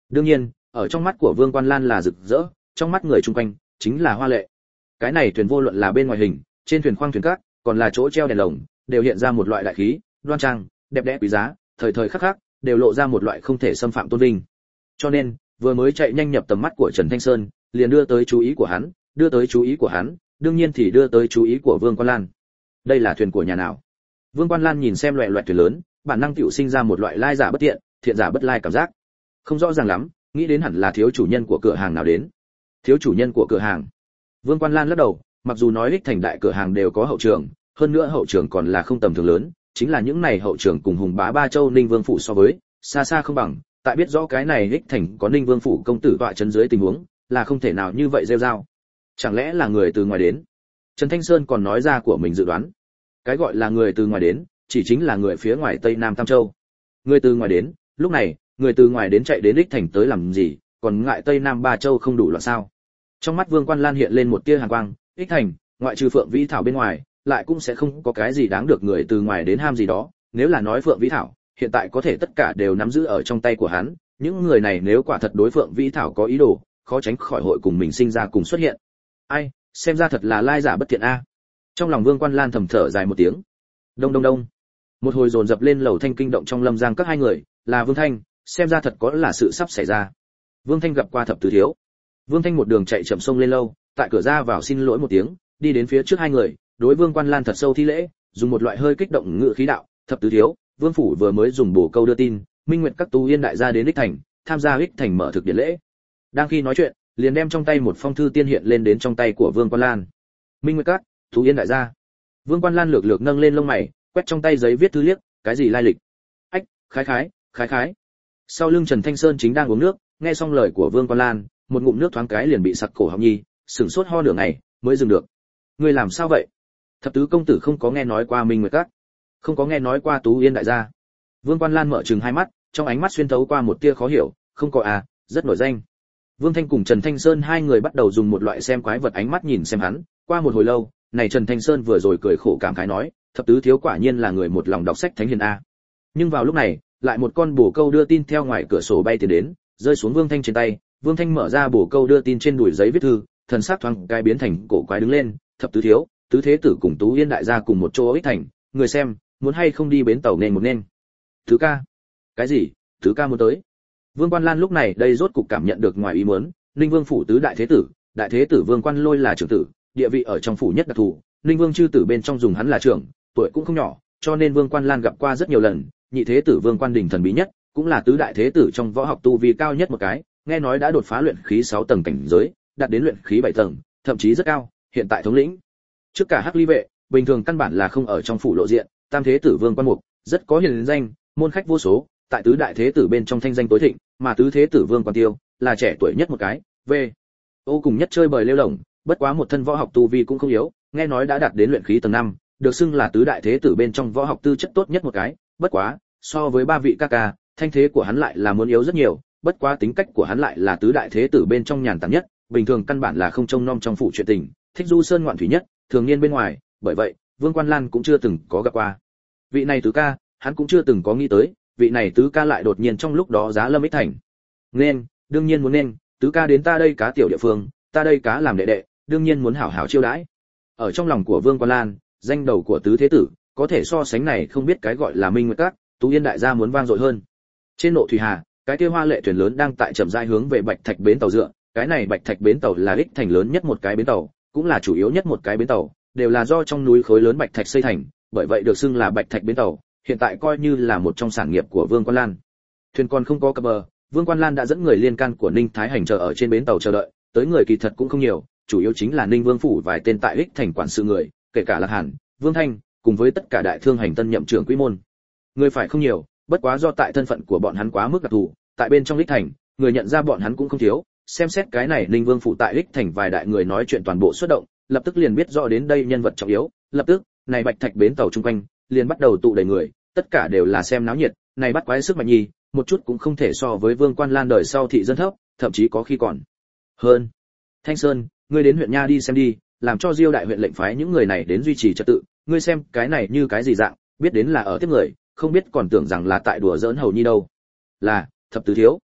Đương nhiên, ở trong mắt của Vương Quan Lan là rực rỡ, trong mắt người chung quanh chính là hoa lệ. Cái này thuyền vô luận là bên ngoài hình, trên thuyền khoang thuyền cát, còn là chỗ treo đèn lồng, đều hiện ra một loại đại khí, đoan trang, đẹp đẽ quý giá, thời thời khắc khắc đều lộ ra một loại không thể xâm phạm tôn vinh. Cho nên, vừa mới chạy nhanh nhập tầm mắt của Trần Thanh Sơn, liền đưa tới chú ý của hắn, đương nhiên thì đưa tới chú ý của Vương Quan Lan. Đây là thuyền của nhà nào? Vương Quan Lan nhìn xem loẹt thuyền lớn, bản năng tựu sinh ra một loại lai giả bất thiện, thiện giả bất lai cảm giác. Không rõ ràng lắm, nghĩ đến hẳn là thiếu chủ nhân của cửa hàng nào đến. Thiếu chủ nhân của cửa hàng? Vương Quan Lan lắc đầu, mặc dù nói ích thành đại cửa hàng đều có hậu trường, hơn nữa hậu trường còn là không tầm thường lớn, chính là những này hậu trường cùng Hùng Bá Ba Châu Ninh Vương phủ so với, xa xa không bằng, tại biết rõ cái này ích thành có Ninh Vương phủ công tử tọa trấn dưới tình huống, là không thể nào như vậy rêu rao. Chẳng lẽ là người từ ngoài đến? Trần Thanh Sơn còn nói ra của mình dự đoán. Cái gọi là người từ ngoài đến, chỉ chính là người phía ngoài Tây Nam Tam Châu. Người từ ngoài đến, lúc này, người từ ngoài đến chạy đến ích thành tới làm gì, còn ngại Tây Nam Ba Châu không đủ loạn sao? Trong mắt Vương Quan Lan hiện lên một tia hàn quang, ích thành, ngoại trừ Phượng Vĩ Thảo bên ngoài, lại cũng sẽ không có cái gì đáng được người từ ngoài đến ham gì đó. Nếu là nói Phượng Vĩ Thảo, hiện tại có thể tất cả đều nắm giữ ở trong tay của hắn, những người này nếu quả thật đối Phượng Vĩ Thảo có ý đồ, khó tránh khỏi hội cùng mình sinh ra cùng xuất hiện. Ai, xem ra thật là lai giả bất thiện a. Trong lòng Vương Quan Lan thầm thở dài một tiếng. Đông đông đông. Một hồi dồn dập lên lầu thanh kinh động trong Lâm Giang các hai người, là Vương Thanh, xem ra thật có là sự sắp xảy ra. Vương Thanh gặp qua thập tứ thiếu. Vương Thanh một đường chạy chậm sông lên lâu, tại cửa ra vào xin lỗi một tiếng, đi đến phía trước hai người, đối Vương Quan Lan thật sâu thi lễ, dùng một loại hơi kích động ngữ khí đạo, thập tứ thiếu, Vương phủ vừa mới dùng bổ câu đưa tin, Minh Nguyệt các tú yên đại gia đến ích thành, tham gia ích thành mở thực điện lễ. Đang khi nói chuyện, liền đem trong tay một phong thư tiên hiện lên đến trong tay của Vương Quan Lan. Minh Nguyệt các, tú yên đại gia. Vương Quan Lan lược lược nâng lên lông mày, quét trong tay giấy viết thư liếc, cái gì lai lịch? Ách, khái khái. Sau lưng Trần Thanh Sơn chính đang uống nước, nghe xong lời của Vương Quan Lan, một ngụm nước thoáng cái liền bị sặc cổ họng nhi, sửng sốt ho nửa ngày mới dừng được. Ngươi làm sao vậy? Thập tứ công tử không có nghe nói qua Minh Nguyệt các, không có nghe nói qua tú yên đại gia. Vương Quan Lan mở trừng hai mắt, trong ánh mắt xuyên thấu qua một tia khó hiểu, không có à, rất nổi danh. Vương Thanh cùng Trần Thanh Sơn hai người bắt đầu dùng một loại xem quái vật ánh mắt nhìn xem hắn, qua một hồi lâu, này Trần Thanh Sơn vừa rồi cười khổ cảm khái nói, thập tứ thiếu quả nhiên là người một lòng đọc sách thánh hiền a. Nhưng vào lúc này, lại một con bồ câu đưa tin theo ngoài cửa sổ bay tiến đến, rơi xuống Vương Thanh trên tay. Vương Thanh mở ra bồ câu đưa tin trên đùi giấy viết thư, thần sắc thoáng cái biến thành cổ quái đứng lên, thập tứ thiếu, tứ thế tử cùng tú yên đại gia cùng một chỗ ích thành, người xem, muốn hay không đi bến tàu nên một nên. Tứ ca? Cái gì? Tứ ca muốn tới? Vương Quan Lan lúc này đây rốt cục cảm nhận được ngoài ý muốn, Ninh Vương phủ tứ đại thế tử Vương Quan Lôi là trưởng tử, địa vị ở trong phủ nhất đặc thù, Ninh Vương chư tử bên trong dùng hắn là trưởng, tuổi cũng không nhỏ, cho nên Vương Quan Lan gặp qua rất nhiều lần, nhị thế tử Vương Quan Đình thần bí nhất, cũng là tứ đại thế tử trong võ học tu vi cao nhất một cái, nghe nói đã đột phá luyện khí 6 tầng cảnh giới, đạt đến luyện khí 7 tầng, thậm chí rất cao, hiện tại thống lĩnh. Trước cả Hắc Ly vệ, bình thường căn bản là không ở trong phủ lộ diện, tam thế tử Vương Quan Mục, rất có hiền danh, môn khách vô số, tại tứ đại thế tử bên trong thanh danh tối thịnh, mà tứ thế tử Vương Quan Tiêu, là trẻ tuổi nhất một cái, ô cùng nhất chơi bời lêu lổng, bất quá một thân võ học tu vi cũng không yếu, nghe nói đã đạt đến luyện khí tầng 5, được xưng là tứ đại thế tử bên trong võ học tư chất tốt nhất một cái, bất quá, so với ba vị ca ca, thanh thế của hắn lại là muốn yếu rất nhiều, bất quá tính cách của hắn lại là tứ đại thế tử bên trong nhàn tản nhất, bình thường căn bản là không trông nom trong phủ chuyện tình, thích du sơn ngoạn thủy nhất, thường niên bên ngoài, bởi vậy, Vương Quan Lan cũng chưa từng có gặp qua. Vị này tứ ca, hắn cũng chưa từng có nghĩ tới, vị này tứ ca lại đột nhiên trong lúc đó giá lâm ích thành. Nên, đương nhiên muốn nên, tứ ca đến ta đây cá tiểu địa phương, ta đây cá làm đệ đệ, đương nhiên muốn hảo hảo chiêu đãi. Ở trong lòng của Vương Quan Lan, danh đầu của tứ thế tử, có thể so sánh này không biết cái gọi là Minh Nguyệt các, tú yên đại gia muốn vang dội hơn. Trên nội thủy hà, cái kia hoa lệ thuyền lớn đang tại chậm rãi hướng về Bạch Thạch bến tàu dựa, cái này Bạch Thạch bến tàu là ích thành lớn nhất một cái bến tàu, cũng là chủ yếu nhất một cái bến tàu, đều là do trong núi khối lớn Bạch Thạch xây thành, bởi vậy được xưng là Bạch Thạch bến tàu, hiện tại coi như là một trong sản nghiệp của Vương Quan Lan. Thuyền còn không có cập bờ, Vương Quan Lan đã dẫn người liên can của Ninh Thái Hành chờ ở trên bến tàu chờ đợi, tới người kỳ thật cũng không nhiều, chủ yếu chính là Ninh Vương phủ vài tên tại ích thành quản sự người, kể cả Lạc Hàn, Vương Thanh, cùng với tất cả đại thương hành tân nhậm trưởng quý môn. Người phải không nhiều, bất quá do tại thân phận của bọn hắn quá mức đặc thù, tại bên trong ích thành, người nhận ra bọn hắn cũng không thiếu, xem xét cái này Ninh Vương phủ tại ích thành vài đại người nói chuyện toàn bộ xuất động, lập tức liền biết rõ đến đây nhân vật trọng yếu, lập tức, này Bạch Thạch bến tàu chung quanh, liền bắt đầu tụ đầy người, tất cả đều là xem náo nhiệt, này bắt quái sức mạnh nhi, một chút cũng không thể so với Vương Quan Lan đời sau thị dân thấp, thậm chí có khi còn hơn. Thanh Sơn, ngươi đến huyện nha đi xem đi, làm cho Diêu đại huyện lệnh phái những người này đến duy trì trật tự, ngươi xem, cái này như cái gì dạng, biết đến là ở tiếp người, không biết còn tưởng rằng là tại đùa giỡn hầu nhi đâu. Là, thập tứ thiếu.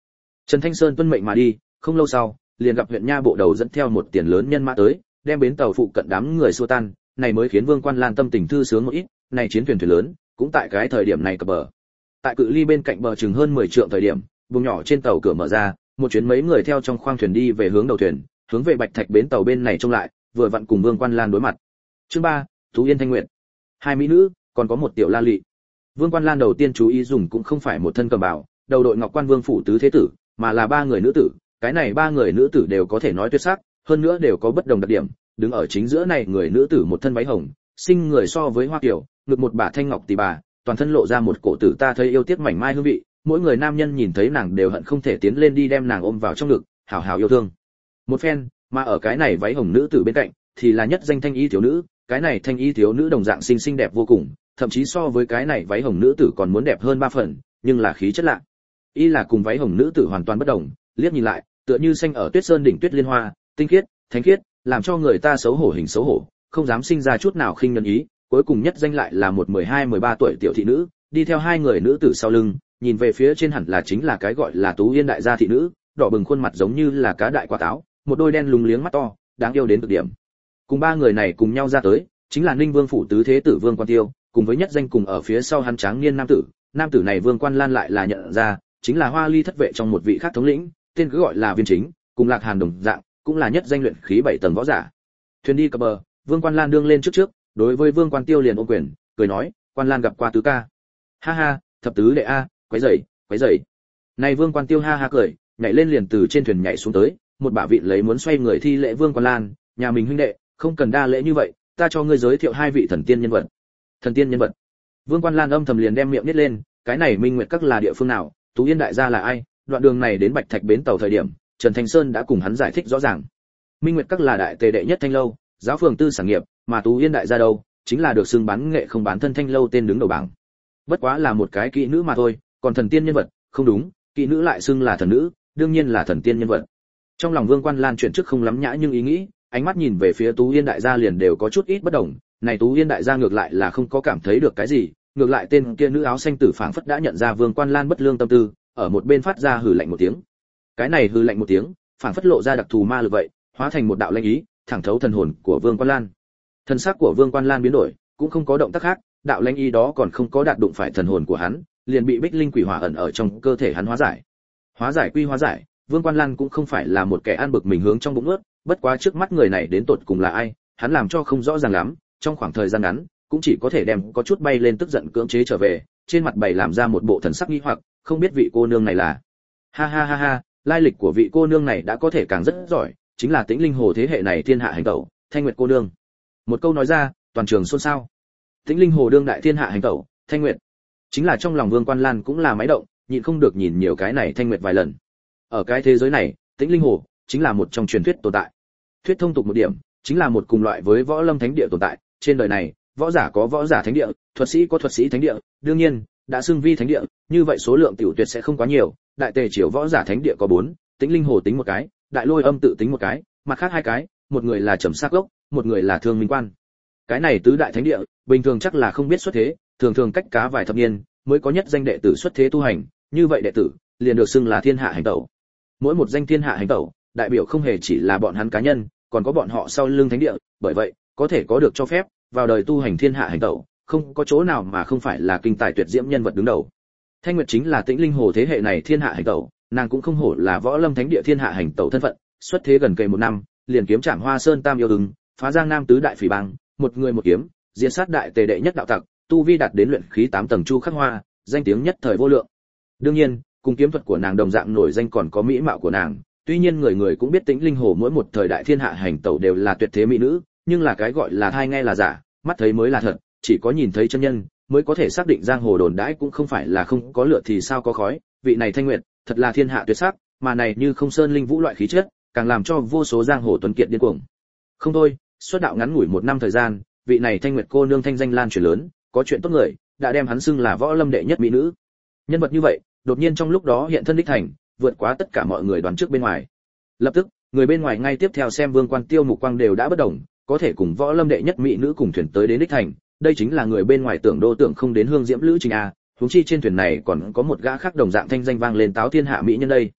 Trần Thanh Sơn tuân mệnh mà đi, không lâu sau, liền gặp huyện nha bộ đầu dẫn theo một tiền lớn nhân mã tới, đem bến tàu phụ cận đám người xua tan, này mới khiến Vương Quan Lan tâm tình thư sướng một ít, này chiến thuyền lớn, cũng tại cái thời điểm này cập bờ. Tại cự ly bên cạnh bờ chừng hơn 10 trượng thời điểm, buồng nhỏ trên tàu cửa mở ra, một chuyến mấy người theo trong khoang thuyền đi về hướng đầu thuyền, hướng về Bạch Thạch bến tàu bên này trông lại, vừa vặn cùng Vương Quan Lan đối mặt. Chương 3, Tú Yên Thanh Nguyệt. Hai mỹ nữ, còn có một tiểu la lị. Vương Quan Lan đầu tiên chú ý dùng cũng không phải một thân cầm bào, đầu đội ngọc quan vương phủ tứ thế tử, mà là ba người nữ tử, cái này ba người nữ tử đều có thể nói tuyệt sắc, hơn nữa đều có bất đồng đặc điểm, đứng ở chính giữa này người nữ tử một thân váy hồng, xinh người so với hoa kiều, ngực một bả thanh ngọc tỷ bà, toàn thân lộ ra một cổ tử ta thấy yêu tiếc mảnh mai hương vị, mỗi người nam nhân nhìn thấy nàng đều hận không thể tiến lên đi đem nàng ôm vào trong ngực, hào hào yêu thương. Một phen, mà ở cái này váy hồng nữ tử bên cạnh, thì là nhất danh thanh y thiếu nữ, cái này thanh y thiếu nữ đồng dạng xinh xinh đẹp vô cùng, thậm chí so với cái này váy hồng nữ tử còn muốn đẹp hơn 3 phần, nhưng là khí chất lạ. Y là cùng váy hồng nữ tử hoàn toàn bất đồng, liếc nhìn lại, tựa như xanh ở tuyết sơn đỉnh tuyết liên hoa, tinh khiết, thánh khiết, làm cho người ta xấu hổ hình xấu hổ, không dám sinh ra chút nào khinh nhân ý. Cuối cùng nhất danh lại là một 12-13 tuổi tiểu thị nữ, đi theo hai người nữ tử sau lưng, nhìn về phía trên hẳn là chính là cái gọi là Tú Yên đại gia thị nữ, đỏ bừng khuôn mặt giống như là cá đại quả táo, một đôi đen lúng liếng mắt to, đáng yêu đến cực điểm. Cùng ba người này cùng nhau ra tới, chính là Ninh Vương phủ tứ thế tử Vương Quan Tiêu, cùng với nhất danh cùng ở phía sau hắn tráng niên nam tử này Vương Quan Lan lại là nhận ra, chính là Hoa Ly thất vệ trong một vị khác thống lĩnh, tên cứ gọi là Viên Chính, cùng Lạc Hàn đồng dạng, cũng là nhất danh luyện khí 7 tầng võ giả. Thuyền đi cập bờ, Vương Quan Lan đương lên trước, đối với Vương Quan Tiêu liền ôm quyền, cười nói, Quan Lan gặp qua tứ ca. Ha ha, thập tứ đệ a, quấy rầy. Này Vương Quan Tiêu ha ha cười, nhảy lên liền từ trên thuyền nhảy xuống tới, một bả vịn lấy muốn xoay người thi lễ Vương Quan Lan, nhà mình huynh đệ, không cần đa lễ như vậy, ta cho ngươi giới thiệu hai vị thần tiên nhân vật. Thần tiên nhân vật. Vương Quan Lan âm thầm liền đem miệng nhếch lên, cái này Minh Nguyệt các là địa phương nào, Tú Yên đại gia là ai? Đoạn đường này đến Bạch Thạch bến tàu thời điểm, Trần Thanh Sơn đã cùng hắn giải thích rõ ràng. Minh Nguyệt các là đại tề đệ nhất thanh lâu, giáo phường tư sản nghiệp, mà Tú Yên đại gia đâu, chính là được xưng bán nghệ không bán thân thanh lâu tên đứng đầu bảng. Bất quá là một cái kỹ nữ mà thôi, còn thần tiên nhân vật, không đúng, kỹ nữ lại xưng là thần nữ, đương nhiên là thần tiên nhân vật. Trong lòng Vương Quan Lan chuyển trước không lắm nhã nhưng ý nghĩ, ánh mắt nhìn về phía Tú Yên đại gia liền đều có chút ít bất đồng, này Tú Yên đại gia ngược lại là không có cảm thấy được cái gì, ngược lại tên kia nữ áo xanh tử phảng phất đã nhận ra Vương Quan Lan bất lương tâm tư, ở một bên phát ra hừ lạnh một tiếng. Cái này hừ lạnh một tiếng, phảng phất lộ ra đặc thù ma lực vậy, hóa thành một đạo lanh ý, thẳng thấu thần hồn của Vương Quan Lan. Thân xác của Vương Quan Lan biến đổi, cũng không có động tác khác, đạo lanh ý đó còn không có đạt đụng phải thần hồn của hắn, liền bị Bích Linh Quỷ Hỏa ẩn ở trong cơ thể hắn hóa giải. Hóa giải quy hóa giải, Vương Quan Lan cũng không phải là một kẻ ăn bực mình hướng trong bụng nuốt, bất quá trước mắt người này đến tột cùng là ai, hắn làm cho không rõ ràng lắm, trong khoảng thời gian ngắn, cũng chỉ có thể đem có chút bay lên tức giận cưỡng chế trở về, trên mặt bày làm ra một bộ thần sắc nghi hoặc, không biết vị cô nương này là. Ha ha ha ha, lai lịch của vị cô nương này đã có thể càng rất giỏi, chính là Tĩnh Linh Hồ thế hệ này thiên hạ hành tẩu, Thanh Nguyệt cô nương. Một câu nói ra, toàn trường xôn xao. Tĩnh Linh Hồ đương đại thiên hạ hành tẩu, Thanh Nguyệt. Chính là trong lòng Vương Quan Lan cũng là máy động, nhịn không được nhìn nhiều cái này Thanh Nguyệt vài lần. Ở cái thế giới này, Tĩnh Linh Hồ chính là một trong truyền thuyết tồn tại. Thuyết thông tục một điểm, chính là một cùng loại với võ lâm thánh địa tồn tại, trên đời này, võ giả có võ giả thánh địa, thuật sĩ có thuật sĩ thánh địa, đương nhiên, đã xưng vi thánh địa, như vậy số lượng tiểu tuyệt sẽ không quá nhiều, đại tề triều võ giả thánh địa có 4, Tĩnh Linh Hồ tính một cái, Đại Lôi Âm tự tính một cái, mặt khác hai cái, một người là Trầm Sắc Gốc, một người là Thương Minh Quan. Cái này tứ đại thánh địa, bình thường chắc là không biết xuất thế, thường thường cách cá vài thập niên mới có nhất danh đệ tử xuất thế tu hành, như vậy đệ tử liền được xưng là thiên hạ hành tẩu. Mỗi một danh thiên hạ hành tẩu, đại biểu không hề chỉ là bọn hắn cá nhân, còn có bọn họ sau lưng thánh địa, bởi vậy, có thể có được cho phép vào đời tu hành thiên hạ hành tẩu, không có chỗ nào mà không phải là kinh tài tuyệt diễm nhân vật đứng đầu. Thanh Nguyệt chính là Tĩnh Linh Hồ thế hệ này thiên hạ hành tẩu, nàng cũng không hổ là võ lâm thánh địa thiên hạ hành tẩu thân phận, xuất thế gần kề 1 năm, liền kiếm trảm Hoa Sơn Tam yêu ứng, phá Giang Nam tứ đại phỉ bang, một người một kiếm, diệt sát đại tề đệ nhất đạo tặc, tu vi đạt đến luyện khí 8 tầng Chu Khắc Hoa, danh tiếng nhất thời vô lượng. Đương nhiên, cùng kiếm thuật của nàng đồng dạng nổi danh còn có mỹ mạo của nàng, tuy nhiên người người cũng biết Tĩnh Linh Hồ mỗi một thời đại thiên hạ hành tẩu đều là tuyệt thế mỹ nữ, nhưng là cái gọi là thai nghe là giả, mắt thấy mới là thật, chỉ có nhìn thấy chân nhân mới có thể xác định giang hồ đồn đãi cũng không phải là không có lửa thì sao có khói, vị này Thanh Nguyệt, thật là thiên hạ tuyệt sắc, mà này như không sơn linh vũ loại khí chất, càng làm cho vô số giang hồ tuấn kiệt điên cuồng. Không thôi, xuất đạo ngắn ngủi 1 năm thời gian, vị này Thanh Nguyệt cô nương thanh danh lan truyền lớn, có chuyện tốt người, đã đem hắn xưng là võ lâm đệ nhất mỹ nữ. Nhân vật như vậy, đột nhiên trong lúc đó hiện thân đích thành, vượt quá tất cả mọi người đoán trước bên ngoài. Lập tức, người bên ngoài ngay tiếp theo xem Vương Quan Tiêu mục quang đều đã bất động, có thể cùng võ lâm đệ nhất mỹ nữ cùng thuyền tới đến đích thành, đây chính là người bên ngoài tưởng đô tưởng không đến hương diễm lữ trình a, huống chi trên thuyền này còn có một gã khác đồng dạng thanh danh vang lên táo thiên hạ mỹ nhân đây.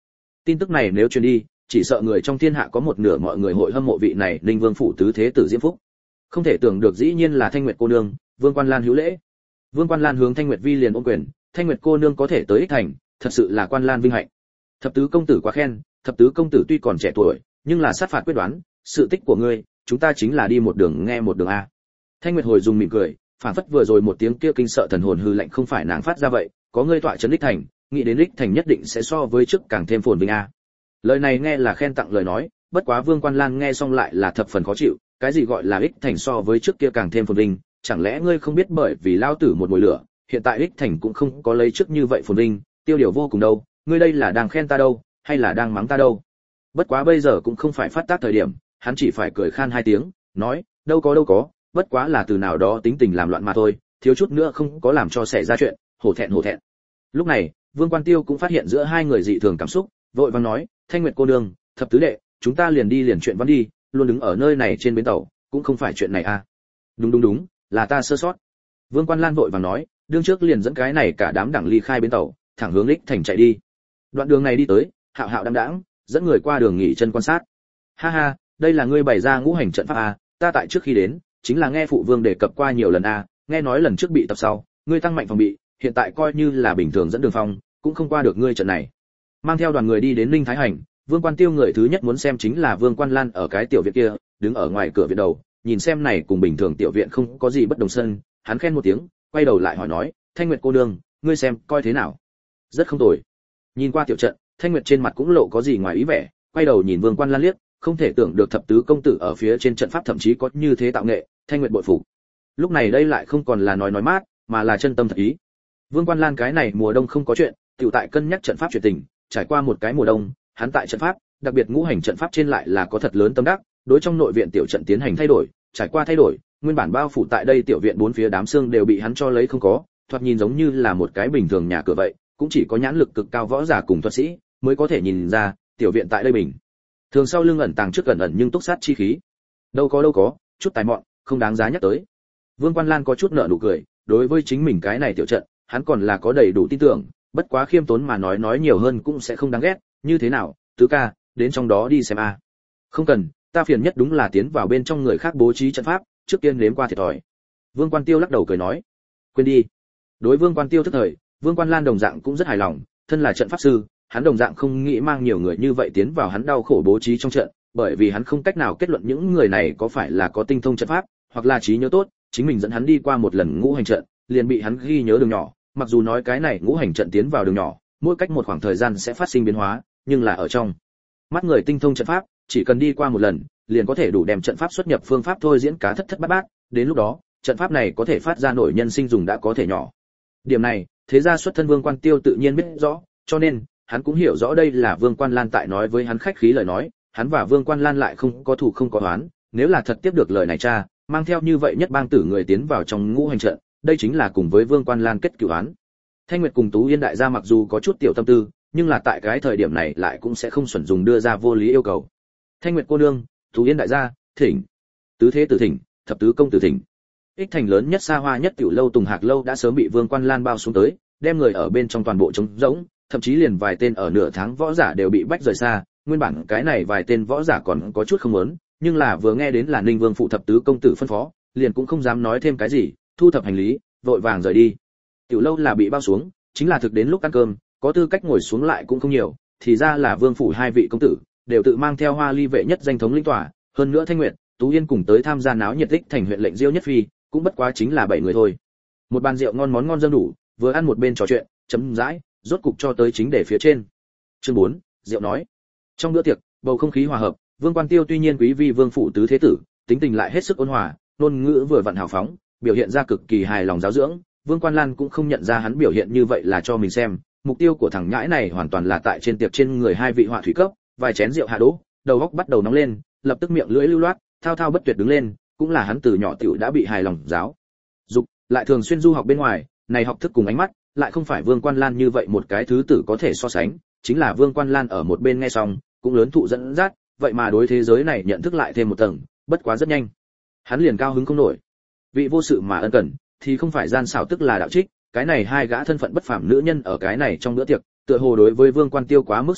Tin tức này nếu truyền đi, chỉ sợ người trong thiên hạ có một nửa mọi người hội hâm mộ vị này Ninh Vương phủ tứ thế tử Diễm Phúc. Không thể tưởng được dĩ nhiên là Thanh Nguyệt cô nương, Vương Quan Lan hữu lễ. Vương Quan Lan hướng Thanh Nguyệt Vi liền ôm quyền, Thanh Nguyệt cô nương có thể tới ích thành, thật sự là Quan Lan vinh hạnh. Thập tứ công tử quá khen, thập tứ công tử tuy còn trẻ tuổi, nhưng là sát phạt quyết đoán, sự tích của ngươi, chúng ta chính là đi một đường nghe một đường a. Thanh Nguyệt hồi dùng mỉm cười, phản phất vừa rồi một tiếng kia kinh sợ thần hồn hư lạnh không phải nàng phát ra vậy, có ngươi tọa trấn ích thành, nghĩ đến ích thành nhất định sẽ so với trước càng thêm phồn vinh a. Lời này nghe là khen tặng lời nói, bất quá Vương Quan Lan nghe xong lại là thập phần khó chịu, cái gì gọi là ích thành so với trước kia càng thêm phồn vinh, chẳng lẽ ngươi không biết bởi vì lao tử một mùi lửa, hiện tại ích thành cũng không có lấy trước như vậy phồn vinh, tiêu điều vô cùng đâu, ngươi đây là đang khen ta đâu, hay là đang mắng ta đâu? Bất quá bây giờ cũng không phải phát tác thời điểm, hắn chỉ phải cười khan hai tiếng, nói, đâu có, bất quá là từ nào đó tính tình làm loạn mà thôi, thiếu chút nữa không có làm cho xảy ra chuyện, hổ thẹn. Lúc này, Vương Quan Tiêu cũng phát hiện giữa hai người dị thường cảm xúc, vội vàng nói, Thanh Nguyệt cô nương, thập tứ đệ, chúng ta liền đi liền chuyện văn đi, luôn đứng ở nơi này trên bến tàu, cũng không phải chuyện này à? Đúng, là ta sơ sót. Vương Quan Lan vội vàng nói, đương trước liền dẫn cái này cả đám đẳng ly khai bến tàu, thẳng hướng ích thành chạy đi. Đoạn đường này đi tới, hạo hạo đăm đãng, dẫn người qua đường nghỉ chân quan sát. Ha, đây là ngươi bày ra ngũ hành trận pháp à? Ta tại trước khi đến, chính là nghe phụ vương đề cập qua nhiều lần à, nghe nói lần trước bị tập sau, ngươi tăng mạnh phòng bị, hiện tại coi như là bình thường dẫn đường phong, cũng không qua được ngươi trận này. Mang theo đoàn người đi đến Ninh Thái Hành, Vương Quan Tiêu người thứ nhất muốn xem chính là Vương Quan Lan ở cái tiểu viện kia, đứng ở ngoài cửa viện đầu, nhìn xem này cùng bình thường tiểu viện không có gì bất đồng sân, hắn khen một tiếng, quay đầu lại hỏi nói, Thanh Nguyệt cô nương, ngươi xem coi thế nào? Rất không tồi. Nhìn qua tiểu trận, Thanh Nguyệt trên mặt cũng lộ có gì ngoài ý vẻ, quay đầu nhìn Vương Quan Lan liếc, không thể tưởng được thập tứ công tử ở phía trên trận pháp thậm chí có như thế tạo nghệ, Thanh Nguyệt bội phục. Lúc này đây lại không còn là nói mát, mà là chân tâm thật ý. Vương Quan Lan cái này mùa đông không có chuyện, tiểu tại cân nhắc trận pháp chuyển tình, trải qua một cái mùa đông, hắn tại trận pháp, đặc biệt ngũ hành trận pháp trên lại là có thật lớn tâm đắc, đối trong nội viện tiểu trận tiến hành thay đổi, trải qua thay đổi, nguyên bản bao phủ tại đây tiểu viện bốn phía đám xương đều bị hắn cho lấy không có, thoạt nhìn giống như là một cái bình thường nhà cửa vậy, cũng chỉ có nhãn lực cực cao võ giả cùng thuật sĩ mới có thể nhìn ra, tiểu viện tại đây bình thường sau lưng ẩn tàng trước ẩn nhưng túc sát chi khí. Đâu có, chút tài mọn, không đáng giá nhắc tới. Vương Quan Lan có chút nở nụ cười, đối với chính mình cái này tiểu trận, hắn còn là có đầy đủ tin tưởng, bất quá khiêm tốn mà nói nhiều hơn cũng sẽ không đáng ghét, như thế nào, tứ ca, đến trong đó đi xem a. Không cần, ta phiền nhất đúng là tiến vào bên trong người khác bố trí trận pháp, trước tiên nếm qua thiệt thòi. Vương Quan Tiêu lắc đầu cười nói, quên đi. Đối Vương Quan Tiêu thức thời, Vương Quan Lan đồng dạng cũng rất hài lòng, thân là trận pháp sư, hắn đồng dạng không nghĩ mang nhiều người như vậy tiến vào hắn đau khổ bố trí trong trận, bởi vì hắn không cách nào kết luận những người này có phải là có tinh thông trận pháp, hoặc là trí nhớ tốt, chính mình dẫn hắn đi qua một lần ngũ hành trận, liền bị hắn ghi nhớ đường nhỏ, mặc dù nói cái này ngũ hành trận tiến vào đường nhỏ, mỗi cách một khoảng thời gian sẽ phát sinh biến hóa, nhưng là ở trong mắt người tinh thông trận pháp, chỉ cần đi qua một lần, liền có thể đủ đem trận pháp xuất nhập phương pháp thôi diễn cá thất bát bát, đến lúc đó, trận pháp này có thể phát ra nổi nhân sinh dùng đã có thể nhỏ. Điểm này, thế gia xuất thân Vương Quan Tiêu tự nhiên biết rõ, cho nên, hắn cũng hiểu rõ đây là Vương Quan Lan tại nói với hắn khách khí lời nói, hắn và Vương Quan Lan lại không có thù không có oán, nếu là thật tiếp được lời này cha, mang theo như vậy nhất bang tử người tiến vào trong ngũ hành trận, đây chính là cùng với Vương Quan Lan kết cửu án. Thanh Nguyệt cùng Tú Yên đại gia mặc dù có chút tiểu tâm tư, nhưng là tại cái thời điểm này lại cũng sẽ không xuẩn dùng đưa ra vô lý yêu cầu. Thanh Nguyệt cô nương, Tú Yên đại gia, thỉnh. Tứ thế tử thỉnh, thập tứ công tử thỉnh. Ích thành lớn nhất xa hoa nhất tiểu lâu Tùng Hạc lâu đã sớm bị Vương Quan Lan bao xuống tới, đem người ở bên trong toàn bộ trống rỗng, thậm chí liền vài tên ở nửa tháng võ giả đều bị bách rời xa, nguyên bản cái này vài tên võ giả còn có chút không muốn, nhưng là vừa nghe đến là Ninh Vương phụ thập tứ công tử phân phó, liền cũng không dám nói thêm cái gì, thu thập hành lý, vội vàng rời đi. Tiểu lâu là bị bao xuống, chính là thực đến lúc ăn cơm, có tư cách ngồi xuống lại cũng không nhiều, thì ra là Vương phủ hai vị công tử đều tự mang theo Hoa Ly vệ nhất danh thống lĩnh tòa, hơn nữa Thanh Nguyệt, Tú Yên cùng tới tham gia náo nhiệt Ích thành huyện lệnh Diêu Nhất Phi, cũng bất quá chính là 7 người thôi. Một bàn rượu ngon món ngon dâng đủ, vừa ăn một bên trò chuyện, chấm dãi, rốt cục cho tới chính đề phía trên. Chương 4, rượu nói. Trong bữa tiệc, bầu không khí hòa hợp, Vương Quan Tiêu tuy nhiên quý vi Vương phủ tứ thế tử, tính tình lại hết sức ôn hòa, ngôn ngữ vừa vặn hào phóng, biểu hiện ra cực kỳ hài lòng giáo dưỡng, Vương Quan Lan cũng không nhận ra hắn biểu hiện như vậy là cho mình xem, mục tiêu của thằng nhãi này hoàn toàn là tại trên tiệc trên người hai vị họa thủy cấp, vài chén rượu hạ đỗ, đầu óc bắt đầu nóng lên, lập tức miệng lưỡi lưu loát, thao thao bất tuyệt đứng lên, cũng là hắn từ nhỏ tiểu đã bị hài lòng giáo dục, lại thường xuyên du học bên ngoài, này học thức cùng ánh mắt, lại không phải Vương Quan Lan như vậy một cái thứ tử có thể so sánh, chính là Vương Quan Lan ở một bên nghe xong, cũng lớn thụ dẫn dắt, vậy mà đối thế giới này nhận thức lại thêm một tầng, bất quá rất nhanh, hắn liền cao hứng không nổi. Vị vô sự mà ân cần, thì không phải gian xảo tức là đạo trích, cái này hai gã thân phận bất phàm nữ nhân ở cái này trong bữa tiệc, tựa hồ đối với Vương Quan Tiêu quá mức sủng lịch,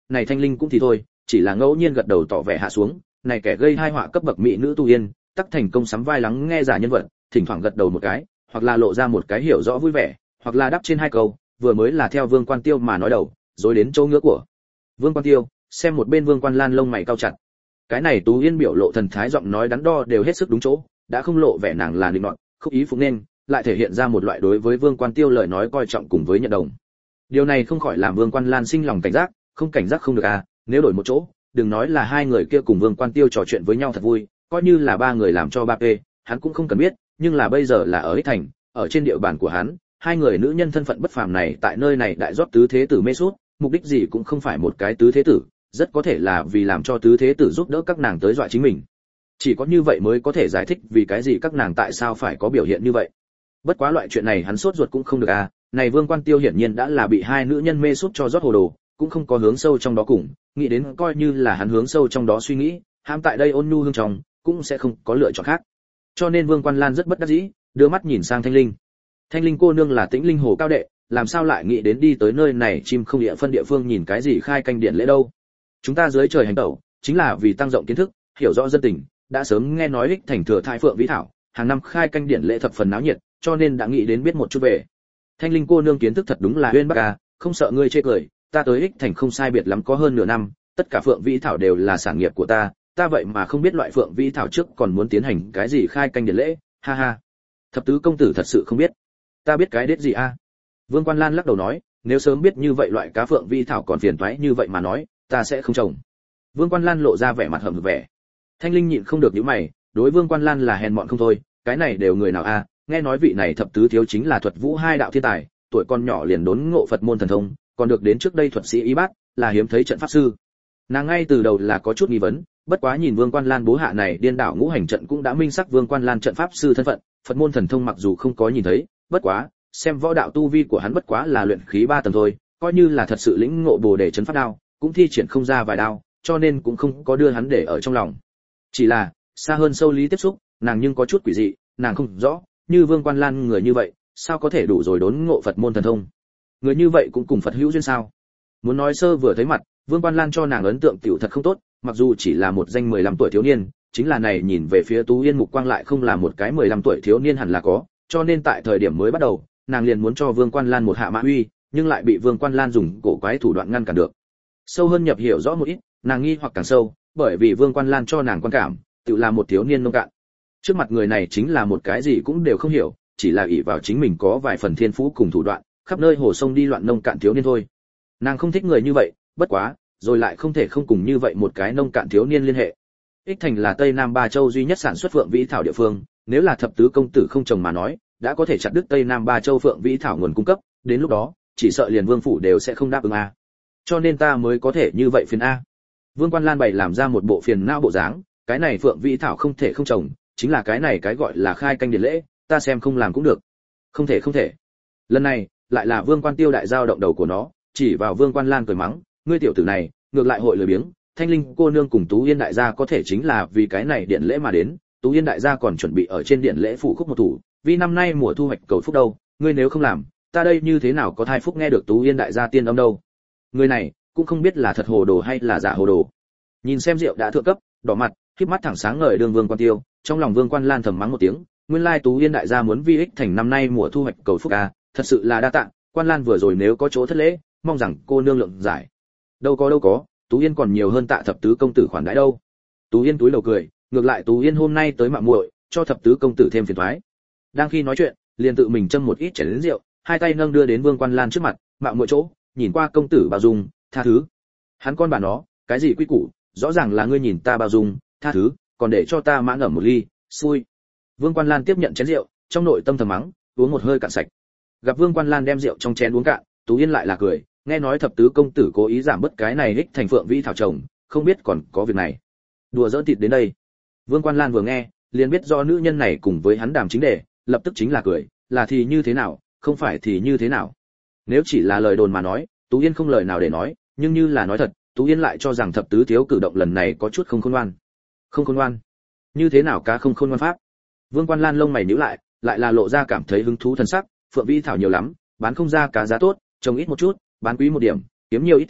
này Thanh Linh cũng thì thôi, chỉ là ngẫu nhiên gật đầu tỏ vẻ hạ xuống, này kẻ gây tai họa cấp bậc mỹ nữ Tu Yên, tắc thành công sắm vai lắng nghe giả nhân vật, thỉnh thoảng gật đầu một cái, hoặc là lộ ra một cái hiểu rõ vui vẻ, hoặc là đáp trên hai câu, vừa mới là theo Vương Quan Tiêu mà nói đầu, rồi đến chỗ ngứa của Vương Quan Tiêu, xem một bên Vương Quan Lan lông mày cau chặt. Cái này Tú Yên biểu lộ thần thái giọng nói đắn đo đều hết sức đúng chỗ, đã không lộ vẻ nàng là định nọt, khúc ý phục nên, lại thể hiện ra một loại đối với Vương Quan Tiêu lời nói coi trọng cùng với nhận đồng. Điều này không khỏi làm Vương Quan Lan sinh lòng cảnh giác, không cảnh giác không được à, nếu đổi một chỗ, đừng nói là hai người kia cùng Vương Quan Tiêu trò chuyện với nhau thật vui, coi như là ba người làm cho ba p, hắn cũng không cần biết, nhưng là bây giờ là ở Ích Thành, ở trên địa bàn của hắn, hai người nữ nhân thân phận bất phàm này tại nơi này đại rót tứ thế tử mê sút, mục đích gì cũng không phải một cái tứ thế tử, rất có thể là vì làm cho tứ thế tử giúp đỡ các nàng tới dọa chính mình. Chỉ có như vậy mới có thể giải thích vì cái gì các nàng tại sao phải có biểu hiện như vậy. Bất quá loại chuyện này hắn sốt ruột cũng không được à, này Vương Quan Tiêu hiển nhiên đã là bị hai nữ nhân mê sút cho rót hồ đồ, cũng không có hướng sâu trong đó cùng, nghĩ đến coi như là hắn hướng sâu trong đó suy nghĩ, ham tại đây ôn nhu hương trong, cũng sẽ không có lựa chọn khác. Cho nên Vương Quan Lan rất bất đắc dĩ, đưa mắt nhìn sang Thanh Linh. Thanh Linh cô nương là Tĩnh Linh Hồ cao đệ, làm sao lại nghĩ đến đi tới nơi này chim không địa phân địa phương nhìn cái gì khai canh điện lễ đâu? Chúng ta dưới trời hành tẩu, chính là vì tăng rộng kiến thức, hiểu rõ dân tình, đã sớm nghe nói Ích Thành thừa thai phượng vĩ thảo, hàng năm khai canh điện lễ thập phần náo nhiệt, cho nên đã nghĩ đến biết một chút về. Thanh Linh cô nương kiến thức thật đúng là uyên bác à, không sợ ngươi chê cười, ta tới Ích Thành không sai biệt lắm có hơn nửa năm, tất cả phượng vĩ thảo đều là sản nghiệp của ta vậy mà không biết loại phượng vĩ thảo trước còn muốn tiến hành cái gì khai canh điện lễ, ha ha. Thập tứ công tử thật sự không biết. Ta biết cái đết gì a? Vương Quan Lan lắc đầu nói, nếu sớm biết như vậy loại cá phượng vĩ thảo còn phiền toái như vậy mà nói, ta sẽ không trồng. Vương Quan Lan lộ ra vẻ mặt hậm hực vẻ. Thanh Linh nhịn không được nhíu mày, đối Vương Quan Lan là hèn mọn không thôi, cái này đều người nào a? Nghe nói vị này thập tứ thiếu chính là thuật vũ hai đạo thiên tài, tuổi con nhỏ liền đốn ngộ Phật môn thần thông, còn được đến trước đây thuật sĩ y bát, là hiếm thấy trận pháp sư. Nàng ngay từ đầu là có chút nghi vấn, bất quá nhìn Vương Quan Lan bố hạ này điên đảo ngũ hành trận cũng đã minh xác Vương Quan Lan trận pháp sư thân phận, Phật môn thần thông mặc dù không có nhìn thấy, bất quá, xem võ đạo tu vi của hắn bất quá là luyện khí 3 tầng thôi, coi như là thật sự lĩnh ngộ Bồ đề trấn pháp đao, cũng thi triển không ra vài đao, cho nên cũng không có đưa hắn để ở trong lòng. Chỉ là, xa hơn sâu lý tiếp xúc, nàng nhưng có chút quỷ dị, nàng không rõ, như Vương Quan Lan người như vậy, sao có thể đủ rồi đốn ngộ Phật môn thần thông? Người như vậy cũng cùng Phật hữu duyên sao? Muốn nói sơ vừa thấy mặt, Vương Quan Lan cho nàng ấn tượng tiểu thật không tốt, mặc dù chỉ là một danh 15 tuổi thiếu niên, chính là này nhìn về phía Tú Yên mục quang lại không là một cái 15 tuổi thiếu niên hẳn là có, cho nên tại thời điểm mới bắt đầu, nàng liền muốn cho Vương Quan Lan một hạ mã uy, nhưng lại bị Vương Quan Lan dùng cổ quái thủ đoạn ngăn cản được. Sâu hơn nhập hiểu rõ một ít, nàng nghi hoặc càng sâu, bởi vì Vương Quan Lan cho nàng quan cảm, tự là một thiếu niên nông cạn. Trước mặt người này chính là một cái gì cũng đều không hiểu, chỉ là ỷ vào chính mình có vài phần thiên phú cùng thủ đoạn, khắp nơi hồ sông đi loạn nông cạn thiếu niên thôi. Nàng không thích người như vậy, bất quá, rồi lại không thể không cùng như vậy một cái nông cạn thiếu niên liên hệ. Ích Thành là Tây Nam Ba Châu duy nhất sản xuất phượng vĩ thảo địa phương, nếu là thập tứ công tử không trồng mà nói, đã có thể chặt đứt Tây Nam Ba Châu phượng vĩ thảo nguồn cung cấp, đến lúc đó, chỉ sợ liền vương phủ đều sẽ không đáp ứng a. Cho nên ta mới có thể như vậy phiền a. Vương Quan Lan bày làm ra một bộ phiền não bộ dáng, cái này phượng vĩ thảo không thể không trồng, chính là cái này cái gọi là khai canh điện lễ, ta xem không làm cũng được. Không thể. Lần này, lại là Vương Quan Tiêu đại giao động đầu của nó, chỉ vào Vương Quan Lan cười mắng, ngươi tiểu tử này, ngược lại hội lười biếng, Thanh Linh cô nương cùng Tú Yên đại gia có thể chính là vì cái này điện lễ mà đến, Tú Yên đại gia còn chuẩn bị ở trên điện lễ phụ khúc một thủ, vì năm nay mùa thu hoạch cầu phúc đâu, ngươi nếu không làm, ta đây như thế nào có thai phúc nghe được Tú Yên đại gia tiên âm đâu. Người này, cũng không biết là thật hồ đồ hay là giả hồ đồ. Nhìn xem rượu đã thượng cấp, đỏ mặt, khép mắt thẳng sáng ngời đường Vương Quan Tiêu, trong lòng Vương Quan Lan thầm mắng một tiếng, nguyên lai Tú Yên đại gia muốn vi Ích Thành năm nay mùa thu hoạch cầu phúc à, thật sự là đa tạ, Quan Lan vừa rồi nếu có chỗ thất lễ, mong rằng cô nương lượng giải. Đâu có, Tú Yên còn nhiều hơn tạ thập tứ công tử khoản đãi đâu. Tú Yên túi đầu cười, ngược lại Tú Yên hôm nay tới mạo muội, cho thập tứ công tử thêm phiền toái. Đang khi nói chuyện, liền tự mình châm một ít chén lớn rượu, hai tay nâng đưa đến Vương Quan Lan trước mặt, mạo muội chỗ, nhìn qua công tử bao dung, tha thứ. Hắn con bà nó, cái gì quy củ, rõ ràng là ngươi nhìn ta bao dung, tha thứ, còn để cho ta mãn ẩm một ly, xui. Vương Quan Lan tiếp nhận chén rượu, trong nội tâm thầm mắng, uống một hơi cạn sạch. Gặp Vương Quan Lan đem rượu trong chén uống cạn, Tú Yên lại là cười, nghe nói thập tứ công tử cố ý giảm bớt cái này Ích Thành phượng vĩ thảo trồng, không biết còn có việc này. Đùa giỡn thịt đến đây. Vương Quan Lan vừa nghe, liền biết do nữ nhân này cùng với hắn đàm chính đề, lập tức chính là cười, là thì như thế nào, không phải thì như thế nào. Nếu chỉ là lời đồn mà nói, Tú Yên không lời nào để nói, nhưng như là nói thật, Tú Yên lại cho rằng thập tứ thiếu cử động lần này có chút không khôn ngoan. Không khôn ngoan? Như thế nào cá không khôn ngoan pháp? Vương Quan Lan lông mày nhíu lại là lộ ra cảm thấy hứng thú thần sắc, phượng vĩ thảo nhiều lắm, bán không ra cá giá tốt, trồng ít một chút, bán quý một điểm, kiếm nhiều ít tiền,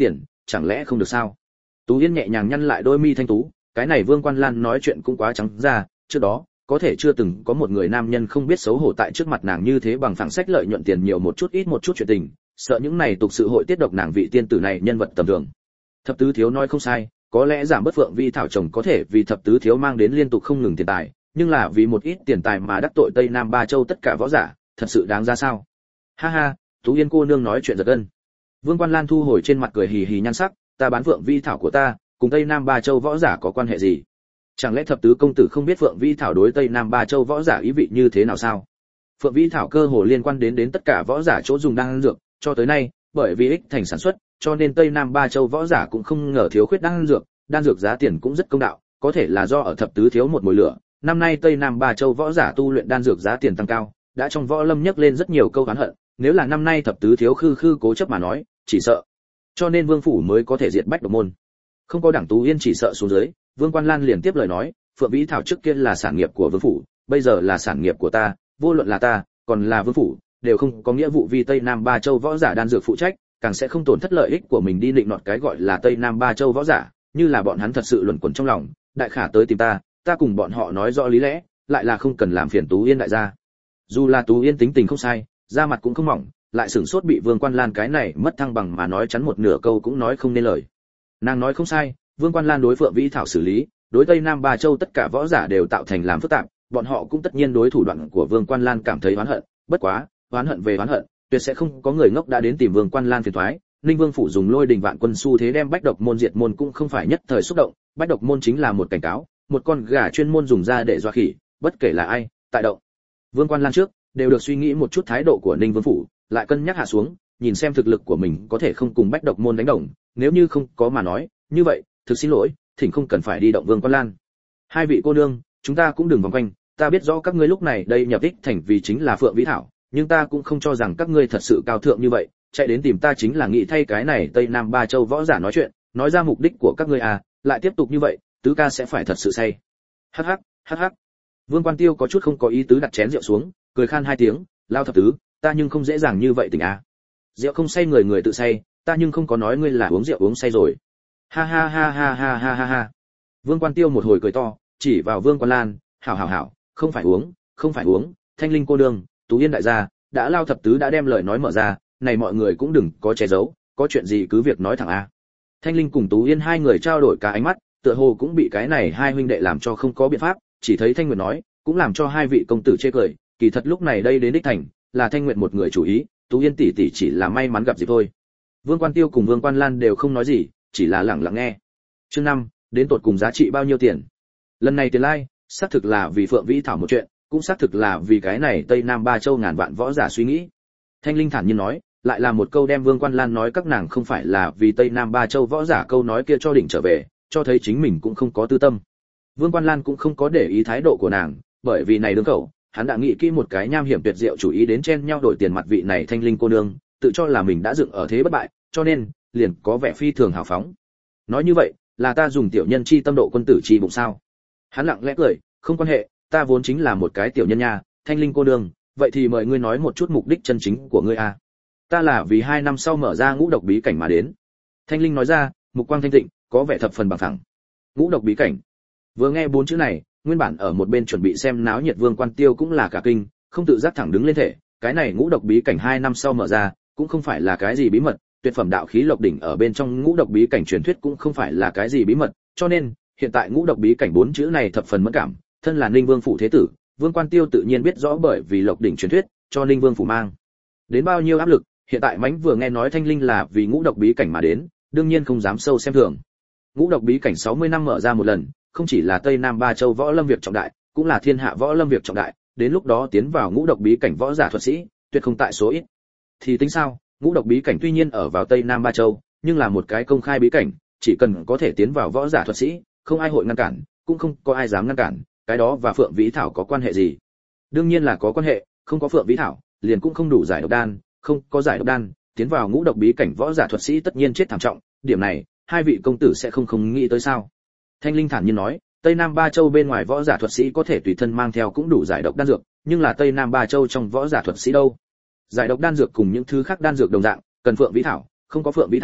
chẳng lẽ không được sao? Tú Yên nhẹ nhàng nhăn lại đôi mi thanh tú, cái này Vương Quan Lan nói chuyện cũng quá trắng ra, trước đó có thể chưa từng có một người nam nhân không biết xấu hổ tại trước mặt nàng như thế bằng phẳng sách lợi nhuận tiền nhiều một chút ít một chút chuyện tình, sợ những này tục sự hội tiết độc nàng vị tiên tử này nhân vật tầm thường. Thập tứ thiếu nói không sai, có lẽ giảm bớt Phượng Vi thảo chồng có thể vì thập tứ thiếu mang đến liên tục không ngừng tiền tài, nhưng là vì một ít tiền tài mà đắc tội Tây Nam Ba Châu tất cả võ giả, thật sự đáng ra sao? Ha ha, Tú Yên cô nương nói chuyện giật gân. Vương Quan Lan thu hồi trên mặt cười hì hì nhan sắc, ta bán Phượng Vi thảo của ta, cùng Tây Nam Ba Châu võ giả có quan hệ gì? Chẳng lẽ thập tứ công tử không biết Phượng Vi thảo đối Tây Nam Ba Châu võ giả ý vị như thế nào sao? Phượng Vi thảo cơ hồ liên quan đến tất cả võ giả chỗ dùng đan dược, cho tới nay, bởi vì ích thành sản xuất, cho nên Tây Nam Ba Châu võ giả cũng không ngờ thiếu khuyết đan dược giá tiền cũng rất công đạo, có thể là do ở thập tứ thiếu một mùi lửa, năm nay Tây Nam Ba Châu võ giả tu luyện đan dược giá tiền tăng cao, đã trong võ lâm nhắc lên rất nhiều câu oán hận, nếu là năm nay thập tứ thiếu khư cố chấp mà nói, chỉ sợ. Cho nên Vương phủ mới có thể diệt Bách Độc môn. Không có Đảng Tú Yên chỉ sợ xuống dưới, Vương Quan Lan liền tiếp lời nói, Phượng Vĩ thảo trước kia là sản nghiệp của Vương phủ, bây giờ là sản nghiệp của ta, vô luận là ta, còn là Vương phủ, đều không có nghĩa vụ vì Tây Nam Ba Châu võ giả đan dược phụ trách, càng sẽ không tổn thất lợi ích của mình đi định nọt cái gọi là Tây Nam Ba Châu võ giả, như là bọn hắn thật sự luẩn quẩn trong lòng, đại khả tới tìm ta cùng bọn họ nói rõ lý lẽ, lại là không cần làm phiền Tú Yên đại gia. Dù là Tú Yên tính tình không sai, da mặt cũng không mỏng, lại sửng sốt bị Vương Quan Lan cái này mất thăng bằng mà nói chắn một nửa câu cũng nói không nên lời. Nàng nói không sai, Vương Quan Lan đối Phượng Vĩ thảo xử lý, đối Tây Nam Ba Châu tất cả võ giả đều tạo thành làm phức tạp, bọn họ cũng tất nhiên đối thủ đoạn của Vương Quan Lan cảm thấy oán hận, bất quá, oán hận về oán hận, tuyệt sẽ không có người ngốc đã đến tìm Vương Quan Lan phiền toái. Ninh Vương phủ dùng lôi đình vạn quân xu thế đem Bách Độc môn diệt môn cũng không phải nhất thời xúc động, Bách Độc môn chính là một cảnh cáo, một con gà chuyên môn dùng ra để dọa khỉ, bất kể là ai, tại động. Vương Quan Lan trước đều được suy nghĩ một chút thái độ của Ninh Vương phủ, lại cân nhắc hạ xuống, nhìn xem thực lực của mình có thể không cùng Bách Độc môn đánh đồng, nếu như không có mà nói, như vậy, thực xin lỗi, thỉnh không cần phải đi động Vương Quan Lan. Hai vị cô nương, chúng ta cũng đừng vòng quanh, ta biết rõ các ngươi lúc này đây nhập đích thành vì chính là Phượng Vĩ thảo, nhưng ta cũng không cho rằng các ngươi thật sự cao thượng như vậy, chạy đến tìm ta chính là nghĩ thay cái này Tây Nam Ba Châu võ giả nói chuyện, nói ra mục đích của các ngươi à, lại tiếp tục như vậy, tứ ca sẽ phải thật sự say. Hắc hắc, hắc hắc. Vương Quan Tiêu có chút không có ý tứ đặt chén rượu xuống, cười khan hai tiếng, lao thập tứ, ta nhưng không dễ dàng như vậy tỉnh à. Rượu không say người người tự say, ta nhưng không có nói ngươi là uống rượu uống say rồi. Ha ha ha ha ha ha ha ha. Vương Quan Tiêu một hồi cười to, chỉ vào Vương Quan Lan, hảo hảo hảo, không phải uống, không phải uống, Thanh Linh cô nương, Tú Yên đại gia, đã lao thập tứ đã đem lời nói mở ra, này mọi người cũng đừng có che giấu, có chuyện gì cứ việc nói thẳng a. Thanh Linh cùng Tú Yên hai người trao đổi cả ánh mắt, tựa hồ cũng bị cái này hai huynh đệ làm cho không có biện pháp, chỉ thấy Thanh Nguyệt nói, cũng làm cho hai vị công tử chê cười, kỳ thật lúc này đây đến đích thành, là Thanh Nguyệt một người chủ ý, Tú Yên tỷ tỷ chỉ là may mắn gặp dịp thôi. Vương Quan Tiêu cùng Vương Quan Lan đều không nói gì, chỉ là lặng lặng nghe. Chương 5, đến tột cùng giá trị bao nhiêu tiền? Lần này tiền lai, xác thực là vì Phượng Vĩ thảo một chuyện, cũng xác thực là vì cái này Tây Nam Ba Châu ngàn vạn võ giả suy nghĩ. Thanh Linh thản nhiên nói, lại là một câu đem Vương Quan Lan nói các nàng không phải là vì Tây Nam Ba Châu võ giả câu nói kia cho đỉnh trở về, cho thấy chính mình cũng không có tư tâm. Vương Quan Lan cũng không có để ý thái độ của nàng, bởi vì này đương cậu, hắn đã nghĩ kỹ một cái nham hiểm tuyệt diệu chủ ý đến chen nhau đổi tiền mặt vị này Thanh Linh cô nương, tự cho là mình đã dựng ở thế bất bại, cho nên liền có vẻ phi thường hào phóng. Nói như vậy, là ta dùng tiểu nhân chi tâm độ quân tử chi bụng sao? Hắn lặng lẽ cười, không quan hệ, ta vốn chính là một cái tiểu nhân nha, Thanh Linh cô nương, vậy thì mời ngươi nói một chút mục đích chân chính của ngươi a. Ta là vì 2 năm sau mở ra ngũ độc bí cảnh mà đến. Thanh Linh nói ra, mục quang thanh tịnh, có vẻ thập phần bằng phẳng. Ngũ độc bí cảnh. Vừa nghe 4 chữ này, nguyên bản ở một bên chuẩn bị xem náo nhiệt Vương Quan Tiêu cũng là cả kinh, không tự giác thẳng đứng lên thể, cái này ngũ độc bí cảnh 2 năm sau mở ra, cũng không phải là cái gì bí mật, tuyệt phẩm đạo khí lộc đỉnh ở bên trong ngũ độc bí cảnh truyền thuyết cũng không phải là cái gì bí mật, cho nên, hiện tại ngũ độc bí cảnh 4 chữ này thập phần mẫn cảm, thân là Ninh Vương phủ thế tử, Vương Quan Tiêu tự nhiên biết rõ bởi vì lộc đỉnh truyền thuyết, cho Ninh Vương phủ mang đến bao nhiêu áp lực, hiện tại mãnh vừa nghe nói Thanh Linh là vì ngũ độc bí cảnh mà đến, đương nhiên không dám sâu xem thường. Ngũ độc bí cảnh 60 năm mở ra một lần, không chỉ là Tây Nam Ba Châu võ lâm việc trọng đại, cũng là thiên hạ võ lâm việc trọng đại, đến lúc đó tiến vào ngũ độc bí cảnh võ giả thuật sĩ, tuyệt không tại số ít. Thì tính sao, ngũ độc bí cảnh tuy nhiên ở vào Tây Nam Ba Châu, nhưng là một cái công khai bí cảnh, chỉ cần có thể tiến vào võ giả thuật sĩ, không ai hội ngăn cản, cũng không có ai dám ngăn cản, cái đó và Phượng Vĩ thảo có quan hệ gì? Đương nhiên là có quan hệ, không có Phượng Vĩ thảo, liền cũng không đủ giải độc đan, không có giải độc đan, tiến vào ngũ độc bí cảnh võ giả thuật sĩ tất nhiên chết thảm trọng, điểm này, hai vị công tử sẽ không nghĩ tới sao? Thanh Linh thản nhiên nói, Tây Nam Ba Châu bên ngoài võ giả thuật sĩ có thể tùy thân mang theo cũng đủ giải độc đan dược, nhưng là Tây Nam Ba Châu trong võ giả thuật sĩ đâu? Giải độc đan dược cùng những thứ khác đan dược đồng dạng, cần Phượng Vĩ thảo, không có Phượng Vĩ thảo,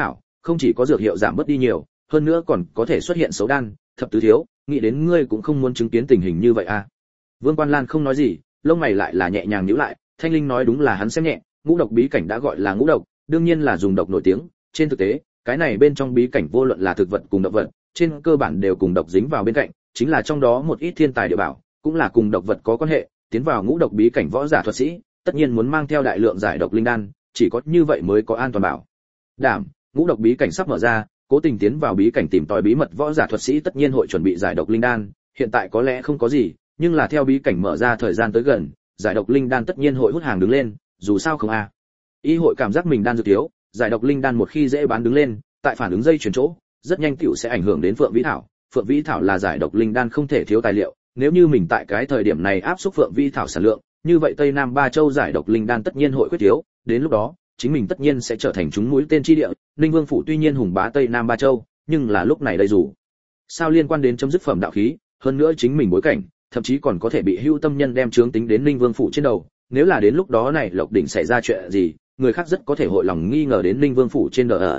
không chỉ có dược hiệu giảm bớt đi nhiều, hơn nữa còn có thể xuất hiện xấu đan, thập tứ thiếu, nghĩ đến ngươi cũng không muốn chứng kiến tình hình như vậy à? Vương Quan Lan không nói gì, lông mày lại là nhẹ nhàng nhíu lại, Thanh Linh nói đúng là hắn xem nhẹ, ngũ độc bí cảnh đã gọi là ngũ độc, đương nhiên là dùng độc nổi tiếng, trên thực tế, cái này bên trong bí cảnh vô luận là thực vật cùng động vật, trên cơ bản đều cùng độc dính vào bên cạnh, chính là trong đó một ít thiên tài địa bảo, cũng là cùng độc vật có quan hệ, tiến vào ngũ độc bí cảnh võ giả thuật sĩ, tất nhiên muốn mang theo đại lượng giải độc linh đan, chỉ có như vậy mới có an toàn bảo đảm. Ngũ độc bí cảnh sắp mở ra, cố tình tiến vào bí cảnh tìm tòi bí mật võ giả thuật sĩ tất nhiên hội chuẩn bị giải độc linh đan, hiện tại có lẽ không có gì, nhưng là theo bí cảnh mở ra thời gian tới gần, giải độc linh đan tất nhiên hội hút hàng đứng lên, dù sao không a. Y hội cảm giác mình đan dược thiếu, giải độc linh đan một khi dễ bán đứng lên, tại phản ứng dây chuyển chỗ, rất nhanh tiểu sẽ ảnh hưởng đến Phượng Vĩ Thảo. Phượng Vĩ Thảo là giải độc linh đan không thể thiếu tài liệu, nếu như mình tại cái thời điểm này áp xúc Phượng Vĩ Thảo sản lượng, như vậy Tây Nam Ba Châu giải độc linh đan tất nhiên hội khuyết thiếu, đến lúc đó, chính mình tất nhiên sẽ trở thành chúng mũi tên chi địa. Ninh Vương phủ tuy nhiên hùng bá Tây Nam Ba Châu, nhưng là lúc này đây dù sao liên quan đến chấm dứt phẩm đạo khí, hơn nữa chính mình bối cảnh, thậm chí còn có thể bị hưu tâm nhân đem chướng tính đến Ninh Vương phủ trên đầu, nếu là đến lúc đó này Lộc đỉnh xảy ra chuyện gì, người khác rất có thể hội lòng nghi ngờ đến Ninh Vương phủ trên đời.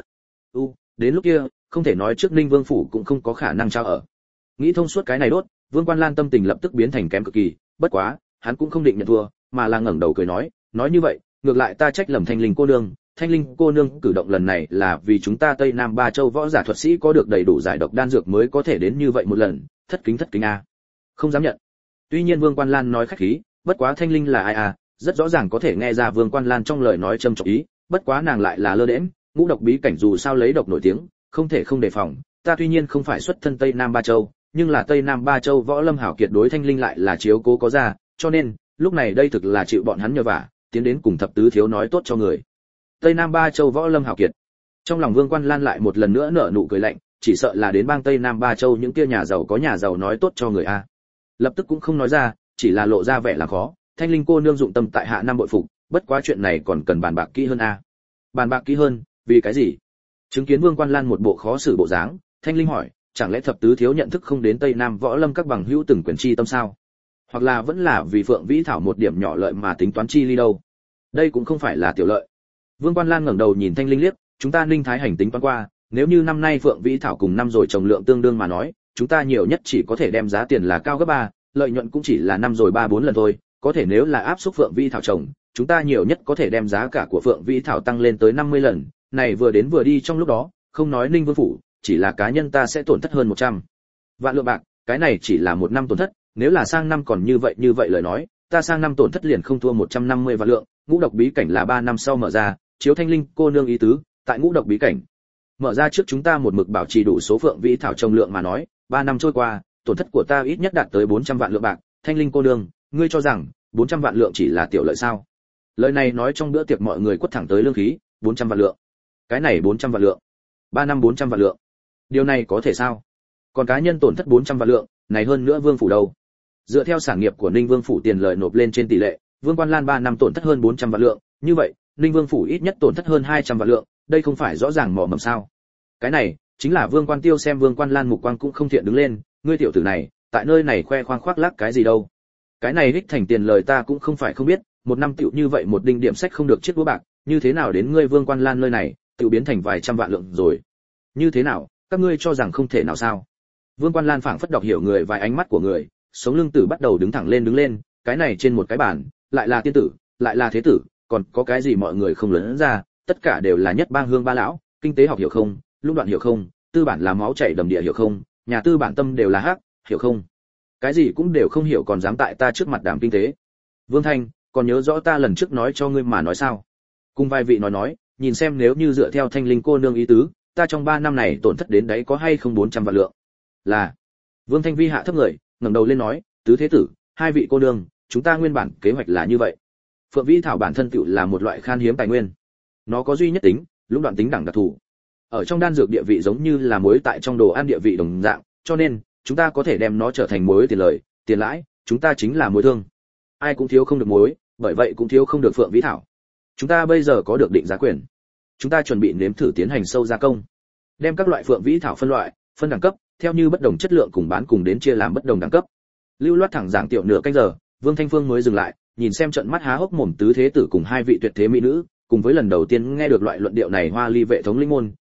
Đến lúc kia, không thể nói trước Ninh Vương phủ cũng không có khả năng trao ở. Nghĩ thông suốt cái này đốt, Vương Quan Lan tâm tình lập tức biến thành kém cực kỳ, bất quá, hắn cũng không định nhận thua, mà là ngẩng đầu cười nói như vậy, ngược lại ta trách lầm Thanh Linh cô nương cử động lần này là vì chúng ta Tây Nam Ba Châu võ giả thuật sĩ có được đầy đủ giải độc đan dược mới có thể đến như vậy một lần, thất kính a. Không dám nhận. Tuy nhiên Vương Quan Lan nói khách khí, bất quá Thanh Linh là ai à, rất rõ ràng có thể nghe ra Vương Quan Lan trong lời nói châm chọc ý, bất quá nàng lại là lơ đễnh, ngũ độc bí cảnh dù sao lấy độc nổi tiếng, không thể không đề phòng, ta tuy nhiên không phải xuất thân Tây Nam Ba Châu, nhưng là Tây Nam Ba Châu võ lâm hảo kiệt đối Thanh Linh lại là chiếu cố có ra, cho nên, lúc này đây thực là chịu bọn hắn nhờ vả, tiến đến cùng thập tứ thiếu nói tốt cho người. Tây Nam Ba Châu võ lâm hảo kiệt. Trong lòng Vương Quan Lan lại một lần nữa nở nụ cười lạnh, chỉ sợ là đến bang Tây Nam Ba Châu những kia nhà giàu nói tốt cho người a. Lập tức cũng không nói ra, chỉ là lộ ra vẻ là khó, Thanh Linh cô nương dụng tâm tại hạ năm bội phục, bất quá chuyện này còn cần bàn bạc kỹ hơn a. Bàn bạc kỹ hơn, vì cái gì? Chứng kiến Vương Quan Lan một bộ khó xử bộ dáng, Thanh Linh hỏi, chẳng lẽ thập tứ thiếu nhận thức không đến Tây Nam võ lâm các bằng hữu từng quyền chi tâm sao? Hoặc là vẫn là vì Phượng Vĩ Thảo một điểm nhỏ lợi mà tính toán chi ly đâu? Đây cũng không phải là tiểu lợi. Vương Quan Lan ngẩng đầu nhìn Thanh Linh liếc, chúng ta Ninh Thái hành tính toán qua, nếu như năm nay Phượng Vĩ Thảo cùng năm rồi trồng lượng tương đương mà nói, chúng ta nhiều nhất chỉ có thể đem giá tiền là cao gấp 3, lợi nhuận cũng chỉ là năm rồi 3-4 lần thôi, có thể nếu là áp suất Phượng Vĩ Thảo trồng, chúng ta nhiều nhất có thể đem giá cả của Phượng Vĩ Thảo tăng lên tới 50 lần, này vừa đến vừa đi trong lúc đó, không nói Ninh Vương phủ, chỉ là cá nhân ta sẽ tổn thất hơn 100 vạn lượng bạc, cái này chỉ là một năm tổn thất, nếu là sang năm còn như vậy lời nói, ta sang năm tổn thất liền không thua 150 vạn lượng, ngũ độc bí cảnh là 3 năm sau mở ra, chiếu Thanh Linh cô nương ý tứ, tại ngũ độc bí cảnh mở ra trước chúng ta một mực bảo trì đủ số Phượng Vĩ Thảo trồng lượng mà nói, 3 năm trôi qua, tổn thất của ta ít nhất đạt tới 400 vạn lượng bạc, Thanh Linh cô nương, ngươi cho rằng 400 vạn lượng chỉ là tiểu lợi sao? Lời này nói trong bữa tiệc mọi người quất thẳng tới lương khí, 400 vạn lượng. Cái này 400 vạn lượng. 3 năm 400 vạn lượng. Điều này có thể sao? Còn cá nhân tổn thất 400 vạn lượng, này hơn nữa Vương phủ đâu? Dựa theo sản nghiệp của Ninh Vương phủ tiền lợi nộp lên trên tỷ lệ, Vương Quan Lan 3 năm tổn thất hơn 400 vạn lượng, như vậy, Ninh Vương phủ ít nhất tổn thất hơn 200 vạn lượng, đây không phải rõ ràng mỏ mầm sao? Cái này, chính là Vương Quan Tiêu xem Vương Quan Lan mục quang cũng không thiện đứng lên, ngươi tiểu tử này, tại nơi này khoe khoang khoác lác cái gì đâu? Cái này đích thành tiền lời ta cũng không phải không biết, một năm tiểu như vậy một đinh điểm sách không được chiếc đũa bạc, như thế nào đến ngươi Vương Quan Lan nơi này, tiểu biến thành vài trăm vạn lượng rồi. Như thế nào, các ngươi cho rằng không thể nào sao? Vương Quan Lan phảng phất đọc hiểu người vài ánh mắt của người, sống lưng tử bắt đầu đứng thẳng lên đứng lên, cái này trên một cái bàn, lại là tiên tử, lại là thế tử, còn có cái gì mọi người không lớn ra, tất cả đều là nhất bang hương ba lão, kinh tế học hiểu không, lũng đoạn hiểu không, tư bản là máu chảy đầm địa hiểu không, nhà tư bản tâm đều là hắc, hiểu không? Cái gì cũng đều không hiểu còn dám tại ta trước mặt đàm kinh tế. Vương Thanh, còn nhớ rõ ta lần trước nói cho ngươi mà nói sao? Cùng vài vị nói, nhìn xem nếu như dựa theo Thanh Linh cô nương ý tứ, ta trong 3 năm này tổn thất đến đấy có hay không 400 vạn lượng. Là. Vương Thanh Vi hạ thấp người, ngẩng đầu lên nói, tứ thế tử, hai vị cô nương, chúng ta nguyên bản kế hoạch là như vậy. Phượng Vĩ Thảo bản thân tựu là một loại khan hiếm tài nguyên. Nó có duy nhất tính, lũng đoạn tính đẳng đặc thù. Ở trong đan dược địa vị giống như là muối tại trong đồ ăn địa vị đồng dạng, cho nên chúng ta có thể đem nó trở thành muối tiền lời, tiền lãi, chúng ta chính là muối thương. Ai cũng thiếu không được muối, bởi vậy cũng thiếu không được Phượng Vĩ Thảo. Chúng ta bây giờ có được định giá quyền. Chúng ta chuẩn bị nếm thử tiến hành sâu gia công. Đem các loại Phượng Vĩ Thảo phân loại, phân đẳng cấp, theo như bất đồng chất lượng cùng bán cùng đến chia làm bất đồng đẳng cấp. Lưu loát thẳng giảng tiểu nửa canh giờ, Vương Thanh Phương mới dừng lại, nhìn xem trận mắt há hốc mồm tứ thế tử cùng hai vị tuyệt thế mỹ nữ, cùng với lần đầu tiên nghe được loại luận điệu này hoa ly vệ thống linh môn,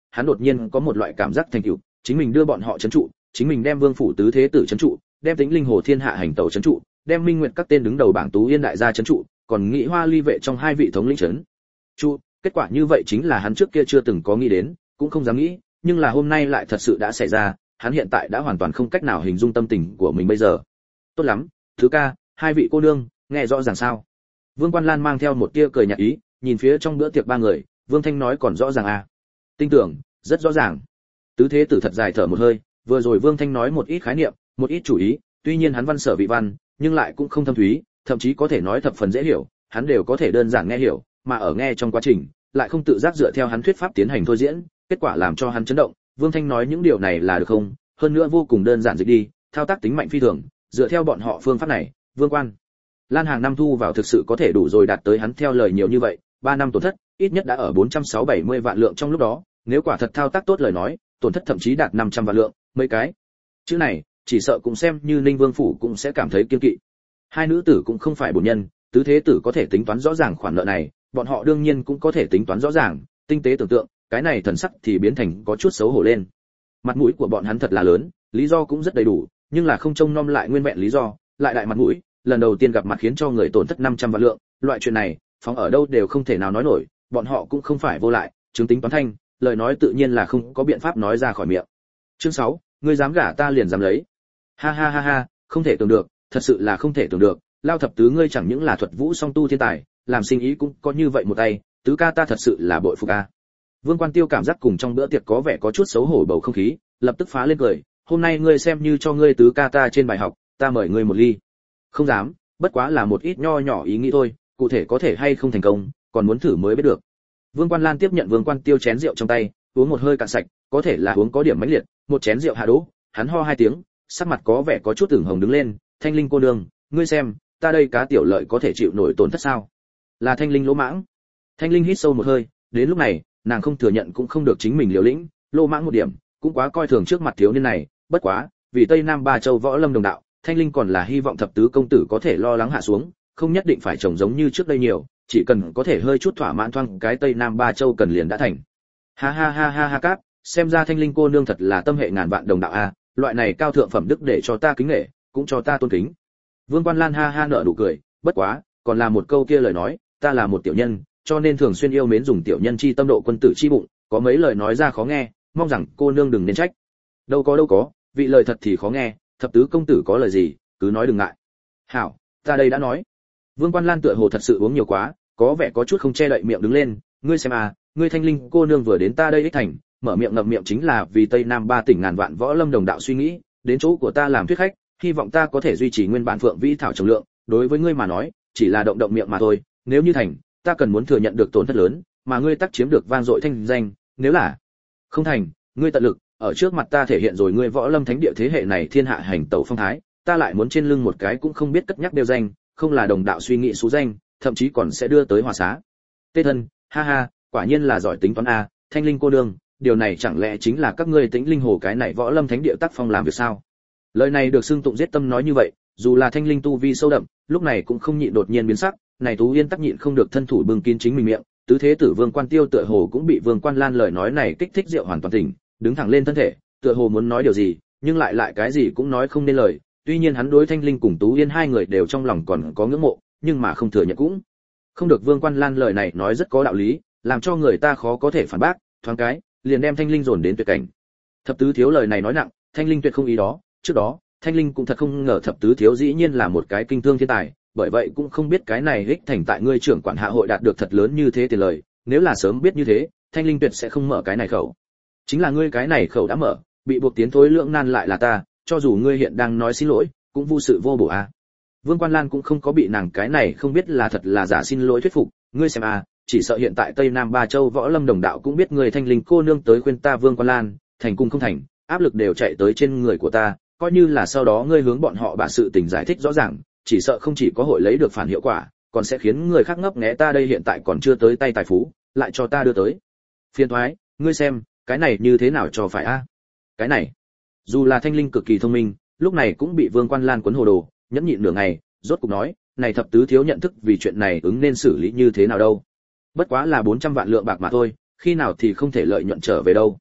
hắn đột nhiên có một loại cảm giác thành tựu, chính mình đưa bọn họ trấn trụ, chính mình đem Vương phủ tứ thế tử trấn trụ, đem Tĩnh Linh Hồ Thiên Hạ hành tẩu trấn trụ, đem Minh Nguyệt các tên đứng đầu bảng Tú Yên đại gia trấn trụ, còn nghĩ Hoa Ly vệ trong hai vị thống lĩnh trấn trụ, kết quả như vậy chính là hắn trước kia chưa từng có nghĩ đến, cũng không dám nghĩ, nhưng là hôm nay lại thật sự đã xảy ra, hắn hiện tại đã hoàn toàn không cách nào hình dung tâm tình của mình bây giờ. Tốt lắm, thứ ca, hai vị cô nương, nghe rõ ràng sao? Vương Quan Lan mang theo một tia cười nhạt ý, nhìn phía trong bữa tiệc ba người, Vương Thanh nói còn rõ ràng à? Tin tưởng, rất rõ ràng. Tứ thế tử thật dài thở một hơi, vừa rồi Vương Thanh nói một ít khái niệm, một ít chủ ý, tuy nhiên hắn văn sở vị văn, nhưng lại cũng không thâm thúy, thậm chí có thể nói thập phần dễ hiểu, hắn đều có thể đơn giản nghe hiểu, mà ở nghe trong quá trình, lại không tự giác dựa theo hắn thuyết pháp tiến hành thôi diễn, kết quả làm cho hắn chấn động. Vương Thanh nói những điều này là được không? Hơn nữa vô cùng đơn giản dịch đi, thao tác tính mạnh phi thường, dựa theo bọn họ phương pháp này, Vương Quan Lan hàng năm thu vào thực sự có thể đủ rồi đạt tới hắn theo lời nhiều như vậy, 3 năm tổn thất, ít nhất đã ở 470 vạn lượng trong lúc đó, nếu quả thật thao tác tốt lời nói, tổn thất thậm chí đạt 500 vạn lượng, mấy cái chữ này, chỉ sợ cũng xem như Ninh Vương phủ cũng sẽ cảm thấy kiêng kỵ. Hai nữ tử cũng không phải bổn nhân, tứ thế tử có thể tính toán rõ ràng khoản nợ này, bọn họ đương nhiên cũng có thể tính toán rõ ràng, tinh tế tưởng tượng, cái này thần sắc thì biến thành có chút xấu hổ lên. Mặt mũi của bọn hắn thật là lớn, lý do cũng rất đầy đủ, nhưng là không trông nom lại nguyên vẹn lý do, lại đại mặt mũi, lần đầu tiên gặp mặt khiến cho người tổn thất 500 vạn lượng, loại chuyện này, phóng ở đâu đều không thể nào nói nổi, bọn họ cũng không phải vô lại, chứng tính toán thanh, lời nói tự nhiên là không có biện pháp nói ra khỏi miệng. Chương 6, ngươi dám gả ta liền dám lấy. Ha ha ha ha, không thể tưởng được, thật sự là không thể tưởng được, Lao thập tứ ngươi chẳng những là thuật vũ song tu thiên tài, làm sinh ý cũng có như vậy một tay, tứ ca ta thật sự là bội phục a. Vương Quan Tiêu cảm giác cùng trong bữa tiệc có vẻ có chút xấu hổ bầu không khí, lập tức phá lên cười, hôm nay ngươi xem như cho ngươi tứ ca ta trên bài học, ta mời ngươi một ly. Không dám, bất quá là một ít nho nhỏ ý nghĩ thôi, cụ thể có thể hay không thành công, còn muốn thử mới biết được. Vương Quan Lan tiếp nhận Vương Quan Tiêu chén rượu trong tay, uống một hơi cạn sạch, có thể là uống có điểm mãnh liệt, một chén rượu hạ đỗ, hắn ho hai tiếng, sắc mặt có vẻ có chút ửng hồng đứng lên, Thanh Linh cô nương, ngươi xem, ta đây cá tiểu lợi có thể chịu nổi tổn thất sao? Là Thanh Linh lỗ mãng. Thanh Linh hít sâu một hơi, đến lúc này, nàng không thừa nhận cũng không được chính mình liều lĩnh, lỗ mãng một điểm, cũng quá coi thường trước mặt thiếu niên này, bất quá, vì Tây Nam Ba Châu võ lâm đồng đạo, Thanh Linh còn là hy vọng thập tứ công tử có thể lo lắng hạ xuống, không nhất định phải trồng giống như trước đây nhiều, chỉ cần có thể hơi chút thỏa mãn thoáng cái Tây Nam Ba Châu cần liền đã thành. Ha ha ha ha ha cáp, xem ra Thanh Linh cô nương thật là tâm hệ ngàn vạn đồng đạo a, loại này cao thượng phẩm đức để cho ta kính nể, cũng cho ta tôn kính. Vương Quan Lan ha ha nở nụ cười, bất quá, còn là một câu kia lời nói, ta là một tiểu nhân, cho nên thường xuyên yêu mến dùng tiểu nhân chi tâm độ quân tử chi bụng, có mấy lời nói ra khó nghe, mong rằng cô nương đừng nên trách. Đâu có, vị lời thật thì khó nghe, thập tứ công tử có lời gì, cứ nói đừng ngại. Hảo, ta đây đã nói. Vương Quan Lan tựa hồ thật sự uống nhiều quá, có vẻ có chút không che đậy miệng đứng lên, ngươi xem à, ngươi Thanh Linh cô nương vừa đến ta đây ích thành, mở miệng ngậm miệng chính là vì Tây Nam ba tỉnh ngàn vạn võ lâm đồng đạo suy nghĩ, đến chỗ của ta làm thuyết khách, hy vọng ta có thể duy trì nguyên bản phượng vĩ thảo trọng lượng, đối với ngươi mà nói, chỉ là động động miệng mà thôi, nếu như thành, ta cần muốn thừa nhận được tổn thất lớn, mà ngươi tác chiếm được vang dội thanh danh, nếu là không thành, ngươi tận lực ở trước mặt ta thể hiện rồi ngươi võ lâm thánh địa thế hệ này thiên hạ hành tẩu phong thái, ta lại muốn trên lưng một cái cũng không biết cất nhắc đeo danh, không là đồng đạo suy nghĩ xú danh, thậm chí còn sẽ đưa tới hòa xá. Tê thân, ha ha, quả nhiên là giỏi tính toán a, Thanh Linh cô nương, điều này chẳng lẽ chính là các ngươi Tĩnh Linh Hồ cái này võ lâm thánh địa tác phong làm việc sao? Lời này được xưng tụng giết tâm nói như vậy, dù là Thanh Linh tu vi sâu đậm, lúc này cũng không nhịn đột nhiên biến sắc, này Tú Yên tắc nhịn không được thân thủ bưng kín chính mình miệng, tứ thế tử Vương Quan Tiêu tựa hồ cũng bị Vương Quan Lan lời nói này kích thích rượu hoàn toàn tỉnh, đứng thẳng lên thân thể, tựa hồ muốn nói điều gì, nhưng lại cái gì cũng nói không nên lời. Tuy nhiên hắn đối Thanh Linh cùng Tú Yên hai người đều trong lòng còn có ngưỡng mộ, nhưng mà không thừa nhận cũng không được. Vương Quan Lan lời này nói rất có đạo lý, làm cho người ta khó có thể phản bác, thoáng cái liền đem Thanh Linh dồn đến tuyệt cảnh. Thập tứ thiếu lời này nói nặng, Thanh Linh tuyệt không ý đó, trước đó Thanh Linh cũng thật không ngờ thập tứ thiếu dĩ nhiên là một cái kinh thương thiên tài, bởi vậy cũng không biết cái này ích thành tại ngươi trưởng quản hạ hội đạt được thật lớn như thế tiền lời, nếu là sớm biết như thế, Thanh Linh tuyệt sẽ không mở cái này khẩu. Chính là ngươi cái này khẩu đã mở, bị buộc tiến thối lưỡng nan lại là ta, cho dù ngươi hiện đang nói xin lỗi, cũng vô sự vô bổ a. Vương Quan Lan cũng không có bị nàng cái này không biết là thật là giả xin lỗi thuyết phục, ngươi xem a, chỉ sợ hiện tại Tây Nam Ba Châu võ lâm đồng đạo cũng biết người Thanh Linh cô nương tới khuyên ta Vương Quan Lan, thành cung không thành, áp lực đều chạy tới trên người của ta, coi như là sau đó ngươi hướng bọn họ bà sự tình giải thích rõ ràng, chỉ sợ không chỉ có hội lấy được phản hiệu quả, còn sẽ khiến người khác ngấp nghé ta đây hiện tại còn chưa tới tay tài phú, lại cho ta đưa tới phiền toái, ngươi xem, cái này như thế nào cho phải a? Cái này, dù là Thanh Linh cực kỳ thông minh, lúc này cũng bị Vương Quan Lan cuốn hồ đồ, nhẫn nhịn nửa ngày, rốt cục nói, này thập tứ thiếu nhận thức vì chuyện này ứng nên xử lý như thế nào đâu? Bất quá là 400 vạn lượng bạc mà thôi, khi nào thì không thể lợi nhuận trở về đâu.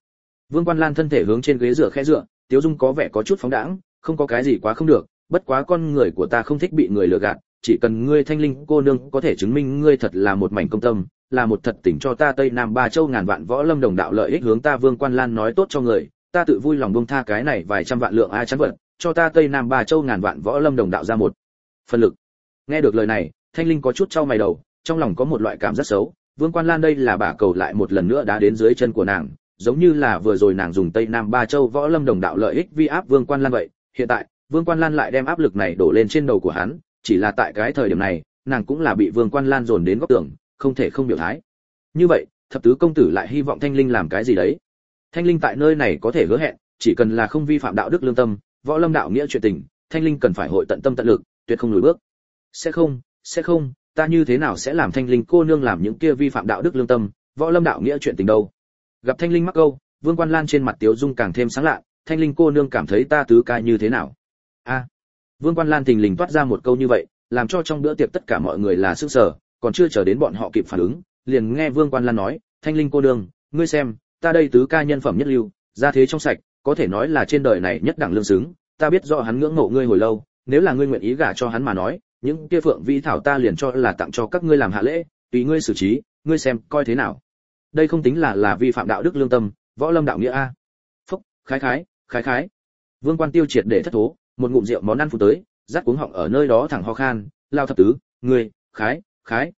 Vương Quan Lan thân thể hướng trên ghế dựa khẽ dựa, Tiếu Dung có vẻ có chút phóng đãng, không có cái gì quá không được, bất quá con người của ta không thích bị người lừa gạt, chỉ cần ngươi Thanh Linh cô nương có thể chứng minh ngươi thật là một mảnh công tâm, là một thật tình cho ta Tây Nam Ba Châu ngàn vạn võ lâm đồng đạo lợi ích hướng ta Vương Quan Lan nói tốt cho người, ta tự vui lòng buông tha cái này vài trăm vạn lượng a chắn vật, cho ta Tây Nam Ba Châu ngàn vạn võ lâm đồng đạo ra một phần lực. Nghe được lời này, Thanh Linh có chút chau mày đầu, trong lòng có một loại cảm giác xấu, Vương Quan Lan đây là bả cầu lại một lần nữa đã đến dưới chân của nàng, giống như là vừa rồi nàng dùng Tây Nam Ba Châu võ lâm đồng đạo lợi ích vi áp Vương Quan Lan vậy, hiện tại, Vương Quan Lan lại đem áp lực này đổ lên trên đầu của hắn, chỉ là tại cái thời điểm này, nàng cũng là bị Vương Quan Lan dồn đến góc tường, không thể không biểu thái. Như vậy, thập tứ công tử lại hy vọng Thanh Linh làm cái gì đấy? Thanh Linh tại nơi này có thể hứa hẹn, chỉ cần là không vi phạm đạo đức lương tâm, võ lâm đạo nghĩa chuyện tình, Thanh Linh cần phải hội tận tâm tận lực, tuyệt không lùi bước. Sẽ không, ta như thế nào sẽ làm Thanh Linh cô nương làm những kia vi phạm đạo đức lương tâm, võ lâm đạo nghĩa chuyện tình đâu? Gặp Thanh Linh mắc câu, Vương Quan Lan trên mặt Tiếu Dung càng thêm sáng lạ, Thanh Linh cô nương cảm thấy ta tứ ca như thế nào? Vương Quan Lan thình lình toát ra một câu như vậy, làm cho trong bữa tiệc tất cả mọi người là sửng sở, còn chưa chờ đến bọn họ kịp phản ứng, liền nghe Vương Quan Lan nói, Thanh Linh cô nương, ngươi xem, ta đây tứ ca nhân phẩm nhất lưu, gia thế trong sạch, có thể nói là trên đời này nhất đẳng lương xứng, ta biết rõ hắn ngưỡng mộ ngươi hồi lâu, nếu là ngươi nguyện ý gả cho hắn mà nói, những kia phượng vi thảo ta liền cho là tặng cho các ngươi làm hạ lễ, tùy ngươi xử trí, ngươi xem coi thế nào. Đây không tính là vi phạm đạo đức lương tâm, võ lâm đạo nghĩa a. Phúc, khái. Vương Quan Tiêu triệt để thất thố, một ngụm rượu món ăn phụ tới, rát cuống họng ở nơi đó thẳng ho khan, lao thập tứ, ngươi, khái,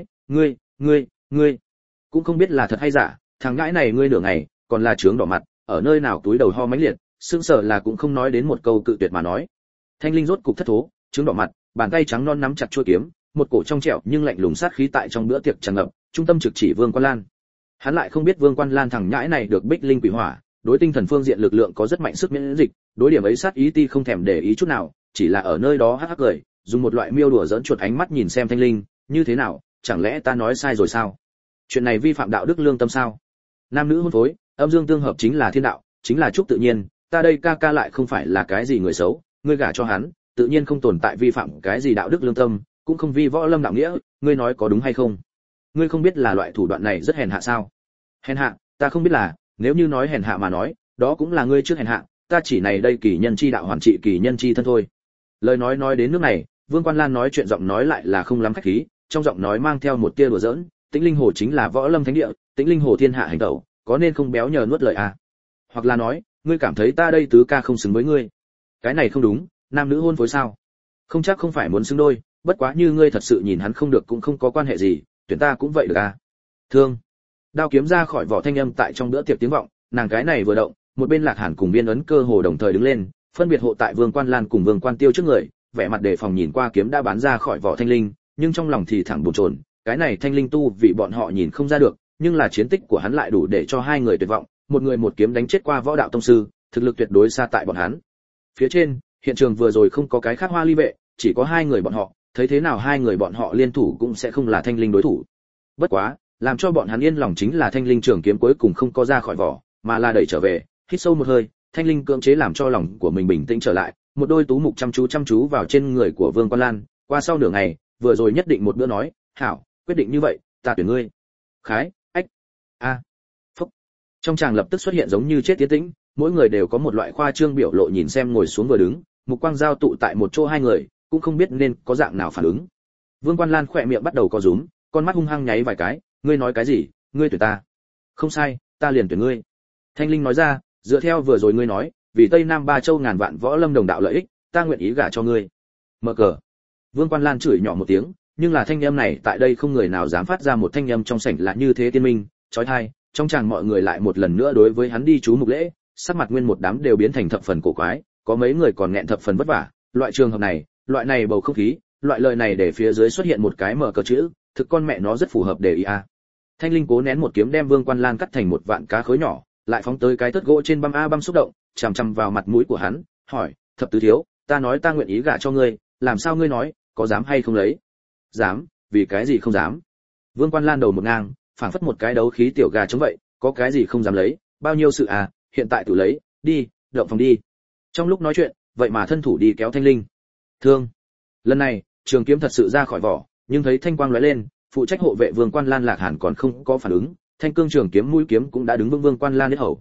ngươi, cũng không biết là thật hay giả, thằng ngãi này ngươi nửa ngày, còn là trướng đỏ mặt, ở nơi nào túi đầu ho mãnh liệt, sững sờ là cũng không nói đến một câu cự tuyệt mà nói. Thanh Linh rốt cục thất thố, trướng đỏ mặt, bàn tay trắng non nắm chặt chuôi kiếm, một cổ trong trẻo nhưng lạnh lùng sát khí tại trong bữa tiệc tràn ngập, trung tâm trực chỉ Vương Quan Lan. Hắn lại không biết Vương Quan Lan thằng nhãi này được Bích Linh Quỷ Hỏa, đối tinh thần phương diện lực lượng có rất mạnh sức miễn dịch, đối điểm ấy sát ý ti không thèm để ý chút nào, chỉ là ở nơi đó hắc hắc cười, dùng một loại miêu đùa giỡn chuột ánh mắt nhìn xem Thanh Linh, như thế nào, chẳng lẽ ta nói sai rồi sao? Chuyện này vi phạm đạo đức lương tâm sao? Nam nữ hôn phối, âm dương tương hợp chính là thiên đạo, chính là chúc tự nhiên, ta đây ca ca lại không phải là cái gì người xấu, ngươi gả cho hắn, tự nhiên không tồn tại vi phạm cái gì đạo đức lương tâm, cũng không vi võ lâm đạo nghĩa, ngươi nói có đúng hay không? Ngươi không biết là loại thủ đoạn này rất hèn hạ sao? Hèn hạ, ta không biết là, nếu như nói hèn hạ mà nói, đó cũng là ngươi trước hèn hạ, ta chỉ này đây kỳ nhân chi đạo hoàn trị kỳ nhân chi thân thôi. Lời nói đến nước này, Vương Quan Lan nói chuyện giọng nói lại là không lắm khách khí, trong giọng nói mang theo một tia đùa giỡn, Tĩnh Linh Hồ chính là võ lâm thánh địa, Tĩnh Linh Hồ thiên hạ hành tẩu, có nên không béo nhờ nuốt lời à? Hoặc là nói, ngươi cảm thấy ta đây tứ ca không xứng với ngươi? Cái này không đúng, nam nữ hôn phối sao? Không chắc không phải muốn xứng đôi, bất quá như ngươi thật sự nhìn hắn không được cũng không có quan hệ gì, tuyển ta cũng vậy được à? Thương. Đao kiếm ra khỏi vỏ thanh âm tại trong bữa tiệc tiếng vọng, nàng cái này vừa động, một bên Lạc Hàn cùng Biên Ấn Cơ hồ đồng thời đứng lên, phân biệt hộ tại Vương Quan Lan cùng Vương Quan Tiêu trước người, vẻ mặt đề phòng nhìn qua kiếm đã bắn ra khỏi vỏ Thanh Linh, nhưng trong lòng thì thẳng bồn chồn, cái này Thanh Linh tu vì bọn họ nhìn không ra được, nhưng là chiến tích của hắn lại đủ để cho hai người tuyệt vọng, một người một kiếm đánh chết qua võ đạo tông sư, thực lực tuyệt đối xa tại bọn hắn. Phía trên, hiện trường vừa rồi không có cái khác hoa ly vệ, chỉ có hai người bọn họ, thấy thế nào hai người bọn họ liên thủ cũng sẽ không là Thanh Linh đối thủ. Bất quá, làm cho bọn hắn yên lòng chính là Thanh Linh trường kiếm cuối cùng không có ra khỏi vỏ, mà là đẩy trở về, hít sâu một hơi, Thanh Linh cưỡng chế làm cho lòng của mình bình tĩnh trở lại, một đôi tú mục chăm chú vào trên người của Vương Quan Lan, qua sau nửa ngày, vừa rồi nhất định một bữa nói, "Hảo, quyết định như vậy, ta tuyển ngươi." Khái, ách, a, phúc. Trong tràng lập tức xuất hiện giống như chết tiến tĩnh, mỗi người đều có một loại khoa trương biểu lộ nhìn xem ngồi xuống vừa đứng, mục quang giao tụ tại một chỗ hai người, cũng không biết nên có dạng nào phản ứng. Vương Quan Lan khỏe miệng bắt đầu co rúm, con mắt hung hăng nháy vài cái, "Ngươi nói cái gì? Ngươi tuyển ta?" "Không sai, ta liền tuyển ngươi." Thanh Linh nói ra, "Dựa theo vừa rồi ngươi nói, vì Tây Nam Ba Châu ngàn vạn võ lâm đồng đạo lợi ích, ta nguyện ý gả cho ngươi." Mở cờ. Vương Quan Lan chửi nhỏ một tiếng, nhưng là thanh âm này tại đây không người nào dám phát ra một thanh âm trong sảnh là như thế tiên minh, chói tai, trong chàng mọi người lại một lần nữa đối với hắn đi chú mục lễ, sắc mặt nguyên một đám đều biến thành thập phần cổ quái, có mấy người còn nghẹn thập phần vất vả, loại trường hợp này, loại này bầu không khí, loại lời này để phía dưới xuất hiện một cái mở cờ chữ, thực con mẹ nó rất phù hợp để ý a. Thanh Linh cố nén một kiếm đem Vương Quan Lan cắt thành một vạn cá khối nhỏ, lại phóng tới cái tớt gỗ trên băm xúc động, chằm chằm vào mặt mũi của hắn, hỏi, "Thập tứ thiếu, ta nói ta nguyện ý gả cho ngươi, làm sao ngươi nói, có dám hay không lấy?" "Dám, vì cái gì không dám?" Vương Quan Lan đầu một ngang, phảng phất một cái đấu khí tiểu gà chống vậy, "Có cái gì không dám lấy, bao nhiêu sự à, hiện tại tự lấy, đi, động phòng đi." Trong lúc nói chuyện, vậy mà thân thủ đi kéo Thanh Linh. Thương. Lần này, trường kiếm thật sự ra khỏi vỏ, nhưng thấy thanh quang lóe lên, phụ trách hộ vệ Vương Quan Lan Lạc Hàn còn không có phản ứng, thanh cương trường kiếm mũi kiếm cũng đã đứng vững Vương Quan Lan hết hầu.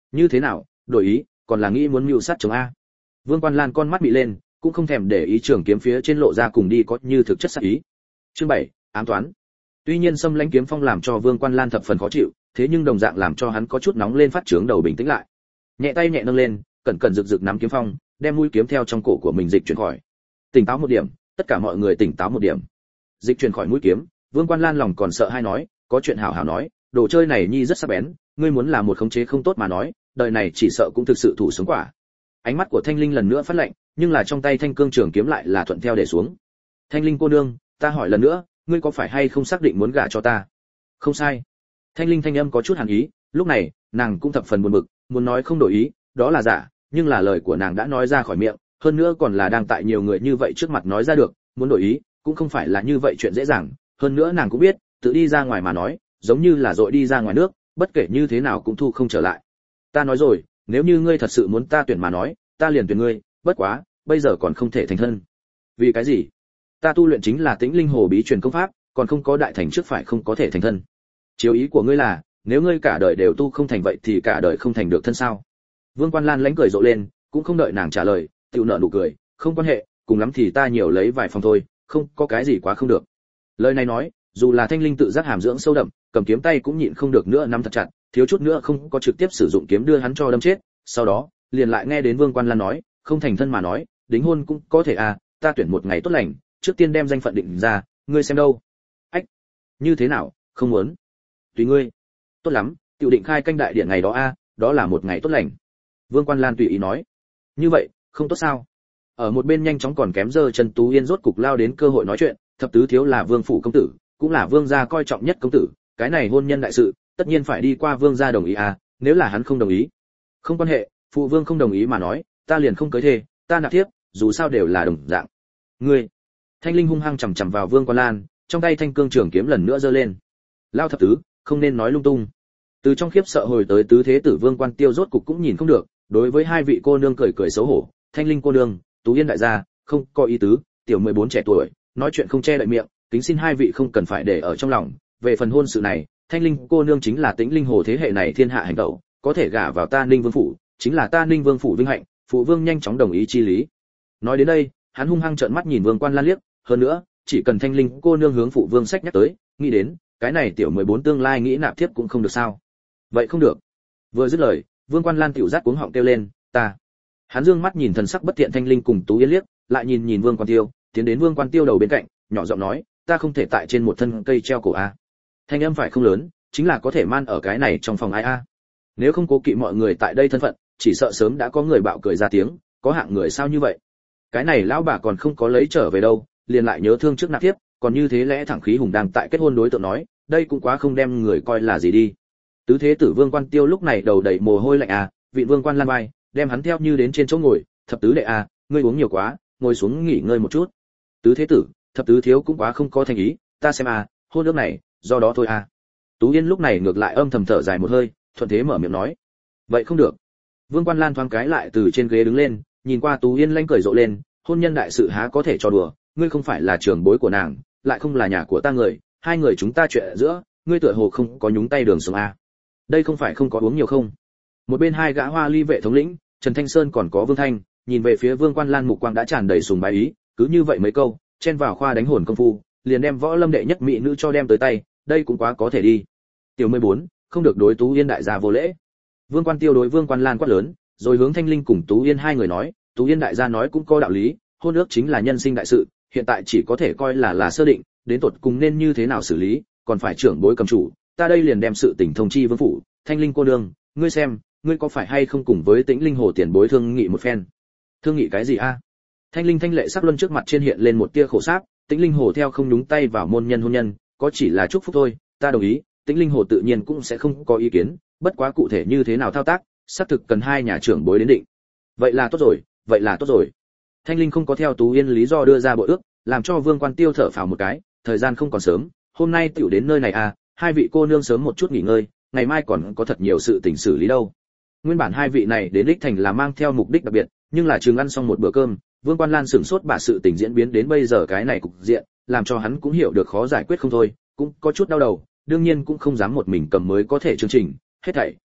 Như thế nào, đổi ý, còn là nghĩ muốn mưu sát chồng a? Vương Quan Lan con mắt bị lên, cũng không thèm để ý trường kiếm phía trên lộ ra cùng đi có như thực chất sát ý. Chương 7, ám toán. Tuy nhiên Xâm Lãnh kiếm phong làm cho Vương Quan Lan thập phần khó chịu, thế nhưng đồng dạng làm cho hắn có chút nóng lên phát trướng đầu bình tĩnh lại. Nhẹ tay nhẹ nâng lên, cẩn cẩn rực rực nắm kiếm phong, đem mũi kiếm theo trong cổ của mình dịch chuyển khỏi. Tỉnh táo một điểm, tất cả mọi người tỉnh táo một điểm. Dịch chuyển khỏi mũi kiếm, Vương Quan Lan lòng còn sợ hai nói, có chuyện hảo hảo nói, đồ chơi này nhi rất sắc bén, ngươi muốn làm một khống chế không tốt mà nói, đời này chỉ sợ cũng thực sự thủ sống quả. Ánh mắt của Thanh Linh lần nữa phát lạnh, nhưng là trong tay thanh cương trường kiếm lại là thuận theo để xuống. Thanh Linh cô nương, ta hỏi lần nữa, ngươi có phải hay không xác định muốn gả cho ta? Không sai. Thanh Linh thanh âm có chút hàn ý, lúc này, nàng cũng thập phần buồn bực, muốn nói không đổi ý, đó là giả, nhưng là lời của nàng đã nói ra khỏi miệng, hơn nữa còn là đang tại nhiều người như vậy trước mặt nói ra được, muốn đổi ý, cũng không phải là như vậy chuyện dễ dàng, hơn nữa nàng cũng biết, tự đi ra ngoài mà nói, giống như là dội đi ra ngoài nước, bất kể như thế nào cũng thu không trở lại. Ta nói rồi, nếu như ngươi thật sự muốn ta tuyển mà nói, ta liền tuyển ngươi, bất quá, bây giờ còn không thể thành thân. Vì cái gì? Ta tu luyện chính là Tĩnh Linh Hồ bí truyền công pháp, còn không có đại thành trước phải không có thể thành thân. Chiếu ý của ngươi là, nếu ngươi cả đời đều tu không thành vậy thì cả đời không thành được thân sao? Vương Quan Lan lánh cười rộ lên, cũng không đợi nàng trả lời, tiểu nợ nụ cười, không quan hệ, cùng lắm thì ta nhiều lấy vài phòng thôi, không có cái gì quá không được. Lời này nói, dù là Thanh Linh tự giác hàm dưỡng sâu đậm, cầm kiếm tay cũng nhịn không được nữa nắm thật chặt, thiếu chút nữa không có trực tiếp sử dụng kiếm đưa hắn cho đâm chết. Sau đó, liền lại nghe đến Vương Quan Lan nói, không thành thân mà nói, đính hôn cũng có thể à, ta tuyển một ngày tốt lành, trước tiên đem danh phận định ra, ngươi xem đâu? Ách, như thế nào, không muốn? Tùy ngươi. Tốt lắm, tiểu định khai canh đại điện ngày đó a, đó là một ngày tốt lành. Vương Quan Lan tùy ý nói. Như vậy, không tốt sao? Ở một bên nhanh chóng còn kém giờ Trần Tú Yên rốt cục lao đến cơ hội nói chuyện, thập tứ thiếu là Vương phủ công tử, cũng là Vương gia coi trọng nhất công tử, cái này hôn nhân đại sự, tất nhiên phải đi qua Vương gia đồng ý à, nếu là hắn không đồng ý. Không quan hệ, phụ vương không đồng ý mà nói, ta liền không cưới thê, ta nạp tiếp, dù sao đều là đồng dạng. Ngươi. Thanh Linh hung hăng chằm chằm vào Vương Quan Lan, trong tay thanh cương trường kiếm lần nữa giơ lên. Lao thập tứ, không nên nói lung tung. Từ trong khiếp sợ hồi tới tứ thế tử Vương Quan Tiêu rốt cục cũng nhìn không được, đối với hai vị cô nương cười cười xấu hổ, Thanh Linh cô nương, Tú Yên đại gia, không có ý tứ, tiểu 14 trẻ tuổi, nói chuyện không che đậy miệng, kính xin hai vị không cần phải để ở trong lòng, về phần hôn sự này, Thanh Linh cô nương chính là Tĩnh Linh Hồ thế hệ này thiên hạ hành động, có thể gả vào ta Ninh Vương phủ, chính là ta Ninh Vương phủ vinh hạnh, phụ vương nhanh chóng đồng ý chi lý. Nói đến đây, hắn hung hăng trợn mắt nhìn Vương Quan Lan liếc, hơn nữa, chỉ cần Thanh Linh cô nương hướng phụ vương sách nhắc tới, nghĩ đến, cái này tiểu 14 tương lai nghĩ nạp thiếp cũng không được sao? Vậy không được. Vừa dứt lời, Vương Quan Lan tiểu rát cuống họng kêu lên, ta. Hắn dương mắt nhìn thần sắc bất thiện Thanh Linh cùng Tú Yên liếc, lại nhìn Vương Quan Tiêu, tiến đến Vương Quan Tiêu đầu bên cạnh, nhỏ giọng nói, ta không thể tại trên một thân cây treo cổ a. Thanh âm phải không lớn, chính là có thể man ở cái này trong phòng ai a. Nếu không cố kỵ mọi người tại đây thân phận, chỉ sợ sớm đã có người bạo cười ra tiếng, có hạng người sao như vậy? Cái này lão bà còn không có lấy trở về đâu, liền lại nhớ thương trước nạp tiếp, còn như thế lẽ thẳng khí hùng đang tại kết hôn đối tượng nói, đây cũng quá không đem người coi là gì đi. Tứ thế tử Vương Quan Tiêu lúc này đầu đầy mồ hôi lạnh à, vị Vương Quan Lan vai, đem hắn theo như đến trên chỗ ngồi, thập tứ đệ à, ngươi uống nhiều quá, ngồi xuống nghỉ ngơi một chút. Tứ thế tử, thập tứ thiếu cũng quá không có thành ý, ta xem à, hôn ước này, do đó thôi à. Tú Yên lúc này ngược lại âm thầm thở dài một hơi, thuận thế mở miệng nói, vậy không được. Vương Quan Lan thoáng cái lại từ trên ghế đứng lên, nhìn qua Tú Yên lanh cười rộ lên, hôn nhân đại sự há có thể trò đùa, ngươi không phải là trưởng bối của nàng, lại không là nhà của ta người, hai người chúng ta chuyện giữa, ngươi tựa hồ không có nhúng tay đường sống à. Đây không phải không có uống nhiều không? Một bên hai gã hoa ly vệ thống lĩnh, Trần Thanh Sơn còn có Vương Thanh, nhìn về phía Vương Quan Lan mục quang đã tràn đầy sùng bái ý, cứ như vậy mấy câu, chen vào khoa đánh hồn công phu, liền đem võ lâm đệ nhất mỹ nữ cho đem tới tay, đây cũng quá có thể đi. Tiểu 14, không được đối Tú Yên đại gia vô lễ. Vương Quan Tiêu đối Vương Quan Lan quát lớn, rồi hướng Thanh Linh cùng Tú Yên hai người nói, Tú Yên đại gia nói cũng có đạo lý, hôn ước chính là nhân sinh đại sự, hiện tại chỉ có thể coi là sơ định, đến tột cùng nên như thế nào xử lý, còn phải trưởng bối cầm chủ, ta đây liền đem sự tình thông chi vương phủ. Thanh Linh cô nương, ngươi xem, ngươi có phải hay không cùng với Tĩnh Linh Hồ tiền bối thương nghị một phen? Thương nghị cái gì a? Thanh Linh thanh lệ sắc luân trước mặt trên hiện lên một tia khổ sáp, Tĩnh Linh Hồ theo không nhúng tay vào môn nhân hôn nhân, có chỉ là chúc phúc thôi, ta đồng ý, Tĩnh Linh Hồ tự nhiên cũng sẽ không có ý kiến, bất quá cụ thể như thế nào thao tác, xác thực cần hai nhà trưởng bối đến định. Vậy là tốt rồi, vậy là tốt rồi. Thanh Linh không có theo Tú Yên lý do đưa ra bội ước, làm cho Vương Quan Tiêu thở phào một cái, thời gian không còn sớm, hôm nay tiểu đến nơi này à, hai vị cô nương sớm một chút nghỉ ngơi, ngày mai còn có thật nhiều sự tình xử lý đâu. Nguyên bản hai vị này đến đích thành là mang theo mục đích đặc biệt, nhưng là chừng ăn xong một bữa cơm, Vương Quan Lan sửng sốt bà sự tình diễn biến đến bây giờ cái này cục diện, làm cho hắn cũng hiểu được khó giải quyết không thôi, cũng có chút đau đầu, đương nhiên cũng không dám một mình cầm mới có thể chương trình, hết thảy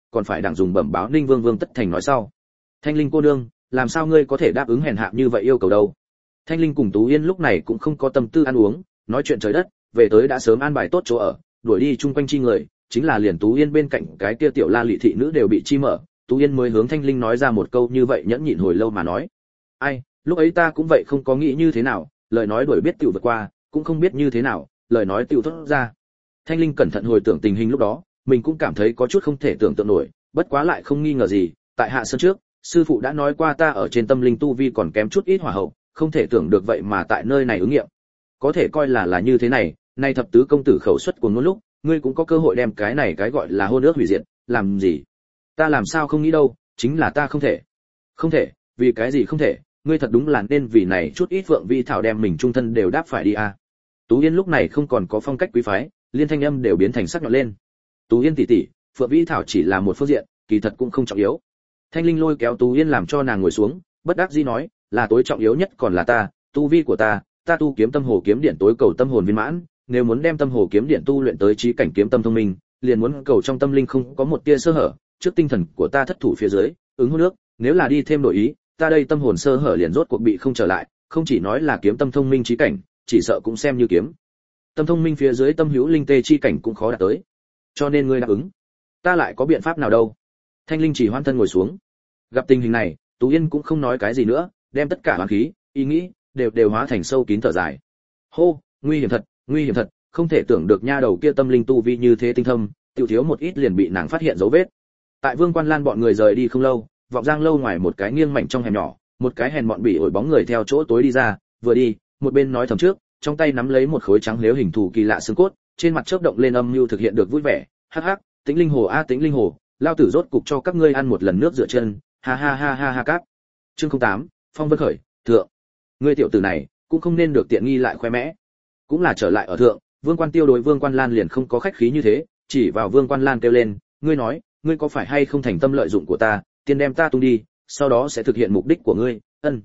còn phải đặng dùng bẩm báo Ninh Vương Vương Tất Thành nói sau. Thanh Linh cô nương, làm sao ngươi có thể đáp ứng hèn hạ như vậy yêu cầu đâu? Thanh Linh cùng Tú Yên lúc này cũng không có tâm tư ăn uống, nói chuyện trời đất, về tới đã sớm an bài tốt chỗ ở, đuổi đi chung quanh chi người, chính là liền Tú Yên bên cạnh cái kia tiểu La Lị thị nữ đều bị chi mở, Tú Yên mới hướng Thanh Linh nói ra một câu như vậy nhẫn nhịn hồi lâu mà nói. Ai, lúc ấy ta cũng vậy không có nghĩ như thế nào, lời nói đuổi biết tiểu vượt qua, cũng không biết như thế nào, lời nói tiểu thốt ra. Thanh Linh cẩn thận hồi tưởng tình hình lúc đó, mình cũng cảm thấy có chút không thể tưởng tượng nổi, bất quá lại không nghi ngờ gì, tại Hạ Sơn trước, sư phụ đã nói qua ta ở trên tâm linh tu vi còn kém chút ít hỏa hậu, không thể tưởng được vậy mà tại nơi này ứng nghiệm. Có thể coi là như thế này, nay thập tứ công tử khẩu xuất của ngôn lúc, ngươi cũng có cơ hội đem cái này cái gọi là hôn ước hủy diệt, làm gì? Ta làm sao không nghĩ đâu, chính là ta không thể. Không thể, vì cái gì không thể? Ngươi thật đúng là nên vì này chút ít vượng vi thảo đem mình trung thân đều đáp phải đi à. Tú Yên lúc này không còn có phong cách quý phái, liên thanh âm đều biến thành sắc nhọn lên. Tú Yên tỷ tỷ, phượng vi thảo chỉ là một phương diện, kỳ thật cũng không trọng yếu. Thanh Linh lôi kéo Tú Yên làm cho nàng ngồi xuống, bất đắc dĩ nói, là tối trọng yếu nhất còn là ta, tu vi của ta tu kiếm tâm hồ kiếm điện tối cầu tâm hồn viên mãn, nếu muốn đem tâm hồ kiếm điện tu luyện tới chí cảnh kiếm tâm thông minh, liền muốn cầu trong tâm linh không có một tia sơ hở, trước tinh thần của ta thất thủ phía dưới, ứng hôn nước, nếu là đi thêm đổi ý, ta đây tâm hồn sơ hở liền rốt cuộc bị không trở lại, không chỉ nói là kiếm tâm thông minh chí cảnh, chỉ sợ cũng xem như kiếm tâm thông minh phía dưới tâm hữu linh tê chi cảnh cũng khó đạt tới. Cho nên ngươi đáp ứng, ta lại có biện pháp nào đâu? Thanh Linh chỉ hoan thân ngồi xuống. Gặp tình hình này, Tú Yên cũng không nói cái gì nữa, đem tất cả hoán khí, ý nghĩ đều hóa thành sâu kín thở dài. Hô, nguy hiểm thật, không thể tưởng được nha đầu kia tâm linh tu vi như thế tinh thâm, tiểu thiếu một ít liền bị nàng phát hiện dấu vết. Tại Vương Quan Lan bọn người rời đi không lâu, vọng giang lâu ngoài một cái nghiêng mảnh trong hẻm nhỏ, một cái hèn mọn bỉ ổi bóng người theo chỗ tối đi ra, vừa đi, một bên nói thầm trước, trong tay nắm lấy một khối trắng liếu hình thù kỳ lạ xương cốt, trên mặt chớp động lên âm mưu thực hiện được vui vẻ. Hắc hắc, Tĩnh Linh Hồ a Tĩnh Linh Hồ, lao tử rốt cục cho các ngươi ăn một lần nước rửa chân, ha ha ha ha ha cáp. Chương 08, Phong Vân khởi, thượng. Ngươi tiểu tử này, cũng không nên được tiện nghi lại khoe mẽ. Cũng là trở lại ở thượng, Vương Quan Tiêu đối Vương Quan Lan liền không có khách khí như thế, chỉ vào Vương Quan Lan kêu lên, ngươi nói, ngươi có phải hay không thành tâm lợi dụng của ta, tiên đem ta tung đi, sau đó sẽ thực hiện mục đích của ngươi,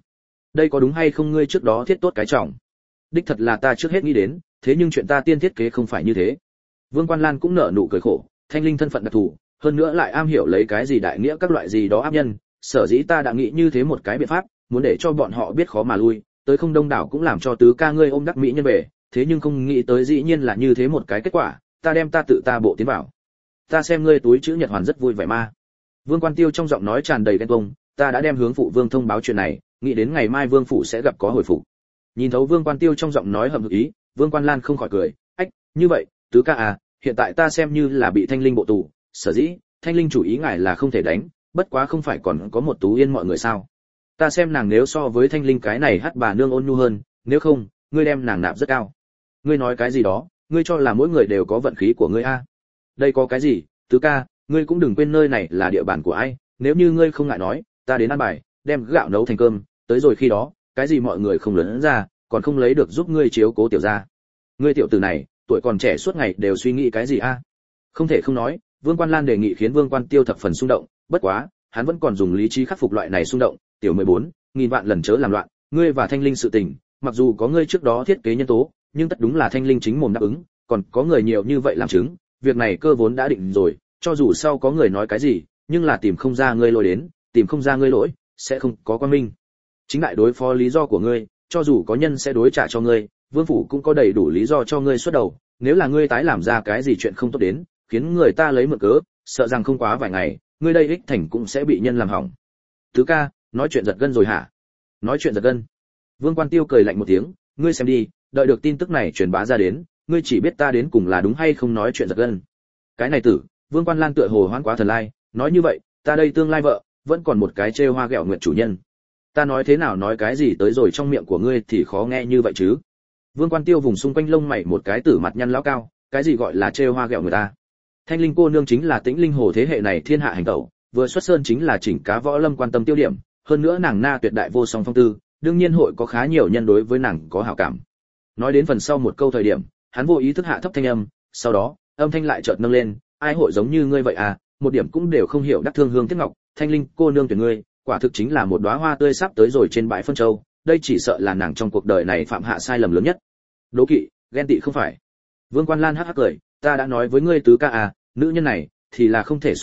đây có đúng hay không ngươi trước đó thiết tốt cái trọng? Đích thật là ta trước hết nghĩ đến, thế nhưng chuyện ta tiên thiết kế không phải như thế. Vương Quan Lan cũng nở nụ cười khổ, Thanh Linh thân phận đặc thù, hơn nữa lại am hiểu lấy cái gì đại nghĩa các loại gì đó áp nhân, sở dĩ ta đã nghĩ như thế một cái biện pháp, muốn để cho bọn họ biết khó mà lui, tới không đông đảo cũng làm cho tứ ca ngươi ôm đắc mỹ nhân về, thế nhưng không nghĩ tới dĩ nhiên là như thế một cái kết quả, ta đem ta tự ta bộ tiến vào. Ta xem ngươi túi chữ nhật hoàn rất vui vẻ ma. Vương Quan Tiêu trong giọng nói tràn đầy ghen tuông, ta đã đem hướng phụ Vương thông báo chuyện này, nghĩ đến ngày mai Vương phủ sẽ gặp có hồi phục. Nhìn thấu Vương Quan Tiêu trong giọng nói hầm hực ý, Vương Quan Lan không khỏi cười, ách, như vậy, tứ ca à, hiện tại ta xem như là bị Thanh Linh bộ tù, sở dĩ, Thanh Linh chủ ý ngài là không thể đánh, bất quá không phải còn có một Tú Yên mọi người sao? Ta xem nàng nếu so với Thanh Linh cái này hát bà nương ôn nhu hơn, nếu không, ngươi đem nàng nạp rất cao. Ngươi nói cái gì đó, ngươi cho là mỗi người đều có vận khí của ngươi a? Đây có cái gì, tứ ca, ngươi cũng đừng quên nơi này là địa bàn của ai, nếu như ngươi không ngại nói, ta đến ăn bài, đem gạo nấu thành cơm, tới rồi khi đó, cái gì mọi người không lớn ra, còn không lấy được giúp ngươi chiếu cố tiểu gia. Ngươi tiểu tử này, tuổi còn trẻ suốt ngày đều suy nghĩ cái gì a? Không thể không nói, Vương Quan Lan đề nghị khiến Vương Quan Tiêu thập phần xung động, bất quá, hắn vẫn còn dùng lý trí khắc phục loại này xung động, tiểu 14, nghìn vạn lần chớ làm loạn, ngươi và Thanh Linh sự tình, mặc dù có ngươi trước đó thiết kế nhân tố, nhưng tất đúng là Thanh Linh chính mồm đáp ứng, còn có người nhiều như vậy làm chứng, việc này cơ vốn đã định rồi, cho dù sau có người nói cái gì, nhưng là tìm không ra ngươi lỗi đến, tìm không ra ngươi lỗi, sẽ không có quan minh. Chính đại đối phó lý do của ngươi, cho dù có nhân sẽ đối trả cho ngươi, Vương phủ cũng có đầy đủ lý do cho ngươi xuất đầu, nếu là ngươi tái làm ra cái gì chuyện không tốt đến, khiến người ta lấy mượn cớ, sợ rằng không quá vài ngày, ngươi đây ích thành cũng sẽ bị nhân làm hỏng. Tứ ca, nói chuyện giật gân rồi hả? Nói chuyện giật gân. Vương Quan Tiêu cười lạnh một tiếng, ngươi xem đi, đợi được tin tức này truyền bá ra đến, ngươi chỉ biết ta đến cùng là đúng hay không nói chuyện giật gân. Cái này tử, Vương Quan Lan tựa hồ hoán quá thần lai, nói như vậy, ta đây tương lai vợ, vẫn còn một cái trêu hoa ghẹo nguyệt chủ nhân. Ta nói thế nào nói cái gì tới rồi trong miệng của ngươi thì khó nghe như vậy chứ? Vương Quan Tiêu vùng xung quanh lông mày một cái tử mặt nhăn lão cao, cái gì gọi là trêu hoa ghẹo người ta? Thanh Linh cô nương chính là Tĩnh Linh Hồ thế hệ này thiên hạ hành tẩu, vừa xuất sơn chính là chỉnh cá võ lâm quan tâm tiêu điểm, hơn nữa nàng na tuyệt đại vô song phong tư, đương nhiên hội có khá nhiều nhân đối với nàng có hảo cảm. Nói đến phần sau một câu thời điểm, hắn vô ý thức hạ thấp thanh âm, sau đó, âm thanh lại chợt nâng lên, ai hội giống như ngươi vậy à, một điểm cũng đều không hiểu đắc thương hương tiếc ngọc, Thanh Linh cô nương tuyển ngươi, quả thực chính là một đóa hoa tươi sắp tới rồi trên bãi phân châu, đây chỉ sợ là nàng trong cuộc đời này phạm hạ sai lầm lớn nhất. Đố kỵ, ghen tị không phải. Vương Quan Lan hắc hắc cười, ta đã nói với ngươi tứ ca à, nữ nhân này thì là không thể sủng chứ,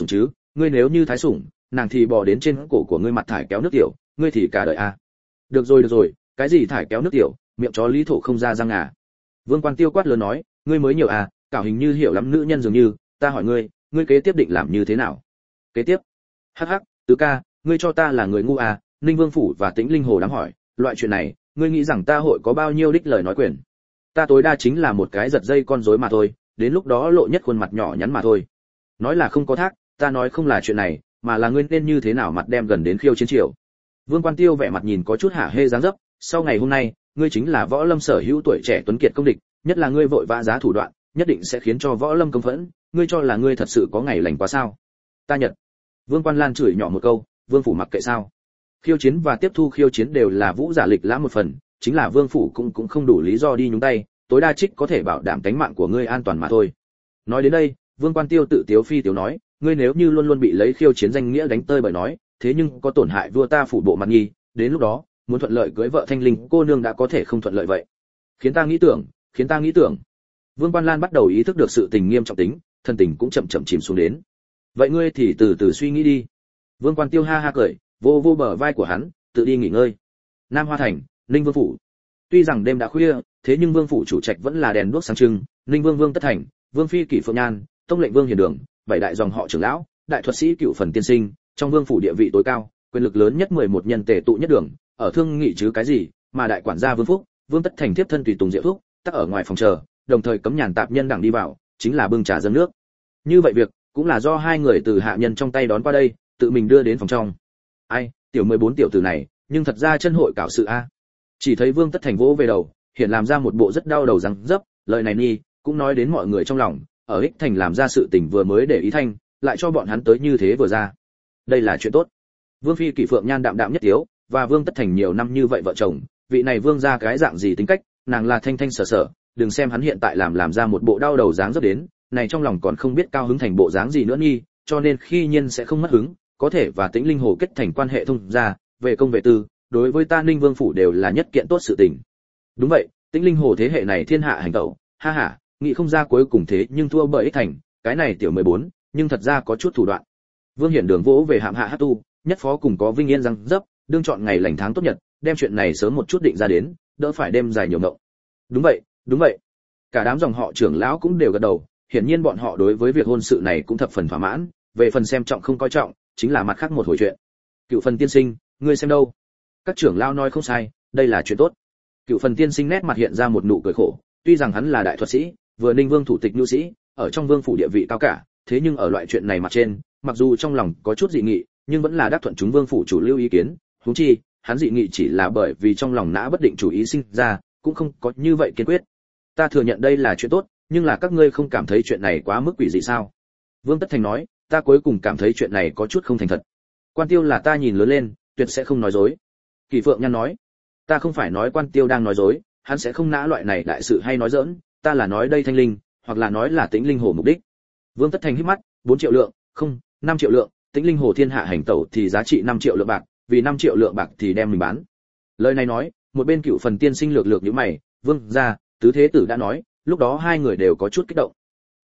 ngươi nếu như thái sủng, nàng thì bò đến trên cổ của ngươi mặt thải kéo nước tiểu, ngươi thì cả đời à. Được rồi, cái gì thải kéo nước tiểu, miệng chó lý thổ không ra răng à. Vương Quan Tiêu quát lớn nói, ngươi mới nhiều à, cảo hình như hiểu lắm nữ nhân dường như, ta hỏi ngươi kế tiếp định làm như thế nào? Kế tiếp? Hắc hắc, tứ ca, ngươi cho ta là người ngu à? Ninh Vương phủ và Tĩnh Linh Hồ đám hỏi, loại chuyện này, ngươi nghĩ rằng ta hội có bao nhiêu đích lời nói quyền? Ta tối đa chính là một cái giật dây con rối mà thôi, đến lúc đó lộ nhất khuôn mặt nhỏ nhắn mà thôi. Nói là không có thác, ta nói không là chuyện này, mà là ngươi nên như thế nào mặt đem gần đến khiêu chiến triều. Vương Quan Tiêu vẻ mặt nhìn có chút hả hê dáng dấp, sau ngày hôm nay, ngươi chính là võ lâm sở hữu tuổi trẻ tuấn kiệt công địch, nhất là ngươi vội vã giá thủ đoạn, nhất định sẽ khiến cho võ lâm công phẫn, ngươi cho là ngươi thật sự có ngày lành quá sao? Ta nhận. Vương Quan Lan chửi nhỏ một câu, Vương phủ mặc kệ sao? Khiêu chiến và tiếp thu khiêu chiến đều là vũ giả lịch lãm một phần, chính là Vương phủ cũng không đủ lý do đi nhúng tay, tối đa trích có thể bảo đảm tính mạng của ngươi an toàn mà thôi. Nói đến đây, Vương Quan Tiêu tự tiếu phi tiếu nói, ngươi nếu như luôn luôn bị lấy khiêu chiến danh nghĩa đánh tơi bởi nói, thế nhưng có tổn hại vua ta phủ bộ mặt nghi, đến lúc đó, muốn thuận lợi cưới vợ Thanh Linh cô nương đã có thể không thuận lợi vậy. Khiến ta nghĩ tưởng. Vương Quan Lan bắt đầu ý thức được sự tình nghiêm trọng tính, thân tình cũng chậm chậm chìm xuống đến. Vậy ngươi thì từ từ suy nghĩ đi. Vương Quan Tiêu ha ha cười, vô bờ vai của hắn, tự đi nghỉ ngơi. Nam Hoa Thành, Ninh Vương phủ. Tuy rằng đêm đã khuya, thế nhưng Vương phủ chủ trạch vẫn là đèn đuốc sáng trưng, Ninh Vương Vương Tất Thành, Vương phi Kỷ Phượng Nhan, Tông lệnh Vương Hiền Đường, bảy đại dòng họ trưởng lão, đại thuật sĩ Cựu Phần tiên sinh, trong Vương phủ địa vị tối cao, quyền lực lớn nhất 11 nhân tề tụ nhất đường, ở thương nghị chứ cái gì, mà đại quản gia Vương Phúc, Vương Tất Thành tiếp thân tùy tùng Diệu Thúc, tắc ở ngoài phòng chờ, đồng thời cấm nhàn tạp nhân đẳng đi vào, chính là bưng trà dâng nước. Như vậy việc cũng là do hai người từ hạ nhân trong tay đón qua đây, tự mình đưa đến phòng trong. Ai, tiểu 14 tiểu tử này, nhưng thật ra chân hội cảo sự a. Chỉ thấy Vương Tất Thành vỗ về đầu, hiện làm ra một bộ rất đau đầu răng dấp, lời này nhi cũng nói đến mọi người trong lòng, ở Ích Thành làm ra sự tình vừa mới để ý thanh, lại cho bọn hắn tới như thế vừa ra. Đây là chuyện tốt. Vương phi Kỷ Phượng Nhan đạm đạm nhất tiếu, và Vương Tất Thành nhiều năm như vậy vợ chồng, vị này vương gia cái dạng gì tính cách, nàng là thanh thanh sở sở, đừng xem hắn hiện tại làm ra một bộ đau đầu dáng dấp đến, này trong lòng còn không biết cao hứng thành bộ dáng gì nữa nghi, cho nên khi nhiên sẽ không mất hứng, có thể và Tĩnh Linh Hồ kết thành quan hệ thông gia, về công về tư, đối với ta Ninh Vương phủ đều là nhất kiện tốt sự tình. Đúng vậy, Tĩnh Linh Hồ thế hệ này thiên hạ hành tẩu, ha ha, nghĩ không ra cuối cùng thế nhưng thua bởi Ích Thành, cái này tiểu 14, nhưng thật ra có chút thủ đoạn. Vương Hiển Đường vỗ về hạm hạ hát tu, nhất phó cùng có vinh yên răng dấp, đương chọn ngày lành tháng tốt nhật, đem chuyện này sớm một chút định ra đến, đỡ phải đêm dài nhiều ngộng. Đúng vậy. Cả đám dòng họ trưởng lão cũng đều gật đầu, hiển nhiên bọn họ đối với việc hôn sự này cũng thập phần thỏa mãn, về phần xem trọng không coi trọng, chính là mặt khác một hồi chuyện. Cựu Phần tiên sinh, ngươi xem đâu? Các trưởng lão nói không sai, đây là chuyện tốt. Cựu Phần tiên sinh nét mặt hiện ra một nụ cười khổ, tuy rằng hắn là đại thuật sĩ, vừa Ninh Vương thủ tịch nhu sĩ, ở trong vương phủ địa vị cao cả, thế nhưng ở loại chuyện này mặt trên, mặc dù trong lòng có chút dị nghị, nhưng vẫn là đáp thuận chúng vương phủ chủ lưu ý kiến, huống chi, hắn dị nghị chỉ là bởi vì trong lòng nã bất định chủ ý sinh ra, cũng không có như vậy kiên quyết. Ta thừa nhận đây là chuyện tốt, nhưng là các ngươi không cảm thấy chuyện này quá mức quỷ dị sao? Vương Tất Thành nói, ta cuối cùng cảm thấy chuyện này có chút không thành thật. Quan Tiêu là ta nhìn lớn lên, tuyệt sẽ không nói dối. Kỷ Phượng Nhan nói, ta không phải nói Quan Tiêu đang nói dối, hắn sẽ không nã loại này đại sự hay nói giỡn, ta là nói đây Thanh Linh, hoặc là nói là Tĩnh Linh Hồ mục đích. Vương Tất Thành híp mắt, 4 triệu lượng, không, 5 triệu lượng, Tĩnh Linh Hồ thiên hạ hành tẩu thì giá trị 5 triệu lượng bạc, vì 5 triệu lượng bạc thì đem mình bán. Lời này nói, một bên Cựu Phần tiên sinh lược nhíu mày, Vương gia, tứ thế tử đã nói, lúc đó hai người đều có chút kích động.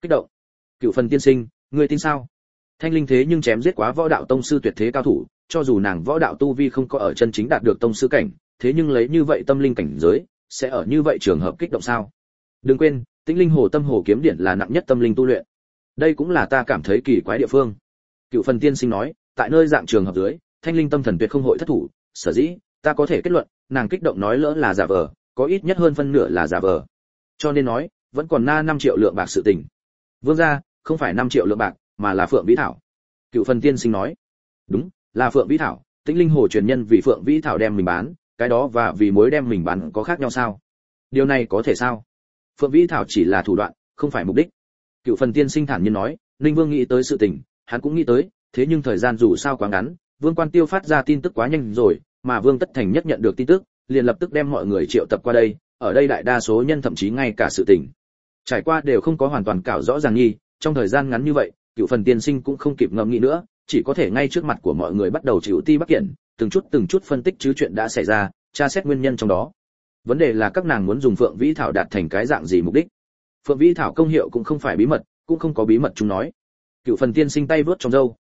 Cựu Phần tiên sinh, ngươi tin sao? Thanh Linh thế nhưng chém giết quá võ đạo tông sư tuyệt thế cao thủ, cho dù nàng võ đạo tu vi không có ở chân chính đạt được tông sư cảnh, thế nhưng lấy như vậy tâm linh cảnh giới, sẽ ở như vậy trường hợp kích động sao? Đừng quên, Tĩnh Linh Hồ tâm hồ kiếm điển là nặng nhất tâm linh tu luyện. Đây cũng là ta cảm thấy kỳ quái địa phương. Cựu Phần tiên sinh nói, tại nơi dạng trường hợp dưới, Thanh Linh tâm thần tuyệt không hội thất thủ, sở dĩ, ta có thể kết luận, nàng kích động nói lỡ là giả vờ, có ít nhất hơn phân nửa là giả vờ. Cho nên nói, vẫn còn 5 triệu lượng bạc sự tình. Vương gia, không phải 5 triệu lượng bạc, mà là Phượng Vĩ Thảo. Cựu Phần tiên sinh nói, đúng, là Phượng Vĩ Thảo, Tĩnh Linh Hồ truyền nhân vì Phượng Vĩ Thảo đem mình bán, cái đó và vì mối đem mình bán có khác nhau sao? Điều này có thể sao? Phượng Vĩ Thảo chỉ là thủ đoạn, không phải mục đích. Cựu Phần tiên sinh thản nhiên nói, Ninh Vương nghĩ tới sự tình, hắn cũng nghĩ tới, thế nhưng thời gian dù sao quá ngắn, Vương Quan Tiêu phát ra tin tức quá nhanh rồi, mà Vương Tất Thành nhất nhận được tin tức, liền lập tức đem mọi người triệu tập qua đây, ở đây đại đa số nhân thậm chí ngay cả sự tình trải qua đều không có hoàn toàn cảo rõ ràng nghi, trong thời gian ngắn như vậy, Cựu Phần tiên sinh cũng không kịp ngẫm nghĩ nữa, chỉ có thể ngay trước mặt của mọi người bắt đầu chịu ti bắc kiện, từng chút phân tích chứ chuyện đã xảy ra, tra xét nguyên nhân trong đó. Vấn đề là các nàng muốn dùng Phượng Vĩ Thảo đạt thành cái dạng gì mục đích. Phượng Vĩ Thảo công hiệu cũng không phải bí mật, cũng không có bí mật chúng nói. Cựu Phần tiên sinh tay vớt trong râu,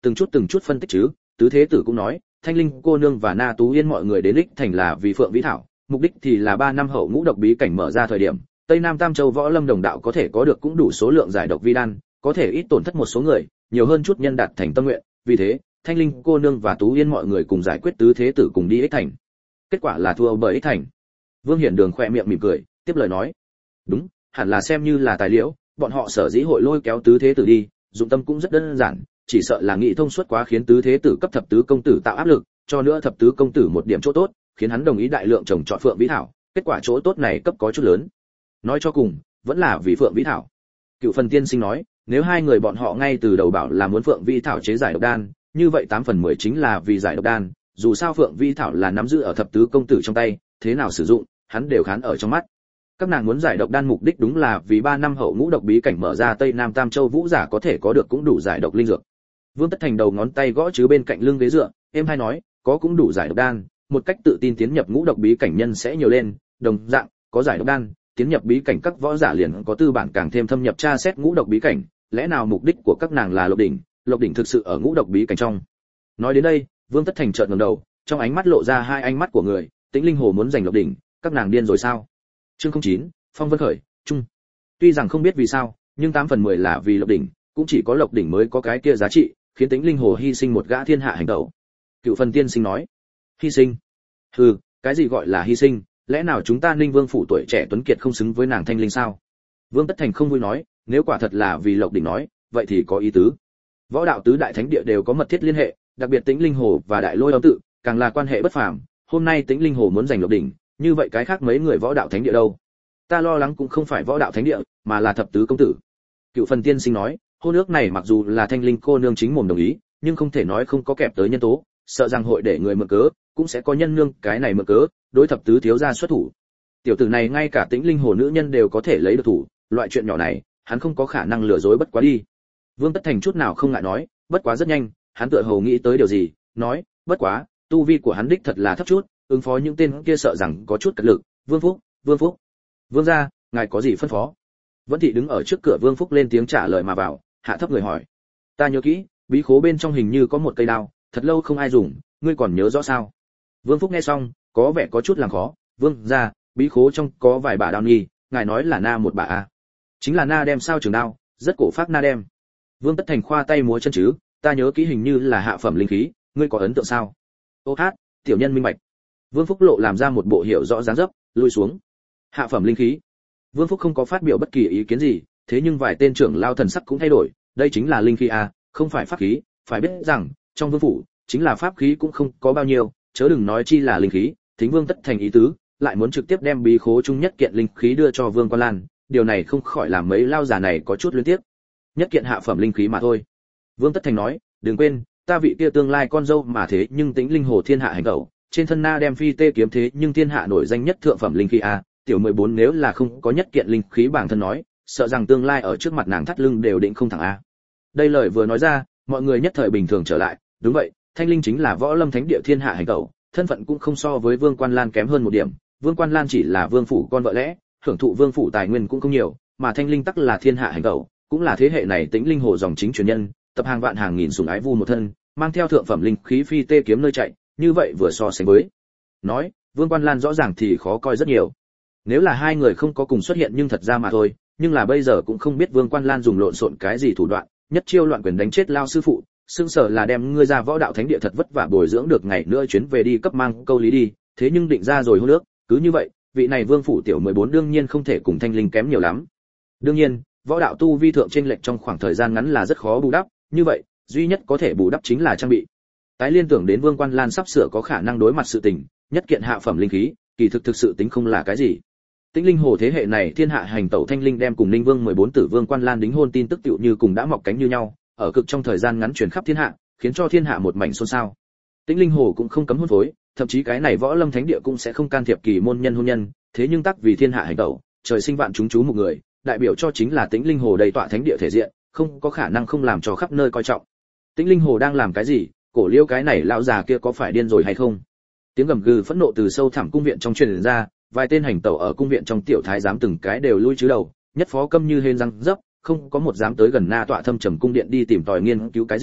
từng chút phân tích chứ. Tứ thế tử cũng nói, Thanh Linh cô nương và Na Tú Yên mọi người đến Lịch Thành là vì Phượng Vĩ Thảo, mục đích thì là 3 năm hậu ngũ độc bí cảnh mở ra thời điểm, Tây Nam Tam Châu võ lâm đồng đạo có thể có được cũng đủ số lượng giải độc vi đan, có thể ít tổn thất một số người, nhiều hơn chút nhân đạt thành tâm nguyện, vì thế, Thanh Linh cô nương và Tú Yên mọi người cùng giải quyết tứ thế tử cùng đi Ích Thành. Kết quả là thua bởi Ích Thành. Vương Hiển Đường khẽ miệng mỉm cười, tiếp lời nói: "Đúng, hẳn là xem như là tài liệu, bọn họ sở dĩ hội lôi kéo tứ thế tử đi, dụng tâm cũng rất đơn giản, chỉ sợ là nghĩ thông suốt quá khiến tứ thế tử cấp thập tứ công tử tạo áp lực, cho nữa thập tứ công tử một điểm chỗ tốt, khiến hắn đồng ý đại lượng trồng trọt Phượng Vĩ Thảo, kết quả chỗ tốt này cấp có chút lớn. Nói cho cùng, vẫn là vì Phượng Vĩ Thảo." Cựu Phần Tiên Sinh nói, nếu hai người bọn họ ngay từ đầu bảo là muốn Phượng Vĩ Thảo chế giải độc đan, như vậy 8 phần 10 chính là vì giải độc đan, dù sao Phượng Vĩ Thảo là nắm giữ ở thập tứ công tử trong tay, thế nào sử dụng, hắn đều khán ở trong mắt. Các nàng muốn giải độc đan mục đích đúng là vì 3 năm hậu ngũ độc bí cảnh mở ra Tây Nam Tam Châu vũ giả có thể có được cũng đủ giải độc linh dược. Vương Tất Thành đầu ngón tay gõ chứ bên cạnh lưng ghế dựa, em hay nói, có cũng đủ giải độc đan, một cách tự tin tiến nhập ngũ độc bí cảnh nhân sẽ nhiều lên, đồng dạng, có giải độc đan, tiến nhập bí cảnh các võ giả liền có tư bản càng thêm thâm nhập tra xét ngũ độc bí cảnh, lẽ nào mục đích của các nàng là Lộc đỉnh thực sự ở ngũ độc bí cảnh trong. Nói đến đây, Vương Tất Thành chợt ngẩng đầu, trong ánh mắt lộ ra hai ánh mắt của người, Tĩnh Linh Hồ muốn giành Lộc đỉnh, các nàng điên rồi sao? Chương 09, Phong Vân khởi, chung. Tuy rằng không biết vì sao, nhưng 8 phần 10 là vì Lộc đỉnh, cũng chỉ có Lộc đỉnh mới có cái kia giá trị, khiến Tĩnh Linh Hồ hy sinh một gã thiên hạ hành tẩu. Cựu Phần Tiên Sinh nói, hy sinh? Hừ, cái gì gọi là hy sinh, lẽ nào chúng ta Ninh Vương phủ tuổi trẻ tuấn kiệt không xứng với nàng Thanh Linh sao? Vương Tất Thành không vui nói, nếu quả thật là vì Lộc đỉnh nói, vậy thì có ý tứ. Võ đạo tứ đại thánh địa đều có mật thiết liên hệ, đặc biệt Tĩnh Linh Hồ và Đại Lôi Âm tự, càng là quan hệ bất phàm. Hôm nay Tĩnh Linh Hồ muốn giành Lộc đỉnh, như vậy cái khác mấy người võ đạo thánh địa đâu? Ta lo lắng cũng không phải võ đạo thánh địa, mà là thập tứ công tử. Cựu Phần Tiên Sinh nói, hôn ước này mặc dù là Thanh Linh cô nương chính mồm đồng ý, nhưng không thể nói không có kẹp tới nhân tố, sợ rằng hội để người mượn cớ, cũng sẽ có nhân nương cái này mượn cớ, đối thập tứ thiếu gia xuất thủ. Tiểu tử này ngay cả Tĩnh Linh Hồ nữ nhân đều có thể lấy được thủ, loại chuyện nhỏ này, hắn không có khả năng lừa dối bất quá đi. Vương Tất Thành chút nào không ngại nói, bất quá rất nhanh, hắn tựa hồ nghĩ tới điều gì, nói, bất quá, tu vi của hắn đích thật là thấp chút, ứng phó những tên kia sợ rằng có chút cật lực. Vương Phúc, Vương gia, ngài có gì phân phó? Vẫn Thị đứng ở trước cửa, Vương Phúc lên tiếng trả lời mà vào, hạ thấp người hỏi, ta nhớ kỹ, bí khố bên trong hình như có một cây đao, thật lâu không ai dùng, ngươi còn nhớ rõ sao? Vương Phúc nghe xong, có vẻ có chút làm khó, Vương gia, bí khố trong có vài bả đao nghi, ngài nói là na một bả à? Chính là na đem sao trường đao, rất cổ phác na đem. Vương Tất Thành khoa tay múa chân chứ, ta nhớ kỹ hình như là hạ phẩm linh khí, ngươi có ấn tượng sao? Ô hát, tiểu nhân minh bạch. Vương Phúc lộ làm ra một bộ hiểu rõ dáng dấp, lui xuống. Hạ phẩm linh khí. Vương Phúc không có phát biểu bất kỳ ý kiến gì, thế nhưng vài tên trưởng lao thần sắc cũng thay đổi, đây chính là linh khí à, không phải pháp khí, phải biết rằng, trong vương phủ, chính là pháp khí cũng không có bao nhiêu, chớ đừng nói chi là linh khí. Thính Vương Tất Thành ý tứ, lại muốn trực tiếp đem bí khố chung nhất kiện linh khí đưa cho Vương Quan Lan, điều này không khỏi làm mấy lao già này có chút luyến tiếc. Nhất kiện hạ phẩm linh khí mà thôi. Vương Tất Thành nói, đừng quên, ta vị kia tương lai con dâu mà thế nhưng Tĩnh Linh Hồ thiên hạ hành tẩu, trên thân na đem phi tê kiếm thế nhưng thiên hạ nổi danh nhất thượng phẩm linh khí a, tiểu 14 nếu là không có nhất kiện linh khí bản thân nói, sợ rằng tương lai ở trước mặt nàng thắt lưng đều định không thẳng a. Đây lời vừa nói ra, mọi người nhất thời bình thường trở lại, đúng vậy, Thanh Linh chính là võ lâm thánh địa thiên hạ hành tẩu, thân phận cũng không so với Vương Quan Lan kém hơn một điểm, Vương Quan Lan chỉ là vương phủ con vợ lẽ, hưởng thụ vương phủ tài nguyên cũng không nhiều, mà Thanh Linh tắc là thiên hạ hành tẩu, cũng là thế hệ này Tĩnh Linh Hồ dòng chính truyền nhân, tập hàng vạn hàng nghìn sủng ái vu một thân, mang theo thượng phẩm linh khí phi tê kiếm nơi chạy, như vậy vừa so sánh với. Nói, Vương Quan Lan rõ ràng thì khó coi rất nhiều. Nếu là hai người không có cùng xuất hiện nhưng thật ra mà thôi, nhưng là bây giờ cũng không biết Vương Quan Lan dùng lộn xộn cái gì thủ đoạn, nhất chiêu loạn quyền đánh chết lao sư phụ, xương sở là đem ngươi ra võ đạo thánh địa thật vất vả bồi dưỡng được ngày nữa chuyến về đi cấp mang câu lý đi, thế nhưng định ra rồi hôn nước, cứ như vậy, vị này vương phủ tiểu 14 đương nhiên không thể cùng Thanh Linh kém nhiều lắm. Đương nhiên, võ đạo tu vi thượng chênh lệch trong khoảng thời gian ngắn là rất khó bù đắp, như vậy, duy nhất có thể bù đắp chính là trang bị. Tái liên tưởng đến Vương Quan Lan sắp sửa có khả năng đối mặt sự tình, nhất kiện hạ phẩm linh khí, kỳ thực sự tính không là cái gì. Tĩnh Linh Hồ thế hệ này thiên hạ hành tẩu Thanh Linh đem cùng Ninh Vương 14 tử Vương Quan Lan đính hôn tin tức tựu như cùng đã mọc cánh như nhau, ở cực trong thời gian ngắn truyền khắp thiên hạ, khiến cho thiên hạ một mảnh xôn xao. Tĩnh Linh Hồ cũng không cấm hôn phối, thậm chí cái này võ lâm thánh địa cũng sẽ không can thiệp kỳ môn nhân hôn nhân, thế nhưng tắc vì thiên hạ hành tẩu, trời sinh vạn chúng chú một người, đại biểu cho chính là Tĩnh Linh Hồ đầy tọa thánh địa thể diện, không có khả năng không làm cho khắp nơi coi trọng. Tĩnh Linh Hồ đang làm cái gì? Cổ Liêu cái này lão già kia có phải điên rồi hay không? Tiếng gầm gừ phẫn nộ từ sâu thẳm cung viện trong truyền ra, vài tên hành tẩu ở cung viện trong tiểu thái giám từng cái đều lui chứ đầu, nhất phó câm như hên răng dấp, không có một dám tới gần na tọa thâm trầm cung điện đi tìm tòi nghiên cứu cái gì,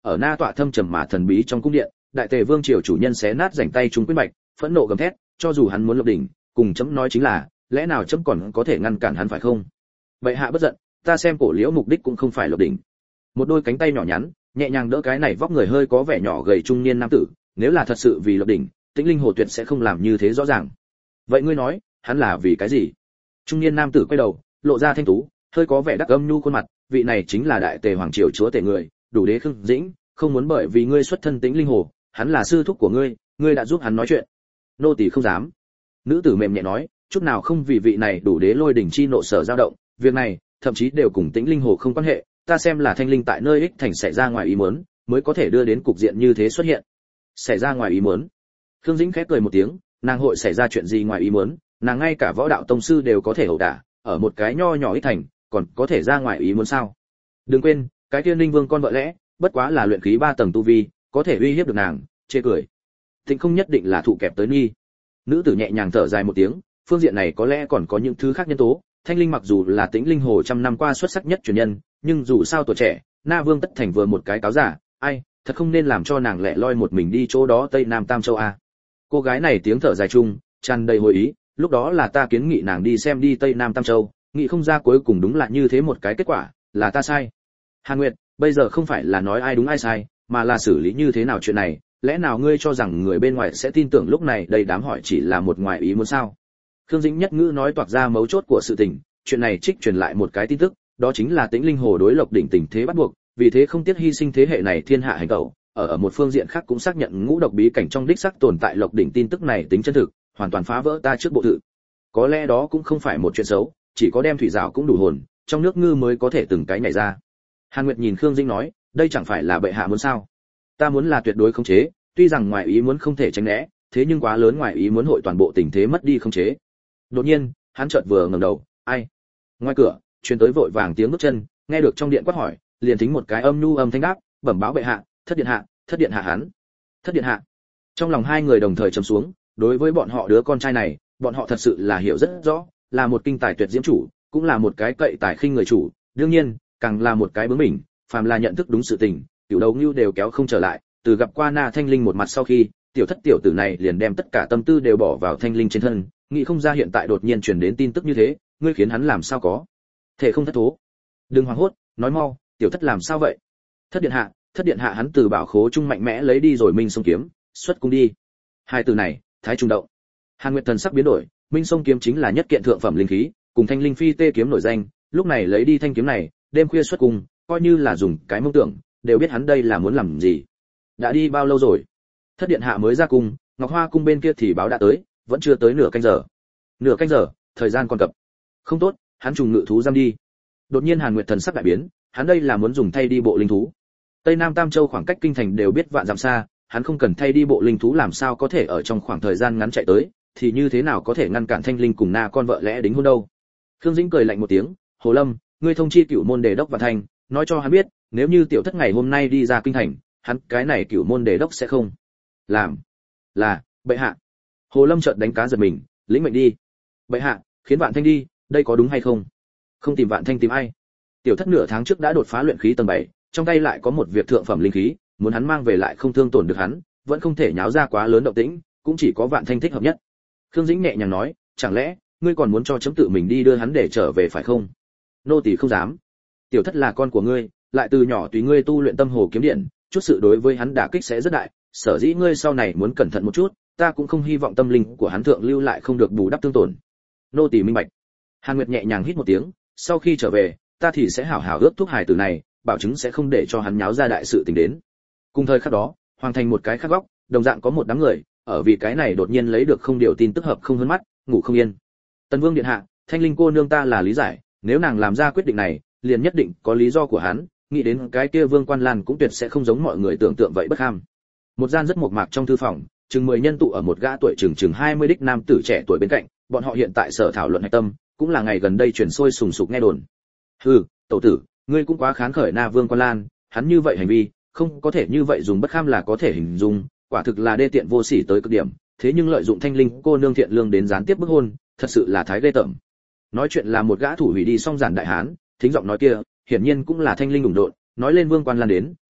ở na tọa thâm trầm mà thần bí trong cung điện, đại tề vương triều chủ nhân xé nát rảnh tay chúng quyết mạch, phẫn nộ gầm thét, cho dù hắn muốn lộc đỉnh, cùng chấm nói chính là, lẽ nào chấm còn có thể ngăn cản hắn phải không? Vậy hạ bất giận, ta xem cổ liễu mục đích cũng không phải lộc đỉnh. Một đôi cánh tay nhỏ nhắn, nhẹ nhàng đỡ cái này vóc người hơi có vẻ nhỏ gầy trung niên nam tử, nếu là thật sự vì lộc đỉnh, Tĩnh Linh Hồ tuyệt sẽ không làm như thế rõ ràng. Vậy ngươi nói, hắn là vì cái gì? Trung niên nam tử quay đầu, lộ ra thanh tú, hơi có vẻ đắc âm nhu khuôn mặt, vị này chính là đại tề hoàng triều chúa tể người, đủ đế Khương Dĩnh, không muốn bởi vì ngươi xuất thân Tĩnh Linh Hồ, hắn là sư thúc của ngươi đã giúp hắn nói chuyện. Nô tỳ không dám. Nữ tử mềm nhẹ nói, chút nào không vì vị này đủ đế lôi đỉnh chi nộ sở dao động, việc này thậm chí đều cùng Tĩnh Linh Hồ không quan hệ, ta xem là Thanh Linh tại nơi ích thành xảy ra ngoài ý muốn, mới có thể đưa đến cục diện như thế xuất hiện. Xảy ra ngoài ý muốn? Khương Dĩnh khép cười một tiếng, nàng hội xảy ra chuyện gì ngoài ý muốn, nàng ngay cả võ đạo tông sư đều có thể ẩu đả, ở một cái nho nhỏ ích thành, còn có thể ra ngoài ý muốn sao? Đừng quên, cái kia Ninh Vương con vợ lẽ, bất quá là luyện khí 3 tầng tu vi, có thể uy hiếp được nàng, chê cười. Thịnh không nhất định là thụ kẹp tới nghi. Nữ tử nhẹ nhàng thở dài một tiếng, phương diện này có lẽ còn có những thứ khác nhân tố. Thanh Linh mặc dù là Tĩnh Linh Hồ trăm năm qua xuất sắc nhất truyền nhân, nhưng dù sao tuổi trẻ, Na Vương tất thành vừa một cái cáo giả, ai, thật không nên làm cho nàng lẻ loi một mình đi chỗ đó Tây Nam Tam Châu a. Cô gái này tiếng thở dài chung, tràn đầy hồi ý, lúc đó là ta kiến nghị nàng đi xem đi Tây Nam Tam Châu, nghĩ không ra cuối cùng đúng là như thế một cái kết quả, là ta sai. Hàn Nguyệt, bây giờ không phải là nói ai đúng ai sai, mà là xử lý như thế nào chuyện này, lẽ nào ngươi cho rằng người bên ngoài sẽ tin tưởng lúc này đây đám hỏi chỉ là một ngoài ý muốn sao? Khương Dĩnh nhất ngữ nói toạc ra mấu chốt của sự tình, chuyện này trích truyền lại một cái tin tức, đó chính là Tĩnh Linh Hồ đối Lộc đỉnh tình thế bắt buộc, vì thế không tiếc hy sinh thế hệ này thiên hạ hành tẩu, ở một phương diện khác cũng xác nhận ngũ độc bí cảnh trong đích xác tồn tại Lộc đỉnh tin tức này tính chân thực, hoàn toàn phá vỡ ta trước bộ tự. Có lẽ đó cũng không phải một chuyện xấu, chỉ có đem thủy rào cũng đủ hồn, trong nước ngư mới có thể từng cái nhảy ra. Hàn Nguyệt nhìn Khương Dĩnh nói, đây chẳng phải là bệ hạ muốn sao? Ta muốn là tuyệt đối khống chế, tuy rằng ngoài ý muốn không thể tránh né, thế nhưng quá lớn ngoài ý muốn hội toàn bộ tình thế mất đi khống chế. Đột nhiên, hắn chợt vừa ngẩng đầu, ai? Ngoài cửa, truyền tới vội vàng tiếng bước chân, nghe được trong điện quát hỏi, liền thính một cái âm nhu âm thanh đáp, bẩm báo bệ hạ, thất điện hạ hắn. Thất điện hạ. Trong lòng hai người đồng thời trầm xuống, đối với bọn họ đứa con trai này, bọn họ thật sự là hiểu rất rõ, là một kinh tài tuyệt diễm chủ, cũng là một cái cậy tài khinh người chủ, đương nhiên, càng là một cái bướng bỉnh, phàm là nhận thức đúng sự tình, tiểu đấu nưu đều kéo không trở lại, từ gặp qua Na Thanh Linh một mặt sau khi, tiểu thất tiểu tử này liền đem tất cả tâm tư đều bỏ vào Thanh Linh trên thân, nghĩ không ra hiện tại đột nhiên truyền đến tin tức như thế, ngươi khiến hắn làm sao có thể không thất thố. Đừng hoảng hốt, nói mau, tiểu thất làm sao vậy? Thất điện hạ hắn từ bảo khố trung mạnh mẽ lấy đi rồi Minh Sông kiếm, xuất cung đi. Hai từ này, thái trung động. Hàn Nguyệt thần sắc biến đổi, Minh Sông kiếm chính là nhất kiện thượng phẩm linh khí, cùng Thanh Linh phi tê kiếm nổi danh, lúc này lấy đi thanh kiếm này, đêm khuya xuất cung, coi như là dùng cái mông tưởng, đều biết hắn đây là muốn làm gì. Đã đi bao lâu rồi? Thất điện hạ mới ra cung, Ngọc Hoa cung bên kia thì báo đã tới, vẫn chưa tới nửa canh giờ. Nửa canh giờ, thời gian còn cập. Không tốt, hắn trùng ngự thú giam đi. Đột nhiên Hàn Nguyệt thần sắc đại biến, hắn đây là muốn dùng thay đi bộ linh thú. Tây Nam Tam Châu khoảng cách kinh thành đều biết vạn dặm xa, hắn không cần thay đi bộ linh thú làm sao có thể ở trong khoảng thời gian ngắn chạy tới, thì như thế nào có thể ngăn cản Thanh Linh cùng Na con vợ lẽ đính hôn đâu. Khương Dĩnh cười lạnh một tiếng, Hồ Lâm, ngươi thông chi cửu môn đề đốc Vạn Thanh, nói cho hắn biết, nếu như tiểu thất ngày hôm nay đi ra kinh thành, hắn cái này cửu môn đề đốc sẽ không làm. Là, bệ hạ. Hồ Lâm chợt đánh cá giật mình, lĩnh mệnh đi. Bệ hạ, khiến Vạn Thanh đi, đây có đúng hay không? Không tìm Vạn Thanh tìm ai? Tiểu thất nửa tháng trước đã đột phá luyện khí tầng 7, trong tay lại có một việc thượng phẩm linh khí, muốn hắn mang về lại không thương tổn được hắn, vẫn không thể nháo ra quá lớn động tĩnh, cũng chỉ có Vạn Thanh thích hợp nhất. Khương Dĩnh nhẹ nhàng nói, chẳng lẽ ngươi còn muốn cho chấm tự mình đi đưa hắn để trở về phải không? Nô tỳ không dám. Tiểu thất là con của ngươi, lại từ nhỏ tùy ngươi tu luyện Tâm Hồ kiếm điện, chút sự đối với hắn đả kích sẽ rất đại, sở dĩ ngươi sau này muốn cẩn thận một chút, ta cũng không hy vọng tâm linh của hắn thượng lưu lại không được bù đắp tương tổn. Nô tỳ minh bạch. Hàn Nguyệt nhẹ nhàng hít một tiếng, sau khi trở về, ta thì sẽ hảo hảo ước thúc hài tử này, bảo chứng sẽ không để cho hắn nháo ra đại sự tình đến. Cùng thời khắc đó, hoàng thành một cái khác góc, đồng dạng có một đám người, ở vì cái này đột nhiên lấy được không điều tin tức hợp không hơn mắt, ngủ không yên. Tần Vương điện hạ, Thanh Linh cô nương ta là lý giải, nếu nàng làm ra quyết định này, liền nhất định có lý do của hắn, nghĩ đến cái kia Vương Quan Lan cũng tuyệt sẽ không giống mọi người tưởng tượng vậy bất ham. Một gian rất mộc mạc trong thư phòng, chừng 10 nhân tụ ở một gã tuổi chừng 20 đích nam tử trẻ tuổi bên cạnh, bọn họ hiện tại sở thảo luận hạch tâm, cũng là ngày gần đây truyền sôi sùng sục nghe đồn. Hừ, tẩu tử, ngươi cũng quá khán khởi Na Vương Quan Lan, hắn như vậy hành vi, không có thể như vậy dùng bất kham là có thể hình dung, quả thực là đê tiện vô sỉ tới cực điểm, thế nhưng lợi dụng Thanh Linh cô nương thiện lương đến gián tiếp bức hôn, thật sự là thái ghê tởm. Nói chuyện là một gã thủ hủy đi song giản đại hán, thính giọng nói kia, hiển nhiên cũng là Thanh Linh đủng độn, nói lên Vương Quan Lan đến,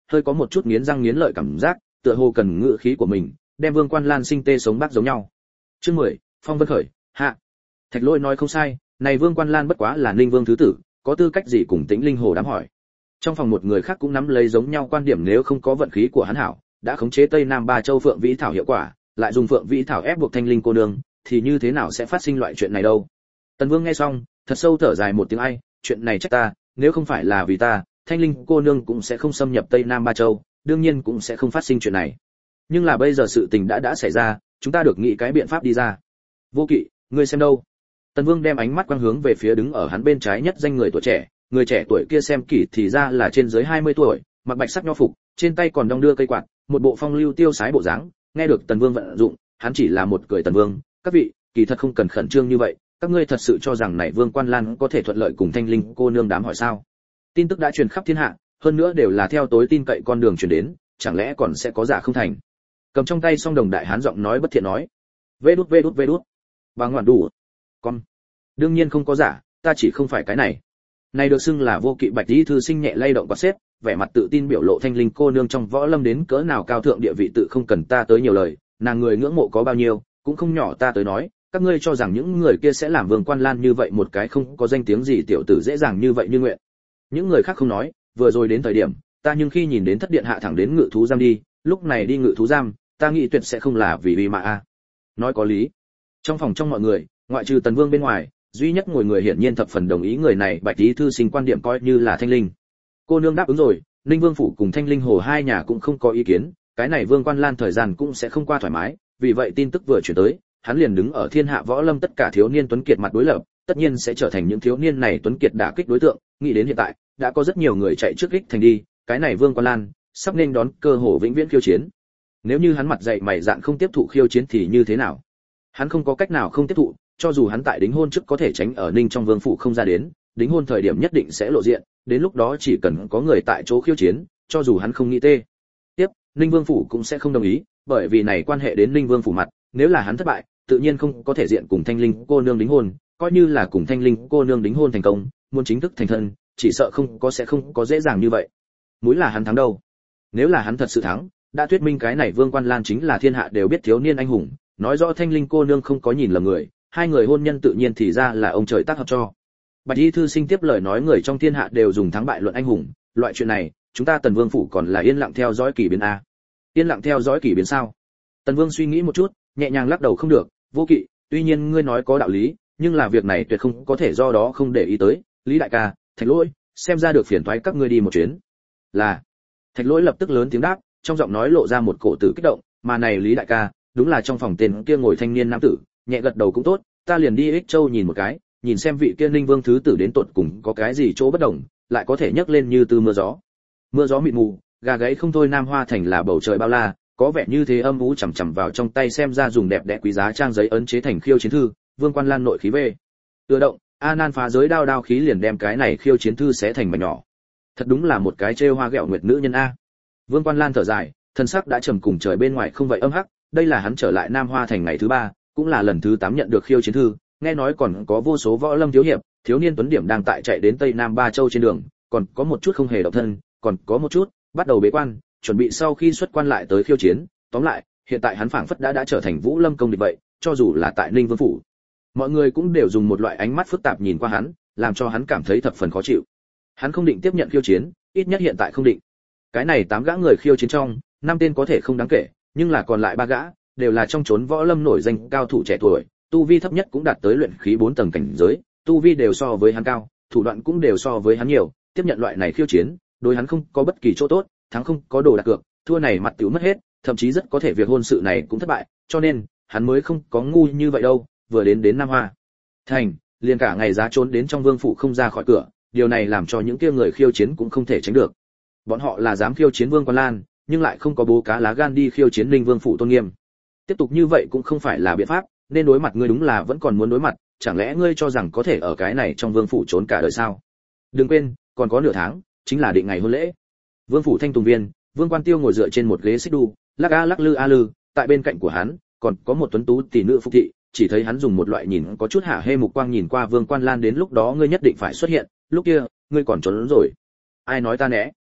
hơi có một chút nghiến răng nghiến lợi cảm giác, tựa hồ cần ngự khí của mình, đem Vương Quan Lan sinh tê sống bác giống nhau. Chương 10, Phong Vân khởi, hạ. Thạch Lỗi nói không sai, này Vương Quan Lan bất quá là Ninh Vương thứ tử, có tư cách gì cùng Tĩnh Linh Hồ đám hỏi. Trong phòng một người khác cũng nắm lấy giống nhau quan điểm, nếu không có vận khí của hắn hảo, đã khống chế Tây Nam Ba Châu Phượng Vĩ Thảo hiệu quả, lại dùng Phượng Vĩ Thảo ép buộc Thanh Linh cô nương, thì như thế nào sẽ phát sinh loại chuyện này đâu. Tần Vương nghe xong, thật sâu thở dài một tiếng, ai, chuyện này trách ta, nếu không phải là vì ta, Thanh Linh cô nương cũng sẽ không xâm nhập Tây Nam Ba Châu, đương nhiên cũng sẽ không phát sinh chuyện này. Nhưng là bây giờ sự tình đã xảy ra, chúng ta được nghĩ cái biện pháp đi ra. Vô Kỵ, ngươi xem đâu? Tần Vương đem ánh mắt quang hướng về phía đứng ở hắn bên trái nhất danh người tuổi trẻ, người trẻ tuổi kia xem kỹ thì ra là trên dưới 20 tuổi, mặc bạch sắc nho phục, trên tay còn đong đưa cây quạt, một bộ phong lưu tiêu sái bộ dáng. Nghe được Tần Vương vận dụng, hắn chỉ là một cười. Tần Vương, các vị, kỳ thật không cần khẩn trương như vậy, các ngươi thật sự cho rằng này Vương Quan Lan có thể thuận lợi cùng Thanh Linh cô nương đám hỏi sao? Tin tức đã truyền khắp thiên hạ, hơn nữa đều là theo tối tin cậy con đường truyền đến, chẳng lẽ còn sẽ có giả không thành? Cầm trong tay song đồng đại hán giọng nói bất thiện nói, vê đút, bà ngoạn đủ, con, đương nhiên không có giả, ta chỉ không phải cái này. Này được xưng là Vô Kỵ bạch y thư sinh nhẹ lay động quạt xếp, vẻ mặt tự tin biểu lộ Thanh Linh cô nương trong võ lâm đến cỡ nào cao thượng địa vị tự không cần ta tới nhiều lời, nàng người ngưỡng mộ có bao nhiêu, cũng không nhỏ ta tới nói, các ngươi cho rằng những người kia sẽ làm Vương Quan Lan như vậy một cái không có danh tiếng gì tiểu tử dễ dàng như vậy như nguyện. Những người khác không nói, vừa rồi đến thời điểm, ta nhưng khi nhìn đến thất điện hạ thẳng đến ngự thú giam đi, lúc này đi ngự thú giam, ta nghĩ tuyệt sẽ không là vì mà a. Nói có lý. Trong phòng trong mọi người, ngoại trừ Tần Vương bên ngoài, duy nhất ngồi người hiển nhiên thập phần đồng ý người này bạch y thư sinh quan điểm coi như là Thanh Linh cô nương đáp ứng rồi. Ninh Vương phủ cùng Thanh Linh hồ hai nhà cũng không có ý kiến, cái này Vương Quan Lan thời gian cũng sẽ không qua thoải mái, vì vậy tin tức vừa chuyển tới, hắn liền đứng ở thiên hạ võ lâm tất cả thiếu niên tuấn kiệt mặt đối lập, tất nhiên sẽ trở thành những thiếu niên này tuấn kiệt đả kích đối tượng. Nghĩ đến hiện tại, đã có rất nhiều người chạy trước kích thành đi, cái này Vương Quan Lan sắp nên đón cơ hội vĩnh viễn khiêu chiến. Nếu như hắn mặt dậy mày dạn không tiếp thụ khiêu chiến thì như thế nào? Hắn không có cách nào không tiếp thụ, cho dù hắn tại đính hôn trước có thể tránh ở Ninh trong vương phủ không ra đến, đính hôn thời điểm nhất định sẽ lộ diện, đến lúc đó chỉ cần có người tại chỗ khiêu chiến, cho dù hắn không nghĩ tê tiếp, Ninh vương phủ cũng sẽ không đồng ý, bởi vì này quan hệ đến Ninh vương phủ mặt, nếu là hắn thất bại, tự nhiên không có thể diện cùng Thanh Linh cô nương đính hôn, coi như là cùng Thanh Linh cô nương đính hôn thành công, muốn chính thức thành thân, chỉ sợ sẽ không có dễ dàng như vậy. Mũi là hắn thắng đâu. Nếu là hắn thật sự thắng, đã thuyết minh cái này Vương Quan Lan chính là thiên hạ đều biết thiếu niên anh hùng, nói rõ Thanh Linh cô nương không có nhìn lầm người, hai người hôn nhân tự nhiên thì ra là ông trời tác hợp cho. Bạch y thư sinh tiếp lời nói, người trong thiên hạ đều dùng thắng bại luận anh hùng, loại chuyện này, chúng ta Tần Vương phủ còn là yên lặng theo dõi kỳ biến a. Yên lặng theo dõi kỳ biến sao? Tần Vương suy nghĩ một chút, nhẹ nhàng lắc đầu, không được, Vô Kỵ, tuy nhiên ngươi nói có đạo lý, nhưng là việc này tuyệt không có thể do đó không để ý tới. Lý đại ca, Thạch Lỗi, xem ra được phiền toái các ngươi đi một chuyến. Là. Thạch Lỗi lập tức lớn tiếng đáp, trong giọng nói lộ ra một cổ tử kích động, mà này Lý đại ca, đúng là trong phòng tên kia ngồi thanh niên nam tử, nhẹ gật đầu cũng tốt, ta liền đi Ích Châu nhìn một cái, nhìn xem vị kia Ninh Vương thứ tử đến tột cùng có cái gì chỗ bất đồng, lại có thể nhấc lên như từ mưa gió. Mưa gió mịt mù, gà gáy không thôi, Nam Hoa thành là bầu trời bao la, có vẻ như thế âm u chằm chằm vào trong tay, xem ra dùng đẹp đẽ quý giá trang giấy ấn chế thành khiêu chiến thư, Vương Quan Lan nội khí về. Tự động, A Nan phá giới đao khí liền đem cái này khiêu chiến thư xé thành mảnh nhỏ. Thật đúng là một cái trêu hoa ghẹo nguyệt nữ nhân a. Vương Quan Lan thở dài, thân sắc đã trầm cùng trời bên ngoài không vậy âm hắc, đây là hắn trở lại Nam Hoa thành ngày thứ 3, cũng là lần thứ 8 nhận được khiêu chiến thư, nghe nói còn có vô số võ lâm thiếu hiệp, thiếu niên tuấn điểm đang tại chạy đến Tây Nam Ba Châu trên đường, còn có một chút không hề động thân, còn có một chút bắt đầu bế quan, chuẩn bị sau khi xuất quan lại tới khiêu chiến. Tóm lại, hiện tại hắn phảng phất đã trở thành Vũ Lâm công địch vậy, cho dù là tại Ninh Vương phủ, mọi người cũng đều dùng một loại ánh mắt phức tạp nhìn qua hắn, làm cho hắn cảm thấy thập phần khó chịu. Hắn không định tiếp nhận khiêu chiến, ít nhất hiện tại không định. Cái này 8 gã người khiêu chiến trong, 5 tên có thể không đáng kể, nhưng là còn lại 3 gã đều là trong chốn võ lâm nổi danh cao thủ trẻ tuổi, tu vi thấp nhất cũng đạt tới luyện khí 4 tầng cảnh giới, tu vi đều so với hắn cao, thủ đoạn cũng đều so với hắn nhiều, tiếp nhận loại này khiêu chiến, đối hắn không có bất kỳ chỗ tốt, thắng không có đồ đặt cược, thua này mặt tiểu mất hết, thậm chí rất có thể việc hôn sự này cũng thất bại, cho nên hắn mới không có ngu như vậy đâu. Vừa đến Nam Hoa thành, liền cả ngày giá trốn đến trong vương phủ không ra khỏi cửa, điều này làm cho những kia người khiêu chiến cũng không thể tránh được. Bọn họ là dám khiêu chiến Vương Quan Lan, nhưng lại không có bố cá lá gan đi khiêu chiến Ninh Vương phủ tôn nghiêm. Tiếp tục như vậy cũng không phải là biện pháp, nên đối mặt ngươi đúng là vẫn còn muốn đối mặt, chẳng lẽ ngươi cho rằng có thể ở cái này trong vương phủ trốn cả đời sao? Đừng quên, còn có nửa tháng, chính là định ngày hôn lễ. Vương phủ Thanh Tùng Viên, Vương Quan Tiêu ngồi dựa trên một ghế xích đu, lắc a lắc lư a lư, tại bên cạnh của hắn còn có một tuấn tú tỷ nữ phục thị, chỉ thấy hắn dùng một loại nhìn có chút hả hê mục quang nhìn qua Vương Quan Lan, đến lúc đó ngươi nhất định phải xuất hiện, lúc kia ngươi còn trốn rồi. Ai nói ta né?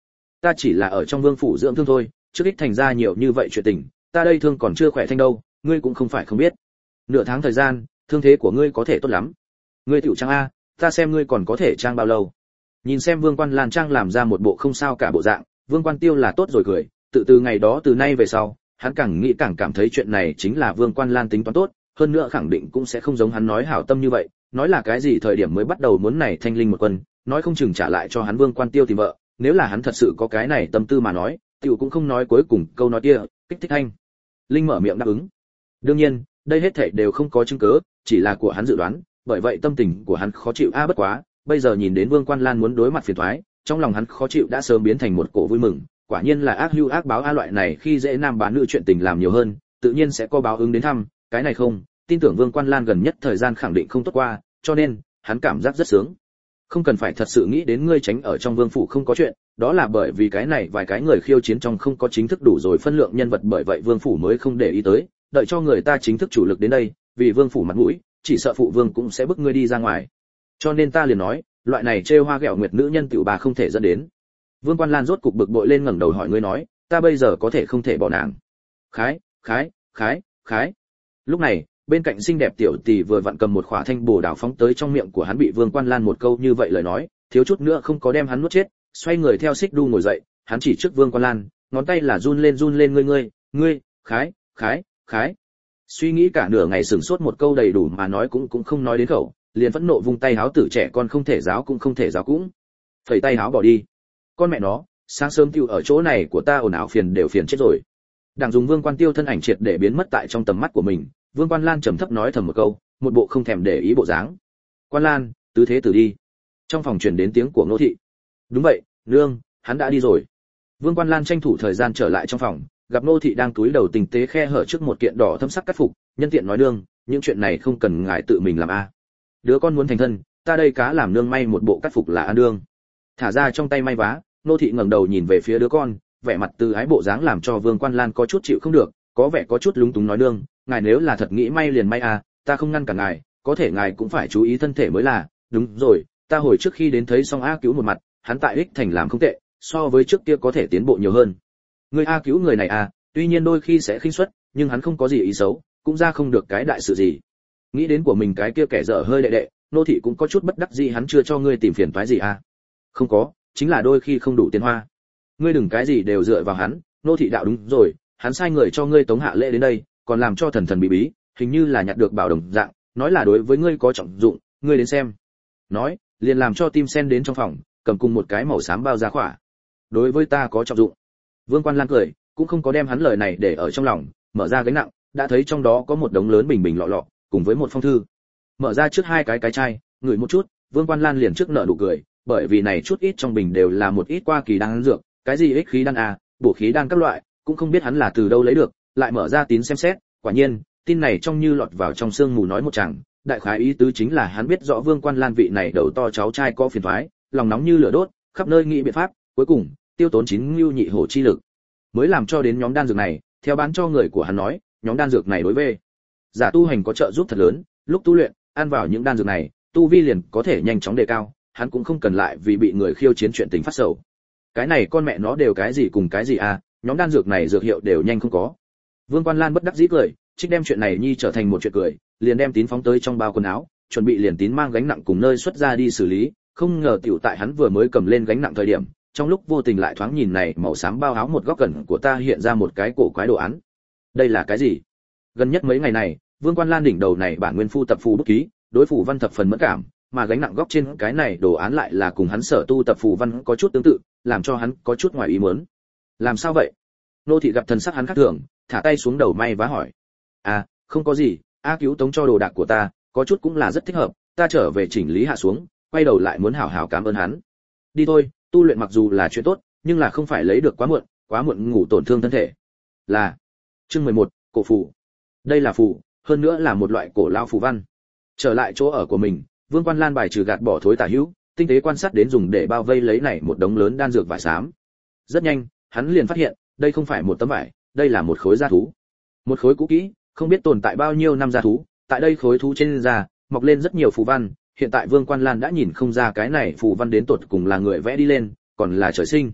ta chỉ là ở trong vương phủ dưỡng thương thôi, trước ích thành ra nhiều như vậy chuyện tình, ta đây thương còn chưa khỏe thanh đâu, ngươi cũng không phải không biết. Nửa tháng thời gian, thương thế của ngươi có thể tốt lắm. Ngươi tiểu trang a, ta xem ngươi còn có thể trang bao lâu. Nhìn xem Vương Quan Lan trang làm ra một bộ không sao cả bộ dạng, Vương Quan Tiêu là tốt rồi cười, từ ngày đó từ nay về sau, hắn càng nghĩ càng cảm thấy chuyện này chính là Vương Quan Lan tính toán tốt, hơn nữa khẳng định cũng sẽ không giống hắn nói hảo tâm như vậy, nói là cái gì thời điểm mới bắt đầu muốn này thanh linh một quân, nói không chừng trả lại cho hắn Vương Quan Tiêu tìm vợ, nếu là hắn thật sự có cái này tâm tư mà nói, tiểu cũng không nói cuối cùng câu nói kia, kích thích thanh linh mở miệng đáp ứng. Đương nhiên, đây hết thảy đều không có chứng cứ, chỉ là của hắn dự đoán, bởi vậy tâm tình của hắn khó chịu bất quá, bây giờ nhìn đến Vương Quan Lan muốn đối mặt phiền toái, trong lòng hắn khó chịu đã sớm biến thành một cổ vui mừng, quả nhiên là ác hưu ác báo loại này khi dễ nam bán nữ chuyện tình làm nhiều hơn, tự nhiên sẽ có báo ứng đến thăm, cái này không, tin tưởng Vương Quan Lan gần nhất thời gian khẳng định không tốt qua, cho nên, hắn cảm giác rất sướng. Không cần phải thật sự nghĩ đến ngươi tránh ở trong vương phủ không có chuyện, đó là bởi vì cái này vài cái người khiêu chiến trong không có chính thức đủ rồi phân lượng nhân vật, bởi vậy vương phủ mới không để ý tới, đợi cho người ta chính thức chủ lực đến đây, vì vương phủ mặt mũi, chỉ sợ phụ vương cũng sẽ bức ngươi đi ra ngoài. Cho nên ta liền nói, loại này trêu hoa ghẹo nguyệt nữ nhân tiểu bà không thể dẫn đến. Vương Quan Lan rốt cục bực bội lên ngẩng đầu hỏi ngươi nói, ta bây giờ có thể không thể bỏ nàng. Khái, khái, khái, khái. Lúc này, bên cạnh xinh đẹp tiểu tỷ vừa vặn cầm một khỏa thanh bồ đào phóng tới trong miệng của hắn, bị Vương Quan Lan một câu như vậy lời nói, thiếu chút nữa không có đem hắn nuốt chết, xoay người theo xích đu ngồi dậy, hắn chỉ trước Vương Quan Lan, ngón tay là run lên ngươi, khái, khái, khái. Suy nghĩ cả nửa ngày sửng sốt một câu đầy đủ mà nói cũng không nói đến khẩu, liền phẫn nộ vung tay háo tử trẻ con không thể giáo cũng không thể giáo cũng. Phẩy tay háo bỏ đi. Con mẹ nó, sáng sớm tiêu ở chỗ này của ta ồn ào phiền đều phiền chết rồi. Đảng dùng Vương Quan Tiêu thân ảnh triệt để biến mất tại trong tầm mắt của mình, Vương Quan Lan trầm thấp nói thầm một câu, một bộ không thèm để ý bộ dáng. Quan Lan, tứ thế tử đi. Trong phòng truyền đến tiếng của Nô thị. Đúng vậy, nương, hắn đã đi rồi. Vương Quan Lan tranh thủ thời gian trở lại trong phòng, gặp Nô thị đang cúi đầu tinh tế khe hở trước một kiện đỏ thâm sắc cắt phục, nhân tiện nói nương, những chuyện này không cần ngài tự mình làm a. Đứa con muốn thành thân, ta đây cá làm nương may một bộ cắt phục là an nương. Thả ra trong tay may vá, Nô thị ngẩng đầu nhìn về phía đứa con, vẻ mặt từ ái bộ dáng làm cho Vương Quan Lan có chút chịu không được, có vẻ có chút lúng túng nói nương, ngài nếu là thật nghĩ may liền may à, ta không ngăn cản ngài, có thể ngài cũng phải chú ý thân thể mới là. Đúng rồi, ta hồi trước khi đến thấy xong A Cứu một mặt, hắn tại Ích Thành làm không tệ, so với trước kia có thể tiến bộ nhiều hơn. Người A Cứu người này à, tuy nhiên đôi khi sẽ khinh suất, nhưng hắn không có gì ý xấu, cũng ra không được cái đại sự gì. Nghĩ đến của mình cái kia kẻ dở hơi đệ, Nô thị cũng có chút bất đắc dĩ, hắn chưa cho ngươi tìm phiền toái gì à? Không có, chính là đôi khi không đủ tiền hoa. Ngươi đừng cái gì đều dựa vào hắn. Nô thị đạo đúng rồi, hắn sai người cho ngươi tống hạ lễ đến đây, còn làm cho thần bí bí, hình như là nhặt được bảo đồng dạng, nói là đối với ngươi có trọng dụng, ngươi đến xem. Nói, liền làm cho Tim Sen đến trong phòng, cầm cùng một cái màu xám bao giá khỏa. Đối với ta có trọng dụng. Vương Quan Lan cười, cũng không có đem hắn lời này để ở trong lòng, mở ra gánh nặng, đã thấy trong đó có một đống lớn bình lọ, cùng với một phong thư. Mở ra trước hai cái chai, ngửi một chút, Vương Quan Lan liền trước nở nụ cười, bởi vì này chút ít trong bình đều là một ít qua kỳ đan dược, cái gì ích khí đan à, bổ khí đan các loại, cũng không biết hắn là từ đâu lấy được, lại mở ra tín xem xét, quả nhiên, tin này trong như lọt vào trong sương mù nói một chàng, đại khái ý tứ chính là hắn biết rõ Vương Quan Lan vị này đầu to cháu trai có phiền toái, lòng nóng như lửa đốt, khắp nơi nghĩ biện pháp, cuối cùng, tiêu tốn 9 lưu nhị hổ chi lực, mới làm cho đến nhóm đan dược này, theo bán cho người của hắn nói, nhóm đan dược này đối với giả tu hành có trợ giúp thật lớn, lúc tu luyện, ăn vào những đan dược này, tu vi liền có thể nhanh chóng đề cao, hắn cũng không cần lại vì bị người khiêu chiến chuyện tình phát sầu. Cái này con mẹ nó đều cái gì cùng cái gì à, nhóm đan dược này dược hiệu đều nhanh không có. Vương Quan Lan bất đắc dĩ cười, trích đem chuyện này nhi trở thành một chuyện cười, liền đem tín phóng tới trong bao quần áo, chuẩn bị liền tín mang gánh nặng cùng nơi xuất ra đi xử lý, không ngờ tiểu tại hắn vừa mới cầm lên gánh nặng thời điểm, trong lúc vô tình lại thoáng nhìn này màu xám bao áo một góc cẩn của ta hiện ra một cái cổ quái đồ án. Đây là cái gì? Gần nhất mấy ngày này, Vương Quan Lan đỉnh đầu này bản nguyên phu tập phù bút ký, đối phù văn thập phần mẫn cảm, mà gánh nặng góc trên cái này đồ án lại là cùng hắn sở tu tập phù văn có chút tương tự, làm cho hắn có chút ngoài ý muốn. Làm sao vậy? Nô thị gặp thần sắc hắn khác thường, thả tay xuống đầu may vá hỏi. À, không có gì, A Cứu tống cho đồ đạc của ta, có chút cũng là rất thích hợp, ta trở về chỉnh lý hạ xuống, quay đầu lại muốn hảo hảo cảm ơn hắn. Đi thôi, tu luyện mặc dù là chuyện tốt, nhưng là không phải lấy được quá muộn ngủ tổn thương thân thể. Là. Chương 11, cổ phù. Đây là phù, hơn nữa là một loại cổ lao phù văn. Trở lại chỗ ở của mình, Vương Quan Lan bài trừ gạt bỏ thối tà hữu, tinh tế quan sát đến dùng để bao vây lấy này một đống lớn đan dược vải xám. Rất nhanh, hắn liền phát hiện, đây không phải một tấm vải, đây là một khối da thú. Một khối cũ kỹ, không biết tồn tại bao nhiêu năm da thú, tại đây khối thú trên da mọc lên rất nhiều phù văn, hiện tại Vương Quan Lan đã nhìn không ra cái này phù văn đến tột cùng là người vẽ đi lên, còn là trời sinh.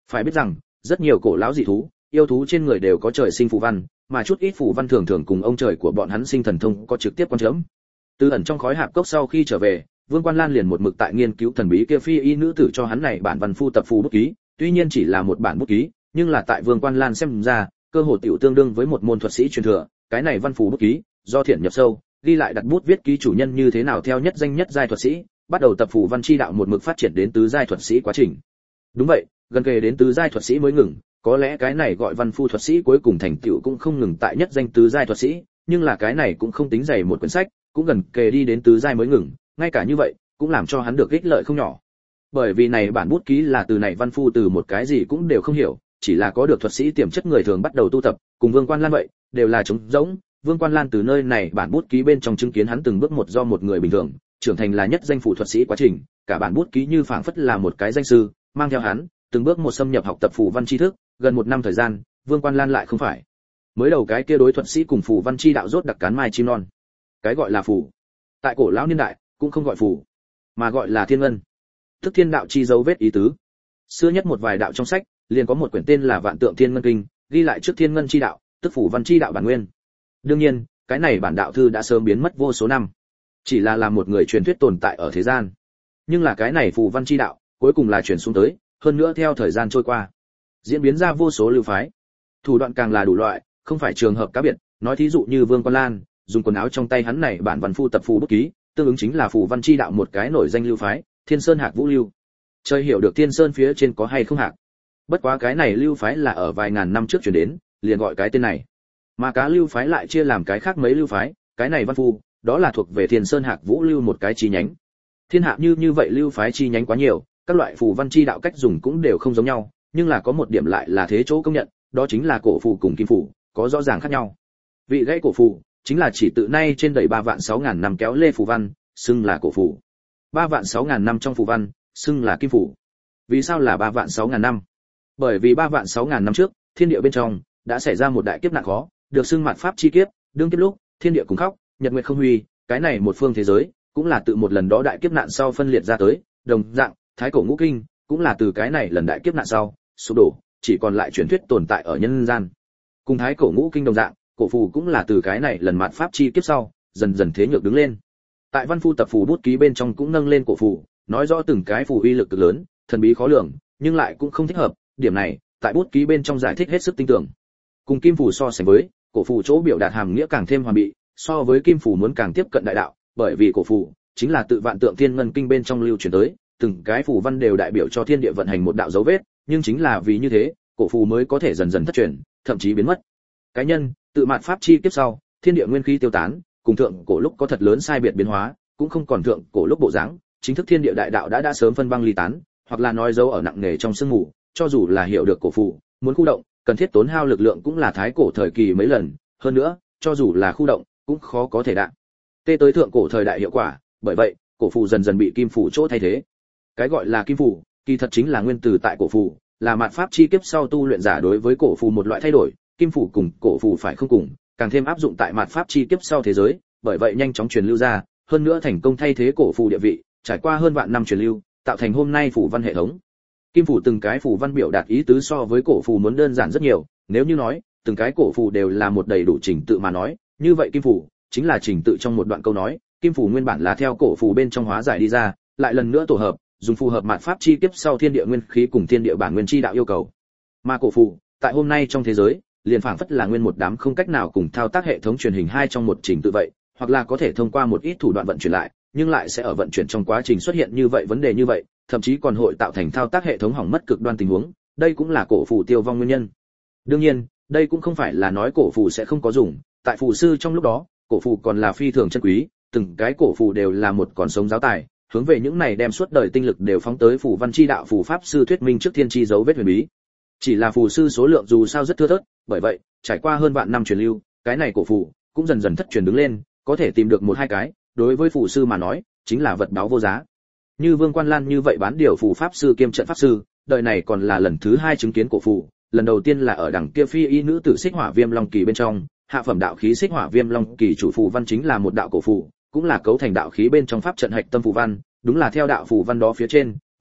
Phải biết rằng, rất nhiều cổ lão dị thú, yêu thú trên người đều có trời sinh phù văn, mà chút ít phù văn thường thường cùng ông trời của bọn hắn sinh thần thông có trực tiếp quan chớm. Từ ẩn trong khói hạp cốc sau khi trở về, Vương Quan Lan liền một mực tại nghiên cứu thần bí kia phi y nữ tử cho hắn này bản văn phu tập phù bút ký, tuy nhiên chỉ là một bản bút ký, nhưng là tại Vương Quan Lan xem ra, cơ hồ tiểu tương đương với một môn thuật sĩ truyền thừa, cái này văn phù bút ký, do thiện nhập sâu, ghi lại đặt bút viết ký chủ nhân như thế nào theo nhất danh nhất giai thuật sĩ, bắt đầu tập phù văn chi đạo một mực phát triển đến tứ giai thuật sĩ quá trình. Đúng vậy, gần kề đến tứ giai thuật sĩ mới ngừng, có lẽ cái này gọi văn phu thuật sĩ cuối cùng thành tựu cũng không ngừng tại nhất danh tứ giai thuật sĩ, nhưng là cái này cũng không tính dày một quyển sách, cũng gần kề đi đến tứ giai mới ngừng, ngay cả như vậy, cũng làm cho hắn được ích lợi không nhỏ. Bởi vì này bản bút ký là từ này văn phu từ một cái gì cũng đều không hiểu, chỉ là có được thuật sĩ tiềm chất người thường bắt đầu tu tập, cùng Vương Quan Lan vậy, đều là trống rỗng. Vương Quan Lan từ nơi này bản bút ký bên trong chứng kiến hắn từng bước một do một người bình thường, trưởng thành là nhất danh phù thuật sĩ quá trình, cả bản bút ký như phảng phất là một cái danh sư, mang theo hắn, từng bước một xâm nhập học tập phù văn tri thức, gần một năm thời gian, Vương Quan Lan lại không phải. Mới đầu cái kia đối thuật sĩ cùng phù văn chi đạo rốt đặc cán mai chim non. Cái gọi là phù, tại cổ lão niên đại, cũng không gọi phù, mà gọi là thiên ngân. Tức thiên đạo chi dấu vết ý tứ. Xưa nhất một vài đạo trong sách, liền có một quyển tên là Vạn Tượng Thiên Ngân Kinh, ghi lại trước thiên ngân chi đạo, tức phù văn chi đạo bản nguyên. Đương nhiên, cái này bản đạo thư đã sớm biến mất vô số năm, chỉ là làm một người truyền thuyết tồn tại ở thế gian. Nhưng là cái này phù văn chi đạo, cuối cùng là truyền xuống tới, hơn nữa theo thời gian trôi qua, diễn biến ra vô số lưu phái, thủ đoạn càng là đủ loại, không phải trường hợp cá biệt. Nói thí dụ như Vương Quan Lan, dùng quần áo trong tay hắn này bản văn phu tập phù bút ký, tương ứng chính là phù văn chi đạo một cái nổi danh lưu phái, Thiên Sơn Hạc Vũ lưu. Chơi hiểu được Thiên Sơn phía trên có hay không hạc. Bất quá cái này lưu phái là ở vài ngàn năm trước truyền đến, liền gọi cái tên này. Mà cá lưu phái lại chia làm cái khác mấy lưu phái, cái này văn phu, đó là thuộc về Thiên Sơn Hạc Vũ lưu một cái chi nhánh. Thiên hạ như vậy lưu phái chi nhánh quá nhiều, các loại phù văn chi đạo cách dùng cũng đều không giống nhau, nhưng là có một điểm lại là thế chỗ công nhận, đó chính là cổ phù cùng kim phù có rõ ràng khác nhau. Vị gãy cổ phù chính là chỉ tự nay trên đầy 3 vạn 6 ngàn năm kéo lê phù văn, xưng là cổ phù. 3 vạn 6 ngàn năm trong phù văn, xưng là kim phù. Vì sao là 3 vạn 6 ngàn năm? Bởi vì 3 vạn 6 ngàn năm trước, thiên địa bên trong đã xảy ra một đại kiếp nạn khó, được xưng mạt pháp chi kiếp, đương kiếp lúc, thiên địa cùng khóc, nhật nguyệt không huy, cái này một phương thế giới, cũng là tự một lần đó đại kiếp nạn sau phân liệt ra tới, đồng dạng, thái cổ ngũ kinh, cũng là từ cái này lần đại kiếp nạn sau, sụp đổ, chỉ còn lại truyền thuyết tồn tại ở nhân gian. Cùng thái cổ ngũ kinh đồng dạng, cổ phù cũng là từ cái này lần mạt pháp chi kiếp sau, dần dần thế nhược đứng lên. Tại văn phu tập phù bút ký bên trong cũng nâng lên cổ phù, nói rõ từng cái phù uy lực cực lớn, thần bí khó lường, nhưng lại cũng không thích hợp, điểm này, tại bút ký bên trong giải thích hết sức tinh tường. Cùng kim phù so sánh với, cổ phù chỗ biểu đạt hàm nghĩa càng thêm hoàn bị, so với kim phù muốn càng tiếp cận đại đạo, bởi vì cổ phù chính là tự Vạn Tượng Thiên Ngân Kinh bên trong lưu truyền tới, từng cái phù văn đều đại biểu cho thiên địa vận hành một đạo dấu vết, nhưng chính là vì như thế, cổ phù mới có thể dần dần thất truyền, thậm chí biến mất. Cá nhân, tự mạt pháp chi kiếp sau, thiên địa nguyên khí tiêu tán, cùng thượng cổ lúc có thật lớn sai biệt biến hóa, cũng không còn thượng cổ lúc bộ dáng, chính thức thiên địa đại đạo đã sớm phân băng ly tán, hoặc là nói dấu ở nặng nề trong sương mù, cho dù là hiểu được cổ phù, muốn khu động, cần thiết tốn hao lực lượng cũng là thái cổ thời kỳ mấy lần, hơn nữa, cho dù là khu động, cũng khó có thể đạt tê tới thượng cổ thời đại hiệu quả, bởi vậy, cổ phù dần dần bị kim phù chỗ thay thế. Cái gọi là kim phù, kỳ thật chính là nguyên từ tại cổ phù, là mạt pháp chi kiếp sau tu luyện giả đối với cổ phù một loại thay đổi, kim phù cùng cổ phù phải không cùng, càng thêm áp dụng tại mạt pháp chi kiếp sau thế giới, bởi vậy nhanh chóng truyền lưu ra, hơn nữa thành công thay thế cổ phù địa vị, trải qua hơn vạn năm truyền lưu, tạo thành hôm nay phù văn hệ thống. Kim phù từng cái phù văn biểu đạt ý tứ so với cổ phù muốn đơn giản rất nhiều, nếu như nói, từng cái cổ phù đều là một đầy đủ trình tự mà nói, như vậy kim phù chính là trình tự trong một đoạn câu nói, kim phù nguyên bản là theo cổ phù bên trong hóa giải đi ra, lại lần nữa tổ hợp, dùng phù hợp mạt pháp chi kiếp sau thiên địa nguyên khí cùng thiên địa bản nguyên chi đạo yêu cầu. Mà cổ phù, tại hôm nay trong thế giới, liền phảng phất là nguyên một đám không cách nào cùng thao tác hệ thống truyền hình hai trong một trình tự vậy, hoặc là có thể thông qua một ít thủ đoạn vận chuyển lại, nhưng lại sẽ ở vận chuyển trong quá trình xuất hiện như vậy vấn đề như vậy, thậm chí còn hội tạo thành thao tác hệ thống hỏng mất cực đoan tình huống, đây cũng là cổ phù tiêu vong nguyên nhân. Đương nhiên, đây cũng không phải là nói cổ phù sẽ không có dùng, tại phù sư trong lúc đó, cổ phù còn là phi thường chân quý, từng cái cổ phù đều là một còn sống giáo tài, hướng về những này đem suốt đời tinh lực đều phóng tới phù văn chi đạo phù pháp sư thuyết minh trước thiên chi dấu vết huyền bí. Chỉ là phù sư số lượng dù sao rất thưa thớt, bởi vậy, trải qua hơn vạn năm truyền lưu, cái này cổ phù cũng dần dần thất truyền đứng lên, có thể tìm được một hai cái, đối với phù sư mà nói, chính là vật báu vô giá. Như Vương Quan Lan như vậy bán điều phù pháp sư kiêm trận pháp sư, đời này còn là lần thứ hai chứng kiến cổ phù, lần đầu tiên là ở đằng kia phi y nữ tử Xích Hỏa Viêm Long kỳ bên trong, hạ phẩm đạo khí Xích Hỏa Viêm Long kỳ chủ phù văn chính là một đạo cổ phù, cũng là cấu thành đạo khí bên trong pháp trận hạch tâm phù văn, đúng là theo đạo phù văn đó phía trên,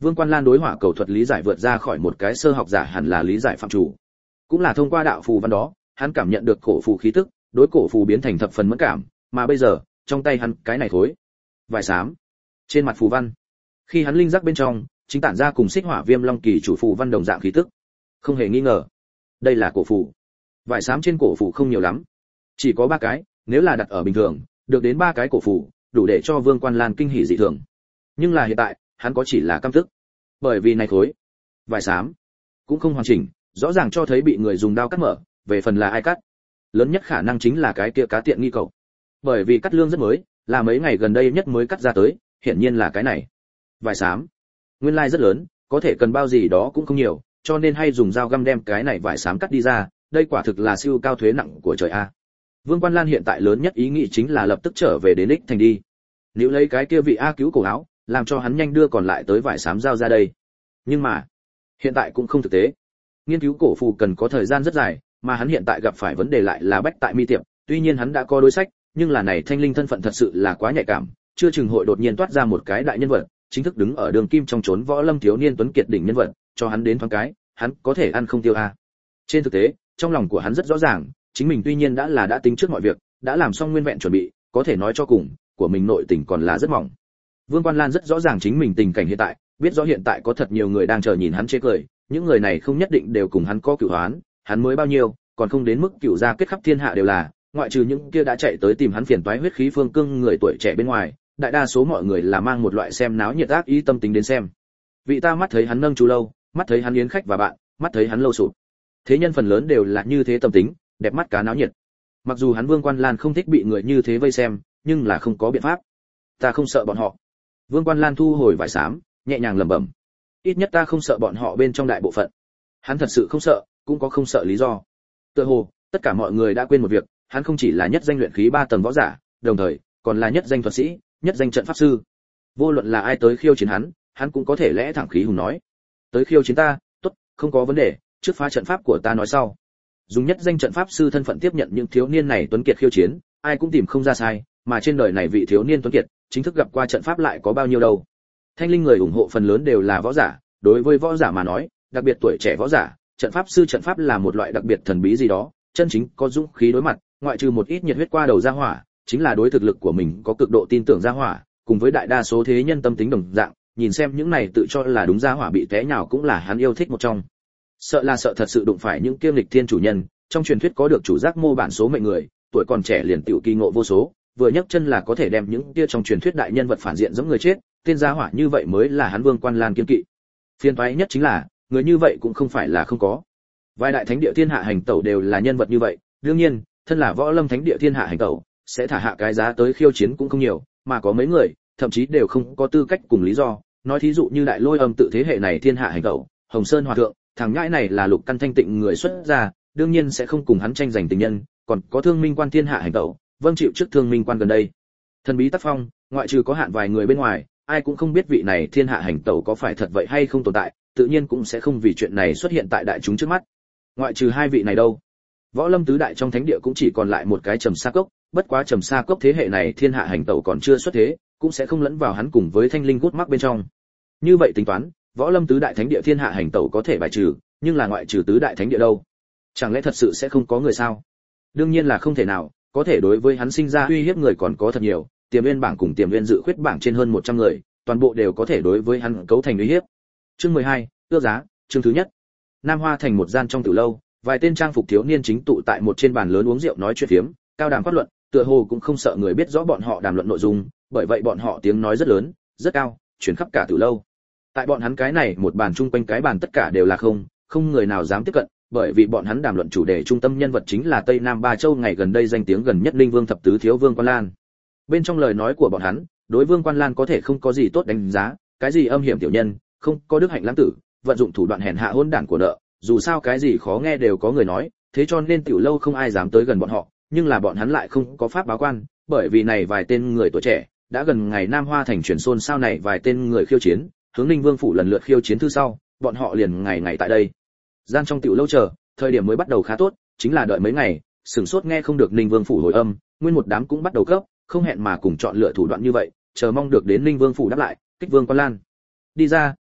Vương Quan Lan đối hỏa cầu thuật lý giải vượt ra khỏi một cái sơ học giả hẳn là lý giải phạm chủ. Cũng là thông qua đạo phù văn đó, hắn cảm nhận được cổ phù khí tức, đối cổ phù biến thành thập phần mẫn cảm, mà bây giờ, trong tay hắn cái này thối vải xám, trên mặt phù văn, khi hắn linh giác bên trong, chính tản ra cùng xích hỏa viêm long kỳ chủ phù văn đồng dạng khí tức. Không hề nghi ngờ, đây là cổ phù. Vải xám trên cổ phù không nhiều lắm, chỉ có 3 cái, nếu là đặt ở bình thường, được đến 3 cái cổ phù, đủ để cho Vương Quan Lan kinh hỉ dị thường. Nhưng là hiện tại, hắn có chỉ là căm tức, bởi vì này khối vải xám cũng không hoàn chỉnh, rõ ràng cho thấy bị người dùng dao cắt mở, về phần là ai cắt, lớn nhất khả năng chính là cái kia cá tiện nghi cậu, bởi vì cắt lương rất mới, là mấy ngày gần đây nhất mới cắt ra tới, hiển nhiên là cái này vải xám nguyên lai rất lớn, có thể cần bao gì đó cũng không nhiều, cho nên hay dùng dao găm đem cái này vải xám cắt đi ra, đây quả thực là siêu cao thuế nặng của trời a. Vương Quan Lan hiện tại lớn nhất ý nghĩ chính là lập tức trở về đến Ích Thành đi. Nếu lấy cái kia vị A cứu cổ áo, làm cho hắn nhanh đưa còn lại tới vải xám giao ra đây. Nhưng mà, hiện tại cũng không thực tế. Nghiên cứu cổ phù cần có thời gian rất dài, mà hắn hiện tại gặp phải vấn đề lại là bách tại mi tiệm, tuy nhiên hắn đã có đối sách, nhưng là này Thanh Linh thân phận thật sự là quá nhạy cảm, chưa chừng hội đột nhiên toát ra một cái đại nhân vật, chính thức đứng ở đường kim trong chốn võ lâm thiếu niên tuấn kiệt đỉnh nhân vật, cho hắn đến thoáng cái, hắn có thể ăn không tiêu a. Trên thực tế, trong lòng của hắn rất rõ ràng, chính mình tuy nhiên đã tính trước mọi việc, đã làm xong nguyên vẹn chuẩn bị, có thể nói cho cùng, của mình nội tình còn là rất mỏng. Vương Quan Lan rất rõ ràng chính mình tình cảnh hiện tại, biết rõ hiện tại có thật nhiều người đang chờ nhìn hắn chế cười, những người này không nhất định đều cùng hắn có cửu hoán, hắn mới bao nhiêu, còn không đến mức cửu gia kết khắp thiên hạ đều là, ngoại trừ những kia đã chạy tới tìm hắn phiền toái huyết khí phương cương người tuổi trẻ bên ngoài, đại đa số mọi người là mang một loại xem náo nhiệt ác ý tâm tính đến xem. Vị ta mắt thấy hắn nâng chú lâu, mắt thấy hắn yến khách và bạn, mắt thấy hắn lâu sụp. Thế nhân phần lớn đều là như thế tâm tính, đẹp mắt cá náo nhiệt. Mặc dù hắn Vương Quan Lan không thích bị người như thế vây xem, nhưng là không có biện pháp. Ta không sợ bọn họ. Vương Quan Lan thu hồi vải xám, nhẹ nhàng lẩm bẩm. Ít nhất ta không sợ bọn họ bên trong đại bộ phận. Hắn thật sự không sợ, cũng có không sợ lý do. Tựa hồ, tất cả mọi người đã quên một việc, hắn không chỉ là nhất danh luyện khí 3 tầng võ giả, đồng thời còn là nhất danh thuật sĩ, nhất danh trận pháp sư. Vô luận là ai tới khiêu chiến hắn cũng có thể lẽ thẳng khí hùng nói. Tới khiêu chiến ta, tốt, không có vấn đề, trước phá trận pháp của ta nói sau. Dùng nhất danh trận pháp sư thân phận tiếp nhận những thiếu niên này tuấn kiệt khiêu chiến, ai cũng tìm không ra sai, mà trên đời này vị thiếu niên tuấn kiệt, chính thức gặp qua trận pháp lại có bao nhiêu đâu. Thanh Linh người ủng hộ phần lớn đều là võ giả, đối với võ giả mà nói, đặc biệt tuổi trẻ võ giả, trận pháp sư trận pháp là một loại đặc biệt thần bí gì đó, chân chính có dũng khí đối mặt, ngoại trừ một ít nhiệt huyết qua đầu ra hỏa, chính là đối thực lực của mình có cực độ tin tưởng ra hỏa, cùng với đại đa số thế nhân tâm tính đồng dạng, nhìn xem những này tự cho là đúng ra hỏa bị té nhào cũng là hắn yêu thích một trong. Sợ là sợ thật sự đụng phải những kiêm lịch thiên chủ nhân, trong truyền thuyết có được chủ giác mô bản số mệnh người, tuổi còn trẻ liền tiểu kỳ ngộ vô số, vừa nhấc chân là có thể đem những kia trong truyền thuyết đại nhân vật phản diện giống người chết, tên gia hỏa như vậy mới là hắn Vương Quan Lan kiên kỵ. Phiền toái nhất chính là, người như vậy cũng không phải là không có. Vài đại thánh địa thiên hạ hành tẩu đều là nhân vật như vậy, đương nhiên, thân là võ lâm thánh địa thiên hạ hành tẩu, sẽ thả hạ cái giá tới khiêu chiến cũng không nhiều, mà có mấy người, thậm chí đều không có tư cách cùng lý do, nói thí dụ như đại lôi âm tự thế hệ này thiên hạ hành tẩu, Hồng Sơn hòa thượng, thằng nhãi này là lục căn thanh tịnh người xuất gia, đương nhiên sẽ không cùng hắn tranh giành tình nhân, còn có Thương Minh Quan thiên hạ hành tẩu, vâng chịu trước Thương Minh Quan gần đây. Thần bí tác phong, ngoại trừ có hạn vài người bên ngoài, ai cũng không biết vị này thiên hạ hành tẩu có phải thật vậy hay không tồn tại, tự nhiên cũng sẽ không vì chuyện này xuất hiện tại đại chúng trước mắt. Ngoại trừ hai vị này đâu, võ lâm tứ đại trong thánh địa cũng chỉ còn lại một cái Trầm Sa Cốc, bất quá Trầm Sa Cốc thế hệ này thiên hạ hành tẩu còn chưa xuất thế, cũng sẽ không lẫn vào hắn cùng với Thanh Linh gút mắc bên trong. Như vậy tính toán, võ lâm tứ đại thánh địa thiên hạ hành tẩu có thể bài trừ, nhưng là ngoại trừ tứ đại thánh địa đâu? Chẳng lẽ thật sự sẽ không có người sao? Đương nhiên là không thể nào, có thể đối với hắn sinh ra uy hiếp người còn có thật nhiều, Tiềm Viên bảng cùng Tiềm Viên dự khuyết bảng trên hơn 100 người, toàn bộ đều có thể đối với hắn cấu thành uy hiếp. Chương 12, ước giá, chương thứ nhất. Nam Hoa thành một gian trong tử lâu, vài tên trang phục thiếu niên chính tụ tại một trên bàn lớn uống rượu nói chuyện phiếm, cao đàm phát luận, tựa hồ cũng không sợ người biết rõ bọn họ đàm luận nội dung, bởi vậy bọn họ tiếng nói rất lớn, rất cao, truyền khắp cả tử lâu. Tại bọn hắn cái này một bàn chung quanh cái bàn tất cả đều là không người nào dám tiếp cận, bởi vì bọn hắn đàm luận chủ đề trung tâm nhân vật chính là Tây Nam Ba Châu ngày gần đây danh tiếng gần nhất Linh Vương thập tứ thiếu Vương Quan Lan. Bên trong lời nói của bọn hắn, đối Vương Quan Lan có thể không có gì tốt đánh giá, cái gì âm hiểm tiểu nhân, không có đức hạnh lãng tử, vận dụng thủ đoạn hèn hạ hỗn đản của nợ, dù sao cái gì khó nghe đều có người nói, thế cho nên tiểu lâu không ai dám tới gần bọn họ, nhưng là bọn hắn lại không có pháp báo quan, bởi vì này vài tên người tuổi trẻ, đã gần ngày Nam Hoa thành chuyển xôn sao này vài tên người khiêu chiến, hướng Ninh Vương phủ lần lượt khiêu chiến thư sau, bọn họ liền ngày tại đây. Gian trong tiểu lâu chờ, thời điểm mới bắt đầu khá tốt, chính là đợi mấy ngày, sửng sốt nghe không được Ninh Vương phủ hồi âm, nguyên một đám cũng bắt đầu cấp, không hẹn mà cùng chọn lựa thủ đoạn như vậy, chờ mong được đến Ninh Vương phủ đáp lại, kích Vương Quan Lan. Đi ra,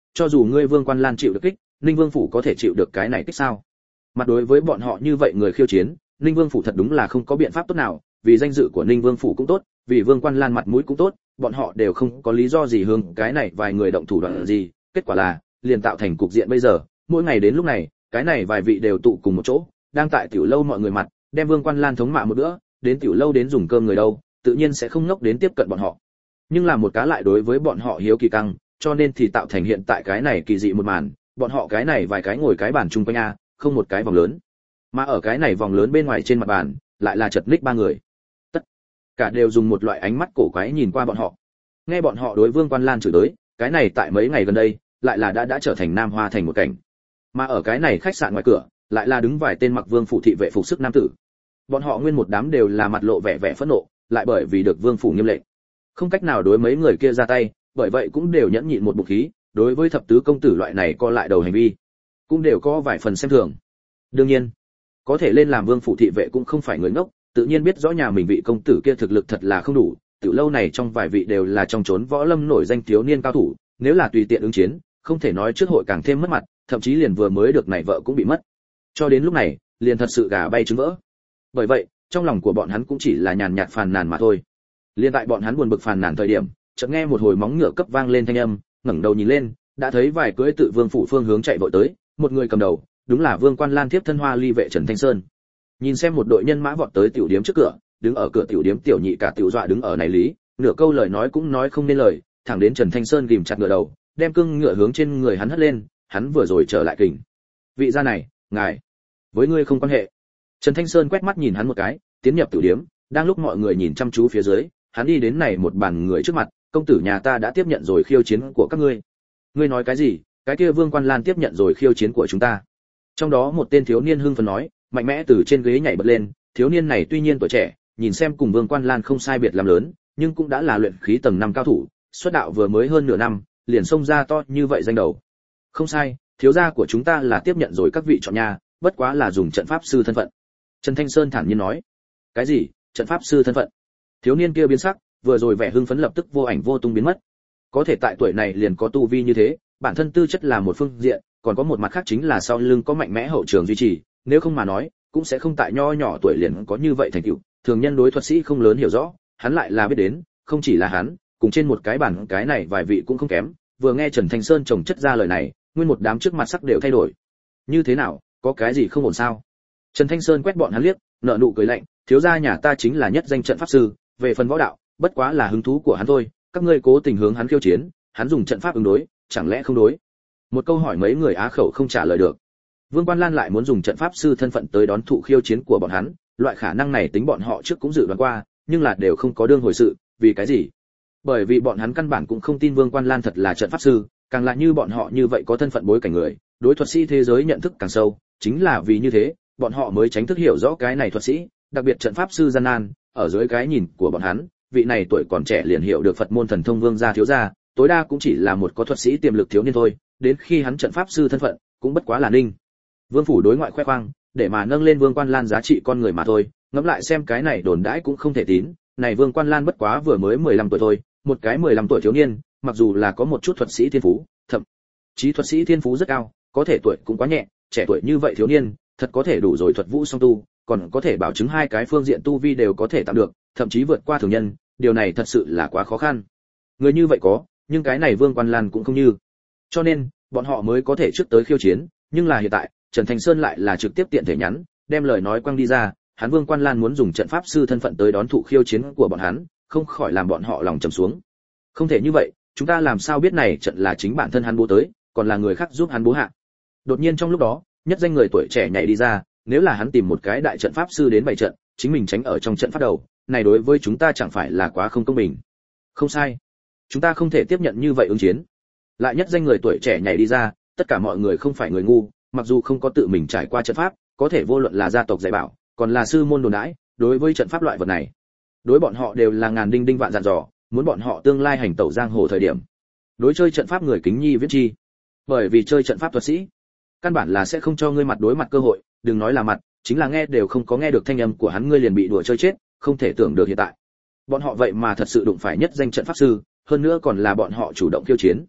cho dù ngươi Vương Quan Lan chịu được kích, Ninh Vương phủ có thể chịu được cái này kích sao? Mặt đối với bọn họ như vậy người khiêu chiến, Ninh Vương phủ thật đúng là không có biện pháp tốt nào, vì danh dự của Ninh Vương phủ cũng tốt, vì Vương Quan Lan mặt mũi cũng tốt, bọn họ đều không có lý do gì hướng cái này vài người động thủ đoạn gì, kết quả là liền tạo thành cục diện bây giờ, mỗi ngày đến lúc này, cái này vài vị đều tụ cùng một chỗ, đang tại tiểu lâu mọi người mặt, đem Vương Quan Lan thống mạ một bữa, đến tiểu lâu đến dùng cơm người đâu, tự nhiên sẽ không ngốc đến tiếp cận bọn họ. Nhưng là một cá lại đối với bọn họ hiếu kỳ căng, cho nên thì tạo thành hiện tại cái này kỳ dị một màn, bọn họ cái này vài cái ngồi cái bàn chung quanh a, không một cái vòng lớn. Mà ở cái này vòng lớn bên ngoài trên mặt bàn, lại là chật ních ba người. Tất cả đều dùng một loại ánh mắt cổ quái nhìn qua bọn họ. Nghe bọn họ đối Vương Quan Lan chửi tới, cái này tại mấy ngày gần đây, lại là đã trở thành Nam Hoa thành một cảnh. Mà ở cái này khách sạn ngoài cửa, lại là đứng vài tên mặc Vương phủ thị vệ phục sức nam tử. Bọn họ nguyên một đám đều là mặt lộ vẻ phẫn nộ, lại bởi vì được Vương phủ nghiêm lệnh, không cách nào đối mấy người kia ra tay, bởi vậy cũng đều nhẫn nhịn một bụng khí, đối với thập tứ công tử loại này co lại đầu hành vi, cũng đều có vài phần xem thường. Đương nhiên, có thể lên làm Vương phủ thị vệ cũng không phải người ngốc, tự nhiên biết rõ nhà mình vị công tử kia thực lực thật là không đủ, tiểu lâu này trong vài vị đều là trong chốn võ lâm nổi danh thiếu niên cao thủ, nếu là tùy tiện ứng chiến, không thể nói trước hội càng thêm mất mặt, thậm chí liền vừa mới được này vợ cũng bị mất. Cho đến lúc này, liền thật sự gà bay trứng vỡ. Bởi vậy, trong lòng của bọn hắn cũng chỉ là nhàn nhạt phàn nàn mà thôi. Liên tại bọn hắn buồn bực phàn nàn thời điểm, chợt nghe một hồi móng ngựa cấp vang lên thanh âm, ngẩng đầu nhìn lên, đã thấy vài cưỡi tự Vương phủ phương hướng chạy vội tới, một người cầm đầu, đúng là Vương Quan Lan tiếp thân Hoa Ly vệ Trần Thanh Sơn. Nhìn xem một đội nhân mã vọt tới tiểu điếm trước cửa, đứng ở cửa tiểu điếm tiểu nhị cả tiểu dọa đứng ở này lý, nửa câu lời nói cũng nói không nên lời, thẳng đến Trần Thanh Sơn ghim chặt ngựa đầu, đem cương ngựa hướng trên người hắn hất lên, hắn vừa rồi trở lại kình. Vị gia này, ngài, với ngươi không quan hệ. Trần Thanh Sơn quét mắt nhìn hắn một cái, tiến nhập tiểu điếm, đang lúc mọi người nhìn chăm chú phía dưới, hắn đi đến này một bàn người trước mặt, công tử nhà ta đã tiếp nhận rồi khiêu chiến của các ngươi. Ngươi nói cái gì? Cái kia Vương Quan Lan tiếp nhận rồi khiêu chiến của chúng ta. Trong đó một tên thiếu niên hưng phấn nói, mạnh mẽ từ trên ghế nhảy bật lên, thiếu niên này tuy nhiên tuổi trẻ, nhìn xem cùng Vương Quan Lan không sai biệt lắm lớn, nhưng cũng đã là luyện khí tầng 5 cao thủ, xuất đạo vừa mới hơn nửa năm, liền xông ra to như vậy danh đầu. Không sai, thiếu gia của chúng ta là tiếp nhận rồi các vị chọn nhà, bất quá là dùng trận pháp sư thân phận. Trần Thanh Sơn thản nhiên nói. Cái gì? Trận pháp sư thân phận? Thiếu niên kia biến sắc, vừa rồi vẻ hưng phấn lập tức vô ảnh vô tung biến mất. Có thể tại tuổi này liền có tu vi như thế, bản thân tư chất là một phương diện, còn có một mặt khác chính là sau lưng có mạnh mẽ hậu trường duy trì, nếu không mà nói, cũng sẽ không tại nho nhỏ tuổi liền có như vậy thành tựu. Thường nhân đối thuật sĩ không lớn hiểu rõ, hắn lại là biết đến, không chỉ là hắn, cùng trên một cái bản cái này vài vị cũng không kém. Vừa nghe Trần Thanh Sơn chồng chất ra lời này, nguyên một đám trước mặt sắc đều thay đổi. Như thế nào, có cái gì không ổn sao? Trần Thanh Sơn quét bọn hắn liếc, nở nụ cười lạnh, thiếu gia nhà ta chính là nhất danh trận pháp sư, về phần võ đạo, bất quá là hứng thú của hắn thôi, các ngươi cố tình hướng hắn khiêu chiến, hắn dùng trận pháp ứng đối, chẳng lẽ không đối? Một câu hỏi mấy người á khẩu không trả lời được. Vương Quan Lan lại muốn dùng trận pháp sư thân phận tới đón thụ khiêu chiến của bọn hắn, loại khả năng này tính bọn họ trước cũng dự đoán qua, nhưng là đều không có đương hồi sự, vì cái gì? Bởi vì bọn hắn căn bản cũng không tin Vương Quan Lan thật là trận pháp sư, càng là như bọn họ như vậy có thân phận bối cảnh người, đối thuật sĩ thế giới nhận thức càng sâu, chính là vì như thế, bọn họ mới tránh thức hiểu rõ cái này thuật sĩ, đặc biệt trận pháp sư gian nan, ở dưới cái nhìn của bọn hắn, vị này tuổi còn trẻ liền hiểu được Phật môn thần thông Vương gia thiếu gia, tối đa cũng chỉ là một có thuật sĩ tiềm lực thiếu niên thôi, đến khi hắn trận pháp sư thân phận, cũng bất quá là Ninh Vương phủ đối ngoại khoe khoang, để mà nâng lên Vương Quan Lan giá trị con người mà thôi, ngẫm lại xem cái này đồn đãi cũng không thể tín, này Vương Quan Lan bất quá vừa mới 15 tuổi thôi, một cái 15 tuổi thiếu niên, mặc dù là có một chút thuật sĩ thiên phú, thậm chí thuật sĩ thiên phú rất cao, có thể tuổi cũng quá nhẹ, trẻ tuổi như vậy thiếu niên, thật có thể đủ rồi thuật vũ song tu, còn có thể bảo chứng hai cái phương diện tu vi đều có thể tạm được, thậm chí vượt qua thường nhân, điều này thật sự là quá khó khăn. Người như vậy có, nhưng cái này Vương Quan Lan cũng không như. Cho nên, bọn họ mới có thể trước tới khiêu chiến, nhưng là hiện tại, Trần Thành Sơn lại là trực tiếp tiện thể nhắn, đem lời nói quăng đi ra, hắn Vương Quan Lan muốn dùng trận pháp sư thân phận tới đón thụ khiêu chiến của bọn hắn, không khỏi làm bọn họ lòng trầm xuống. Không thể như vậy, chúng ta làm sao biết này trận là chính bản thân hắn bố tới, còn là người khác giúp hắn bố hạ. Đột nhiên trong lúc đó, nhất danh người tuổi trẻ nhảy đi ra, nếu là hắn tìm một cái đại trận pháp sư đến bày trận, chính mình tránh ở trong trận pháp đầu, này đối với chúng ta chẳng phải là quá không công bình. Không sai, chúng ta không thể tiếp nhận như vậy ứng chiến. Lại nhất danh người tuổi trẻ nhảy đi ra, tất cả mọi người không phải người ngu, mặc dù không có tự mình trải qua trận pháp, có thể vô luận là gia tộc dạy bảo, còn là sư môn đồn đãi, đối với trận pháp loại vật này, đối bọn họ đều là ngàn đinh đinh vạn dặn dò, muốn bọn họ tương lai hành tẩu giang hồ thời điểm, đối chơi trận pháp người kính nhi viết chi. Bởi vì chơi trận pháp thuật sĩ, căn bản là sẽ không cho ngươi mặt đối mặt cơ hội, đừng nói là mặt, chính là nghe đều không có nghe được thanh âm của hắn ngươi liền bị đùa chơi chết, không thể tưởng được hiện tại. Bọn họ vậy mà thật sự đụng phải nhất danh trận pháp sư, hơn nữa còn là bọn họ chủ động khiêu chiến.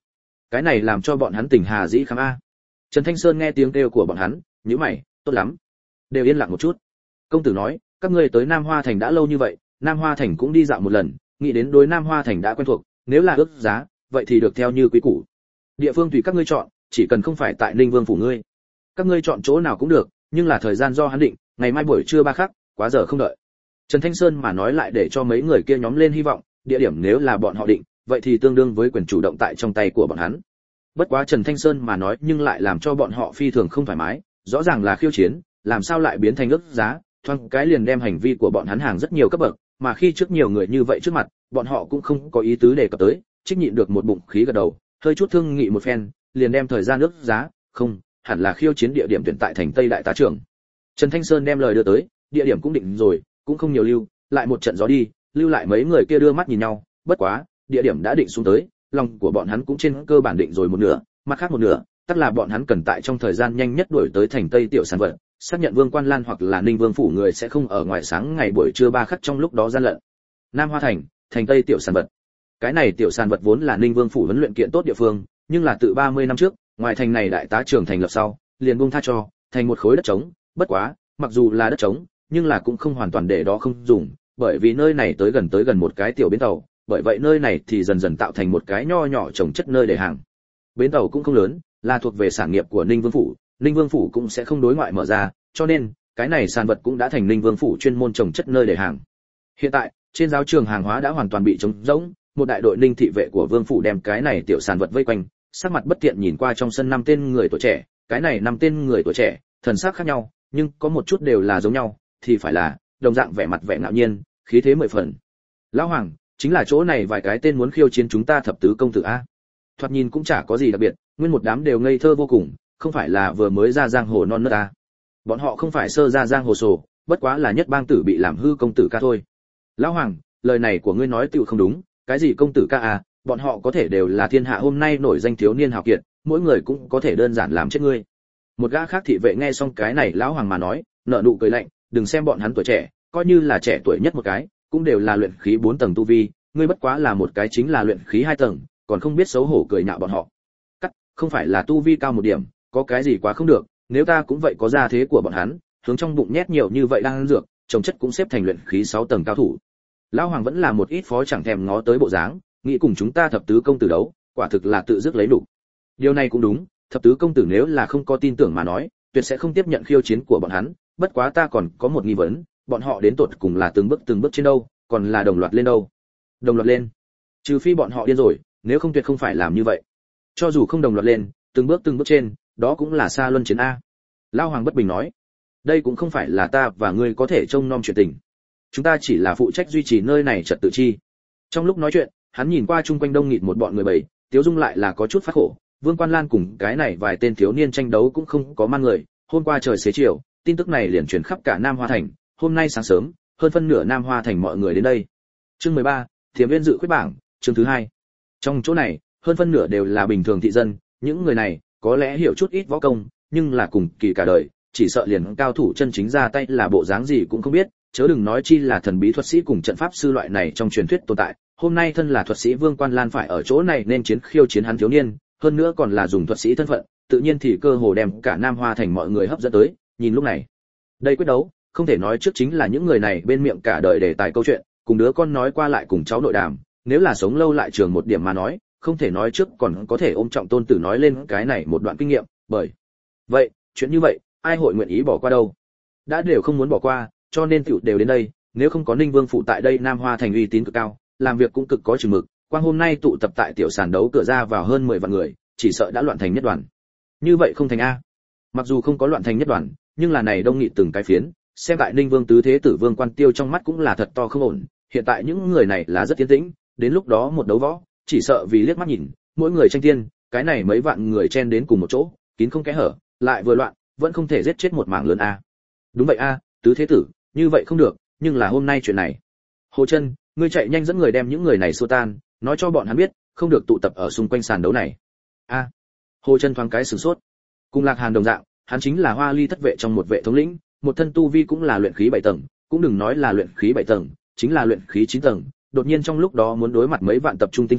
cái này làm cho bọn hắn tỉnh hà dĩ khám a. Trần Thanh Sơn nghe tiếng kêu của bọn hắn, nhíu mày, tốt lắm, đều yên lặng một chút. Công tử nói, các ngươi tới Nam Hoa Thành đã lâu như vậy, Nam Hoa Thành cũng đi dạo một lần, nghĩ đến đối Nam Hoa Thành đã quen thuộc, nếu là ước giá, vậy thì được theo như quý củ. Địa phương tùy các ngươi chọn, chỉ cần không phải tại Ninh Vương phủ ngươi. Các ngươi chọn chỗ nào cũng được, nhưng là thời gian do hắn định, ngày mai buổi trưa 3 khắc, quá giờ không đợi. Trần Thanh Sơn mà nói lại để cho mấy người kia nhóm lên hy vọng, địa điểm nếu là bọn họ định, vậy thì tương đương với quyền chủ động tại trong tay của bọn hắn. Bất quá Trần Thanh Sơn mà nói nhưng lại làm cho bọn họ phi thường không thoải mái, rõ ràng là khiêu chiến, làm sao lại biến thành ước giá, thoáng cái liền đem hành vi của bọn hắn hàng rất nhiều cấp bậc, mà khi trước nhiều người như vậy trước mặt, bọn họ cũng không có ý tứ đề cập tới, trích nhịn được một bụng khí gật đầu, hơi chút thương nghị một phen, liền đem thời gian ước giá, không, hẳn là khiêu chiến địa điểm tuyển tại thành Tây Đại Tá Trưởng. Trần Thanh Sơn đem lời đưa tới, địa điểm cũng định rồi, cũng không nhiều lưu, lại một trận gió đi, lưu lại mấy người kia đưa mắt nhìn nhau, bất quá, địa điểm đã định xuống tới, lòng của bọn hắn cũng trên cơ bản định rồi một nửa, mặt khác một nửa, tất là bọn hắn cần tại trong thời gian nhanh nhất đuổi tới thành Tây tiểu sản vật, xác nhận Vương Quan Lan hoặc là Ninh Vương phủ người sẽ không ở ngoài sáng ngày buổi trưa 3 khắc trong lúc đó gian lận. Nam Hoa Thành, thành Tây tiểu sản vật. Cái này tiểu sản vật vốn là Ninh Vương phủ huấn luyện kiện tốt địa phương, nhưng là từ 30 năm trước, ngoài thành này đại tá trưởng thành lập sau, liền buông tha cho, thành một khối đất trống, bất quá, mặc dù là đất trống, nhưng là cũng không hoàn toàn để đó không dùng, bởi vì nơi này tới gần một cái tiểu bến tàu, bởi vậy nơi này thì dần dần tạo thành một cái nho nhỏ trồng chất nơi để hàng. Bến tàu cũng không lớn, là thuộc về sản nghiệp của Ninh Vương phủ, Ninh Vương phủ cũng sẽ không đối ngoại mở ra, cho nên cái này sản vật cũng đã thành Ninh Vương phủ chuyên môn trồng chất nơi để hàng. Hiện tại, trên giáo trường hàng hóa đã hoàn toàn bị trống rỗng, một đại đội Ninh thị vệ của Vương phủ đem cái này tiểu sản vật vây quanh, sắc mặt bất tiện nhìn qua trong sân 5 tên người tuổi trẻ, cái này 5 tên người tuổi trẻ, thần sắc khác nhau, nhưng có một chút đều là giống nhau, thì phải là đồng dạng vẻ mặt vẻ ngạo nhiên, khí thế 10 phần. Lão Hoàng, chính là chỗ này vài cái tên muốn khiêu chiến chúng ta thập tứ công tử a. Thoạt nhìn cũng chả có gì đặc biệt, nguyên một đám đều ngây thơ vô cùng, không phải là vừa mới ra giang hồ non nớt ta. Bọn họ không phải sơ ra giang hồ sổ, bất quá là nhất bang tử bị làm hư công tử ca thôi. Lão Hoàng, lời này của ngươi nói tựu không đúng, cái gì công tử ca à, bọn họ có thể đều là thiên hạ hôm nay nổi danh thiếu niên hào kiệt, mỗi người cũng có thể đơn giản làm chết ngươi. Một gã khác thị vệ nghe xong cái này lão Hoàng mà nói, nở nụ cười lạnh, đừng xem bọn hắn tuổi trẻ, coi như là trẻ tuổi nhất một cái, cũng đều là luyện khí 4 tầng tu vi, ngươi bất quá là một cái chính là luyện khí 2 tầng, còn không biết xấu hổ cười nhạo bọn họ. Cắt, không phải là tu vi cao một điểm, có cái gì quá không được, nếu ta cũng vậy có gia thế của bọn hắn, hướng trong bụng nhét nhiều như vậy đang ăn dược, trồng chất cũng xếp thành luyện khí 6 tầng cao thủ. Lão Hoàng vẫn là một ít phó chẳng thèm ngó tới bộ dáng, nghĩ cùng chúng ta thập tứ công tử đấu, quả thực là tự dứt lấy đủ. Điều này cũng đúng, thập tứ công tử nếu là không có tin tưởng mà nói, tuyệt sẽ không tiếp nhận khiêu chiến của bọn hắn, bất quá ta còn có một nghi vấn, bọn họ đến tột cùng là từng bước trên đâu, còn là đồng loạt lên đâu? Đồng loạt lên? Trừ phi bọn họ điên rồi, nếu không tuyệt không phải làm như vậy. Cho dù không đồng loạt lên, từng bước trên, đó cũng là xa luân chiến a. Lão Hoàng bất bình nói, đây cũng không phải là ta và ngươi có thể trông nom chuyện tình. Chúng ta chỉ là phụ trách duy trì nơi này trật tự chi. Trong lúc nói chuyện, hắn nhìn qua chung quanh đông nghịt một bọn người bầy, Tiếu Dung lại là có chút phát khổ. Vương Quan Lan cùng cái này vài tên thiếu niên tranh đấu cũng không có man người. Hôm qua trời xế chiều, tin tức này liền truyền khắp cả Nam Hoa Thành. Hôm nay sáng sớm, hơn phân nửa Nam Hoa Thành mọi người đến đây. Chương 13, Thiểm Viên dự khuyết bảng, chương thứ 2. Trong chỗ này, hơn phân nửa đều là bình thường thị dân, những người này có lẽ hiểu chút ít võ công, nhưng là cùng kỳ cả đời, chỉ sợ liền cao thủ chân chính ra tay là bộ dáng gì cũng không biết, chớ đừng nói chi là thần bí thuật sĩ cùng trận pháp sư loại này trong truyền thuyết tồn tại. Hôm nay thân là thuật sĩ Vương Quan Lan phải ở chỗ này nên khiêu chiến hắn thiếu niên, hơn nữa còn là dùng thuật sĩ thân phận, tự nhiên thì cơ hồ đem cả Nam Hoa Thành mọi người hấp dẫn tới. Nhìn lúc này, đây quyết đấu, không thể nói trước chính là những người này bên miệng cả đời để tài câu chuyện, cùng đứa con nói qua lại cùng cháu nội đàm, nếu là sống lâu lại trường một điểm mà nói, không thể nói trước còn có thể ôm trọng tôn tử nói lên cái này một đoạn kinh nghiệm, bởi vậy, chuyện như vậy, ai hội nguyện ý bỏ qua đâu? Đã đều không muốn bỏ qua, cho nên tiểu đều đến đây, nếu không có Ninh Vương phụ tại đây Nam Hoa Thành uy tín cực cao, làm việc cũng cực có chừng mực, quang hôm nay tụ tập tại tiểu sàn đấu cửa ra vào hơn 10 vạn người, chỉ sợ đã loạn thành nhất đoàn. Như vậy không thành a. Mặc dù không có loạn thành nhất đoàn, nhưng là này đông nghị từng cái phiến, xem tại Ninh Vương tứ thế tử Vương Quan Tiêu trong mắt cũng là thật to không ổn, hiện tại những người này là rất tiến tĩnh, đến lúc đó một đấu võ, chỉ sợ vì liếc mắt nhìn, mỗi người tranh tiên, cái này mấy vạn người chen đến cùng một chỗ, kín không kẽ hở, lại vừa loạn, vẫn không thể giết chết một mảng lớn a. Đúng vậy a, tứ thế tử, như vậy không được, nhưng là hôm nay chuyện này. Hồ Chân, ngươi chạy nhanh dẫn người đem những người này xua tan, nói cho bọn hắn biết, không được tụ tập ở xung quanh sàn đấu này. A. Hồ Chân thoáng cái sửng sốt. Cùng Lạc Hàn đồng dạng, hắn chính là Hoa Ly thất vệ trong một vệ thống lĩnh, một thân tu vi cũng là luyện khí 7 tầng, cũng đừng nói là luyện khí 7 tầng, chính là luyện khí 9 tầng, đột nhiên trong lúc đó muốn đối mặt mấy vạn tập trung tinh thần,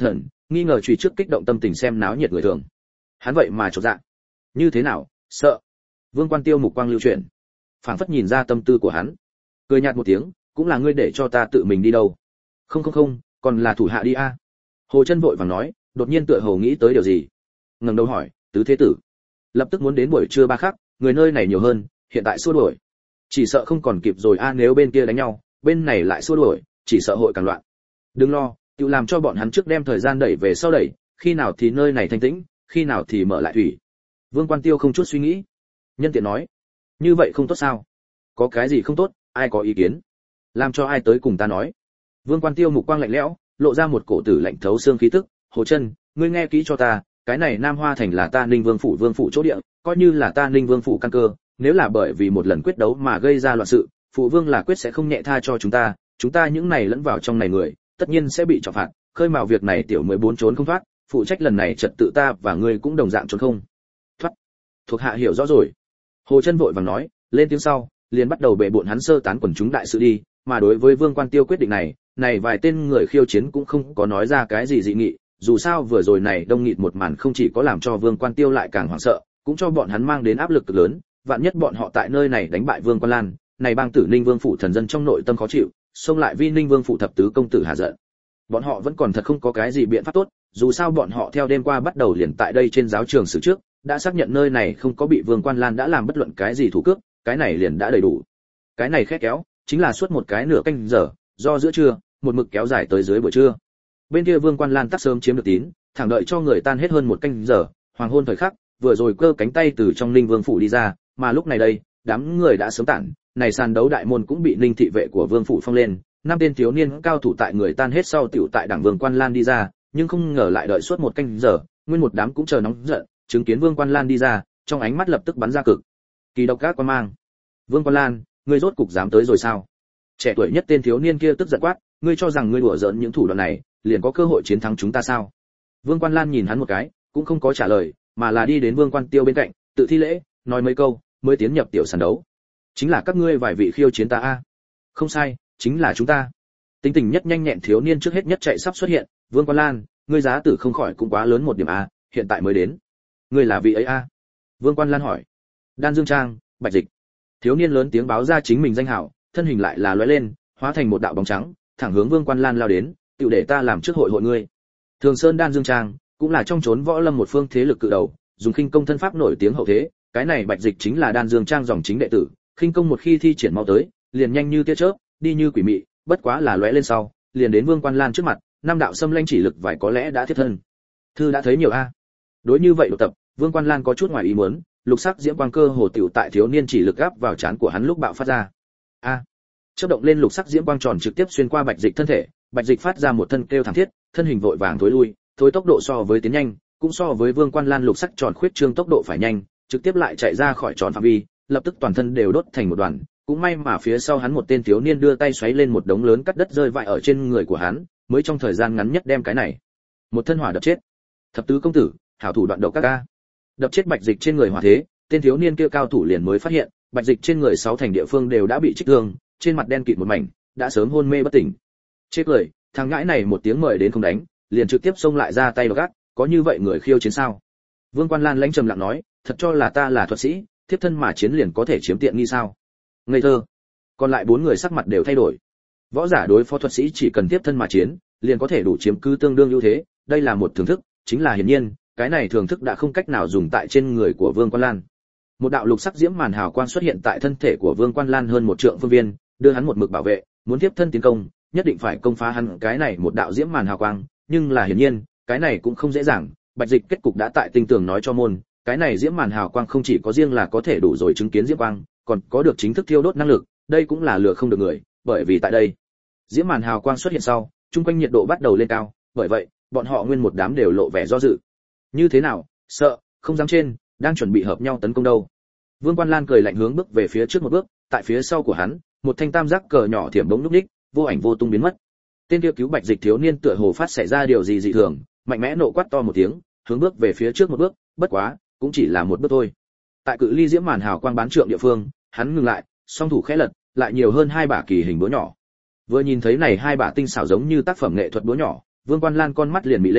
nghi ngờ truy trước kích động tâm tình xem náo nhiệt người thường. Hắn vậy mà chột dạ. Như thế nào, sợ? Vương Quan Tiêu mục quang lưu chuyển, phảng phất nhìn ra tâm tư của hắn. Cười nhạt một tiếng, cũng là ngươi để cho ta tự mình đi đâu? Không, còn là thủ hạ đi a. Hồ Chân vội vàng nói, đột nhiên tựa hồ nghĩ tới điều gì. Ngẩng đầu hỏi, tứ thế tử, lập tức muốn đến buổi trưa ba khắc, người nơi này nhiều hơn, hiện tại xua đuổi. Chỉ sợ không còn kịp rồi a, nếu bên kia đánh nhau, bên này lại xua đuổi, chỉ sợ hội càng loạn. Đừng lo, tự làm cho bọn hắn trước đem thời gian đẩy về sau đẩy, khi nào thì nơi này thanh tĩnh, khi nào thì mở lại thủy. Vương Quan Tiêu không chút suy nghĩ, nhân tiện nói, như vậy không tốt sao? Có cái gì không tốt, ai có ý kiến? Làm cho ai tới cùng ta nói. Vương Quan Tiêu mục quang lạnh lẽo, lộ ra một cổ tử lạnh thấu xương khí tức. Hồ Chân, ngươi nghe kỹ cho ta, cái này Nam Hoa thành là ta Ninh Vương phủ chỗ địa, coi như là ta Ninh Vương phủ căn cơ, nếu là bởi vì một lần quyết đấu mà gây ra loạn sự, phụ vương là quyết sẽ không nhẹ tha cho chúng ta những này lẫn vào trong này người, tất nhiên sẽ bị trọng phạt, khơi mào việc này tiểu 14 trốn không thoát, phụ trách lần này trật tự ta và ngươi cũng đồng dạng trốn không thoát. Thuộc hạ hiểu rõ rồi. Hồ Chân vội vàng nói, lên tiếng sau, liền bắt đầu bệ bội hắn sơ tán quần chúng đại sự đi, mà đối với Vương Quan Tiêu quyết định này vài tên người khiêu chiến cũng không có nói ra cái gì dị nghị, dù sao vừa rồi này đông nghịt một màn không chỉ có làm cho Vương Quan Tiêu lại càng hoảng sợ, cũng cho bọn hắn mang đến áp lực cực lớn, vạn nhất bọn họ tại nơi này đánh bại Vương Quan Lan, này bang tử Ninh Vương phủ thần dân trong nội tâm khó chịu, xông lại vi Ninh Vương phủ thập tứ công tử hạ giận. Bọn họ vẫn còn thật không có cái gì biện pháp tốt, dù sao bọn họ theo đêm qua bắt đầu liền tại đây trên giáo trường xử trước, đã xác nhận nơi này không có bị Vương Quan Lan đã làm bất luận cái gì thủ cước, cái này liền đã đầy đủ. Cái này khét kéo, chính là suốt một cái nửa canh giờ, do giữa trưa, một mực kéo dài tới dưới buổi trưa. Bên kia Vương Quan Lan tắc sớm chiếm được tín, thẳng đợi cho người tan hết hơn một canh giờ, hoàng hôn thời khắc, vừa rồi cơ cánh tay từ trong Ninh Vương phủ đi ra, mà lúc này đây, đám người đã sớm tản, này sàn đấu đại môn cũng bị Ninh thị vệ của Vương phủ phong lên, năm tên thiếu niên cao thủ tại người tan hết sau tiểu tại đảng Vương Quan Lan đi ra, nhưng không ngờ lại đợi suốt một canh giờ, nguyên một đám cũng chờ nóng giận, chứng kiến Vương Quan Lan đi ra, trong ánh mắt lập tức bắn ra cực kỳ độc ác quan mang. Vương Quan Lan, ngươi rốt cục dám tới rồi sao? Trẻ tuổi nhất tên thiếu niên kia tức giận quát, ngươi cho rằng ngươi đùa giỡn những thủ đoạn này, liền có cơ hội chiến thắng chúng ta sao? Vương Quan Lan nhìn hắn một cái, cũng không có trả lời, mà là đi đến Vương Quan Tiêu bên cạnh, tự thi lễ, nói mấy câu, mới tiến nhập tiểu sàn đấu. Chính là các ngươi vài vị khiêu chiến ta a? Không sai, chính là chúng ta. Tính tình nhất nhanh nhẹn thiếu niên trước hết nhất chạy sắp xuất hiện, Vương Quan Lan, ngươi giá tử không khỏi cũng quá lớn một điểm a, hiện tại mới đến. Ngươi là vị ấy a? Vương Quan Lan hỏi. Đan Dương Trang, Bạch Dịch. Thiếu niên lớn tiếng báo ra chính mình danh hảo, thân hình lại là lóe lên, hóa thành một đạo bóng trắng, thẳng hướng Vương Quan Lan lao đến, "Tiểu để ta làm trước hội ngươi." Thường Sơn Đan Dương Trang cũng là trong chốn võ lâm một phương thế lực cự đầu, dùng khinh công thân pháp nổi tiếng hậu thế, cái này Bạch Dịch chính là Đan Dương Trang dòng chính đệ tử, khinh công một khi thi triển mau tới, liền nhanh như tia chớp, đi như quỷ mị, bất quá là lóe lên sau, liền đến Vương Quan Lan trước mặt, năm đạo xâm lanh chỉ lực vài có lẽ đã thiết thân. Thư đã thấy nhiều a. Đối như vậy độ tập, Vương Quan Lan có chút ngoài ý muốn, lục sắc diễm quang cơ hồ tiểu tại thiếu niên chỉ lực áp vào trán của hắn lúc bạo phát ra. A. Chớp động lên lục sắc diễm quang tròn trực tiếp xuyên qua Bạch Dịch thân thể, Bạch Dịch phát ra một thân kêu thảm thiết, thân hình vội vàng thối lui, thối tốc độ so với tiến nhanh, cũng so với Vương Quan Lan lục sắc tròn khuyết trương tốc độ phải nhanh, trực tiếp lại chạy ra khỏi tròn phạm vi, lập tức toàn thân đều đốt thành một đoàn, cũng may mà phía sau hắn một tên thiếu niên đưa tay xoáy lên một đống lớn cắt đất rơi vãi ở trên người của hắn, mới trong thời gian ngắn nhất đem cái này một thân hỏa đập chết. Thập tứ công tử, hảo thủ đoạn độc các ca. Đập chết Bạch Dịch trên người hỏa thế, tên thiếu niên kia cao thủ liền mới phát hiện, Bạch Dịch trên người 6 thành địa phương đều đã bị trích thương, trên mặt đen kịt một mảnh, đã sớm hôn mê bất tỉnh. Chết cười, thằng ngãi này một tiếng mời đến không đánh, liền trực tiếp xông lại ra tay độc ác, có như vậy người khiêu chiến sao? Vương Quan Lan lãnh trầm lặng nói, thật cho là ta là thuật sĩ, thiếp thân mà chiến liền có thể chiếm tiện nghi sao? Ngây thơ. Còn lại 4 người sắc mặt đều thay đổi. Võ giả đối phó thuật sĩ chỉ cần tiếp thân mà chiến, liền có thể đủ chiếm cứ tương đương ưu thế, đây là một thưởng thức, chính là hiển nhiên, cái này thưởng thức đã không cách nào dùng tại trên người của Vương Quan Lan. Một đạo lục sắc diễm màn hào quang xuất hiện tại thân thể của Vương Quan Lan hơn một trượng phương viên, đưa hắn một mực bảo vệ, muốn tiếp thân tiến công, nhất định phải công phá hắn cái này một đạo diễm màn hào quang, nhưng là hiển nhiên, cái này cũng không dễ dàng, Bạch Dịch kết cục đã tại tinh tường nói cho môn, cái này diễm màn hào quang không chỉ có riêng là có thể đủ rồi chứng kiến diễm quang, còn có được chính thức thiêu đốt năng lực, đây cũng là lừa không được người, bởi vì tại đây, diễm màn hào quang xuất hiện sau, trung quanh nhiệt độ bắt đầu lên cao, bởi vậy, bọn họ nguyên một đám đều lộ vẻ do dự. Như thế nào, sợ, không dám trên, đang chuẩn bị hợp nhau tấn công đâu. Vương Quan Lan cười lạnh hướng bước về phía trước một bước, tại phía sau của hắn, một thanh tam giác cờ nhỏ thiểm bỗng lúc đích, vô ảnh vô tung biến mất. Tên kia cứu Bạch Dịch thiếu niên tựa hồ phát xảy ra điều gì dị thường, mạnh mẽ nộ quát to một tiếng, hướng bước về phía trước một bước, bất quá, cũng chỉ là một bước thôi. Tại cự ly diễm màn hào quang bán trượng địa phương, hắn ngừng lại, song thủ khẽ lật, lại nhiều hơn 2 bả kỳ hình búa nhỏ. Vừa nhìn thấy này 2 bả tinh xảo giống như tác phẩm nghệ thuật búa nhỏ, Vương Quan Lan con mắt liền bị lên,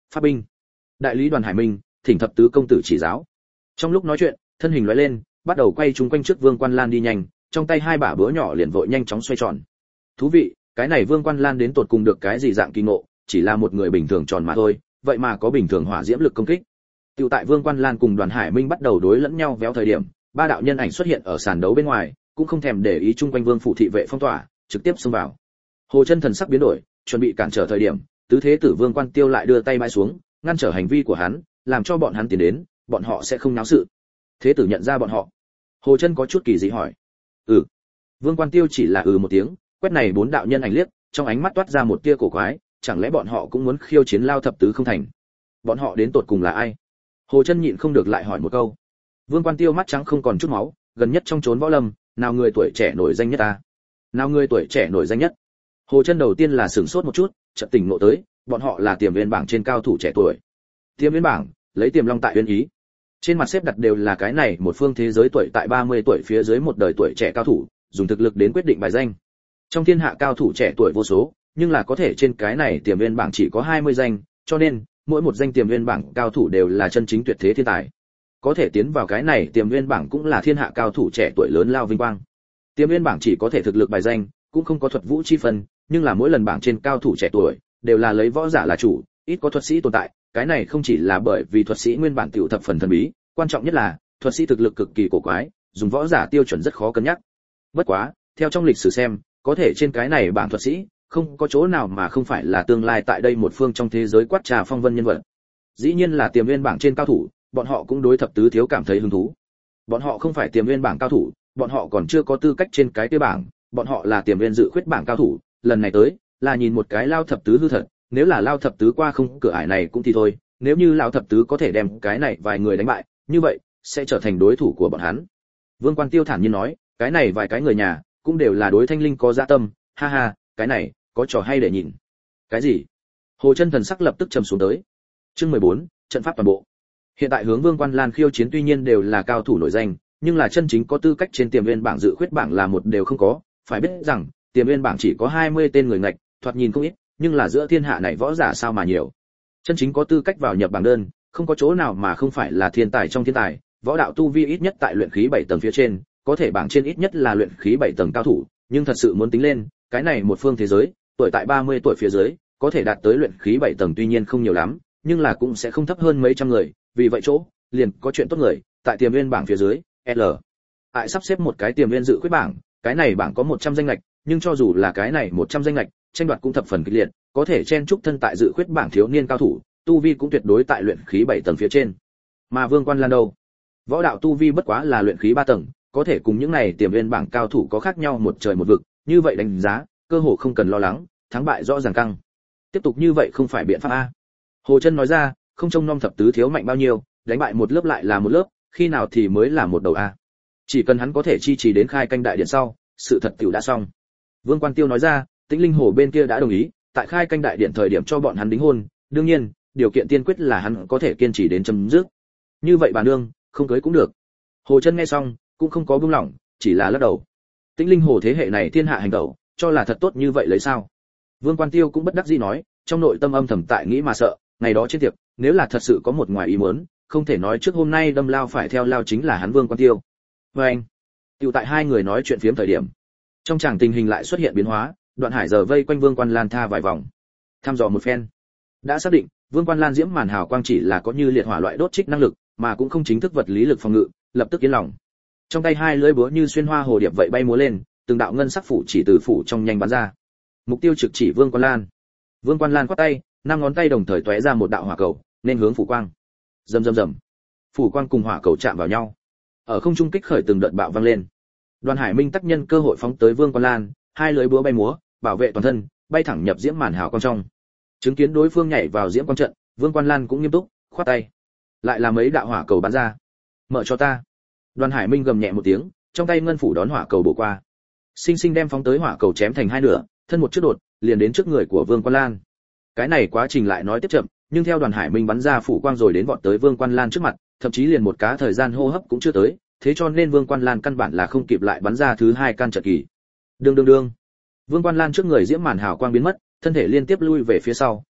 pháp binh. Đại lý Đoàn Hải Minh, thỉnh thập tứ công tử chỉ giáo. Trong lúc nói chuyện, thân hình lóe lên, bắt đầu quay chúng quanh trước Vương Quan Lan đi nhanh, trong tay hai bả búa nhỏ liền vội nhanh chóng xoay tròn. Thú vị, cái này Vương Quan Lan đến tột cùng được cái gì dạng kỳ ngộ, chỉ là một người bình thường tròn mà thôi, vậy mà có bình thường hỏa diễm lực công kích. Tiểu tại Vương Quan Lan cùng Đoàn Hải Minh bắt đầu đối lẫn nhau véo thời điểm, ba đạo nhân ảnh xuất hiện ở sàn đấu bên ngoài, cũng không thèm để ý chung quanh Vương phủ thị vệ phong tỏa, trực tiếp xông vào. Hồ Chân thần sắc biến đổi, chuẩn bị cản trở thời điểm, tứ thế tử Vương Quan Tiêu lại đưa tay bãi xuống, ngăn trở hành vi của hắn, làm cho bọn hắn tiến đến, bọn họ sẽ không náo sự. Thế tử nhận ra bọn họ. Hồ Chân có chút kỳ dị hỏi. "Ừ." Vương Quan Tiêu chỉ là một tiếng, quét này bốn đạo nhân ảnh liếc, trong ánh mắt toát ra một tia cổ quái, chẳng lẽ bọn họ cũng muốn khiêu chiến Lao thập tứ không thành? Bọn họ đến tột cùng là ai? Hồ Chân nhịn không được lại hỏi một câu. Vương Quan Tiêu mắt trắng không còn chút máu, gần nhất trong chốn võ lâm, nào người tuổi trẻ nổi danh nhất ta? Nào người tuổi trẻ nổi danh nhất? Hồ Chân đầu tiên là sửng sốt một chút, chợt tỉnh ngộ tới, bọn họ là Tiềm Viên bảng trên cao thủ trẻ tuổi. Tiềm Viên bảng, lấy Tiềm Long tại Uyên Ý. Trên mặt xếp đặt đều là cái này một phương thế giới tuổi tại 30 tuổi phía dưới một đời tuổi trẻ cao thủ, dùng thực lực đến quyết định bài danh. Trong thiên hạ cao thủ trẻ tuổi vô số, nhưng là có thể trên cái này Tiềm Viên bảng chỉ có 20 danh, cho nên mỗi một danh Tiềm Viên bảng cao thủ đều là chân chính tuyệt thế thiên tài. Có thể tiến vào cái này Tiềm Viên bảng cũng là thiên hạ cao thủ trẻ tuổi lớn lao vinh quang. Tiềm Viên bảng chỉ có thể thực lực bài danh, cũng không có thuật vũ chi phân, nhưng là mỗi lần bảng trên cao thủ trẻ tuổi đều là lấy võ giả là chủ, ít có thuật sĩ tồn tại, cái này không chỉ là bởi vì thuật sĩ nguyên bản tiểu thập phần thần bí, quan trọng nhất là thuật sĩ thực lực cực kỳ cổ quái, dùng võ giả tiêu chuẩn rất khó cân nhắc. Bất quá, theo trong lịch sử xem, có thể trên cái này bảng thuật sĩ, không có chỗ nào mà không phải là tương lai tại đây một phương trong thế giới quát trà phong vân nhân vật. Dĩ nhiên là Tiềm Viên bảng trên cao thủ, bọn họ cũng đối thập tứ thiếu cảm thấy hứng thú. Bọn họ không phải Tiềm Viên bảng cao thủ, bọn họ còn chưa có tư cách trên cái kia bảng, bọn họ là Tiềm Viên dự khuyết bảng cao thủ, lần này tới là nhìn một cái Lao thập tứ hư thật, nếu là Lao thập tứ qua không cửa ải này cũng thì thôi, nếu như Lão thập tứ có thể đem cái này vài người đánh bại, như vậy sẽ trở thành đối thủ của bọn hắn. Vương Quan Tiêu thản nhiên nói, cái này vài cái người nhà cũng đều là đối Thanh Linh có dạ tâm, ha ha, cái này có trò hay để nhìn. Cái gì? Hồ Chân thần sắc lập tức trầm xuống tới. Chương 14, trận pháp toàn bộ. Hiện tại hướng Vương Quan Lan khiêu chiến tuy nhiên đều là cao thủ nổi danh, nhưng là chân chính có tư cách trên Tiềm Viên bảng dự khuyết bảng là một đều không có, phải biết rằng, Tiềm Viên bảng chỉ có 20 tên người ngạch, thoạt nhìn không ít, nhưng là giữa thiên hạ này võ giả sao mà nhiều. Chân chính có tư cách vào nhập bảng đơn, không có chỗ nào mà không phải là thiên tài trong thiên tài, võ đạo tu vi ít nhất tại luyện khí 7 tầng phía trên, có thể bảng trên ít nhất là luyện khí 7 tầng cao thủ, nhưng thật sự muốn tính lên, cái này một phương thế giới, tuổi tại 30 tuổi phía dưới, có thể đạt tới luyện khí 7 tầng tuy nhiên không nhiều lắm, nhưng là cũng sẽ không thấp hơn mấy trăm người, vì vậy chỗ, liền có chuyện tốt người, tại Tiềm Viên bảng phía dưới, L. Ai sắp xếp một cái Tiềm Viên dự khuyết bảng, cái này bảng có 100 danh lệch, nhưng cho dù là cái này 100 danh lệch, tranh đoạt cũng thập phần kịch liệt, có thể chen chúc thân tại dự khuyết bảng thiếu niên cao thủ, tu vi cũng tuyệt đối tại luyện khí 7 tầng phía trên. Mà Vương Quan Lan đâu? Võ đạo tu vi bất quá là luyện khí 3 tầng, có thể cùng những này Tiềm Viên bảng cao thủ có khác nhau một trời một vực, như vậy đánh giá, cơ hồ không cần lo lắng, thắng bại rõ ràng căng. Tiếp tục như vậy không phải biện pháp a. Hồ Chân nói ra, không trông nom thập tứ thiếu mạnh bao nhiêu, đánh bại một lớp lại là một lớp, khi nào thì mới là một đầu a. Chỉ cần hắn có thể chi trì đến khai canh đại điện sau, sự thật tiểu đã xong. Vương Quan Tiêu nói ra, Tĩnh Linh Hồ bên kia đã đồng ý, tại khai canh đại điện thời điểm cho bọn hắn đính hôn, đương nhiên, điều kiện tiên quyết là hắn có thể kiên trì đến chấm dứt. Như vậy bà nương, không cưới cũng được. Hồ Chân nghe xong, cũng không có buông lỏng, chỉ là lắc đầu. Tĩnh Linh Hồ thế hệ này thiên hạ hành động, cho là thật tốt như vậy lấy sao? Vương Quan Tiêu cũng bất đắc dĩ nói, trong nội tâm âm thầm tại nghĩ mà sợ, ngày đó trên tiệc, nếu là thật sự có một ngoài ý muốn, không thể nói trước hôm nay đâm lao phải theo lao chính là hắn Vương Quan Tiêu. Và anh, tiểu tại hai người nói chuyện phiếm thời điểm, trong tràng tình hình lại xuất hiện biến hóa, Đoạn Hải giờ vây quanh Vương Quan Lan tha vài vòng, thăm dò một phen, đã xác định Vương Quan Lan diễm màn hào quang chỉ là có như liệt hỏa loại đốt trích năng lực, mà cũng không chính thức vật lý lực phòng ngự, lập tức yên lòng. Trong tay hai lưỡi búa như xuyên hoa hồ điệp vậy bay múa lên, từng đạo ngân sắc phủ chỉ từ phủ trong nhanh bắn ra. Mục tiêu trực chỉ Vương Quan Lan. Vương Quan Lan quát tay, năm ngón tay đồng thời tóe ra một đạo hỏa cầu, nên hướng phủ quang. Rầm rầm rầm. Phủ quang cùng hỏa cầu chạm vào nhau. Ở không trung kích khởi từng đợt bạo vang lên. Đoàn Hải Minh tác nhân cơ hội phóng tới Vương Quan Lan, hai lưỡi búa bay múa, bảo vệ toàn thân, bay thẳng nhập diễm màn hào quang trong. Chứng kiến đối phương nhảy vào diễm quang trận, Vương Quan Lan cũng nghiêm túc, khoát tay. Lại là mấy đạo hỏa cầu bắn ra. Mở cho ta. Đoàn Hải Minh gầm nhẹ một tiếng, trong tay ngân phủ đón hỏa cầu bổ qua. Sinh sinh đem phóng tới hỏa cầu chém thành hai nửa, thân một trước đột, liền đến trước người của Vương Quan Lan. Cái này quá trình lại nói tiếp chậm, nhưng theo Đoàn Hải Minh bắn ra phủ quang rồi đến vọt tới Vương Quan Lan trước mặt, thậm chí liền một cá thời gian hô hấp cũng chưa tới, thế cho nên Vương Quan Lan căn bản là không kịp lại bắn ra thứ hai can trận kỳ. Đương đương đương. Vương Quan Lan trước người diễm màn hào quang biến mất, thân thể liên tiếp lui về phía sau,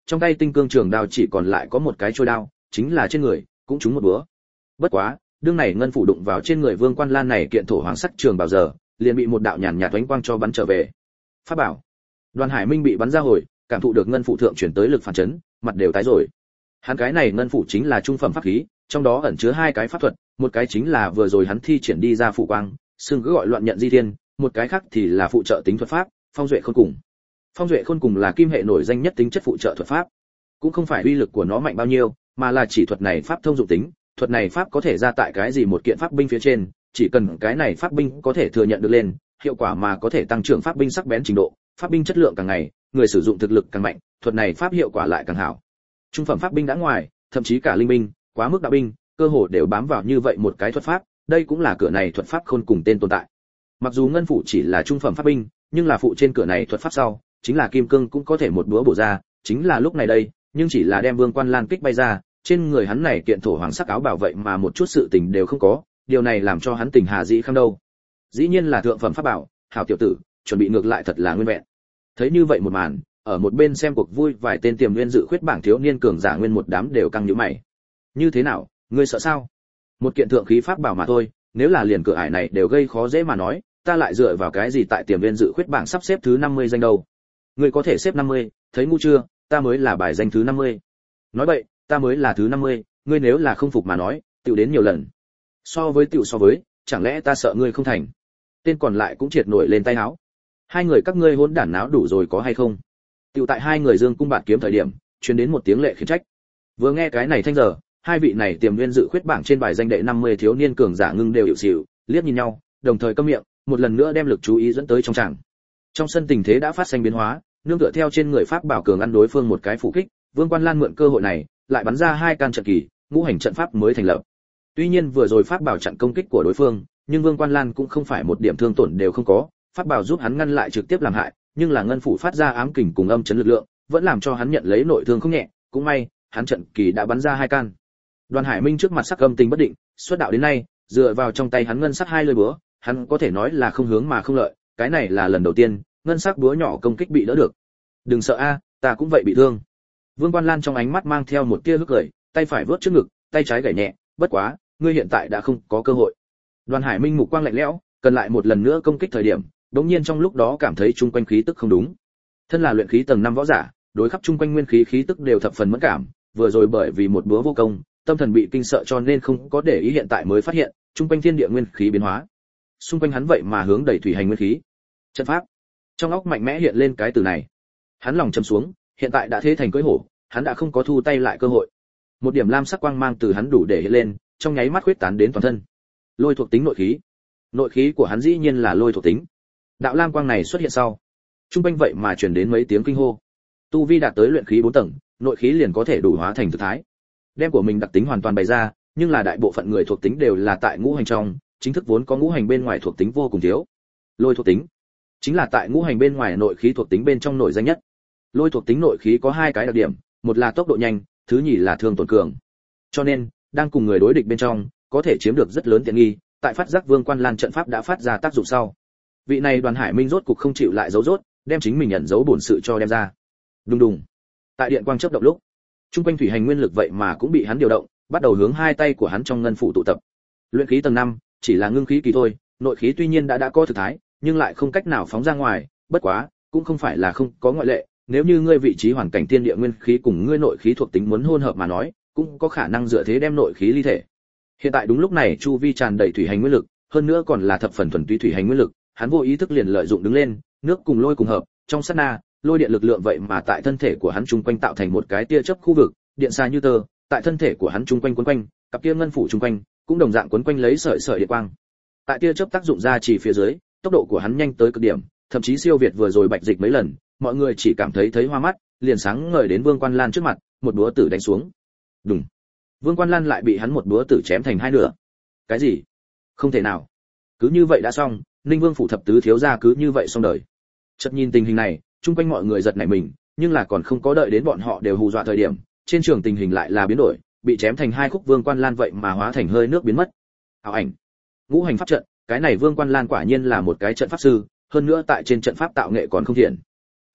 trong tay tinh cương trường đao chỉ còn lại có một cái trôi đao, chính là trên người cũng trúng một búa. Bất quá, đương này ngân phủ đụng vào trên người Vương Quan Lan này kiện thổ hoàng sắc trường bào giờ, liền bị một đạo nhàn nhạt ánh quang cho bắn trở về. Pháp bảo. Đoàn Hải Minh bị bắn ra hồi, cảm thụ được ngân phủ thượng chuyển tới lực phản chấn, mặt đều tái rồi. Hắn cái này ngân phủ chính là trung phẩm pháp khí, trong đó ẩn chứa hai cái pháp thuật, một cái chính là vừa rồi hắn thi triển đi ra phủ quang, xương cứ gọi loạn nhận di thiên, một cái khác thì là phụ trợ tính thuật pháp, phong duệ khôn cùng. Phong duệ khôn cùng là kim hệ nổi danh nhất tính chất phụ trợ thuật pháp, cũng không phải uy lực của nó mạnh bao nhiêu, mà là chỉ thuật này pháp thông dụng tính, thuật này pháp có thể ra tại cái gì một kiện pháp binh phía trên, chỉ cần cái này pháp binh có thể thừa nhận được lên, hiệu quả mà có thể tăng trưởng pháp binh sắc bén trình độ, pháp binh chất lượng càng ngày, người sử dụng thực lực càng mạnh, thuật này pháp hiệu quả lại càng hảo. Trung phẩm pháp binh đã ngoài, thậm chí cả linh binh, quá mức đạo binh, cơ hồ đều bám vào như vậy một cái thuật pháp, đây cũng là cửa này thuật pháp khôn cùng tên tồn tại. Mặc dù ngân phủ chỉ là trung phẩm pháp binh, nhưng là phụ trên cửa này thuật pháp sau, chính là kim cương cũng có thể một búa bổ ra, chính là lúc này đây, nhưng chỉ là đem Vương Quan Lan kích bay ra, trên người hắn này kiện thổ hoàng sắc áo bảo vậy mà một chút sự tình đều không có, điều này làm cho hắn tình hà dĩ kham đâu. Dĩ nhiên là thượng phẩm pháp bảo, hảo tiểu tử, chuẩn bị ngược lại thật là nguyên vẹn. Thấy như vậy một màn, ở một bên xem cuộc vui vài tên tiềm nguyên dự khuyết bảng thiếu niên cường giả nguyên một đám đều căng nhíu mày. Như thế nào, ngươi sợ sao? Một kiện thượng khí pháp bảo mà thôi, nếu là liền cửa ải này đều gây khó dễ mà nói, ta lại dựa vào cái gì tại tiềm nguyên dự khuyết bảng sắp xếp thứ 50 danh đâu? Ngươi có thể xếp 50, thấy ngu chưa, ta mới là bài danh thứ 50. Nói vậy, ta mới là thứ 50, ngươi nếu là không phục mà nói, tiểu đến nhiều lần. So với, chẳng lẽ ta sợ ngươi không thành? Tên còn lại cũng triệt nổi lên tay áo. Hai người các ngươi hỗn đản náo đủ rồi có hay không? Tiểu tại hai người dương cung bạt kiếm thời điểm, truyền đến một tiếng lệ khiển trách. Vừa nghe cái này thanh giờ, hai vị này tiềm nguyên dự khuyết bảng trên bài danh đệ 50 thiếu niên cường giả ngưng đều hiệu xỉu, liếc nhìn nhau, đồng thời câm miệng, một lần nữa đem lực chú ý dẫn tới trong tràng. Trong sân tình thế đã phát sinh biến hóa, nương tựa theo trên người pháp bảo cường ăn đối phương một cái phủ kích, Vương Quan Lan mượn cơ hội này, lại bắn ra hai can trận kỳ, ngũ hành trận pháp mới thành lập. Tuy nhiên vừa rồi pháp bảo chặn công kích của đối phương, nhưng Vương Quan Lan cũng không phải một điểm thương tổn đều không có, pháp bảo giúp hắn ngăn lại trực tiếp làm hại, nhưng là ngân phủ phát ra ám kình cùng âm chấn lực lượng, vẫn làm cho hắn nhận lấy nội thương không nhẹ, cũng may, hắn trận kỳ đã bắn ra hai can. Đoàn Hải Minh trước mặt sắc âm tình bất định, xuất đạo đến nay, dựa vào trong tay hắn ngân sắc hai lưỡi búa, hắn có thể nói là không hướng mà không lợi, cái này là lần đầu tiên, ngân sắc búa nhỏ công kích bị đỡ được. Đừng sợ a, ta cũng vậy bị thương. Vương Quan Lan trong ánh mắt mang theo một tia hức cười, tay phải vớt trước ngực, tay trái gảy nhẹ, bất quá, ngươi hiện tại đã không có cơ hội. Đoàn Hải Minh mục quang lạnh lẽo, cần lại một lần nữa công kích thời điểm, đống nhiên trong lúc đó cảm thấy chung quanh khí tức không đúng. Thân là luyện khí tầng 5 võ giả, đối khắp chung quanh nguyên khí khí tức đều thập phần mẫn cảm, vừa rồi bởi vì một búa vô công, tâm thần bị kinh sợ cho nên không có để ý, hiện tại mới phát hiện, chung quanh thiên địa nguyên khí biến hóa. Xung quanh hắn vậy mà hướng đẩy thủy hành nguyên khí. Trận pháp. Trong óc mạnh mẽ hiện lên cái từ này. Hắn lòng trầm xuống, hiện tại đã thế thành cưỡi hổ, hắn đã không có thu tay lại cơ hội. Một điểm lam sắc quang mang từ hắn đủ để hiện lên, trong nháy mắt khuyết tán đến toàn thân. Lôi thuộc tính nội khí. Nội khí của hắn dĩ nhiên là lôi thuộc tính. Đạo lam quang này xuất hiện sau, trung quanh vậy mà truyền đến mấy tiếng kinh hô. Tu vi đạt tới luyện khí 4 tầng, nội khí liền có thể đủ hóa thành thực thái. Đem của mình đặc tính hoàn toàn bày ra, nhưng là đại bộ phận người thuộc tính đều là tại ngũ hành trong, chính thức vốn có ngũ hành bên ngoài thuộc tính vô cùng thiếu. Lôi thuộc tính chính là tại ngũ hành bên ngoài nội khí thuộc tính bên trong nổi danh nhất. Lôi thuộc tính nội khí có hai cái đặc điểm, một là tốc độ nhanh, thứ nhì là thương tổn cường. Cho nên, đang cùng người đối địch bên trong, có thể chiếm được rất lớn tiện nghi, tại phát giác Vương Quan Lan trận pháp đã phát ra tác dụng sau. Vị này Đoàn Hải Minh rốt cục không chịu lại giấu rốt, đem chính mình ẩn giấu bổn sự cho đem ra. Đùng đùng. Tại điện quang chớp động lúc, trung quanh thủy hành nguyên lực vậy mà cũng bị hắn điều động, bắt đầu hướng hai tay của hắn trong ngân phủ tụ tập. Luyện khí tầng 5, chỉ là ngưng khí kỳ thôi, nội khí tuy nhiên đã có thực thái, nhưng lại không cách nào phóng ra ngoài, bất quá, cũng không phải là không có ngoại lệ, nếu như ngươi vị trí hoàn cảnh thiên địa nguyên khí cùng ngươi nội khí thuộc tính muốn hôn hợp mà nói, cũng có khả năng dựa thế đem nội khí ly thể. Hiện tại đúng lúc này chu vi tràn đầy thủy hành nguyên lực, hơn nữa còn là thập phần thuần túy thủy hành nguyên lực, hắn vô ý thức liền lợi dụng đứng lên, nước cùng lôi cùng hợp, trong sát na, lôi điện lực lượng vậy mà tại thân thể của hắn chung quanh tạo thành một cái tia chớp khu vực, điện xa như tơ, tại thân thể của hắn chung quanh quấn quanh, cặp kia ngân phủ chung quanh cũng đồng dạng quấn quanh lấy sợi sợi điện quang. Tại tia chớp tác dụng ra chỉ phía dưới, tốc độ của hắn nhanh tới cực điểm, thậm chí siêu việt vừa rồi Bạch Dịch mấy lần, mọi người chỉ cảm thấy hoa mắt, liền sáng ngời đến Vương Quan Lan trước mặt, một búa tử đánh xuống. Đùng. Vương Quan Lan lại bị hắn một búa tử chém thành hai nửa. Cái gì? Không thể nào. Cứ như vậy đã xong, Ninh Vương phủ thập tứ thiếu gia cứ như vậy xong đời. Chợt nhìn tình hình này, chung quanh mọi người giật nảy mình, nhưng là còn không có đợi đến bọn họ đều hù dọa thời điểm, trên trường tình hình lại là biến đổi, bị chém thành hai khúc Vương Quan Lan vậy mà hóa thành hơi nước biến mất. Ảo ảnh. Ngũ hành pháp trận, cái này Vương Quan Lan quả nhiên là một cái trận pháp sư, hơn nữa tại trên trận pháp tạo nghệ còn không thiện.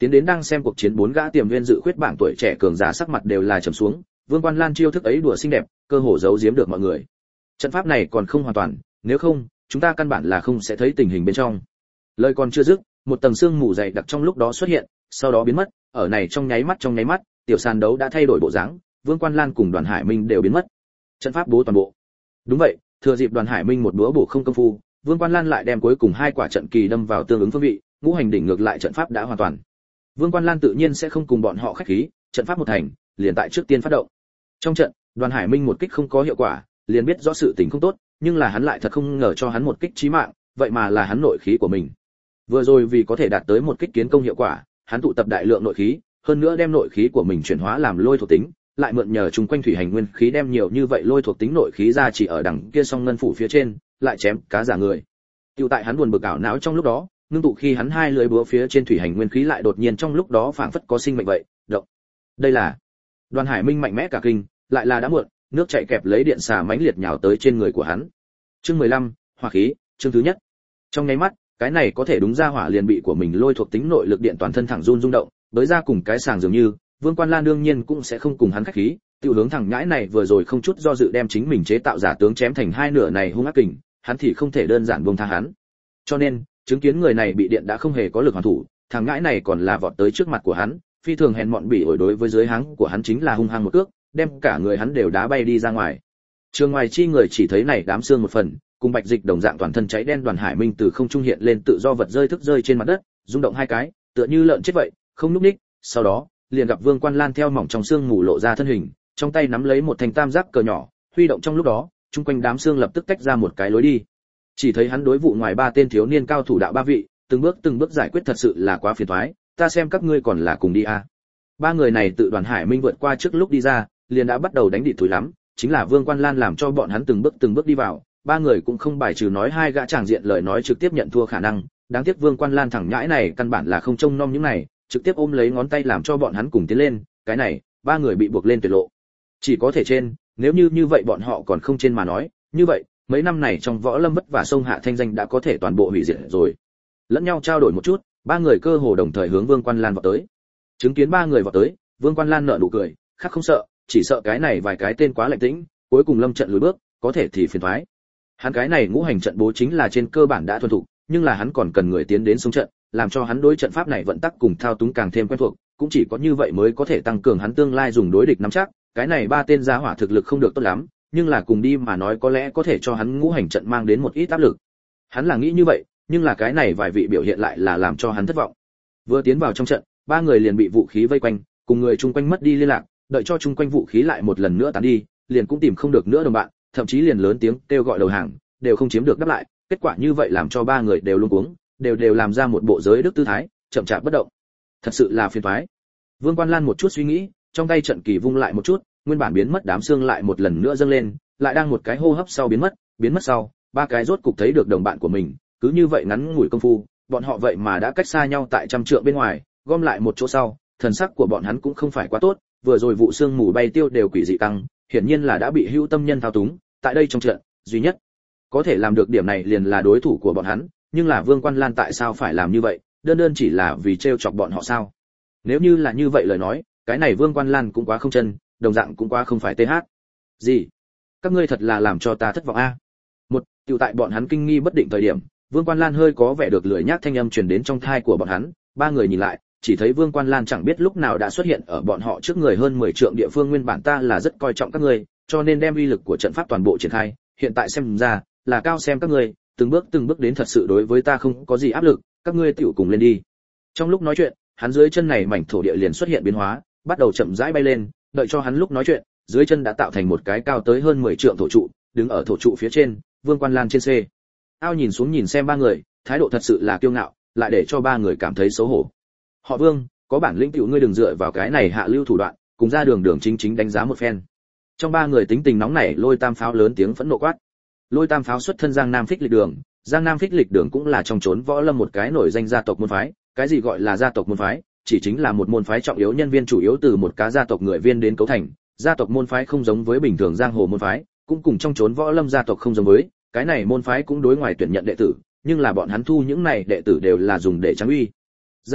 Tiến đến đang xem cuộc chiến 4 gã tiềm viên dự khuyết bảng tuổi trẻ cường giả sắc mặt đều là trầm xuống, Vương Quan Lan chiêu thức ấy đùa xinh đẹp, cơ hồ giấu giếm được mọi người. Trận pháp này còn không hoàn toàn, nếu không, chúng ta căn bản là không sẽ thấy tình hình bên trong. Lời còn chưa dứt, một tầng sương mù dày đặc trong lúc đó xuất hiện, sau đó biến mất, ở này trong nháy mắt, tiểu sàn đấu đã thay đổi bộ dáng, Vương Quan Lan cùng Đoàn Hải Minh đều biến mất. Trận pháp bố toàn bộ. Đúng vậy, thừa dịp Đoàn Hải Minh một búa bổ không công phu, Vương Quan Lan lại đem cuối cùng 2 quả trận kỳ đâm vào tương ứng phương vị, ngũ hành đỉnh ngược lại trận pháp đã hoàn toàn. Vương Quan Lan tự nhiên sẽ không cùng bọn họ khách khí, trận pháp một thành, liền tại trước tiên phát động. Trong trận, Đoàn Hải Minh một kích không có hiệu quả, liền biết rõ sự tình không tốt, nhưng là hắn lại thật không ngờ cho hắn một kích chí mạng, vậy mà là hắn nội khí của mình. Vừa rồi vì có thể đạt tới một kích kiến công hiệu quả, hắn tụ tập đại lượng nội khí, hơn nữa đem nội khí của mình chuyển hóa làm lôi thuộc tính, lại mượn nhờ chung quanh thủy hành nguyên khí đem nhiều như vậy lôi thuộc tính nội khí ra chỉ ở đằng kia song ngân phủ phía trên, lại chém cá giả người. Tiêu tại hắn buồn bực ảo não trong lúc đó, ngưng tụ khi hắn 2 lưỡi búa phía trên thủy hành nguyên khí lại đột nhiên trong lúc đó phảng phất có sinh mệnh vậy, động. Đây là Đoàn Hải Minh mạnh mẽ cả kinh, lại là đã muộn, nước chảy kẹp lấy điện xà mãnh liệt nhào tới trên người của hắn. Chương 15, hỏa khí, chương thứ nhất. Trong nháy mắt, cái này có thể đúng ra hỏa liền bị của mình lôi thuộc tính nội lực điện toàn thân thẳng run rung động, bới ra cùng cái sàng dường như, Vương Quan Lan đương nhiên cũng sẽ không cùng hắn khách khí, tiêu hướng thẳng nhãi này vừa rồi không chút do dự đem chính mình chế tạo giả tướng chém thành 2 nửa này hung ác kình, hắn thì không thể đơn giản buông tha hắn. Cho nên, chứng kiến người này bị điện đã không hề có lực hoàn thủ, thằng ngãi này còn là vọt tới trước mặt của hắn, phi thường hèn mọn bỉ ổi đối với dưới háng của hắn chính là hung hăng một cước, đem cả người hắn đều đá bay đi ra ngoài. Trường ngoài chi người chỉ thấy này đám xương một phần, cùng bạch dịch đồng dạng toàn thân cháy đen Đoàn Hải Minh từ không trung hiện lên tự do vật rơi thức rơi trên mặt đất, rung động 2 cái, tựa như lợn chết vậy, không lúc ních. Sau đó, liền gặp Vương Quan Lan theo mỏng trong xương ngủ lộ ra thân hình, trong tay nắm lấy một thanh tam giác cờ nhỏ, huy động trong lúc đó, chung quanh đám xương lập tức tách ra một cái lối đi. Chỉ thấy hắn đối vụ ngoài 3 tên thiếu niên cao thủ đạo 3 vị, từng bước giải quyết thật sự là quá phiền toái, ta xem các ngươi còn là cùng đi a. 3 người này tự Đoàn Hải Minh vượt qua trước lúc đi ra, liền đã bắt đầu đánh địch thúi lắm, chính là Vương Quan Lan làm cho bọn hắn từng bước đi vào, 3 người cũng không bài trừ nói 2 gã tràng diện lời nói trực tiếp nhận thua khả năng, đáng tiếc Vương Quan Lan thẳng nhãi này căn bản là không trông nom những này, trực tiếp ôm lấy ngón tay làm cho bọn hắn cùng tiến lên, cái này, 3 người bị buộc lên tuyệt lộ. Chỉ có thể trên, nếu như vậy bọn họ còn không trên mà nói, như vậy, mấy năm này trong võ lâm vất vả sông hạ thanh danh đã có thể toàn bộ hủy diệt rồi. Lẫn nhau trao đổi một chút, 3 người cơ hồ đồng thời hướng Vương Quan Lan vọt tới. Chứng kiến 3 người vọt tới, Vương Quan Lan nở nụ cười, khác không sợ, chỉ sợ cái này vài cái tên quá lạnh tĩnh, cuối cùng lâm trận lùi bước, có thể thì phiền toái. Hắn cái này ngũ hành trận bố chính là trên cơ bản đã thuần thục, nhưng là hắn còn cần người tiến đến xung trận, làm cho hắn đối trận pháp này vận tắc cùng thao túng càng thêm quen thuộc, cũng chỉ có như vậy mới có thể tăng cường hắn tương lai dùng đối địch nắm chắc. Cái này 3 tên gia hỏa thực lực không được tốt lắm, nhưng là cùng đi mà nói có lẽ có thể cho hắn ngũ hành trận mang đến một ít áp lực. Hắn là nghĩ như vậy, nhưng là cái này vài vị biểu hiện lại là làm cho hắn thất vọng. Vừa tiến vào trong trận, 3 người liền bị vũ khí vây quanh, cùng người chung quanh mất đi liên lạc, đợi cho chung quanh vũ khí lại một lần nữa tán đi, liền cũng tìm không được nữa đồng bạn, thậm chí liền lớn tiếng kêu gọi đầu hàng, đều không chiếm được đáp lại. Kết quả như vậy làm cho 3 người đều luống cuống, đều làm ra một bộ giới đức tư thái, chậm chạp bất động. Thật sự là phiền toái. Vương Quan Lan một chút suy nghĩ, trong tay trận kỳ vung lại một chút, nguyên bản biến mất đám xương lại một lần nữa dâng lên, lại đang một cái hô hấp sau biến mất sau, 3 cái rốt cục thấy được đồng bạn của mình, cứ như vậy ngắn ngủi công phu, bọn họ vậy mà đã cách xa nhau tại trăm trượng bên ngoài, gom lại một chỗ sau, thần sắc của bọn hắn cũng không phải quá tốt, vừa rồi vụ xương mù bay tiêu đều quỷ dị tăng, hiển nhiên là đã bị hữu tâm nhân thao túng, tại đây trong trận, duy nhất có thể làm được điểm này liền là đối thủ của bọn hắn, nhưng là Vương Quan Lan tại sao phải làm như vậy, đơn chỉ là vì trêu chọc bọn họ sao? Nếu như là như vậy lời nói, cái này Vương Quan Lan cũng quá không chân, đồng dạng cũng quá không phải TH. Gì? Các ngươi thật là làm cho ta thất vọng a. Tiểu tại bọn hắn kinh nghi bất định thời điểm, Vương Quan Lan hơi có vẻ được lười nhác thanh âm truyền đến trong tai của bọn hắn, 3 người nhìn lại, chỉ thấy Vương Quan Lan chẳng biết lúc nào đã xuất hiện ở bọn họ trước người hơn 10 trượng địa phương. Nguyên bản ta là rất coi trọng các ngươi, cho nên đem uy lực của trận pháp toàn bộ triển khai, hiện tại xem ra là cao xem các ngươi, từng bước đến thật sự đối với ta không có gì áp lực, các ngươi tiểu cùng lên đi. Trong lúc nói chuyện, hắn dưới chân này mảnh thổ địa liền xuất hiện biến hóa, bắt đầu chậm rãi bay lên, đợi cho hắn lúc nói chuyện, dưới chân đã tạo thành một cái cao tới hơn 10 trượng thổ trụ, đứng ở thổ trụ phía trên, Vương Quan Lan trên C. Ao nhìn xuống nhìn xem 3 người, thái độ thật sự là kiêu ngạo, lại để cho 3 người cảm thấy xấu hổ. Họ Vương, có bản lĩnh tiểu ngươi đừng dựa vào cái này hạ lưu thủ đoạn, cùng ra đường chính đánh giá một phen. Trong 3 người tính tình nóng nảy, Lôi Tam Pháo lớn tiếng phẫn nộ quát. Lôi Tam Pháo xuất thân Giang Nam Phích Lịch Đường, Giang Nam Phích Lịch Đường cũng là trong chốn võ lâm một cái nổi danh gia tộc môn phái. Cái gì gọi là gia tộc môn phái? Chỉ chính là một môn phái trọng yếu, nhân viên chủ yếu từ một cá gia tộc người viên đến cấu thành. Gia tộc môn phái không giống với bình thường giang hồ môn phái, cũng cùng trong chốn võ lâm gia tộc không giống với, cái này môn phái cũng đối ngoài tuyển nhận đệ tử, nhưng là bọn hắn thu những này đệ tử đều là dùng để trắng uy danh,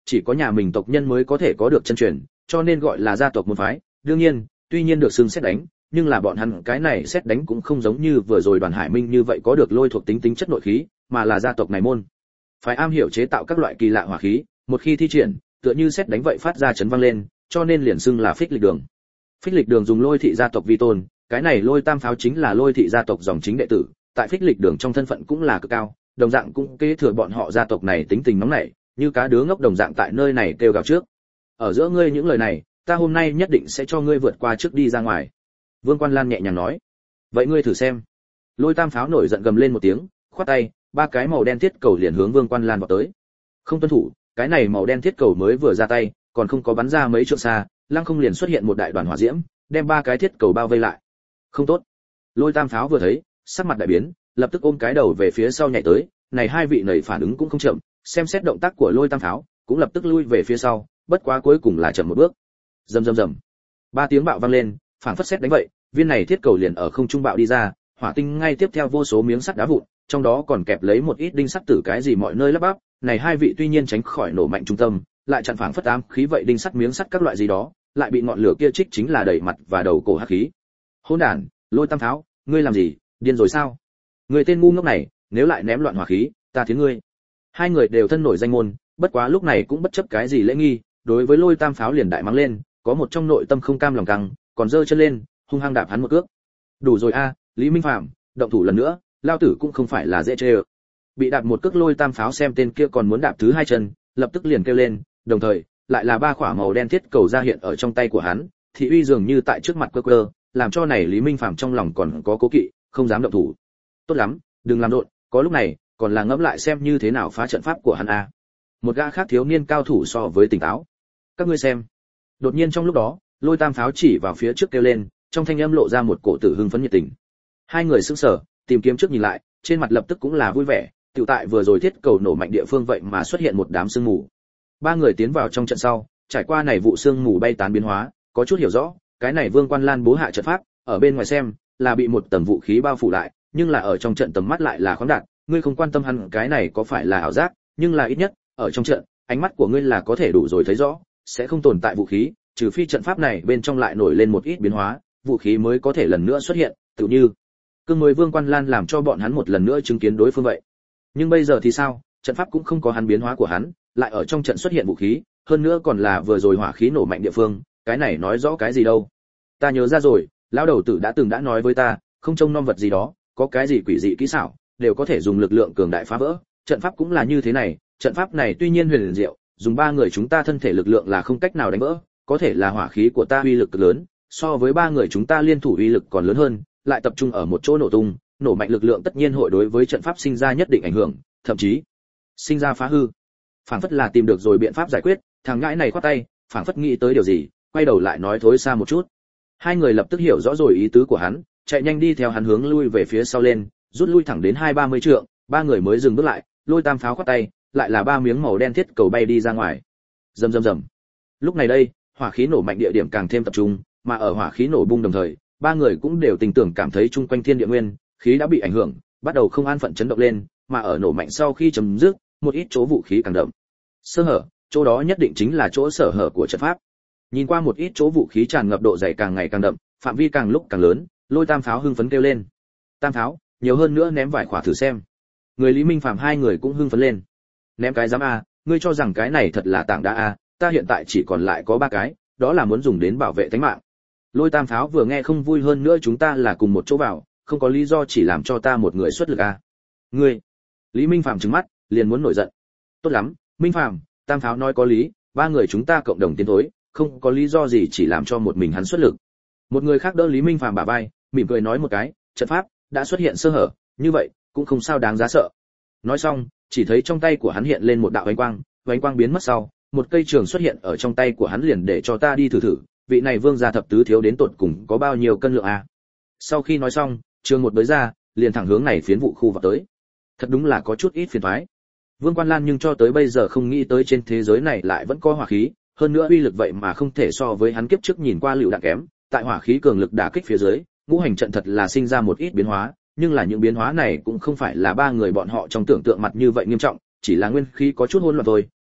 chỉ có nhà mình tộc nhân mới có thể có được chân truyền, cho nên gọi là gia tộc môn phái. Đương nhiên, tuy nhiên được xưng xét đánh, nhưng là bọn hắn cái này xét đánh cũng không giống như vừa rồi Đoàn Hải Minh như vậy có được lôi thuộc tính chất nội khí, mà là gia tộc này môn phái am hiểu chế tạo các loại kỳ lạ hỏa khí, một khi thi triển, tựa như xét đánh vậy phát ra chấn vang lên, cho nên liền xưng là Phích Lịch Đường. Phích Lịch Đường dùng Lôi thị gia tộc vi tôn, cái này Lôi Tam Pháo chính là Lôi thị gia tộc dòng chính đệ tử, tại Phích Lịch Đường trong thân phận cũng là cực cao, đồng dạng cũng kế thừa bọn họ gia tộc này tính tình nóng nảy, như cá đứa ngốc đồng dạng tại nơi này kêu gào trước. Ở giữa ngươi những lời này, ta hôm nay nhất định sẽ cho ngươi vượt qua trước đi ra ngoài. Vương Quan Lan nhẹ nhàng nói. Vậy ngươi thử xem. Lôi Tam Pháo nổi giận gầm lên một tiếng, khoát tay, ba cái màu đen thiết cầu liền hướng Vương Quan Lan vọt tới. Không tuân thủ, cái này màu đen thiết cầu mới vừa ra tay, còn không có bắn ra mấy trượng xa, lăng không liền xuất hiện một đại đoàn hỏa diễm, đem ba cái thiết cầu bao vây lại. Không tốt. Lôi Tam Pháo vừa thấy, sắc mặt đại biến, lập tức ôm cái đầu về phía sau nhảy tới, này hai vị nảy phản ứng cũng không chậm, xem xét động tác của Lôi Tam Pháo, cũng lập tức lui về phía sau, bất quá cuối cùng là chậm một bước. Rầm rầm rầm. Ba tiếng bạo vang lên, phảng phất sét đánh vậy, viên này thiết cầu liền ở không trung bạo đi ra, hỏa tinh ngay tiếp theo vô số miếng sắt đá vụn, trong đó còn kẹp lấy một ít đinh sắt tử cái gì mọi nơi lắp bắp, này hai vị tuy nhiên tránh khỏi nổ mạnh trung tâm, lại chặn phảng phất ám khí vậy đinh sắt miếng sắt các loại gì đó, lại bị ngọn lửa kia trích chính là đầy mặt và đầu cổ hắc khí. Hỗn đản, Lôi Tam Pháo, ngươi làm gì, điên rồi sao? Người tên ngu ngốc này, nếu lại ném loạn hỏa khí, ta thiến ngươi. Hai người đều thân nổi danh môn, bất quá lúc này cũng bất chấp cái gì lễ nghi, đối với Lôi Tam Pháo liền đại mắng lên, có một trong nội tâm không cam lòng căng, còn giơ chân lên, hung hăng đạp hắn một cước. Đủ rồi a, Lý Minh Phạm, động thủ lần nữa, lao tử cũng không phải là dễ chơi. Bị đạp một cước Lôi Tam Pháo xem tên kia còn muốn đạp thứ hai chân, lập tức liền kêu lên, đồng thời, lại là ba quả màu đen thiết cầu ra hiện ở trong tay của hắn, thị uy dường như tại trước mặt cơ cơ, làm cho này Lý Minh Phạm trong lòng còn có cố kỵ, không dám động thủ. Tốt lắm, đừng làm rộn, có lúc này, còn là ngẫm lại xem như thế nào phá trận pháp của hắn a. Một gã khác thiếu niên cao thủ so với tỉnh táo. Các ngươi xem. Đột nhiên trong lúc đó, Lôi Tam Pháo chỉ vào phía trước kêu lên, trong thanh âm lộ ra một cổ tử hưng phấn nhiệt tình. Hai người sững sờ, tìm kiếm trước nhìn lại, trên mặt lập tức cũng là vui vẻ, tiểu tại vừa rồi thiết cầu nổ mạnh địa phương vậy mà xuất hiện một đám sương mù. Ba người tiến vào trong trận sau, trải qua này vụ sương mù bay tán biến hóa, có chút hiểu rõ, cái này Vương Quan Lan bố hạ trận pháp, ở bên ngoài xem là bị một tầng vũ khí bao phủ lại, nhưng là ở trong trận tầm mắt lại là khoáng đạt, ngươi không quan tâm hắn cái này có phải là ảo giác, nhưng là ít nhất, ở trong trận, ánh mắt của ngươi là có thể đủ rồi thấy rõ, sẽ không tồn tại vũ khí, trừ phi trận pháp này bên trong lại nổi lên một ít biến hóa, vũ khí mới có thể lần nữa xuất hiện, tựa như cương mới Vương Quan Lan làm cho bọn hắn một lần nữa chứng kiến đối phương vậy. Nhưng bây giờ thì sao, trận pháp cũng không có hắn biến hóa của hắn, lại ở trong trận xuất hiện vũ khí, hơn nữa còn là vừa rồi hỏa khí nổ mạnh địa phương, cái này nói rõ cái gì đâu. Ta nhớ ra rồi, lão đầu tử đã từng đã nói với ta, không trông nom vật gì đó, có cái gì quỷ dị kỹ xảo, đều có thể dùng lực lượng cường đại phá vỡ, trận pháp cũng là như thế này, trận pháp này tuy nhiên huyền diệu, dùng ba người chúng ta thân thể lực lượng là không cách nào đánh vỡ, có thể là hỏa khí của ta uy lực cực lớn, so với ba người chúng ta liên thủ uy lực còn lớn hơn, lại tập trung ở một chỗ nổ tung, nổ mạnh lực lượng tất nhiên hội đối với trận pháp sinh ra nhất định ảnh hưởng, thậm chí sinh ra phá hư. Phảng phất là tìm được rồi biện pháp giải quyết, thằng ngãi này khoát tay, phảng phất nghĩ tới điều gì, quay đầu lại nói thối xa một chút. Hai người lập tức hiểu rõ rồi ý tứ của hắn, chạy nhanh đi theo hắn hướng lui về phía sau lên, rút lui thẳng đến 20-30 trượng, ba người mới dừng bước lại, Lôi Tam Pháo khoát tay, lại là ba miếng màu đen thiết cầu bay đi ra ngoài. Rầm rầm rầm. Lúc này đây, hỏa khí nổ mạnh địa điểm càng thêm tập trung, mà ở hỏa khí nổ bung đồng thời, ba người cũng đều tình tưởng cảm thấy chung quanh thiên địa nguyên khí đã bị ảnh hưởng, bắt đầu không an phận chấn động lên, mà ở nổ mạnh sau khi chấm dứt, một ít chỗ vũ khí càng đậm. Sơ hở, chỗ đó nhất định chính là chỗ sở hở của trận pháp. Nhìn qua một ít chỗ vũ khí tràn ngập độ dày càng ngày càng đậm, phạm vi càng lúc càng lớn, Lôi Tam Pháo hưng phấn kêu lên. Tam Pháo, nhiều hơn nữa ném vài quả thử xem. Người Lý Minh Phạm hai người cũng hưng phấn lên. Ném cái dám a, ngươi cho rằng cái này thật là tảng đá a, ta hiện tại chỉ còn lại có 3 cái, đó là muốn dùng đến bảo vệ tính mạng. Lôi Tam Pháo vừa nghe không vui, hơn nữa chúng ta là cùng một chỗ vào, không có lý do chỉ làm cho ta một người xuất lực a. Ngươi. Lý Minh Phạm trừng mắt, liền muốn nổi giận. Tốt lắm, Minh Phạm, Tam Pháo nói có lý, 3 người chúng ta cộng đồng tiến thối, không có lý do gì chỉ làm cho một mình hắn xuất lực. Một người khác đỡ Lý Minh Phạm bả vai, mỉm cười nói một cái, trận pháp đã xuất hiện sơ hở, như vậy cũng không sao đáng giá sợ. Nói xong, chỉ thấy trong tay của hắn hiện lên một đạo ánh quang biến mất sau, một cây trường xuất hiện ở trong tay của hắn, liền để cho ta đi thử thử, vị này vương gia thập tứ thiếu đến tột cùng có bao nhiêu cân lượng a. Sau khi nói xong, trường một bới ra, liền thẳng hướng này phiến vụ khu vào tới. Thật đúng là có chút ít phiền toái. Vương Quan Lan nhưng cho tới bây giờ không nghĩ tới trên thế giới này lại vẫn có hỏa khí, hơn nữa uy lực vậy mà không thể so với hắn kiếp trước nhìn qua lựu đạn kém, tại hỏa khí cường lực đả kích phía dưới, ngũ hành trận thật là sinh ra một ít biến hóa, nhưng là những biến hóa này cũng không phải là ba người bọn họ trong tưởng tượng mặt như vậy nghiêm trọng, chỉ là nguyên khí có chút hỗn loạn thôi,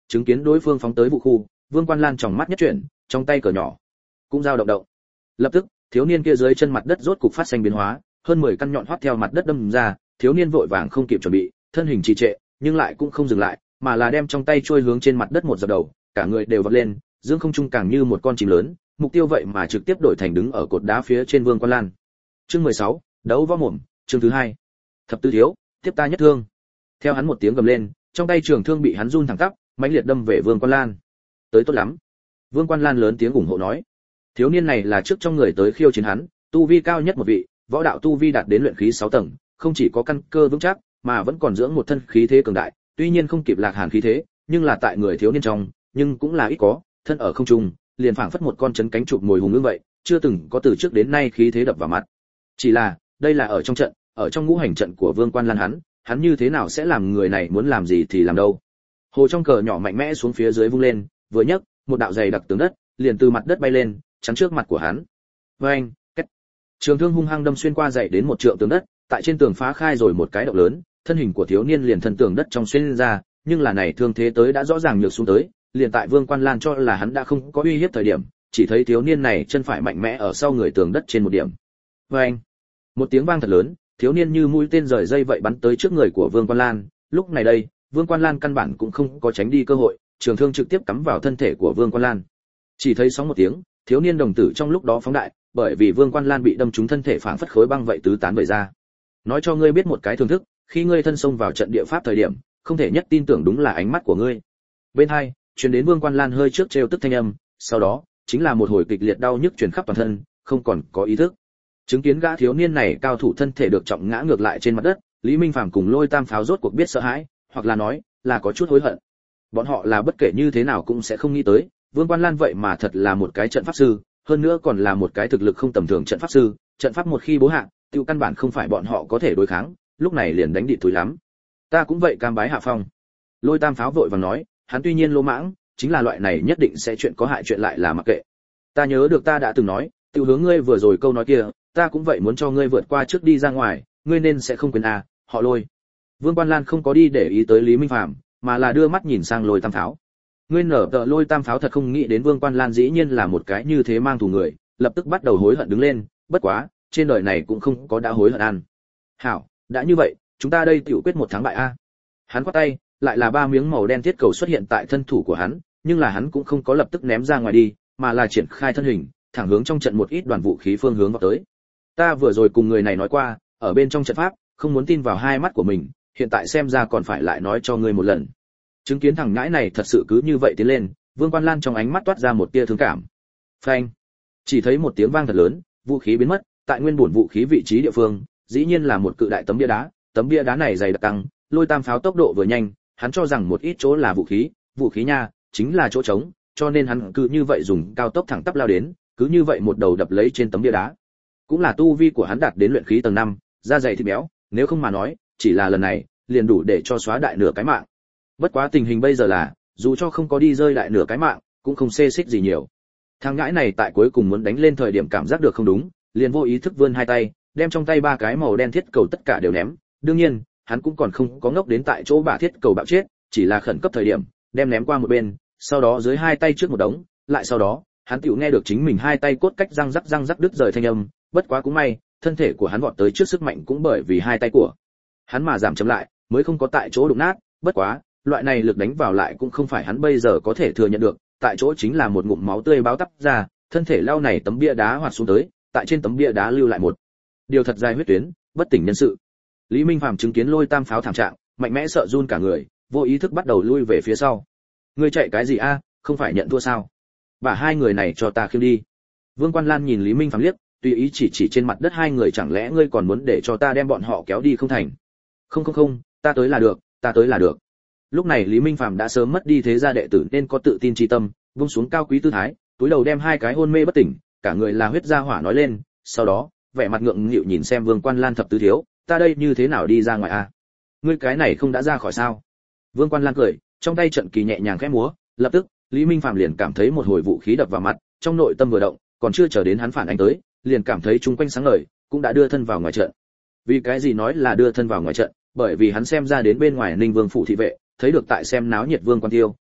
chứng kiến đối phương phóng tới vũ khu, Vương Quan Lan tròng mắt nhất chuyển, trong tay cờ nhỏ cũng dao động động. Lập tức, thiếu niên kia dưới chân mặt đất rốt cục phát sinh biến hóa, hơn 10 căn nhọn hoắt theo mặt đất đâm ra, thiếu niên vội vàng không kịp chuẩn bị, thân hình trì trệ, nhưng lại cũng không dừng lại, mà là đem trong tay trôi hướng trên mặt đất một dập đầu, cả người đều vọt lên, dương không trung càng như một con chim lớn, mục tiêu vậy mà trực tiếp đổi thành đứng ở cột đá phía trên Vương Quan Lan. Chương 16, đấu võ mồm, chương thứ 2. Thập tứ thiếu, tiếp ta nhất thương. Theo hắn một tiếng gầm lên, trong tay trường thương bị hắn run thẳng tắp, mãnh liệt đâm về Vương Quan Lan. Tới tốt lắm. Vương Quan Lan lớn tiếng ủng hộ nói. Thiếu niên này là trước trong người tới khiêu chiến hắn, tu vi cao nhất một vị, võ đạo tu vi đạt đến luyện khí 6 tầng, không chỉ có căn cơ vững chắc, mà vẫn còn dưỡng một thân khí thế cường đại, tuy nhiên không kịp Lạc Hàn khí thế, nhưng là tại người thiếu niên trong, nhưng cũng là ít có, thân ở không trung, liền phảng phất một con chấn cánh chụp ngồi hùng ưng vậy, chưa từng có từ trước đến nay khí thế đập vào mặt. Chỉ là, đây là ở trong trận, ở trong ngũ hành trận của Vương Quan Lan hắn như thế nào sẽ làm người này muốn làm gì thì làm đâu. Hồ trong cờ nhỏ mạnh mẽ xuống phía dưới vung lên, vừa nhấc, một đạo dày đặc tường đất, liền từ mặt đất bay lên, chắn trước mặt của hắn. Oeng, két. Trường thương hung hăng đâm xuyên qua dày đến một trượng tường đất, tại trên tường phá khai rồi một cái động lớn, thân hình của thiếu niên liền thân tường đất trong xuyên ra, nhưng là này thương thế tới đã rõ ràng nhược xuống tới, liền tại Vương Quan Lan cho là hắn đã không có uy hiếp thời điểm, chỉ thấy thiếu niên này chân phải mạnh mẽ ở sau người tường đất trên một điểm. Oeng. Một tiếng vang thật lớn, thiếu niên như mũi tên rời dây vậy bắn tới trước người của Vương Quan Lan, lúc này đây, Vương Quan Lan căn bản cũng không có tránh đi cơ hội, trường thương trực tiếp cắm vào thân thể của Vương Quan Lan. Chỉ thấy sóng một tiếng, thiếu niên đồng tử trong lúc đó phóng đại, bởi vì Vương Quan Lan bị đâm trúng thân thể phảng phất khối băng vậy tứ tán vẩy ra. Nói cho ngươi biết một cái thưởng thức, khi ngươi thân xông vào trận địa pháp thời điểm, không thể nhất tin tưởng đúng là ánh mắt của ngươi. Bên hai, truyền đến Vương Quan Lan hơi trước trêu tức thanh âm, sau đó, chính là một hồi kịch liệt đau nhức truyền khắp toàn thân, không còn có ý thức. Chứng kiến gã thiếu niên này cao thủ thân thể được trọng ngã ngược lại trên mặt đất, Lý Minh Phàm cùng Lôi Tam Pháo rốt cuộc biết sợ hãi, hoặc là nói, là có chút hối hận. Bọn họ là bất kể như thế nào cũng sẽ không nghĩ tới, Vương Quan Lan vậy mà thật là một cái trận pháp sư, hơn nữa còn là một cái thực lực không tầm thường trận pháp sư, trận pháp một khi bố hạ, tiêu căn bản không phải bọn họ có thể đối kháng, lúc này liền đánh địch thúi lắm. Ta cũng vậy cam bái hạ phong. Lôi Tam Pháo vội vàng nói, hắn tuy nhiên lỗ mãng, chính là loại này nhất định sẽ chuyện có hại chuyện lại là mặc kệ. Ta nhớ được ta đã từng nói, tiêu hướng ngươi vừa rồi câu nói kia, ta cũng vậy muốn cho ngươi vượt qua trước đi ra ngoài, ngươi nên sẽ không quên à, họ Lôi. Vương Quan Lan không có đi để ý tới Lý Minh Phàm, mà là đưa mắt nhìn sang Lôi Tam Pháo. Ngươi nở tợ Lôi Tam Pháo thật không nghĩ đến Vương Quan Lan dĩ nhiên là một cái như thế mang thù người, lập tức bắt đầu hối hận đứng lên, bất quá, trên đời này cũng không có đã hối hận ăn. Hảo, đã như vậy, chúng ta đây tiểu quyết một thắng bại a. Hắn quát tay, lại là 3 miếng màu đen thiết cầu xuất hiện tại thân thủ của hắn, nhưng là hắn cũng không có lập tức ném ra ngoài đi, mà là triển khai thân hình, thẳng hướng trong trận một ít đoàn vũ khí phương hướng vào tới. Ta vừa rồi cùng người này nói qua, ở bên trong trận pháp, không muốn tin vào hai mắt của mình, hiện tại xem ra còn phải lại nói cho ngươi một lần. Chứng kiến thằng ngãi này thật sự cứ như vậy tiến lên, Vương Quan Lan trong ánh mắt toát ra một tia thương cảm. Phanh! Chỉ thấy một tiếng vang thật lớn, vũ khí biến mất, tại nguyên bổn vũ khí vị trí địa phương, dĩ nhiên là một cự đại tấm bia đá này dày đặc tăng, Lôi Tam Pháo tốc độ vừa nhanh, hắn cho rằng một ít chỗ là vũ khí nha, chính là chỗ trống, cho nên hắn cứ như vậy dùng cao tốc thẳng tắp lao đến, cứ như vậy một đầu đập lấy trên tấm bia đá. Cũng là tu vi của hắn đạt đến luyện khí tầng 5, da dày thịt béo, nếu không mà nói, chỉ là lần này, liền đủ để cho xóa đại nửa cái mạng. Bất quá tình hình bây giờ là, dù cho không có đi rơi đại nửa cái mạng, cũng không xê xích gì nhiều. Thằng ngãi này tại cuối cùng muốn đánh lên thời điểm cảm giác được không đúng, liền vô ý thức vươn hai tay, đem trong tay 3 cái màu đen thiết cầu tất cả đều ném. Đương nhiên, hắn cũng còn không có ngốc đến tại chỗ bả thiết cầu bạo chết, chỉ là khẩn cấp thời điểm, đem ném qua một bên, sau đó dưới hai tay trước một đống, lại sau đó, hắn tiểu nghe được chính mình hai tay cốt cách răng rắc đứt rời thanh âm, bất quá cũng may, thân thể của hắn vọt tới trước sức mạnh cũng bởi vì hai tay của hắn mà giảm chậm lại, mới không có tại chỗ đụng nát, bất quá, loại này lực đánh vào lại cũng không phải hắn bây giờ có thể thừa nhận được, tại chỗ chính là một ngụm máu tươi báo tắp ra, thân thể lao này tấm bia đá hoạt xuống tới, tại trên tấm bia đá lưu lại một điều thật dài huyết tuyến, bất tỉnh nhân sự. Lý Minh Phàm chứng kiến Lôi Tam Pháo thảm trạng, mạnh mẽ sợ run cả người, vô ý thức bắt đầu lui về phía sau. Ngươi chạy cái gì a, không phải nhận thua sao? Và hai người này cho ta khiêng đi. Vương Quan Lan nhìn Lý Minh Phàm liếc, tùy ý chỉ trên mặt đất hai người, chẳng lẽ ngươi còn muốn để cho ta đem bọn họ kéo đi không thành? Không, ta tới là được. Lúc này Lý Minh Phàm đã sớm mất đi thế gia đệ tử nên có tự tin chi tâm, vung xuống cao quý tư thái, túi đầu đem hai cái hôn mê bất tỉnh, cả người là huyết ra hỏa nói lên, sau đó, vẻ mặt ngượng nghịu nhìn xem Vương Quan Lan thập tứ thiếu, ta đây như thế nào đi ra ngoài a? Ngươi cái này không đã ra khỏi sao? Vương Quan Lan cười, trong tay trận kỳ nhẹ nhàng khẽ múa, lập tức, Lý Minh Phàm liền cảm thấy một hồi vũ khí đập vào mặt, trong nội tâm vừa động, còn chưa chờ đến hắn phản ánh tới, liền cảm thấy chung quanh sáng ngời, cũng đã đưa thân vào ngoài trận. Vì cái gì nói là đưa thân vào ngoài trận? Bởi vì hắn xem ra đến bên ngoài Ninh Vương phủ thị vệ, thấy được tại xem náo nhiệt Vương Quan Tiêu,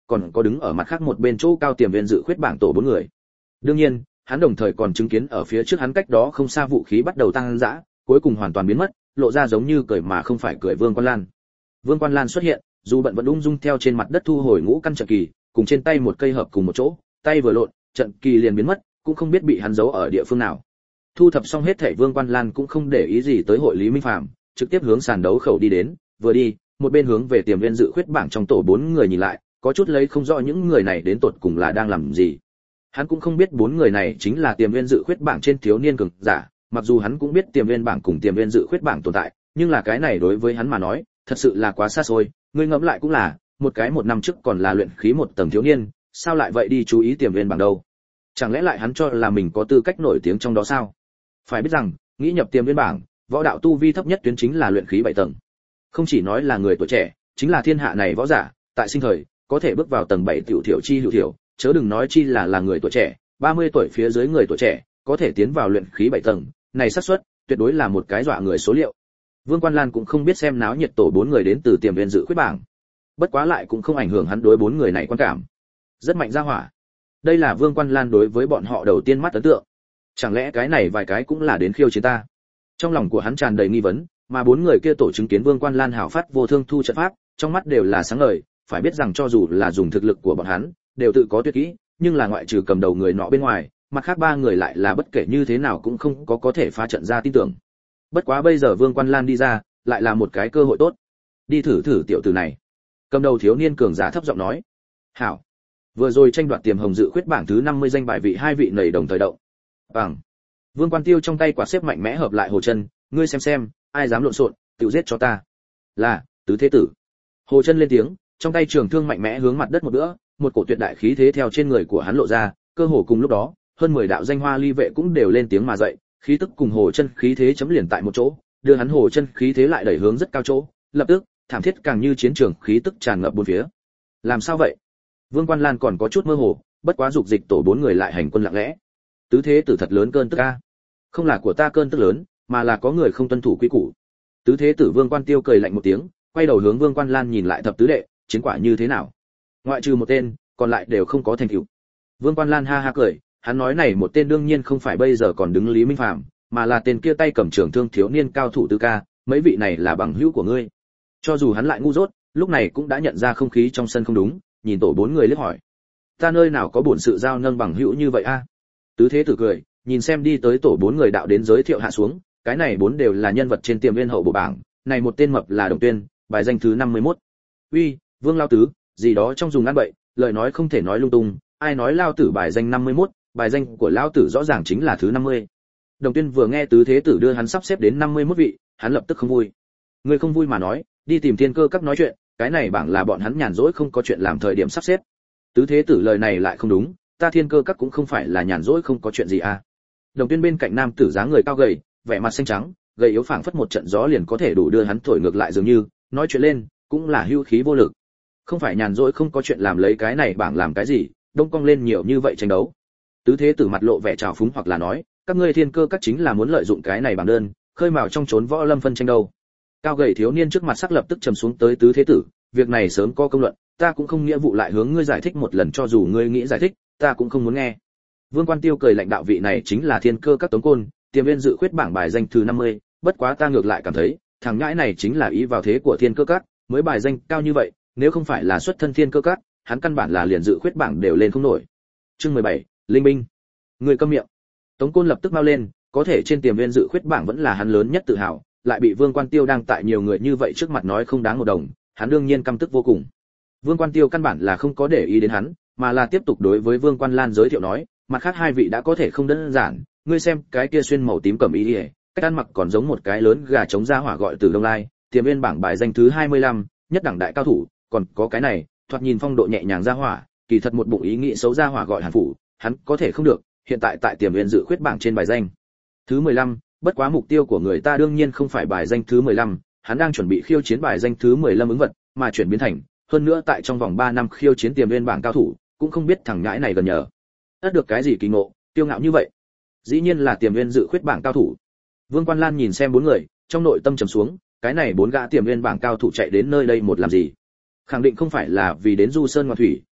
còn có đứng ở mặt khác một bên chỗ cao tiềm viên dự khuyết bảng tổ 4 người. Đương nhiên, hắn đồng thời còn chứng kiến ở phía trước hắn cách đó không xa vũ khí bắt đầu tăng dã, cuối cùng hoàn toàn biến mất, lộ ra giống như cười mà không phải cười Vương Quan Lan. Vương Quan Lan xuất hiện, dù bận vẫn ung dung theo trên mặt đất thu hồi ngũ căn trận kỳ, cùng trên tay một cây hợp cùng một chỗ, tay vừa lộn, trận kỳ liền biến mất, cũng không biết bị hắn giấu ở địa phương nào. Thu thập xong hết thảy, Vương Quan Lan cũng không để ý gì tới hội Lý Minh Phàm, trực tiếp hướng sàn đấu khẩu đi đến, vừa đi, một bên hướng về tiềm viên dự khuyết bảng trong tổ 4 người nhìn lại, có chút lấy không rõ những người này đến tột cùng là đang làm gì. Hắn cũng không biết 4 người này chính là tiềm viên dự khuyết bảng trên thiếu niên cường giả, mặc dù hắn cũng biết tiềm viên bảng cùng tiềm viên dự khuyết bảng tồn tại, nhưng là cái này đối với hắn mà nói, thật sự là quá xa xôi, ngươi ngẫm lại cũng là, một cái một năm trước còn là luyện khí một tầng thiếu niên, sao lại vậy đi chú ý tiềm viên bảng đâu? Chẳng lẽ lại hắn cho là mình có tư cách nổi tiếng trong đó sao? Phải biết rằng, nghĩ nhập tiềm viên bảng, võ đạo tu vi thấp nhất tuyến chính là luyện khí 7 tầng. Không chỉ nói là người tuổi trẻ, chính là thiên hạ này võ giả, tại sinh thời, có thể bước vào tầng 7 tiểu thiểu chi hữu thiểu, chớ đừng nói chi là người tuổi trẻ, 30 tuổi phía dưới người tuổi trẻ, có thể tiến vào luyện khí 7 tầng, này xác suất tuyệt đối là một cái dọa người số liệu. Vương Quan Lan cũng không biết xem náo nhiệt tổ 4 người đến từ tiềm viên dự khuyết bảng. Bất quá lại cũng không ảnh hưởng hắn đối 4 người này quan cảm. Rất mạnh ra hỏa. Đây là Vương Quan Lan đối với bọn họ đầu tiên mắt ấn tượng. Chẳng lẽ cái này vài cái cũng là đến khiêu chiến ta? Trong lòng của hắn tràn đầy nghi vấn, mà 4 người kia tổ chứng kiến Vương Quan Lan hảo phát vô thương thu trận pháp, trong mắt đều là sáng ngời, phải biết rằng cho dù là dùng thực lực của bọn hắn, đều tự có tuyệt kỹ, nhưng là ngoại trừ cầm đầu người nọ bên ngoài, mặt khác 3 người lại là bất kể như thế nào cũng không có thể phá trận ra tin tưởng. Bất quá bây giờ Vương Quan Lan đi ra, lại là một cái cơ hội tốt. Đi thử tiểu tử này. Cầm đầu thiếu niên cường giả thấp giọng nói. Hảo. Vừa rồi tranh đoạt tiềm hồng dự khuyết bảng thứ 50 danh bài vị 2 vị nảy đồng thời động. Bằng. Vương Quan Tiêu trong tay quả xếp mạnh mẽ hợp lại Hồ Chân, ngươi xem, ai dám lộn xộn, tự giết cho ta. Là, tứ thế tử. Hồ Chân lên tiếng, trong tay trường thương mạnh mẽ hướng mặt đất một bữa, một cổ tuyệt đại khí thế theo trên người của hắn lộ ra, cơ hồ cùng lúc đó, hơn 10 đạo danh hoa ly vệ cũng đều lên tiếng mà dậy, khí tức cùng Hồ Chân khí thế chấm liền tại một chỗ, đưa hắn Hồ Chân khí thế lại đẩy hướng rất cao chỗ, lập tức, thảm thiết càng như chiến trường khí tức tràn ngập bốn phía. Làm sao vậy? Vương Quan Lan còn có chút mơ hồ, bất quá dục dịch tổ 4 người lại hành quân lặng lẽ. Tứ thế tử thật lớn cơn tức a. Không là của ta cơn tức lớn, mà là có người không tuân thủ quy củ. Tứ thế tử Vương Quan Tiêu cười lạnh một tiếng, quay đầu hướng Vương Quan Lan nhìn lại thập tứ đệ, chiến quả như thế nào? Ngoại trừ một tên, còn lại đều không có thành tựu. Vương Quan Lan ha ha cười, hắn nói này một tên đương nhiên không phải bây giờ còn đứng Lý Minh Phàm, mà là tên kia tay cầm trường thương thiếu niên cao thủ Tư Ca, mấy vị này là bằng hữu của ngươi. Cho dù hắn lại ngu dốt, lúc này cũng đã nhận ra không khí trong sân không đúng, nhìn tổ 4 người liếc hỏi: "Ta nơi nào có bổn sự giao nâng bằng hữu như vậy a?" Tứ thế tử cười, nhìn xem đi tới tổ 4 người đạo đến giới thiệu hạ xuống, cái này 4 đều là nhân vật trên tiềm viên hậu bộ bảng, này một tên mập là Đồng Tuyên, bài danh thứ 51. Uy, Vương lão tứ, gì đó trong dùng ăn bậy, lời nói không thể nói lung tung, ai nói lao tử bài danh 51, bài danh của lão tử rõ ràng chính là thứ 50. Đồng Tuyên vừa nghe tứ thế tử đưa hắn sắp xếp đến 51 vị, hắn lập tức không vui. Người không vui mà nói, đi tìm Thiên Cơ các nói chuyện, cái này bảng là bọn hắn nhàn rỗi không có chuyện làm thời điểm sắp xếp. Tứ thế tử lời này lại không đúng, ta Thiên Cơ các cũng không phải là nhàn rỗi không có chuyện gì à. Đồng Tuyên bên cạnh nam tử dáng người cao gầy, vẻ mặt xanh trắng, gầy yếu phảng phất một trận gió liền có thể đủ đưa hắn thổi ngược lại dường như, nói chuyện lên cũng là hưu khí vô lực. Không phải nhàn rỗi không có chuyện làm lấy cái này bảng làm cái gì, đông cong lên nhiều như vậy tranh đấu. Tứ thế tử mặt lộ vẻ trào phúng hoặc là nói, các ngươi Thiên Cơ các chính là muốn lợi dụng cái này bảng đơn, khơi mào trong chốn võ lâm phân tranh đâu. Cao gầy thiếu niên trước mặt sắc lập tức trầm xuống tới tứ thế tử, việc này sớm có công luận, ta cũng không nghĩa vụ lại hướng ngươi giải thích một lần, cho dù ngươi nghĩ giải thích, ta cũng không muốn nghe. Vương Quan Tiêu cười lạnh đạo, vị này chính là Thiên Cơ các Tống Côn, tiềm viên dự khuyết bảng bài danh thứ 50, bất quá ta ngược lại cảm thấy, thằng nhãi này chính là ý vào thế của Thiên Cơ các, mới bài danh cao như vậy, nếu không phải là xuất thân Thiên Cơ các, hắn căn bản là liền dự khuyết bảng đều lên không nổi. Chương 17, Linh binh. Người câm miệng. Tống Côn lập tức mau lên, có thể trên tiềm viên dự khuyết bảng vẫn là hắn lớn nhất tự hào, lại bị Vương Quan Tiêu đang tại nhiều người như vậy trước mặt nói không đáng một đồng, hắn đương nhiên căm tức vô cùng. Vương Quan Tiêu căn bản là không có để ý đến hắn, mà là tiếp tục đối với Vương Quan Lan giới thiệu nói, mặt khác 2 vị đã có thể không đơn giản, ngươi xem, cái kia xuyên màu tím cẩm y, cách ăn mặc còn giống một cái lớn gà trống ra hỏa gọi từ Đông Lai, tiềm viên bảng bài danh thứ 25, nhất đẳng đại cao thủ, còn có cái này, thoạt nhìn phong độ nhẹ nhàng ra hỏa, kỳ thật một bụng ý nghĩ xấu ra hỏa gọi Hàn Phủ, hắn có thể không được, hiện tại tại tiềm viên dự khuyết bảng trên bài danh thứ 15, bất quá mục tiêu của người ta đương nhiên không phải bài danh thứ 15, hắn đang chuẩn bị khiêu chiến bài danh thứ 15 ứng vật, mà chuyển biến thành, hơn nữa tại trong vòng 3 năm khiêu chiến tiềm viên bảng cao thủ, cũng không biết thằng nhãi này gần nhờ. Ất được cái gì kỳ ngộ, tiêu ngạo như vậy. Dĩ nhiên là tiềm viên dự khuyết bảng cao thủ. Vương Quan Lan nhìn xem 4 người, trong nội tâm trầm xuống, cái này 4 gã tiềm viên bảng cao thủ chạy đến nơi đây một làm gì? Khẳng định không phải là vì đến du sơn ngoạn thủy,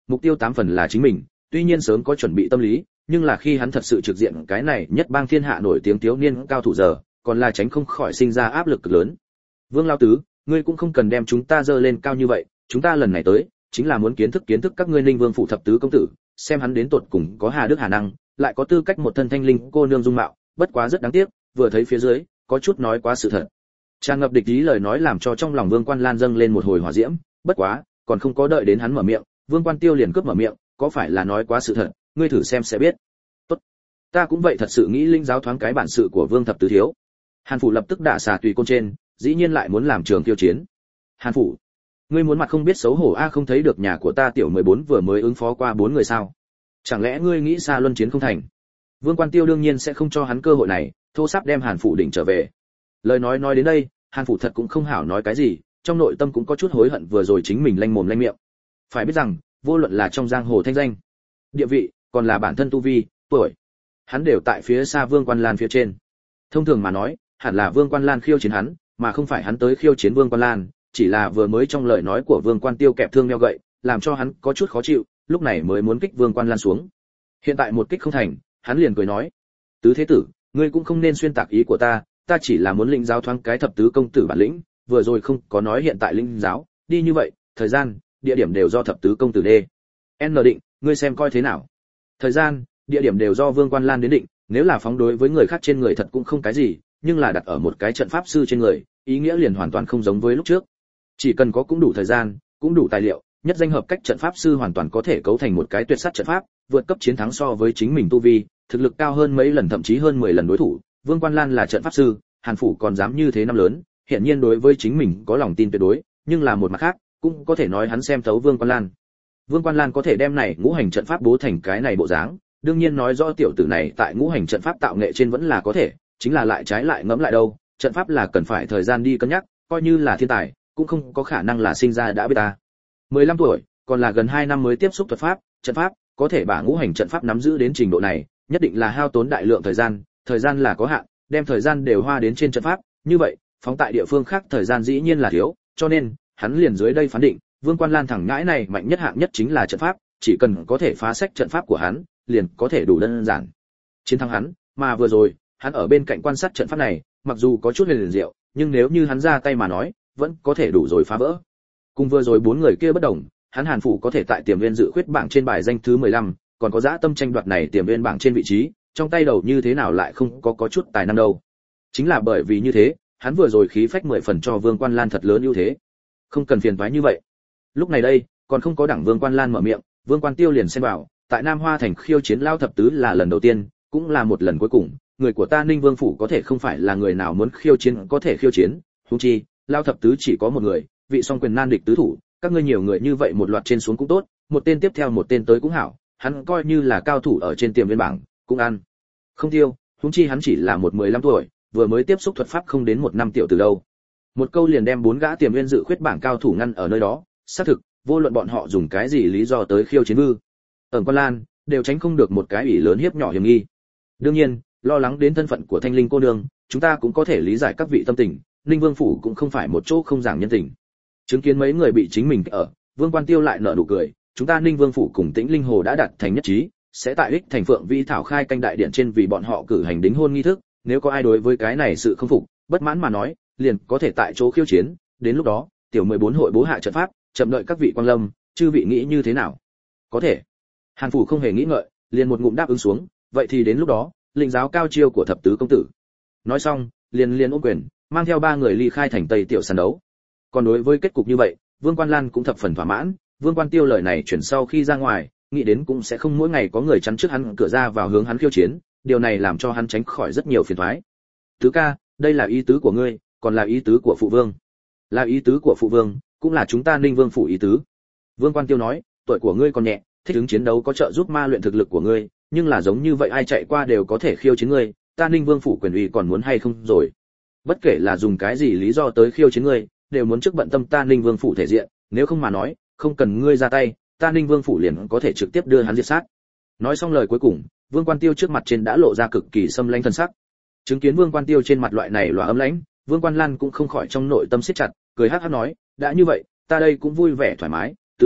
mục tiêu 8 phần là chính mình, tuy nhiên sớm có chuẩn bị tâm lý, nhưng là khi hắn thật sự trực diện cái này nhất bang thiên hạ nổi tiếng thiếu niên cao thủ giờ, còn là tránh không khỏi sinh ra áp lực cực lớn. Vương lão tứ, ngươi cũng không cần đem chúng ta dơ lên cao như vậy, chúng ta lần này tới, chính là muốn kiến thức các ngươi Ninh Vương phủ thập tứ công tử, xem hắn đến tột cùng có hà đức hà năng, lại có tư cách một thân thanh linh cô nương dung mạo, bất quá rất đáng tiếc, vừa thấy phía dưới, có chút nói quá sự thật. Tràn ngập địch ý lời nói làm cho trong lòng Vương Quan Lan dâng lên một hồi hỏa diễm, bất quá, còn không có đợi đến hắn mở miệng, Vương Quan Tiêu liền cướp mở miệng, có phải là nói quá sự thật, ngươi thử xem sẽ biết. Tốt, ta cũng vậy thật sự nghĩ linh giáo thoáng cái bản sự của Vương thập tứ thiếu. Hàn phủ lập tức đả xà tùy côn trên, dĩ nhiên lại muốn làm trường tiêu chiến. Hàn phủ, ngươi muốn mặt không biết xấu hổ a, không thấy được nhà của ta tiểu 14 vừa mới ứng phó qua 4 người sao? Chẳng lẽ ngươi nghĩ xa luân chiến không thành? Vương Quan Tiêu đương nhiên sẽ không cho hắn cơ hội này, thô sắp đem Hàn phủ đỉnh trở về. Lời nói đến đây, Hàn phủ thật cũng không hảo nói cái gì, trong nội tâm cũng có chút hối hận vừa rồi chính mình lanh mồm lanh miệng. Phải biết rằng, vô luận là trong giang hồ thanh danh, địa vị, còn là bản thân tu vi, tuổi, hắn đều tại phía xa Vương Quan Lan phía trên. Thông thường mà nói, hẳn là Vương Quan Lan khiêu chiến hắn, mà không phải hắn tới khiêu chiến Vương Quan Lan, chỉ là vừa mới trong lời nói của Vương Quan Tiêu kẹp thương neo gậy, làm cho hắn có chút khó chịu, lúc này mới muốn kích Vương Quan Lan xuống. Hiện tại một kích không thành, hắn liền cười nói: "Tứ thế tử, ngươi cũng không nên xuyên tạc ý của ta, ta chỉ là muốn lĩnh giáo thoáng cái thập tứ công tử bản lĩnh, vừa rồi không có nói hiện tại lĩnh giáo, đi như vậy, thời gian, địa điểm đều do thập tứ công tử đê. N định, ngươi xem coi thế nào. Thời gian, địa điểm đều do Vương Quan Lan đến định, nếu là phóng đối với người khác trên người thật cũng không cái gì, nhưng là đặt ở một cái trận pháp sư trên người, ý nghĩa liền hoàn toàn không giống với lúc trước. Chỉ cần có cũng đủ thời gian, cũng đủ tài liệu, nhất danh hợp cách trận pháp sư hoàn toàn có thể cấu thành một cái tuyệt sát trận pháp, vượt cấp chiến thắng so với chính mình tu vi, thực lực cao hơn mấy lần thậm chí hơn 10 lần đối thủ. Vương Quan Lan là trận pháp sư, Hàn phủ còn dám như thế năm lớn, hiện nhiên đối với chính mình có lòng tin tuyệt đối, nhưng là một mặt khác, cũng có thể nói hắn xem thấu Vương Quan Lan. Vương Quan Lan có thể đem này ngũ hành trận pháp bố thành cái này bộ dáng, đương nhiên nói rõ tiểu tử này tại ngũ hành trận pháp tạo nghệ trên vẫn là có thể, chính là lại trái lại ngẫm lại đâu, trận pháp là cần phải thời gian đi cân nhắc, coi như là thiên tài, cũng không có khả năng là sinh ra đã biết ta. 15 tuổi, còn là gần 2 năm mới tiếp xúc thuật pháp, trận pháp, có thể bả ngũ hành trận pháp nắm giữ đến trình độ này, nhất định là hao tốn đại lượng thời gian là có hạn, đem thời gian đều hoa đến trên trận pháp, như vậy, phóng tại địa phương khác thời gian dĩ nhiên là thiếu, cho nên, hắn liền dưới đây phán định, Vương Quan Lan thẳng ngãi này mạnh nhất hạng nhất chính là trận pháp, chỉ cần có thể phá sách trận pháp của hắn, liền có thể đủ đơn giản chiến thắng hắn, mà vừa rồi, hắn ở bên cạnh quan sát trận pháp này, mặc dù có chút huyền diệu, nhưng nếu như hắn ra tay mà nói, vẫn có thể đủ rồi phá vỡ. Cùng vừa rồi 4 người kia bất đồng, hắn Hàn phủ có thể tại tiềm viên dự khuyết bảng trên bài danh thứ 15, còn có dã tâm tranh đoạt này tiềm viên bảng trên vị trí, trong tay đầu như thế nào lại không có chút tài năng đâu. Chính là bởi vì như thế, hắn vừa rồi khí phách 10 phần cho Vương Quan Lan thật lớn ưu thế. Không cần phiền toái như vậy. Lúc này đây, còn không có đẳng Vương Quan Lan mở miệng, Vương Quan Tiêu liền xen vào, tại Nam Hoa thành khiêu chiến lao thập tứ là lần đầu tiên, cũng là một lần cuối cùng, người của ta Ninh Vương phủ có thể không phải là người nào muốn khiêu chiến có thể khiêu chiến, huống chi, lao thập tứ chỉ có một người, vị song quyền nan địch tứ thủ, các ngươi nhiều người như vậy một loạt trên xuống cũng tốt, một tên tiếp theo một tên tới cũng hảo, hắn coi như là cao thủ ở trên tiềm viên bảng, cũng ăn không tiêu, huống chi hắn chỉ là một 15 tuổi, vừa mới tiếp xúc thuật pháp không đến 1 năm tiểu từ đâu. Một câu liền đem 4 gã tiềm viên dự khuyết bảng cao thủ ngăn ở nơi đó, xác thực, vô luận bọn họ dùng cái gì lý do tới khiêu chiến Vư ẩn Quan Lan, đều tránh không được một cái ủy lớn hiếp nhỏ hiểm nghi. Đương nhiên, lo lắng đến thân phận của Thanh Linh cô nương, chúng ta cũng có thể lý giải các vị tâm tình, Ninh Vương phủ cũng không phải một chỗ không giảng nhân tình. Chứng kiến mấy người bị chính mình ở, Vương Quan Tiêu lại nở nụ cười, chúng ta Ninh Vương phủ cùng Tĩnh Linh Hồ đã đạt thành nhất trí, sẽ tại Ích thành Phượng Vi thảo khai canh đại điện trên vì bọn họ cử hành đính hôn nghi thức, nếu có ai đối với cái này sự không phục, bất mãn mà nói, liền có thể tại chỗ khiêu chiến, đến lúc đó, tiểu 14 hội bố hạ trận pháp, chậm đợi các vị quan lâm, chư vị nghĩ như thế nào? Có thể. Hàn phủ không hề nghĩ ngợi, liền một ngụm đáp ứng xuống, vậy thì đến lúc đó, lĩnh giáo cao chiêu của thập tứ công tử. Nói xong, liền ôm quyền, mang theo 3 người ly khai thành Tây tiểu sàn đấu. Còn đối với kết cục như vậy, Vương Quan Lan cũng thập phần thỏa mãn, Vương Quan Tiêu lời này chuyển sau khi ra ngoài, nghĩ đến cũng sẽ không mỗi ngày có người chắn trước hắn cửa ra vào hướng hắn khiêu chiến, điều này làm cho hắn tránh khỏi rất nhiều phiền toái. Tứ ca, đây là ý tứ của ngươi, còn là ý tứ của phụ vương. Là ý tứ của phụ vương, cũng là chúng ta Ninh Vương phủ ý tứ. Vương Quan Tiêu nói, tuổi của ngươi còn nhẹ, thích ứng chiến đấu có trợ giúp ma luyện thực lực của ngươi, nhưng là giống như vậy ai chạy qua đều có thể khiêu chiến ngươi, ta Ninh Vương phủ quyền uy còn muốn hay không rồi. Bất kể là dùng cái gì lý do tới khiêu chiến ngươi, đều muốn trước bận tâm ta Ninh Vương phủ thể diện, nếu không mà nói, không cần ngươi ra tay, ta Ninh Vương phủ liền có thể trực tiếp đưa hắn diệt sát. Nói xong lời cuối cùng, Vương Quan Tiêu trước mặt trên đã lộ ra cực kỳ xâm lãnh thần sắc. Chứng kiến Vương Quan Tiêu trên mặt loại này lóa ấm lãnh, Vương Quan Lan cũng không khỏi trong nội tâm siết chặt, cười hắc hắc nói, đã như vậy, ta đây cũng vui vẻ thoải mái, tứ ca,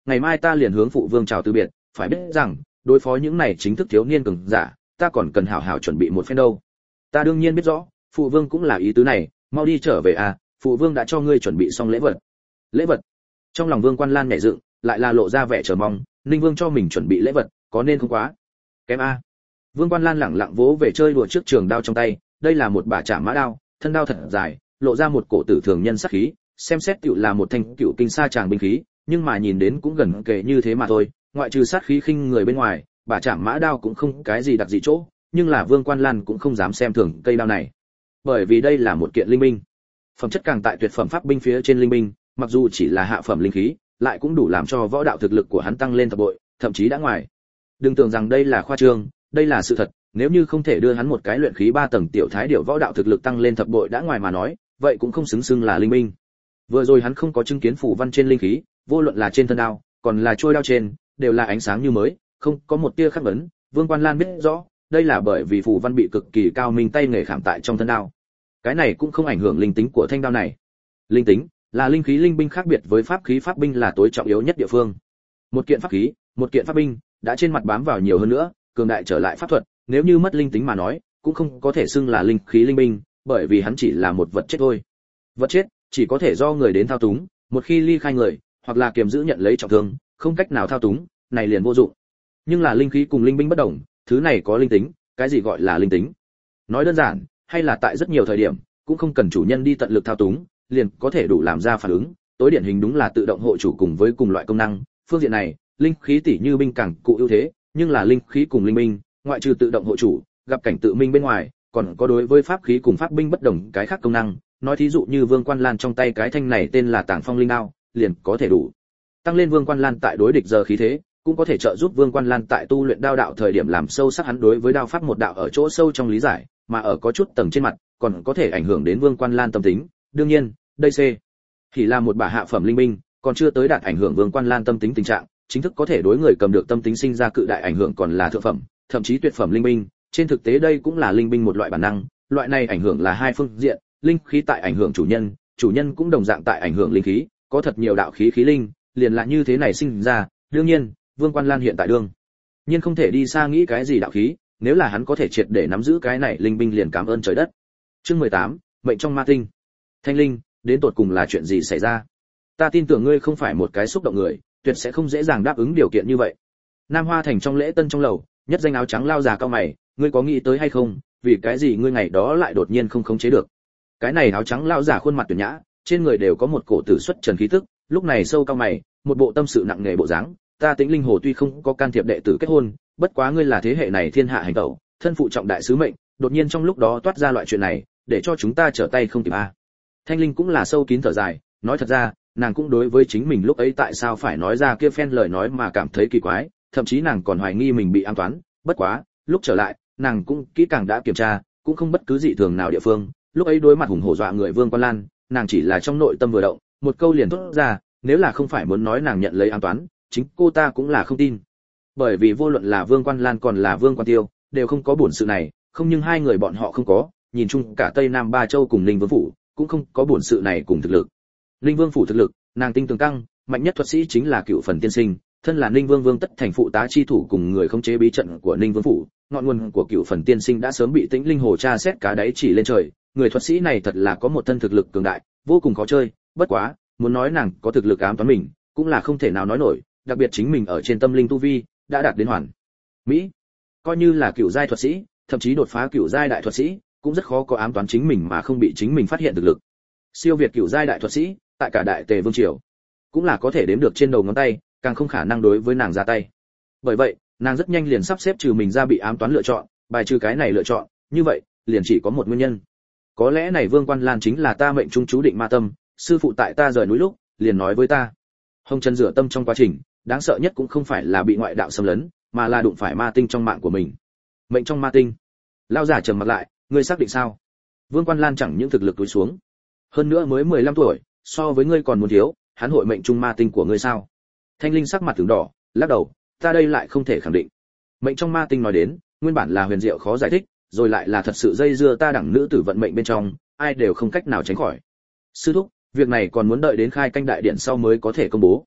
ngày mai ta liền hướng phụ vương chào từ biệt, phải biết rằng đối phó những này chính thức thiếu niên cường giả, ta còn cần hảo hảo chuẩn bị một phen đâu. Ta đương nhiên biết rõ, phụ vương cũng là ý tứ này, mau đi trở về à, phụ vương đã cho ngươi chuẩn bị xong lễ vật. Lễ vật? Trong lòng Vương Quan Lan nhảy dựng, lại là lộ ra vẻ chờ mong, Ninh Vương cho mình chuẩn bị lễ vật, có nên không quá kém a. Vương Quan Lan lẳng lặng vỗ về chơi đùa trước trường đao trong tay, đây là một bả chạm mã đao, thân đao thật dài, lộ ra một cổ tử thường nhân sát khí, xem xét tựu là một thanh cựu kinh sa tràng binh khí, nhưng mà nhìn đến cũng gần kề như thế mà thôi, ngoại trừ sát khí khinh người bên ngoài, bả chạm mã đao cũng không cái gì đặc dị chỗ, nhưng là Vương Quan Lan cũng không dám xem thường cây đao này, bởi vì đây là một kiện linh binh, phẩm chất càng tại tuyệt phẩm pháp binh phía trên linh binh, mặc dù chỉ là hạ phẩm linh khí, lại cũng đủ làm cho võ đạo thực lực của hắn tăng lên thập bội, thậm chí đã ngoài. Đừng tưởng rằng đây là khoa trương, đây là sự thật, nếu như không thể đưa hắn một cái luyện khí 3 tầng tiểu thái điểu võ đạo thực lực tăng lên thập bội đã ngoài mà nói, vậy cũng không xứng xưng là linh binh. Vừa rồi hắn không có chứng kiến phù văn trên linh khí, vô luận là trên thân đao, còn là trôi đao trên, đều là ánh sáng như mới, không có một tia khắc ấn. Vương Quan Lan biết rõ, đây là bởi vì phù văn bị cực kỳ cao minh tay nghề khảm tại trong thân đao. Cái này cũng không ảnh hưởng linh tính của thanh đao này. Linh tính là linh khí linh binh khác biệt với pháp khí pháp binh là tối trọng yếu nhất địa phương. Một kiện pháp khí, một kiện pháp binh đã trên mặt bám vào nhiều hơn nữa, cường đại trở lại pháp thuật, nếu như mất linh tính mà nói, cũng không có thể xưng là linh khí linh binh, bởi vì hắn chỉ là một vật chết thôi. Vật chết chỉ có thể do người đến thao túng, một khi ly khai người, hoặc là kiềm giữ nhận lấy trọng thương, không cách nào thao túng, này liền vô dụng. Nhưng là linh khí cùng linh binh bất đồng, thứ này có linh tính, cái gì gọi là linh tính? Nói đơn giản, hay là tại rất nhiều thời điểm, cũng không cần chủ nhân đi tận lực thao túng, liền có thể đủ làm ra phản ứng, tối điển hình đúng là tự động hộ chủ cùng với cùng loại công năng, phương diện này, linh khí tỷ như binh càng cụ ưu thế, nhưng là linh khí cùng linh binh, ngoại trừ tự động hộ chủ, gặp cảnh tự minh bên ngoài, còn có đối với pháp khí cùng pháp binh bất đồng cái khác công năng, nói thí dụ như Vương Quan Lan trong tay cái thanh này tên là Tảng Phong Linh Đao, liền có thể đủ tăng lên Vương Quan Lan tại đối địch giờ khí thế, cũng có thể trợ giúp Vương Quan Lan tại tu luyện đao đạo thời điểm làm sâu sắc hắn đối với đao pháp một đạo ở chỗ sâu trong lý giải, mà ở có chút tầng trên mặt, còn có thể ảnh hưởng đến Vương Quan Lan tâm tính. Đương nhiên, đây chỉ là một bả hạ phẩm linh binh, còn chưa tới đạt ảnh hưởng Vương Quan Lan tâm tính tình trạng, chính thức có thể đối người cầm được tâm tính sinh ra cự đại ảnh hưởng còn là thượng phẩm, thậm chí tuyệt phẩm linh binh, trên thực tế đây cũng là linh binh một loại bản năng, loại này ảnh hưởng là hai phương diện, linh khí tại ảnh hưởng chủ nhân cũng đồng dạng tại ảnh hưởng linh khí, có thật nhiều đạo khí khí linh, liền là như thế này sinh ra, đương nhiên, Vương Quan Lan hiện tại đương nhiên không thể đi xa nghĩ cái gì đạo khí, nếu là hắn có thể triệt để nắm giữ cái này linh binh liền cảm ơn trời đất. Chương 18, mệnh trong ma tinh. Thanh linh, đến tột cùng là chuyện gì xảy ra? Ta tin tưởng ngươi không phải một cái xúc động người, tuyệt sẽ không dễ dàng đáp ứng điều kiện như vậy. Nam Hoa Thành trong lễ tân trong lầu, nhất danh áo trắng lao già cao mày, ngươi có nghĩ tới hay không, vì cái gì ngươi ngày đó lại đột nhiên không khống chế được? Cái này áo trắng lao già khuôn mặt tuyệt nhã, trên người đều có một cổ tử xuất trần khí tức, lúc này sâu cao mày, một bộ tâm sự nặng nề bộ dáng. Ta Tĩnh Linh Hồ tuy không có can thiệp đệ tử kết hôn, bất quá ngươi là thế hệ này thiên hạ hành tẩu, thân phụ trọng đại sứ mệnh, đột nhiên trong lúc đó toát ra loại chuyện này, để cho chúng ta trở tay không kịp a. Thanh Linh cũng là sâu kín thở dài, nói thật ra, nàng cũng đối với chính mình lúc ấy tại sao phải nói ra kia phen lời nói mà cảm thấy kỳ quái, thậm chí nàng còn hoài nghi mình bị ám toán, bất quá, lúc trở lại, nàng cũng kỹ càng đã kiểm tra, cũng không bất cứ dị thường nào địa phương, lúc ấy đối mặt hùng hổ dọa người Vương Quan Lan, nàng chỉ là trong nội tâm vừa động, một câu liền thốt ra, nếu là không phải muốn nói nàng nhận lấy ám toán, chính cô ta cũng là không tin. Bởi vì vô luận là Vương Quan Lan còn là Vương Quan Tiêu, đều không có bổn sự này, không nhưng hai người bọn họ không có, nhìn chung cả Tây Nam Ba Châu cùng Linh Vương phủ, cũng không có bổn sự này cùng thực lực. Linh Vương phủ thực lực, nàng tinh tường căng, mạnh nhất thuật sĩ chính là Cựu Phần Tiên Sinh, thân là Ninh Vương Vương tất thành phụ tá chi thủ cùng người khống chế bí trận của Ninh Vương phủ, ngọn nguồn của Cựu Phần Tiên Sinh đã sớm bị Tĩnh Linh Hồ tra xét cá đáy chỉ lên trời, người thuật sĩ này thật là có một thân thực lực cường đại, vô cùng khó chơi, bất quá, muốn nói nàng có thực lực ám toán mình, cũng là không thể nào nói nổi, đặc biệt chính mình ở trên tâm linh tu vi đã đạt đến hoàn mỹ, coi như là cựu giai thuật sĩ, thậm chí đột phá cựu giai đại thuật sĩ, cũng rất khó có ám toán chính mình mà không bị chính mình phát hiện thực lực. Siêu việt cựu giai đại thuật sĩ, tại cả đại Tề vương triều, cũng là có thể đếm được trên đầu ngón tay, càng không khả năng đối với nàng ra tay. Bởi vậy, nàng rất nhanh liền sắp xếp trừ mình ra bị ám toán lựa chọn, bài trừ cái này lựa chọn, như vậy, liền chỉ có một nguyên nhân. Có lẽ này Vương Quan Lan chính là ta mệnh trung chú định ma tâm, sư phụ tại ta rời núi lúc, liền nói với ta. Hồng Trần rửa tâm trong quá trình, đáng sợ nhất cũng không phải là bị ngoại đạo xâm lấn, mà là đụng phải ma tinh trong mạng của mình. Mệnh trong ma tinh. Lão giả trầm mặt lại, ngươi xác định sao? Vương Quan Lan chẳng những thực lực túi xuống, hơn nữa mới 15 tuổi, so với ngươi còn muốn thiếu, hắn hội mệnh trung ma tinh của ngươi sao? Thanh Linh sắc mặt ửng đỏ, lắc đầu, ta đây lại không thể khẳng định. Mệnh trong ma tinh nói đến, nguyên bản là huyền diệu khó giải thích, rồi lại là thật sự dây dưa ta đẳng nữ tử vận mệnh bên trong, ai đều không cách nào tránh khỏi. Sư thúc, việc này còn muốn đợi đến khai canh đại điện sau mới có thể công bố.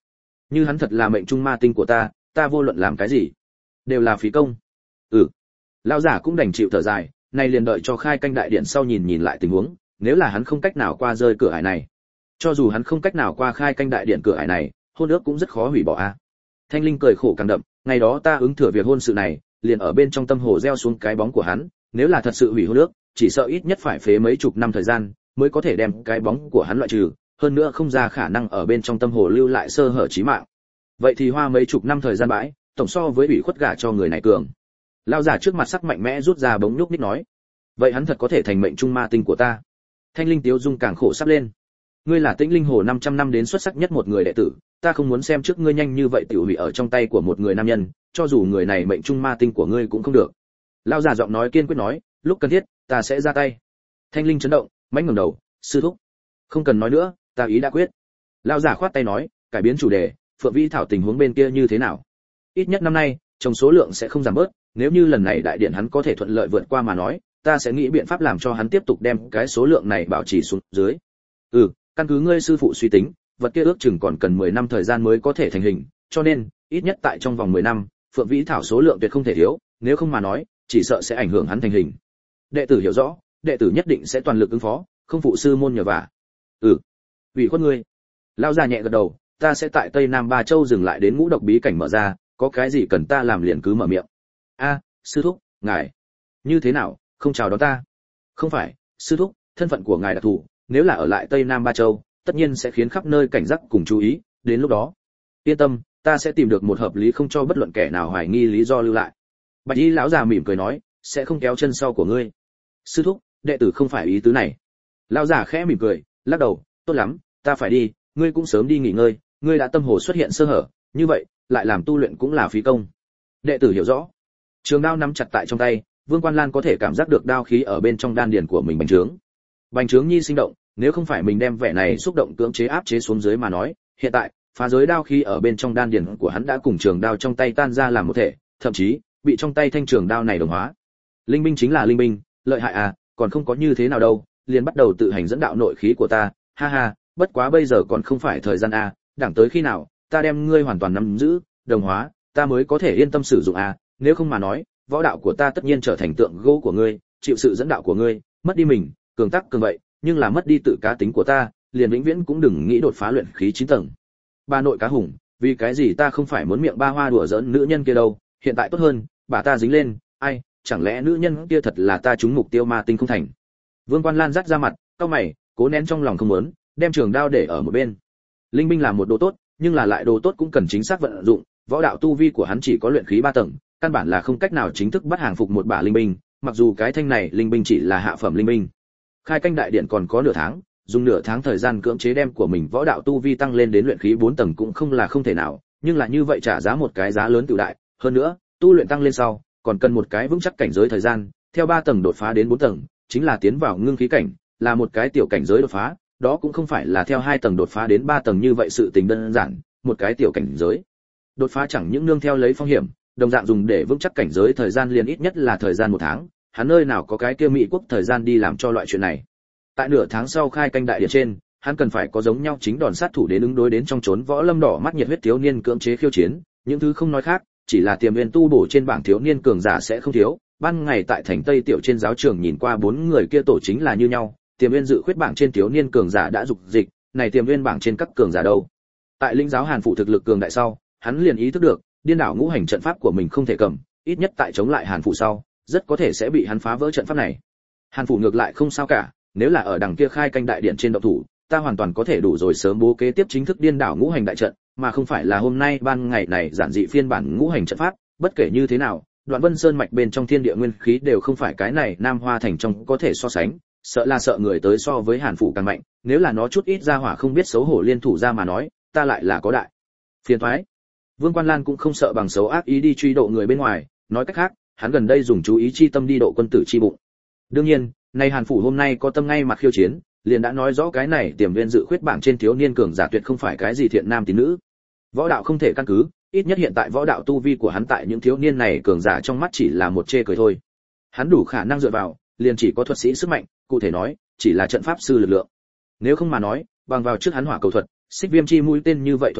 Như hắn thật là mệnh trung ma tinh của ta, ta vô luận làm cái gì đều là phí công. Lão giả cũng đành chịu thở dài, nay liền đợi cho khai canh đại điện sau nhìn nhìn lại tình huống, nếu là hắn không cách nào qua rơi cửa ải này, cho dù hắn không cách nào qua khai canh đại điện cửa ải này, hôn ước cũng rất khó hủy bỏ a. Thanh Linh cười khổ càng đậm, ngày đó ta ứng thừa việc hôn sự này, liền ở bên trong tâm hồ gieo xuống cái bóng của hắn, nếu là thật sự hủy hôn ước, chỉ sợ ít nhất phải phế mấy chục năm thời gian mới có thể đem cái bóng của hắn loại trừ, hơn nữa không ra khả năng ở bên trong tâm hồ lưu lại sơ hở chí mạng. Vậy thì hoa mấy chục năm thời gian bãi, tổng so với ủy khuất gả cho người này cường. Lão giả trước mặt sắc mạnh mẽ rút ra bóng nhúc nhích nói, vậy hắn thật có thể thành mệnh trung ma tinh của ta. Thanh Linh tiếu dung càng khổ sắp lên. Ngươi là Tĩnh Linh Hồ 500 năm đến xuất sắc nhất một người đệ tử, ta không muốn xem trước ngươi nhanh như vậy tiểu hủy ở trong tay của một người nam nhân, cho dù người này mệnh trung ma tinh của ngươi cũng không được. Lão giả giọng nói kiên quyết nói, lúc cần thiết, ta sẽ ra tay. Thanh Linh chấn động, mãnh ngẩng đầu, sư thúc, không cần nói nữa, ta ý đã quyết. Lão giả khoát tay nói, cải biến chủ đề, Phượng Vĩ Thảo tình huống bên kia như thế nào? Ít nhất năm nay, trồng số lượng sẽ không giảm bớt, nếu như lần này đại điện hắn có thể thuận lợi vượt qua mà nói, ta sẽ nghĩ biện pháp làm cho hắn tiếp tục đem cái số lượng này bảo trì xuống dưới. Căn cứ ngươi sư phụ suy tính, vật kia ước chừng còn cần 10 năm thời gian mới có thể thành hình, cho nên, ít nhất tại trong vòng 10 năm, Phượng Vĩ Thảo số lượng tuyệt không thể thiếu, nếu không mà nói, chỉ sợ sẽ ảnh hưởng hắn thành hình. Đệ tử hiểu rõ, đệ tử nhất định sẽ toàn lực ứng phó, không phụ sư môn nhờ vả. Ủy khuất ngươi. Lão già nhẹ gật đầu, ta sẽ tại Tây Nam Ba Châu dừng lại đến ngũ độc bí cảnh mở ra, có cái gì cần ta làm liền cứ mở miệng. Sư thúc, ngài như thế nào, không chào đón ta? Không phải, sư thúc, thân phận của ngài đặc thù, nếu là ở lại Tây Nam Ba Châu, tất nhiên sẽ khiến khắp nơi cảnh giác cùng chú ý, đến lúc đó, yên tâm, ta sẽ tìm được một hợp lý không cho bất luận kẻ nào hoài nghi lý do lưu lại. Bạch Y lão già mỉm cười nói, sẽ không kéo chân sau của ngươi. Sư thúc, đệ tử không phải ý tứ này. Lão già khẽ mỉm cười, lắc đầu, tốt lắm, ta phải đi, ngươi cũng sớm đi nghỉ ngơi, ngươi đã tâm hồ xuất hiện sơ hở, như vậy, lại làm tu luyện cũng là phí công. Đệ tử hiểu rõ. Trường đao nắm chặt tại trong tay, Vương Quan Lan có thể cảm giác được đao khí ở bên trong đan điền của mình bành trướng. Bành trướng nhi sinh động, nếu không phải mình đem vẻ này xúc động cưỡng chế áp chế xuống dưới mà nói, hiện tại, phá giới đao khí ở bên trong đan điền của hắn đã cùng trường đao trong tay tan ra làm một thể, thậm chí bị trong tay thanh trường đao này đồng hóa. Linh binh chính là linh binh, lợi hại à, còn không có như thế nào đâu, liền bắt đầu tự hành dẫn đạo nội khí của ta, ha ha, bất quá bây giờ còn không phải thời gian a, đẳng tới khi nào, ta đem ngươi hoàn toàn nắm giữ, đồng hóa, ta mới có thể yên tâm sử dụng a, nếu không mà nói, võ đạo của ta tất nhiên trở thành tượng gỗ của ngươi, chịu sự dẫn đạo của ngươi, mất đi mình, cường tắc cường vậy, nhưng là mất đi tự cá tính của ta, liền vĩnh viễn cũng đừng nghĩ đột phá luyện khí 9 tầng. Ba nội cá hùng, vì cái gì ta không phải muốn miệng ba hoa đùa giỡn nữ nhân kia đâu, hiện tại tốt hơn, bà ta dính lên, ai, chẳng lẽ nữ nhân kia thật là ta trúng mục tiêu ma tinh không thành. Vương Quan Lan rắc ra mặt, cau mày, cố nén trong lòng không muốn, đem trường đao để ở một bên. Linh binh là một đồ tốt, nhưng là lại đồ tốt cũng cần chính xác vận dụng, võ đạo tu vi của hắn chỉ có luyện khí 3 tầng, căn bản là không cách nào chính thức bắt hàng phục một bả linh binh, mặc dù cái thanh này linh binh chỉ là hạ phẩm linh binh. Khai canh đại điện còn có nửa tháng, dùng nửa tháng thời gian cưỡng chế đem của mình võ đạo tu vi tăng lên đến luyện khí 4 tầng cũng không là không thể nào, nhưng là như vậy trả giá một cái giá lớn tiểu đại, hơn nữa, tu luyện tăng lên sau, còn cần một cái vững chắc cảnh giới thời gian, theo 3 tầng đột phá đến 4 tầng, chính là tiến vào ngưng khí cảnh, là một cái tiểu cảnh giới đột phá, đó cũng không phải là theo 2 tầng đột phá đến 3 tầng như vậy sự tình đơn giản, một cái tiểu cảnh giới. Đột phá chẳng những nương theo lấy phong hiểm, đồng dạng dùng để vững chắc cảnh giới thời gian liền ít nhất là thời gian 1 tháng, hắn nơi nào có cái kia Mỹ quốc thời gian đi làm cho loại chuyện này. Tại nửa tháng sau khai canh đại điện trên, hắn cần phải có giống nhau chính đòn sát thủ đến ứng đối đến trong chốn võ lâm đỏ mắt nhiệt huyết thiếu niên cưỡng chế khiêu chiến, những thứ không nói khác, chỉ là tiềm viên tu bổ trên bảng thiếu niên cường giả sẽ không thiếu. Ban ngày tại thành Tây tiểu trên giáo trường nhìn qua 4 người kia tổ chính là như nhau, tiềm viên dự khuyết bảng trên thiếu niên cường giả đã dục dịch, này tiềm viên bảng trên các cường giả đâu. Tại linh giáo Hàn phụ thực lực cường đại sau, hắn liền ý thức được, điên đảo ngũ hành trận pháp của mình không thể cầm, ít nhất tại chống lại Hàn phụ sau, rất có thể sẽ bị hắn phá vỡ trận pháp này. Hàn phụ ngược lại không sao cả, nếu là ở đằng kia khai canh đại điện trên động thủ, ta hoàn toàn có thể đủ rồi sớm bố kế tiếp chính thức điên đảo ngũ hành đại trận, mà không phải là hôm nay ban ngày này giản dị phiên bản ngũ hành trận pháp. Bất kể như thế nào, Đoạn Vân Sơn mạch bên trong thiên địa nguyên khí đều không phải cái này Nam Hoa thành trong có thể so sánh, sợ là sợ người tới so với Hàn phủ càng mạnh, nếu là nó chút ít ra hỏa không biết xấu hổ liên thủ ra mà nói, ta lại là có đại phiền toái. Vương Quan Lan cũng không sợ bằng xấu ác ý đi truy độ người bên ngoài, nói cách khác, hắn gần đây dùng chú ý chi tâm đi độ quân tử chi bụng. Đương nhiên, nay Hàn phủ hôm nay có tâm ngay mặt khiêu chiến, liền đã nói rõ cái này tiềm viên dự khuyết bảng trên thiếu niên cường giả tuyệt không phải cái gì thiện nam tín nữ. Võ đạo không thể căn cứ, ít nhất hiện tại võ đạo tu vi của hắn tại những thiếu niên này cường giả trong mắt chỉ là một chê cười thôi. Hắn đủ khả năng dựa vào, liền chỉ có thuật sĩ sức mạnh, cụ thể nói, chỉ là trận pháp sư lực lượng. Nếu không mà nói, bằng vào trước hắn hỏa cầu thuật, xích viêm chi mũi tên như vậy thuật pháp,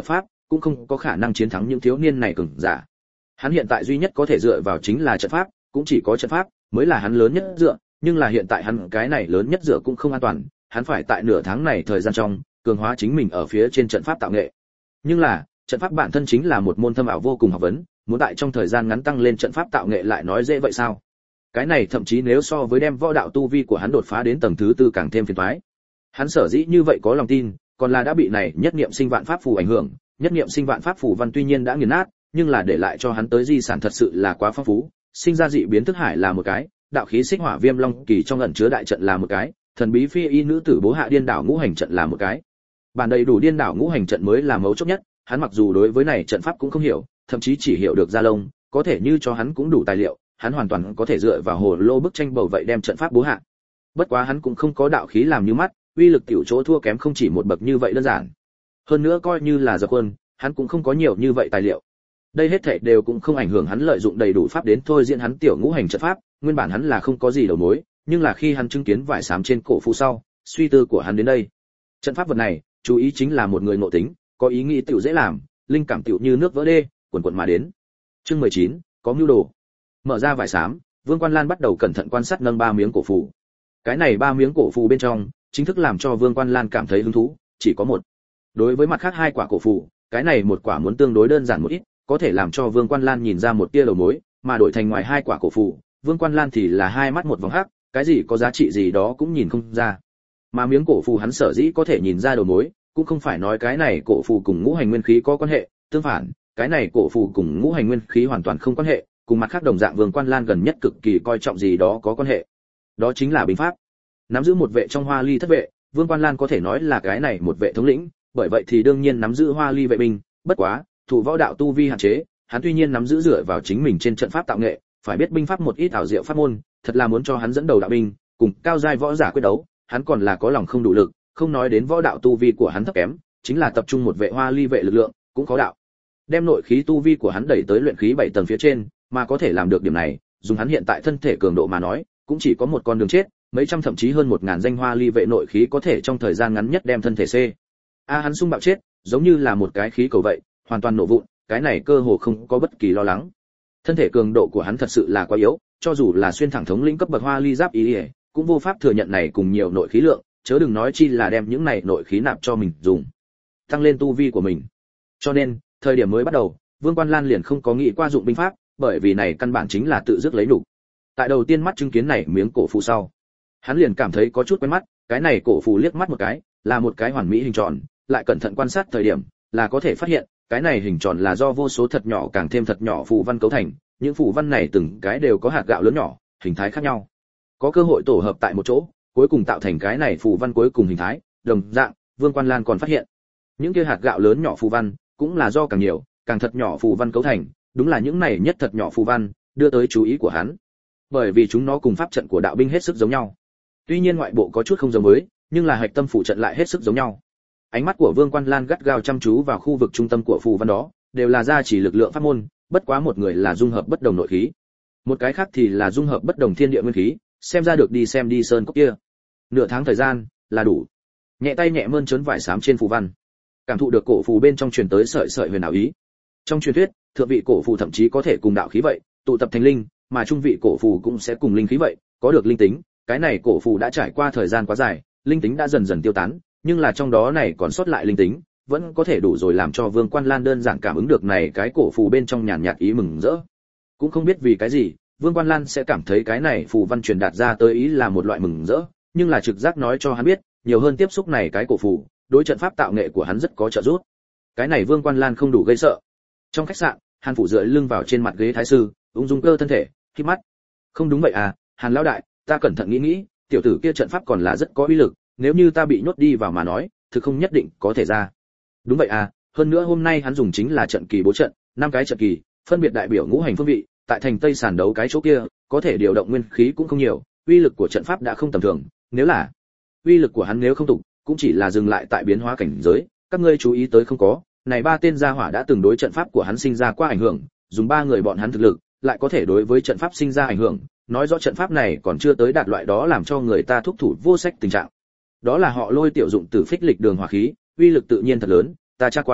cũng không có khả năng chiến thắng những thiếu niên này cường giả. Hắn hiện tại duy nhất có thể dựa vào chính là trận pháp, cũng chỉ có trận pháp mới là hắn lớn nhất dựa, nhưng là hiện tại hắn cái này lớn nhất dựa cũng không an toàn, hắn phải tại nửa tháng này thời gian trong cường hóa chính mình ở phía trên trận pháp tạo nghệ. Nhưng là, trận pháp bản thân chính là một môn thâm ảo vô cùng học vấn, muốn tại trong thời gian ngắn tăng lên trận pháp tạo nghệ lại nói dễ vậy sao? Cái này thậm chí nếu so với đem võ đạo tu vi của hắn đột phá đến tầng thứ tư càng thêm phiền toái. Hắn sở dĩ như vậy có lòng tin, còn là đã bị này nhất niệm sinh vạn pháp phù ảnh hưởng, nhất niệm sinh vạn pháp phù văn tuy nhiên đã nghiền nát, nhưng là để lại cho hắn tới di sản thật sự là quá phong phú, sinh ra dị biến thức hải là một cái, đạo khí xích hỏa viêm long kỳ trong ẩn chứa đại trận là một cái, thần bí phi y nữ tử bố hạ điên đảo ngũ hành trận là một cái. Bản đầy đủ điên đảo ngũ hành trận mới là mấu chốt nhất, hắn mặc dù đối với này trận pháp cũng không hiểu, thậm chí chỉ hiểu được da lông, có thể như cho hắn cũng đủ tài liệu, hắn hoàn toàn có thể dựa vào hồ lô bức tranh bầu vậy đem trận pháp bố hạ. Bất quá hắn cũng không có đạo khí làm như mắt, uy lực tiểu chỗ thua kém không chỉ một bậc như vậy đơn giản. Hơn nữa coi như là dập quân, hắn cũng không có nhiều như vậy tài liệu. Đây hết thảy đều cũng không ảnh hưởng hắn lợi dụng đầy đủ pháp đến thôi diễn hắn tiểu ngũ hành trận pháp, nguyên bản hắn là không có gì đầu mối, nhưng là khi hắn chứng kiến vải xám trên cổ phù sau, suy tư của hắn đến đây. Trận pháp vật này, chú ý chính là một người nội tính, có ý nghĩ tiểu dễ làm, linh cảm tiểu như nước vỡ đê, cuồn cuộn mà đến. Chương 19, có mưu đồ. Mở ra vải xám, Vương Quan Lan bắt đầu cẩn thận quan sát nâng ba miếng cổ phù. Cái này ba miếng cổ phù bên trong, chính thức làm cho Vương Quan Lan cảm thấy hứng thú, chỉ có một. Đối với mặt khác hai quả cổ phù, cái này một quả muốn tương đối đơn giản một ít, có thể làm cho Vương Quan Lan nhìn ra một tia đầu mối, mà đổi thành ngoài hai quả cổ phù, Vương Quan Lan thì là hai mắt một vòng hắc, cái gì có giá trị gì đó cũng nhìn không ra. Mà miếng cổ phù hắn sở dĩ có thể nhìn ra đầu mối, cũng không phải nói cái này cổ phù cùng ngũ hành nguyên khí có quan hệ, tương phản, cái này cổ phù cùng ngũ hành nguyên khí hoàn toàn không quan hệ, cùng mặt khác đồng dạng Vương Quan Lan gần nhất cực kỳ coi trọng gì đó có quan hệ. Đó chính là binh pháp. Nắm giữ một vệ trong Hoa Ly thất vệ, Vương Quan Lan có thể nói là cái này một vệ thống lĩnh, bởi vậy thì đương nhiên nắm giữ Hoa Ly vệ binh, bất quá, thủ võ đạo tu vi hạn chế, hắn tuy nhiên nắm giữ dựa vào chính mình trên trận pháp tạo nghệ, phải biết binh pháp một ít ảo diệu pháp môn, thật là muốn cho hắn dẫn đầu đạo binh, cùng cao giai võ giả quyết đấu, hắn còn là có lòng không đủ lực, không nói đến võ đạo tu vi của hắn thấp kém, chính là tập trung một vệ Hoa Ly vệ lực lượng, cũng có đạo. Đem nội khí tu vi của hắn đẩy tới luyện khí 7 tầng phía trên, mà có thể làm được điểm này, dùng hắn hiện tại thân thể cường độ mà nói, cũng chỉ có một con đường chết, mấy trăm thậm chí hơn 1000 danh Hoa Ly vệ nội khí có thể trong thời gian ngắn nhất đem thân thể C. Hắn xung bạo chết, giống như là một cái khí cầu vậy, hoàn toàn nổ vụn, cái này cơ hồ không có bất kỳ lo lắng. Thân thể cường độ của hắn thật sự là quá yếu, cho dù là xuyên thẳng thống lĩnh cấp bậc Hoa Ly giáp ý, cũng vô pháp thừa nhận này cùng nhiều nội khí lượng, chớ đừng nói chi là đem những này nội khí nạp cho mình dùng, tăng lên tu vi của mình. Cho nên, thời điểm mới bắt đầu, Vương Quan Lan liền không có nghĩ qua dụng binh pháp, bởi vì này căn bản chính là tự dứt lấy đủ. Tại đầu tiên mắt chứng kiến này miếng cổ phù sau, hắn liền cảm thấy có chút quen mắt, cái này cổ phù liếc mắt một cái, là một cái hoàn mỹ hình tròn, lại cẩn thận quan sát thời điểm, là có thể phát hiện, cái này hình tròn là do vô số thật nhỏ càng thêm thật nhỏ phù văn cấu thành, những phù văn này từng cái đều có hạt gạo lớn nhỏ, hình thái khác nhau. Có cơ hội tổ hợp tại một chỗ, cuối cùng tạo thành cái này phù văn cuối cùng hình thái, đồng dạng, Vương Quan Lan còn phát hiện, những kia hạt gạo lớn nhỏ phù văn, cũng là do càng nhiều, càng thật nhỏ phù văn cấu thành, đúng là những này nhất thật nhỏ phù văn, đưa tới chú ý của hắn. Bởi vì chúng nó cùng pháp trận của đạo binh hết sức giống nhau. Tuy nhiên ngoại bộ có chút không giống với, nhưng là hạch tâm phụ trận lại hết sức giống nhau. Ánh mắt của Vương Quan Lan gắt gao chăm chú vào khu vực trung tâm của phù văn đó, đều là gia chỉ lực lượng pháp môn, bất quá một người là dung hợp bất đồng nội khí, một cái khác thì là dung hợp bất đồng thiên địa nguyên khí, xem ra được đi xem đi sơn cốc kia. Nửa tháng thời gian là đủ. Nhẹ tay nhẹ mơn trớn vải xám trên phù văn, cảm thụ được cổ phù bên trong truyền tới sợi sợi huyền ảo ý. Trong truyền thuyết, thượng vị cổ phù thậm chí có thể cùng đạo khí vậy, tụ tập thành linh, mà trung vị cổ phù cũng sẽ cùng linh khí vậy, có được linh tính. Cái này cổ phù đã trải qua thời gian quá dài, linh tính đã dần dần tiêu tán, nhưng là trong đó này còn sót lại linh tính, vẫn có thể đủ rồi làm cho Vương Quan Lan đơn giản cảm ứng được này cái cổ phù bên trong nhàn nhạt ý mừng rỡ. Cũng không biết vì cái gì, Vương Quan Lan sẽ cảm thấy cái này phù văn truyền đạt ra tới ý là một loại mừng rỡ, nhưng là trực giác nói cho hắn biết, nhiều hơn tiếp xúc này cái cổ phù, đối trận pháp tạo nghệ của hắn rất có trợ giúp. Cái này Vương Quan Lan không đủ gây sợ. Trong khách sạn, Hàn Phủ dựa lưng vào trên mặt ghế thái sư, ung dung cơ thân thể, khép mắt. Không đúng vậy à, Hàn lão đại, ta cẩn thận nghĩ nghĩ, tiểu tử kia trận pháp còn là rất có uy lực, nếu như ta bị nhốt đi vào mà nói, thực không nhất định có thể ra. Đúng vậy à, hơn nữa hôm nay hắn dùng chính là trận kỳ bố trận, 5 cái trận kỳ, phân biệt đại biểu ngũ hành phương vị, tại thành Tây sàn đấu cái chỗ kia, có thể điều động nguyên khí cũng không nhiều, uy lực của trận pháp đã không tầm thường, nếu là uy lực của hắn nếu không tục, cũng chỉ là dừng lại tại biến hóa cảnh giới, các ngươi chú ý tới không có, này 3 tên gia hỏa đã từng đối trận pháp của hắn sinh ra qua ảnh hưởng, dùng 3 người bọn hắn thực lực, lại có thể đối với trận pháp sinh ra ảnh hưởng, nói rõ trận pháp này còn chưa tới đạt loại đó làm cho người ta thúc thủ vô sách tình trạng. Đó là họ Lôi tiểu dụng tử phích lịch đường hỏa khí, uy lực tự nhiên thật lớn, ta tra qua,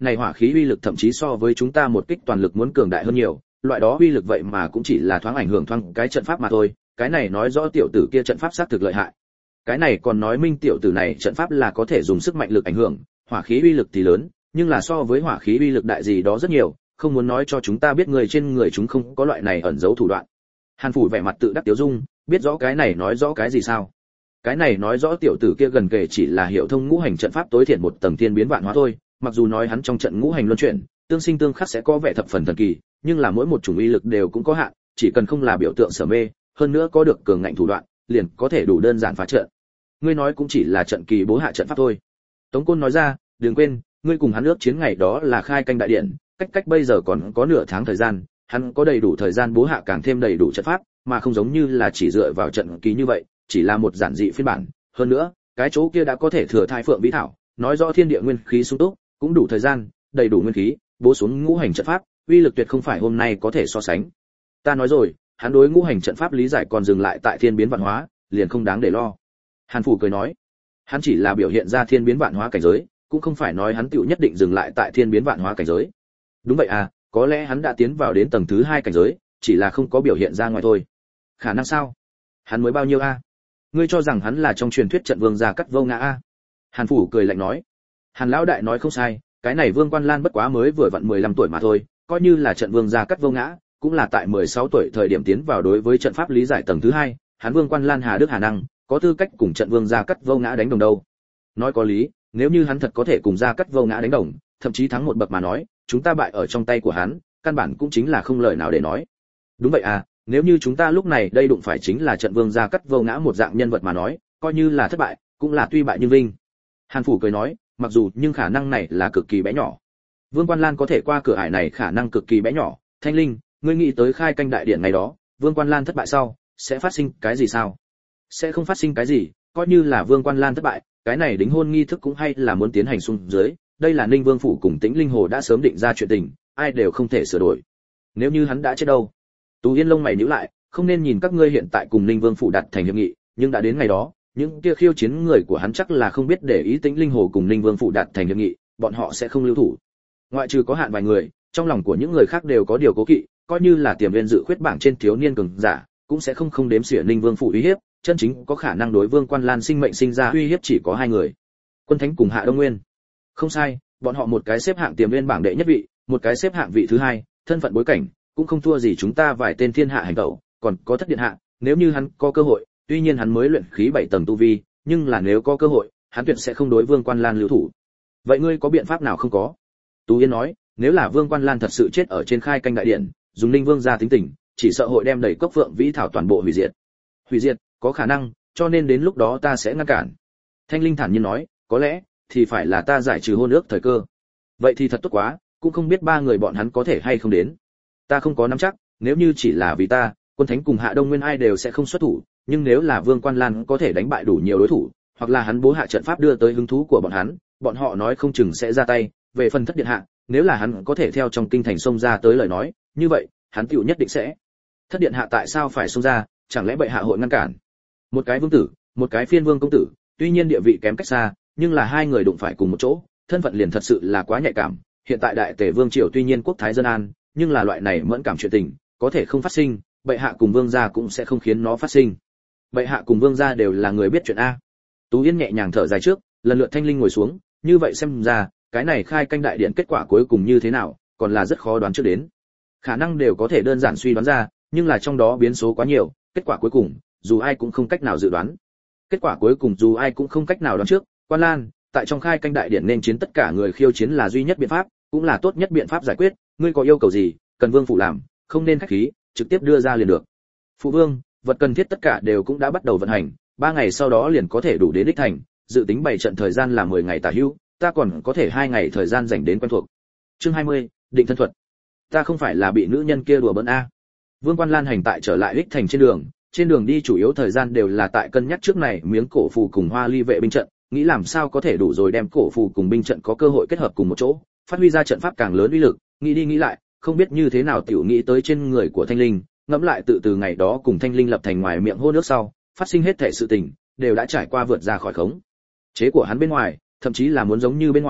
này hỏa khí uy lực thậm chí so với chúng ta một kích toàn lực muốn cường đại hơn nhiều, loại đó uy lực vậy mà cũng chỉ là thoáng ảnh hưởng thoáng cái trận pháp mà thôi, cái này nói rõ tiểu tử kia trận pháp xác thực lợi hại. Cái này còn nói minh tiểu tử này trận pháp là có thể dùng sức mạnh lực ảnh hưởng, hỏa khí uy lực thì lớn, nhưng là so với hỏa khí uy lực đại gì đó rất nhiều, không muốn nói cho chúng ta biết người trên người chúng không có loại này ẩn giấu thủ đoạn. Hàn Phủ vẻ mặt tự đắc tiếu dung, biết rõ cái này nói rõ cái gì sao? Cái này nói rõ tiểu tử kia gần kể chỉ là hiểu thông ngũ hành trận pháp tối thiện một tầng thiên biến vạn hóa thôi, mặc dù nói hắn trong trận ngũ hành luân chuyển, tương sinh tương khắc sẽ có vẻ thập phần thần kỳ, nhưng là mỗi một chủng uy lực đều cũng có hạn, chỉ cần không là biểu tượng sở mê, hơn nữa có được cường ngạnh thủ đoạn, liền có thể đủ đơn giản phá trận. Ngươi nói cũng chỉ là trận kỳ bố hạ trận pháp thôi. Tống Côn nói ra, đừng quên, ngươi cùng hắn ước chiến ngày đó là khai canh đại điện, cách bây giờ còn có nửa tháng thời gian, hắn có đầy đủ thời gian bố hạ càng thêm đầy đủ trận pháp, mà không giống như là chỉ dựa vào trận kỳ như vậy, chỉ là một giản dị phiên bản. Hơn nữa, cái chỗ kia đã có thể thừa thai phượng vĩ thảo, nói rõ thiên địa nguyên khí sung túc, cũng đủ thời gian, đầy đủ nguyên khí, bố xuống ngũ hành trận pháp, uy lực tuyệt không phải hôm nay có thể so sánh. Ta nói rồi, hắn đối ngũ hành trận pháp lý giải còn dừng lại tại thiên biến vạn hóa, liền không đáng để lo. Hàn Phủ cười nói, hắn chỉ là biểu hiện ra thiên biến vạn hóa cảnh giới, cũng không phải nói hắn tựu nhất định dừng lại tại thiên biến vạn hóa cảnh giới. Đúng vậy à, có lẽ hắn đã tiến vào đến tầng thứ 2 cảnh giới, chỉ là không có biểu hiện ra ngoài thôi. Khả năng sao? Hắn mới bao nhiêu a? Ngươi cho rằng hắn là trong truyền thuyết trận vương gia cắt vô ngã a? Hàn Phủ cười lạnh nói. Hàn lão đại nói không sai, cái này Vương Quan Lan bất quá mới vừa vặn 15 tuổi mà thôi, coi như là trận vương gia cắt vô ngã, cũng là tại 16 tuổi thời điểm tiến vào đối với trận pháp lý giải tầng thứ 2, hắn Vương Quan Lan hà đức hà năng, có tư cách cùng trận vương gia cắt vô ngã đánh đồng đâu. Nói có lý, nếu như hắn thật có thể cùng gia cắt vô ngã đánh đồng, thậm chí thắng một bậc mà nói, chúng ta bại ở trong tay của hắn, căn bản cũng chính là không lời nào để nói. Đúng vậy à, nếu như chúng ta lúc này đây đụng phải chính là trận vương gia cắt vô ngã một dạng nhân vật mà nói, coi như là thất bại, cũng là tuy bại nhưng vinh. Hàn Phủ cười nói, mặc dù nhưng khả năng này là cực kỳ bé nhỏ. Vương Quan Lan có thể qua cửa ải này khả năng cực kỳ bé nhỏ. Thanh Linh, ngươi nghĩ tới khai canh đại điện ngày đó, Vương Quan Lan thất bại sau, sẽ phát sinh cái gì sao? Sẽ không phát sinh cái gì, coi như là Vương Quan Lan thất bại, cái này đính hôn nghi thức cũng hay là muốn tiến hành xuống dưới, đây là Ninh Vương phủ cùng Tĩnh Linh Hồ đã sớm định ra chuyện tình, ai đều không thể sửa đổi. Nếu như hắn đã chết đâu? Tú Yên lông mày nhíu lại, không nên nhìn các ngươi hiện tại cùng Ninh Vương phủ đặt thành hiệp nghị, nhưng đã đến ngày đó, những kia khiêu chiến người của hắn chắc là không biết để ý Tĩnh Linh Hồ cùng Ninh Vương phủ đặt thành hiệp nghị, bọn họ sẽ không lưu thủ. Ngoại trừ có hạn vài người, trong lòng của những người khác đều có điều cố kỵ, coi như là tiềm viên dự khuyết bảng trên thiếu niên cường giả, cũng sẽ không đếm xỉa Ninh Vương phủ uy hiếp, chân chính có khả năng đối Vương Quan Lan sinh mệnh sinh ra uy hiếp chỉ có hai người. Quân Thánh cùng Hạ Đông Nguyên. Không sai, bọn họ một cái xếp hạng tiềm viên bảng đệ nhất vị, một cái xếp hạng vị thứ hai, thân phận bối cảnh cũng không thua gì chúng ta vài tên thiên hạ hành tẩu, còn có Thất điện hạ, nếu như hắn có cơ hội, tuy nhiên hắn mới luyện khí 7 tầng tu vi, nhưng là nếu có cơ hội, hắn tuyệt sẽ không đối Vương Quan Lan lưu thủ. Vậy ngươi có biện pháp nào không có? Tú Yên nói, nếu là Vương Quan Lan thật sự chết ở trên khai canh đại điện, dùng Ninh Vương gia tính tình, chỉ sợ hội đem đầy cốc phượng vĩ thảo toàn bộ hủy diệt. Hủy diệt, có khả năng, cho nên đến lúc đó ta sẽ ngăn cản. Thanh Linh thản nhiên nói, có lẽ thì phải là ta giải trừ hôn ước thời cơ. Vậy thì thật tốt quá, cũng không biết ba người bọn hắn có thể hay không đến. Ta không có nắm chắc, nếu như chỉ là vì ta, Quân Thánh cùng Hạ Đông Nguyên ai đều sẽ không xuất thủ, nhưng nếu là Vương Quan Lan có thể đánh bại đủ nhiều đối thủ, hoặc là hắn bố hạ trận pháp đưa tới hứng thú của bọn hắn, bọn họ nói không chừng sẽ ra tay. Về phần Thất điện hạ, nếu là hắn có thể theo trong kinh thành xông ra tới lời nói, như vậy, hắn tiểu nhất định sẽ. Thất điện hạ tại sao phải xông ra, chẳng lẽ bệ hạ hội ngăn cản? Một cái vương tử, một cái phiên vương công tử, tuy nhiên địa vị kém cách xa, nhưng là hai người đụng phải cùng một chỗ, thân phận liền thật sự là quá nhạy cảm. Hiện tại đại tề vương triều tuy nhiên quốc thái dân an, nhưng là loại này mẫn cảm chuyện tình, có thể không phát sinh, bệ hạ cùng vương gia cũng sẽ không khiến nó phát sinh. Bệ hạ cùng vương gia đều là người biết chuyện a. Tú Yên nhẹ nhàng thở dài trước, lần lượt Thanh Linh ngồi xuống, như vậy xem ra, cái này khai canh đại điện kết quả cuối cùng như thế nào, còn là rất khó đoán trước đến. Khả năng đều có thể đơn giản suy đoán ra, nhưng là trong đó biến số quá nhiều, kết quả cuối cùng, dù ai cũng không cách nào dự đoán. Kết quả cuối cùng dù ai cũng không cách nào đoán trước, Quan Lan, tại trong khai canh đại điện nên chiến tất cả người khiêu chiến là duy nhất biện pháp, cũng là tốt nhất biện pháp giải quyết, ngươi có yêu cầu gì, cần vương phủ làm, không nên khách khí, trực tiếp đưa ra liền được. Phụ vương, vật cần thiết tất cả đều cũng đã bắt đầu vận hành, 3 ngày sau đó liền có thể đủ đến đích thành, dự tính bày trận thời gian là 10 ngày tả hữu, ta còn có thể 2 ngày thời gian dành đến quen thuộc. Chương 20, định thân thuật. Ta không phải là bị nữ nhân kia đùa bỡn a. Vương Quan Lan hành tại trở lại đích thành trên đường đi chủ yếu thời gian đều là tại cân nhắc trước này miếng cổ phù cùng hoa ly vệ binh trận, nghĩ làm sao có thể đủ rồi đem cổ phù cùng binh trận có cơ hội kết hợp cùng một chỗ, phát huy ra trận pháp càng lớn uy lực, nghĩ đi nghĩ lại, không biết như thế nào tiểu nghĩ tới trên người của Thanh Linh, ngẫm lại từ ngày đó cùng Thanh Linh lập thành ngoài miệng hôn nước sau, phát sinh hết thảy sự tình, đều đã trải qua vượt ra khỏi khống chế của hắn bên ngoài, thậm chí là muốn giống như bên ngoài,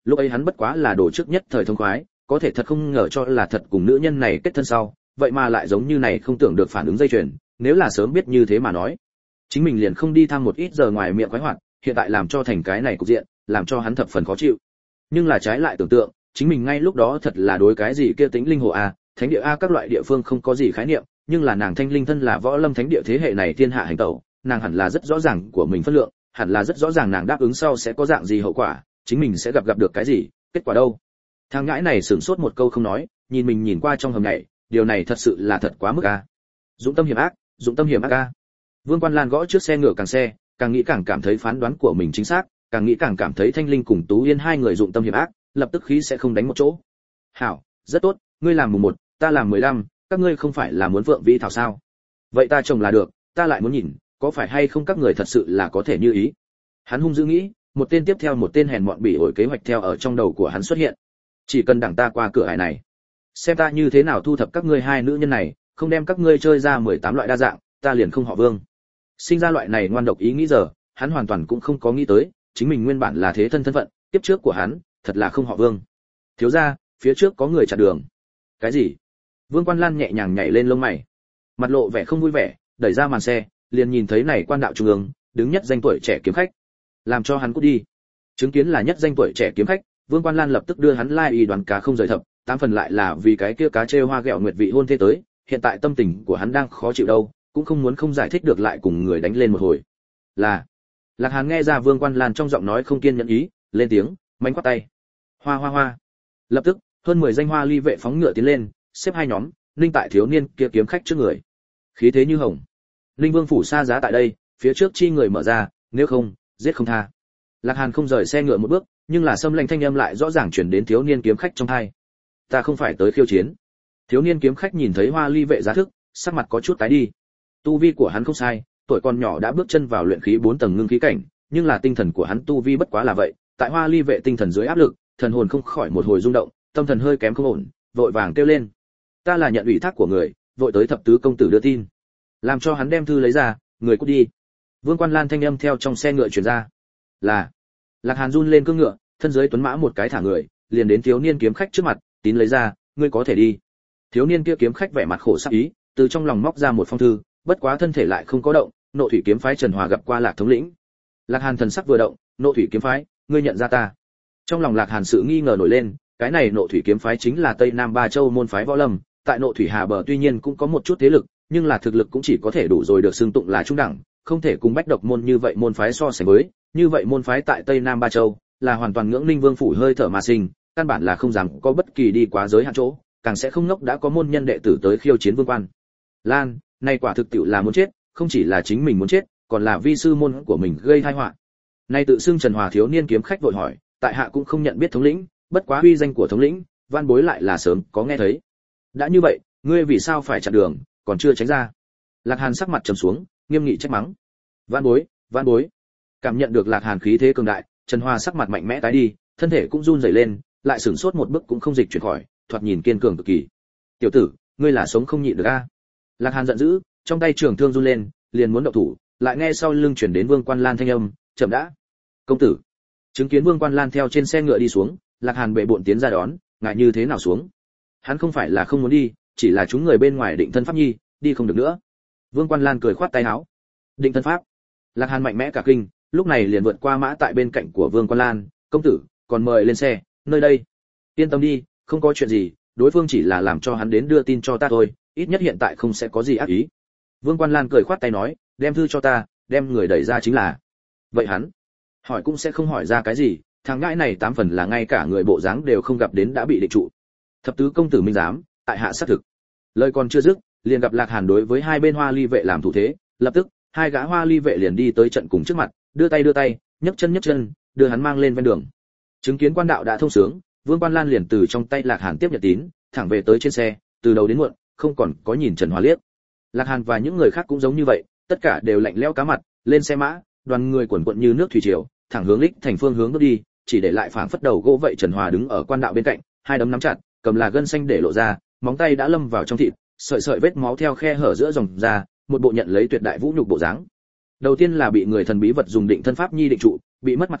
lúc ấy hắn bất quá là đồ trước nhất thời thông khoái, có thể thật không ngờ cho là thật cùng nữ nhân này kết thân sau, vậy mà lại giống như này không tưởng được phản ứng dây chuyền, nếu là sớm biết như thế mà nói, chính mình liền không đi thăm một ít giờ ngoài miệng quái hoạt, hiện tại làm cho thành cái này cục diện, làm cho hắn thập phần khó chịu. Nhưng là trái lại tưởng tượng, chính mình ngay lúc đó thật là đối cái gì kia tính linh hồ a, thánh địa a các loại địa phương không có gì khái niệm, nhưng là nàng Thanh Linh thân là võ lâm thánh địa thế hệ này thiên hạ hành tẩu, nàng hẳn là rất rõ ràng của mình phân lượng, hẳn là rất rõ ràng nàng đáp ứng sau sẽ có dạng gì hậu quả, chính mình sẽ gặp được cái gì, kết quả đâu. Thằng ngãi này sửng sốt một câu không nói, nhìn mình nhìn qua trong hầm này, điều này thật sự là thật quá mức a. Dũng tâm hiểm ác, dũng tâm hiểm ác a. Vương Quan Lan gõ trước xe ngựa càng xe, càng nghĩ càng cảm thấy phán đoán của mình chính xác, càng nghĩ càng cảm thấy Thanh Linh cùng Tú Yên hai người dụng tâm hiểm ác, lập tức khí sẽ không đánh một chỗ. Hảo, rất tốt, ngươi làm mùng 1, ta làm 15, các ngươi không phải là muốn vượng vĩ thảo sao? Vậy ta trồng là được, ta lại muốn nhìn, có phải hay không các người thật sự là có thể như ý. Hắn hung dữ nghĩ, một tên tiếp theo một tên hèn mọn bỉ ổi kế hoạch theo ở trong đầu của hắn xuất hiện. Chỉ cần đảng ta qua cửa ải này, xem ta như thế nào thu thập các ngươi hai nữ nhân này, không đem các ngươi chơi ra 18 loại đa dạng, ta liền không họ Vương. Sinh ra loại này ngoan độc ý nghĩ giờ, hắn hoàn toàn cũng không có nghĩ tới, chính mình nguyên bản là thế thân thân phận, tiếp trước của hắn, thật là không họ Vương. Thiếu gia, phía trước có người chặn đường. Cái gì? Vương Quan Lan nhẹ nhàng nhảy lên lông mày, mặt lộ vẻ không vui vẻ, đẩy ra màn xe, liền nhìn thấy này quan đạo trung ương, đứng nhất danh tuổi trẻ kiếm khách. Làm cho hắn cút đi. Chứng kiến là nhất danh tuổi trẻ kiếm khách, Vương Quan Lan lập tức đưa hắn lai y đoàn cá không rời thập, tám phần lại là vì cái kia cá trêu hoa ghẹo nguyệt vị hôn thế tới, hiện tại tâm tình của hắn đang khó chịu đâu, cũng không muốn không giải thích được lại cùng người đánh lên một hồi. Là. Lạc Hàn nghe ra Vương Quan Lan trong giọng nói không kiên nhẫn ý, lên tiếng, mánh quát tay. Hoa hoa hoa. Lập tức, hơn 10 danh hoa ly vệ phóng ngựa tiến lên, xếp hai nhóm, ninh tại thiếu niên kia kiếm khách trước người. Khí thế như hồng. Ninh Vương phủ xa giá tại đây, phía trước chi người mở ra, nếu không, giết không tha. Lạc Hàn không rời xe ngựa một bước, nhưng là xâm lệnh thanh âm lại rõ ràng truyền đến thiếu niên kiếm khách trong tai. Ta không phải tới khiêu chiến. Thiếu niên kiếm khách nhìn thấy hoa ly vệ giá thức, sắc mặt có chút tái đi. Tu vi của hắn không sai, tuổi còn nhỏ đã bước chân vào luyện khí 4 tầng ngưng khí cảnh, nhưng là tinh thần của hắn tu vi bất quá là vậy, tại hoa ly vệ tinh thần dưới áp lực, thần hồn không khỏi một hồi rung động, tâm thần hơi kém không ổn, vội vàng kêu lên. Ta là nhận ủy thác của người, vội tới thập tứ công tử đưa tin. Làm cho hắn đem thư lấy ra, người cút đi. Vương Quan Lan thanh âm theo trong xe ngựa truyền ra. Là. Lạc Hàn run lên cương ngựa, thân dưới tuấn mã một cái thả người, liền đến thiếu niên kiếm khách trước mặt, tín lấy ra, ngươi có thể đi. Thiếu niên kia kiếm khách vẻ mặt khổ sắc ý, từ trong lòng móc ra một phong thư, bất quá thân thể lại không có động. Nộ thủy kiếm phái Trần Hòa gặp qua Lạc thống lĩnh. Lạc Hàn thần sắc vừa động, Nộ thủy kiếm phái, ngươi nhận ra ta? Trong lòng Lạc Hàn sự nghi ngờ nổi lên, cái này Nộ thủy kiếm phái chính là Tây Nam Ba Châu môn phái võ lâm, tại Nộ thủy hà bờ tuy nhiên cũng có một chút thế lực, nhưng là thực lực cũng chỉ có thể đủ rồi được xưng tụng là trung đẳng, không thể cùng Bách Độc môn như vậy môn phái so sánh với, như vậy môn phái tại Tây Nam Ba Châu là hoàn toàn ngưỡng Ninh Vương phủ hơi thở mà sinh, căn bản là không dám có bất kỳ đi quá giới hạn chỗ, càng sẽ không ngốc đã có môn nhân đệ tử tới khiêu chiến Vương Quan Lan, này quả thực tiệu là muốn chết, không chỉ là chính mình muốn chết, còn là vi sư môn của mình gây tai họa. Nay tự xưng Trần Hòa thiếu niên kiếm khách vội hỏi, tại hạ cũng không nhận biết thống lĩnh, bất quá uy danh của thống lĩnh, van bối lại là sớm có nghe thấy. Đã như vậy, ngươi vì sao phải chặn đường, còn chưa tránh ra? Lạc Hàn sắc mặt trầm xuống, nghiêm nghị trách mắng. Van bối, van bối. Cảm nhận được Lạc Hàn khí thế cường đại, Trần Hòa sắc mặt mạnh mẽ tái đi, thân thể cũng run rẩy lên, lại sửng sốt một bước cũng không dịch chuyển khỏi, thoạt nhìn kiên cường cực kỳ. Tiểu tử, ngươi là sống không nhịn được a? Lạc Hàn giận dữ, trong tay trường thương run lên, liền muốn động thủ, lại nghe sau lưng chuyển đến Vương Quan Lan thanh âm, chậm đã. Công tử. Chứng kiến Vương Quan Lan theo trên xe ngựa đi xuống, Lạc Hàn bệ bội tiến ra đón, ngại như thế nào xuống? Hắn không phải là không muốn đi, chỉ là chúng người bên ngoài định thân pháp nhi, đi không được nữa. Vương Quan Lan cười khoát tay áo. Định thân pháp? Lạc Hàn mạnh mẽ cả kinh, lúc này liền vượt qua mã tại bên cạnh của Vương Quan Lan, công tử, còn mời lên xe, nơi đây. Yên tâm đi, không có chuyện gì, đối phương chỉ là làm cho hắn đến đưa tin cho ta thôi, ít nhất hiện tại không sẽ có gì ác ý. Vương Quan Lan cười khoát tay nói, đem thư cho ta, đem người đẩy ra chính là. Vậy hắn hỏi cũng sẽ không hỏi ra cái gì, thằng ngãi này 8 phần là ngay cả người bộ dáng đều không gặp đến đã bị định trụ. Thập tứ công tử minh giám, tại hạ xác thực. Lời còn chưa dứt, liền gặp Lạc Hàn đối với hai bên hoa ly vệ làm thủ thế, lập tức hai gã hoa ly vệ liền đi tới trận cùng trước mặt, đưa tay, nhấc chân, đưa hắn mang lên ven đường. Chứng kiến quan đạo đã thông sướng, Vương Quan Lan liền từ trong tay Lạc Hàn tiếp nhận tín, thẳng về tới trên xe, từ đầu đến muộn, không còn có nhìn Trần Hòa liếc. Lạc Hàn và những người khác cũng giống như vậy, tất cả đều lạnh lẽo cá mặt, lên xe mã, đoàn người quần quận như nước thủy triều, thẳng hướng Lích Thành phương hướng bước đi, chỉ để lại phảng phất đầu gỗ vậy Trần Hòa đứng ở quan đạo bên cạnh, hai đấm nắm chặt, cầm là gân xanh để lộ ra, móng tay đã lâm vào trong thịt, sợi vết máu theo khe hở giữa dòng ra, một bộ nhận lấy tuyệt đại vũ nhục bộ dáng. Đầu tiên là bị người thần bí vật dùng định thân pháp nhi định trụ, bị mất mặt to,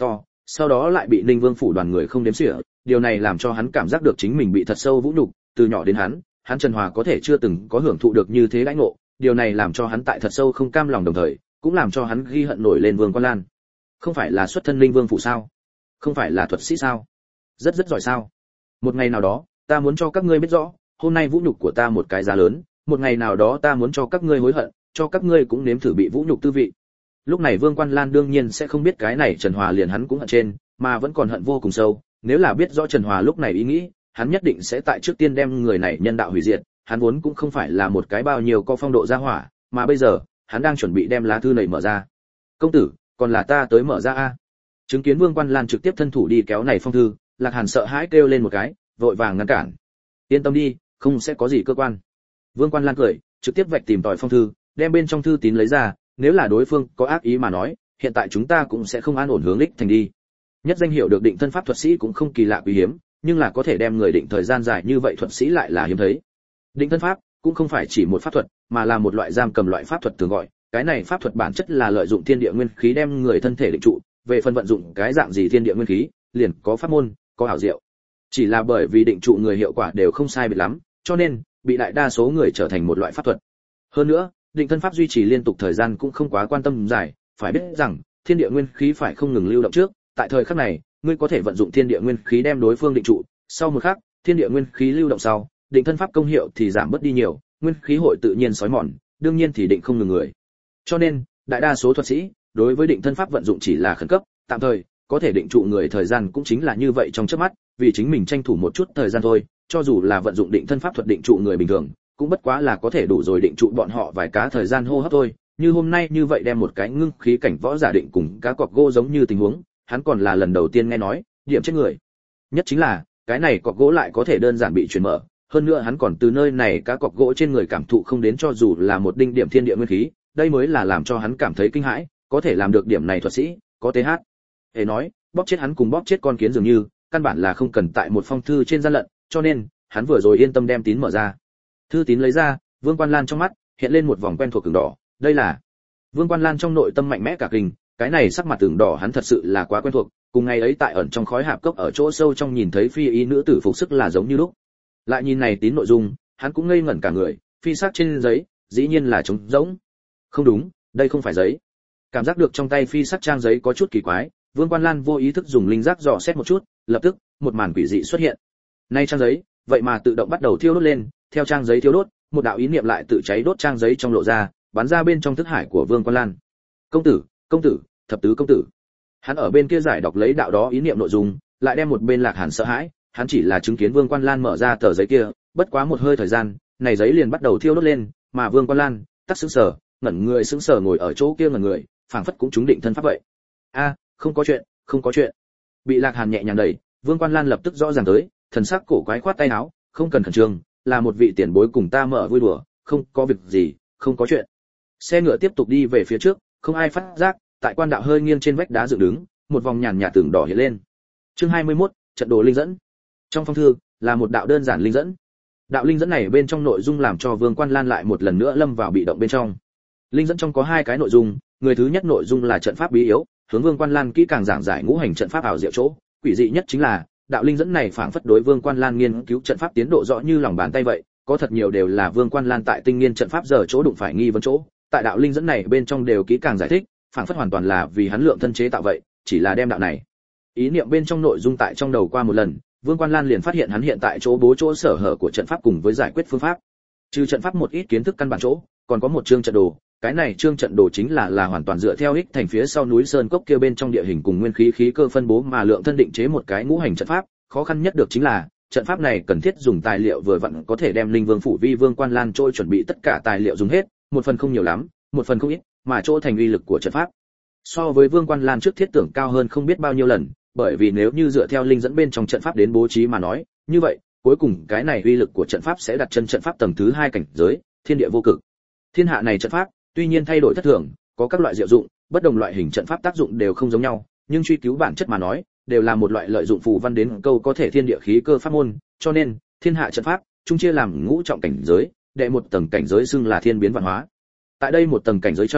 Sau đó lại bị Ninh Vương phủ đoàn người không đếm xỉa, điều này làm cho hắn cảm giác được chính mình bị thật sâu vũ nhục, từ nhỏ đến hắn Trần Hòa có thể chưa từng có hưởng thụ được như thế đãi ngộ, điều này làm cho hắn tại thật sâu không cam lòng, đồng thời cũng làm cho hắn ghi hận nổi lên Vương Quan Lan. Không phải là xuất thân Ninh Vương phủ sao? Không phải là thuật sĩ sao? Rất giỏi sao? Một ngày nào đó, ta muốn cho các ngươi biết rõ, hôm nay vũ nhục của ta một cái giá lớn, một ngày nào đó ta muốn cho các ngươi hối hận, cho các ngươi cũng nếm thử bị vũ nhục tư vị. Lúc này Vương Quan Lan đương nhiên sẽ không biết cái này Trần Hòa liền hắn cũng hận trên, mà vẫn còn hận vô cùng sâu, nếu là biết rõ Trần Hòa lúc này ý nghĩ, hắn nhất định sẽ tại trước tiên đem người này nhân đạo hủy diệt, hắn vốn cũng không phải là một cái bao nhiêu có phong độ gia hỏa, mà bây giờ, hắn đang chuẩn bị đem lá thư này mở ra. Công tử, còn là ta tới mở ra a. Chứng kiến Vương Quan Lan trực tiếp thân thủ đi kéo này phong thư, Lạc Hàn sợ hãi kêu lên một cái, vội vàng ngăn cản. Yên tâm đi, không sẽ có gì cơ quan. Vương Quan Lan cười, trực tiếp vạch tìm tòi phong thư, đem bên trong thư tín lấy ra, nếu là đối phương có ác ý mà nói, hiện tại chúng ta cũng sẽ không an ổn hướng Lịch Thành đi. Nhất danh hiệu được định thân pháp thuật sĩ cũng không kỳ lạ quý hiếm, nhưng là có thể đem người định thời gian dài như vậy thuật sĩ lại là hiếm thấy. Định thân pháp cũng không phải chỉ một pháp thuật, mà là một loại giam cầm loại pháp thuật thường gọi, cái này pháp thuật bản chất là lợi dụng thiên địa nguyên khí đem người thân thể định trụ, về phần vận dụng cái dạng gì thiên địa nguyên khí, liền có pháp môn, có ảo diệu. Chỉ là bởi vì định trụ người hiệu quả đều không sai biệt lắm, cho nên bị đại đa số người trở thành một loại pháp thuật. Hơn nữa, định thân pháp duy trì liên tục thời gian cũng không quá quan tâm dài, phải biết rằng thiên địa nguyên khí phải không ngừng lưu động trước, tại thời khắc này, ngươi có thể vận dụng thiên địa nguyên khí đem đối phương định trụ, sau một khắc, thiên địa nguyên khí lưu động sau, định thân pháp công hiệu thì giảm bớt đi nhiều, nguyên khí hội tự nhiên sói mòn, đương nhiên thì định không ngừng người. Cho nên, đại đa số thuật sĩ đối với định thân pháp vận dụng chỉ là khẩn cấp, tạm thời, có thể định trụ người thời gian cũng chính là như vậy trong chớp mắt, vì chính mình tranh thủ một chút thời gian thôi, cho dù là vận dụng định thân pháp thuật định trụ người bình thường, cũng bất quá là có thể đủ rồi định trụ bọn họ vài cá thời gian hô hấp thôi, như hôm nay như vậy đem một cái ngưng khí cảnh võ giả định cùng cá cọp gỗ giống như tình huống, hắn còn là lần đầu tiên nghe nói, điểm chết người. Nhất chính là, cái này cọp gỗ lại có thể đơn giản bị chuyển mở, hơn nữa hắn còn từ nơi này cá cọp gỗ trên người cảm thụ không đến cho dù là một đinh điểm thiên địa nguyên khí, đây mới là làm cho hắn cảm thấy kinh hãi, có thể làm được điểm này thuật sĩ, có TH. Hề nói, bóp chết hắn cùng bóp chết con kiến dường như, căn bản là không cần tại một phong thư trên gian lận, cho nên, hắn vừa rồi yên tâm đem tín mở ra. Thư tín lấy ra, Vương Quan Lan trong mắt hiện lên một vòng quen thuộc ửng đỏ, đây là. Vương Quan Lan trong nội tâm mạnh mẽ cả kinh, cái này sắc mặt ửng đỏ hắn thật sự là quá quen thuộc, cùng ngày ấy tại ẩn trong khói hạp cốc ở chỗ sâu trong nhìn thấy phi y nữ tử phục sức là giống như lúc. Lại nhìn này tín nội dung, hắn cũng ngây ngẩn cả người, phi sắc trên giấy, dĩ nhiên là trống rỗng. Không đúng, đây không phải giấy. Cảm giác được trong tay phi sắc trang giấy có chút kỳ quái, Vương Quan Lan vô ý thức dùng linh giác dò xét một chút, lập tức, một màn quỷ dị xuất hiện. Nay trang giấy, vậy mà tự động bắt đầu thiêu đốt lên, theo trang giấy thiêu đốt, một đạo ý niệm lại tự cháy đốt trang giấy trong lộ ra, bắn ra bên trong thức hải của Vương Quan Lan. Công tử, thập tứ công tử. Hắn ở bên kia giải đọc lấy đạo đó ý niệm nội dung, lại đem một bên Lạc Hàn sợ hãi, hắn chỉ là chứng kiến Vương Quan Lan mở ra tờ giấy kia, bất quá một hơi thời gian, này giấy liền bắt đầu thiêu đốt lên, mà Vương Quan Lan tắc sững sờ, sững sờ ngồi ở chỗ kia ngẩn người, phảng phất cũng trúng định thân pháp vậy. A, không có chuyện. Bị Lạc Hàn nhẹ nhàng đẩy, Vương Quan Lan lập tức rõ ràng tới, thần sắc cổ quái khoát tay áo, không cần khẩn trương, là một vị tiền bối cùng ta mở vui đùa, không có việc gì, không có chuyện. Xe ngựa tiếp tục đi về phía trước, không ai phát giác, tại quan đạo hơi nghiêng trên vách đá dựng đứng, một vòng nhàn nhạt tưởng đỏ hiện lên. Chương 21, trận đồ linh dẫn. Trong phong thư là một đạo đơn giản linh dẫn. Đạo linh dẫn này bên trong nội dung làm cho Vương Quan Lan lại một lần nữa lâm vào bị động bên trong. Linh dẫn trong có hai cái nội dung, người thứ nhất nội dung là trận pháp bí yếu, hướng Vương Quan Lan kỹ càng giảng giải ngũ hành trận pháp ảo diệu chỗ, quỷ dị nhất chính là, đạo linh dẫn này phảng phất đối Vương Quan Lan nghiên cứu trận pháp tiến độ rõ như lòng bàn tay vậy, có thật nhiều đều là Vương Quan Lan tại tinh nghiên trận pháp giờ chỗ đụng phải nghi vấn chỗ, tại đạo linh dẫn này bên trong đều kỹ càng giải thích, phảng phất hoàn toàn là vì hắn lượng thân chế tạo vậy, chỉ là đem đạo này ý niệm bên trong nội dung tại trong đầu qua một lần, Vương Quan Lan liền phát hiện hắn hiện tại chỗ bố chỗ sở hở của trận pháp cùng với giải quyết phương pháp. Trừ trận pháp một ít kiến thức căn bản chỗ, còn có một chương trận đồ, cái này chương trận đồ chính là hoàn toàn dựa theo ích thành phía sau núi sơn cốc kia bên trong địa hình cùng nguyên khí khí cơ phân bố mà lượng thân định chế một cái ngũ hành trận pháp, khó khăn nhất được chính là trận pháp này cần thiết dùng tài liệu vừa vặn có thể đem Linh Vương phủ vi Vương Quan Lan trôi chuẩn bị tất cả tài liệu dùng hết, một phần không nhiều lắm, một phần không ít, mà chỗ thành uy lực của trận pháp so với Vương Quan Lan trước thiết tưởng cao hơn không biết bao nhiêu lần, bởi vì nếu như dựa theo linh dẫn bên trong trận pháp đến bố trí mà nói, như vậy, cuối cùng cái này uy lực của trận pháp sẽ đặt chân trận pháp tầng thứ 2 cảnh giới, thiên địa vô cực. Thiên hạ này trận pháp, tuy nhiên thay đổi thất thường, có các loại diệu dụng, bất đồng loại hình trận pháp tác dụng đều không giống nhau, nhưng truy cứu bản chất mà nói, đều là một loại lợi dụng phù văn đến câu có thể thiên địa khí cơ pháp môn, cho nên, thiên hạ trận pháp chung chia làm ngũ trọng cảnh giới, đệ một tầng cảnh giới xưng là thiên biến vạn hóa. Tại đây một tầng cảnh giới trong,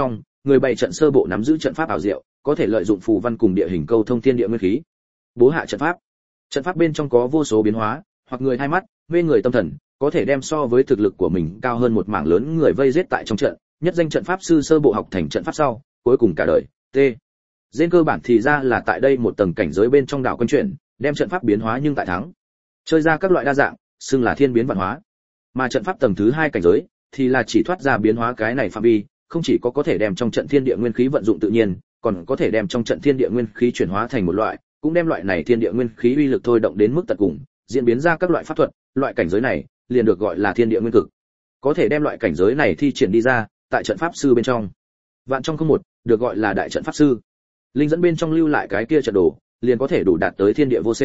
người bày trận sơ bộ nắm giữ trận pháp ảo diệu, có thể lợi dụng phù văn cùng địa hình câu thông thiên địa nguyên khí. Bố hạ trận pháp. Trận pháp bên trong có vô số biến hóa, hoặc người hai mắt, mê người tâm thần, có thể đem so với thực lực của mình cao hơn một mảng lớn người vây giết tại trong trận, nhất danh trận pháp sư sơ bộ học thành trận pháp sau, cuối cùng cả đời. T. Trên cơ bản thì ra là tại đây một tầng cảnh giới bên trong đảo quân chuyển, đem trận pháp biến hóa nhưng tại thắng. Chơi ra các loại đa dạng, xưng là thiên biến vạn hóa. Mà trận pháp tầng thứ 2 cảnh giới thì là chỉ thoát ra biến hóa cái này phạm vi, không chỉ có thể đem trong trận thiên địa nguyên khí vận dụng tự nhiên, còn có thể đem trong trận thiên địa nguyên khí chuyển hóa thành một loại, cũng đem loại này thiên địa nguyên khí uy lực thôi động đến mức tận cùng, diễn biến ra các loại pháp thuật, loại cảnh giới này liền được gọi là thiên địa nguyên cực. Có thể đem loại cảnh giới này thi triển đi ra, tại trận pháp sư bên trong, vạn trong không một, được gọi là đại trận pháp sư. Linh dẫn bên trong lưu lại cái kia trận đồ, liền có thể đủ đạt tới thiên địa vô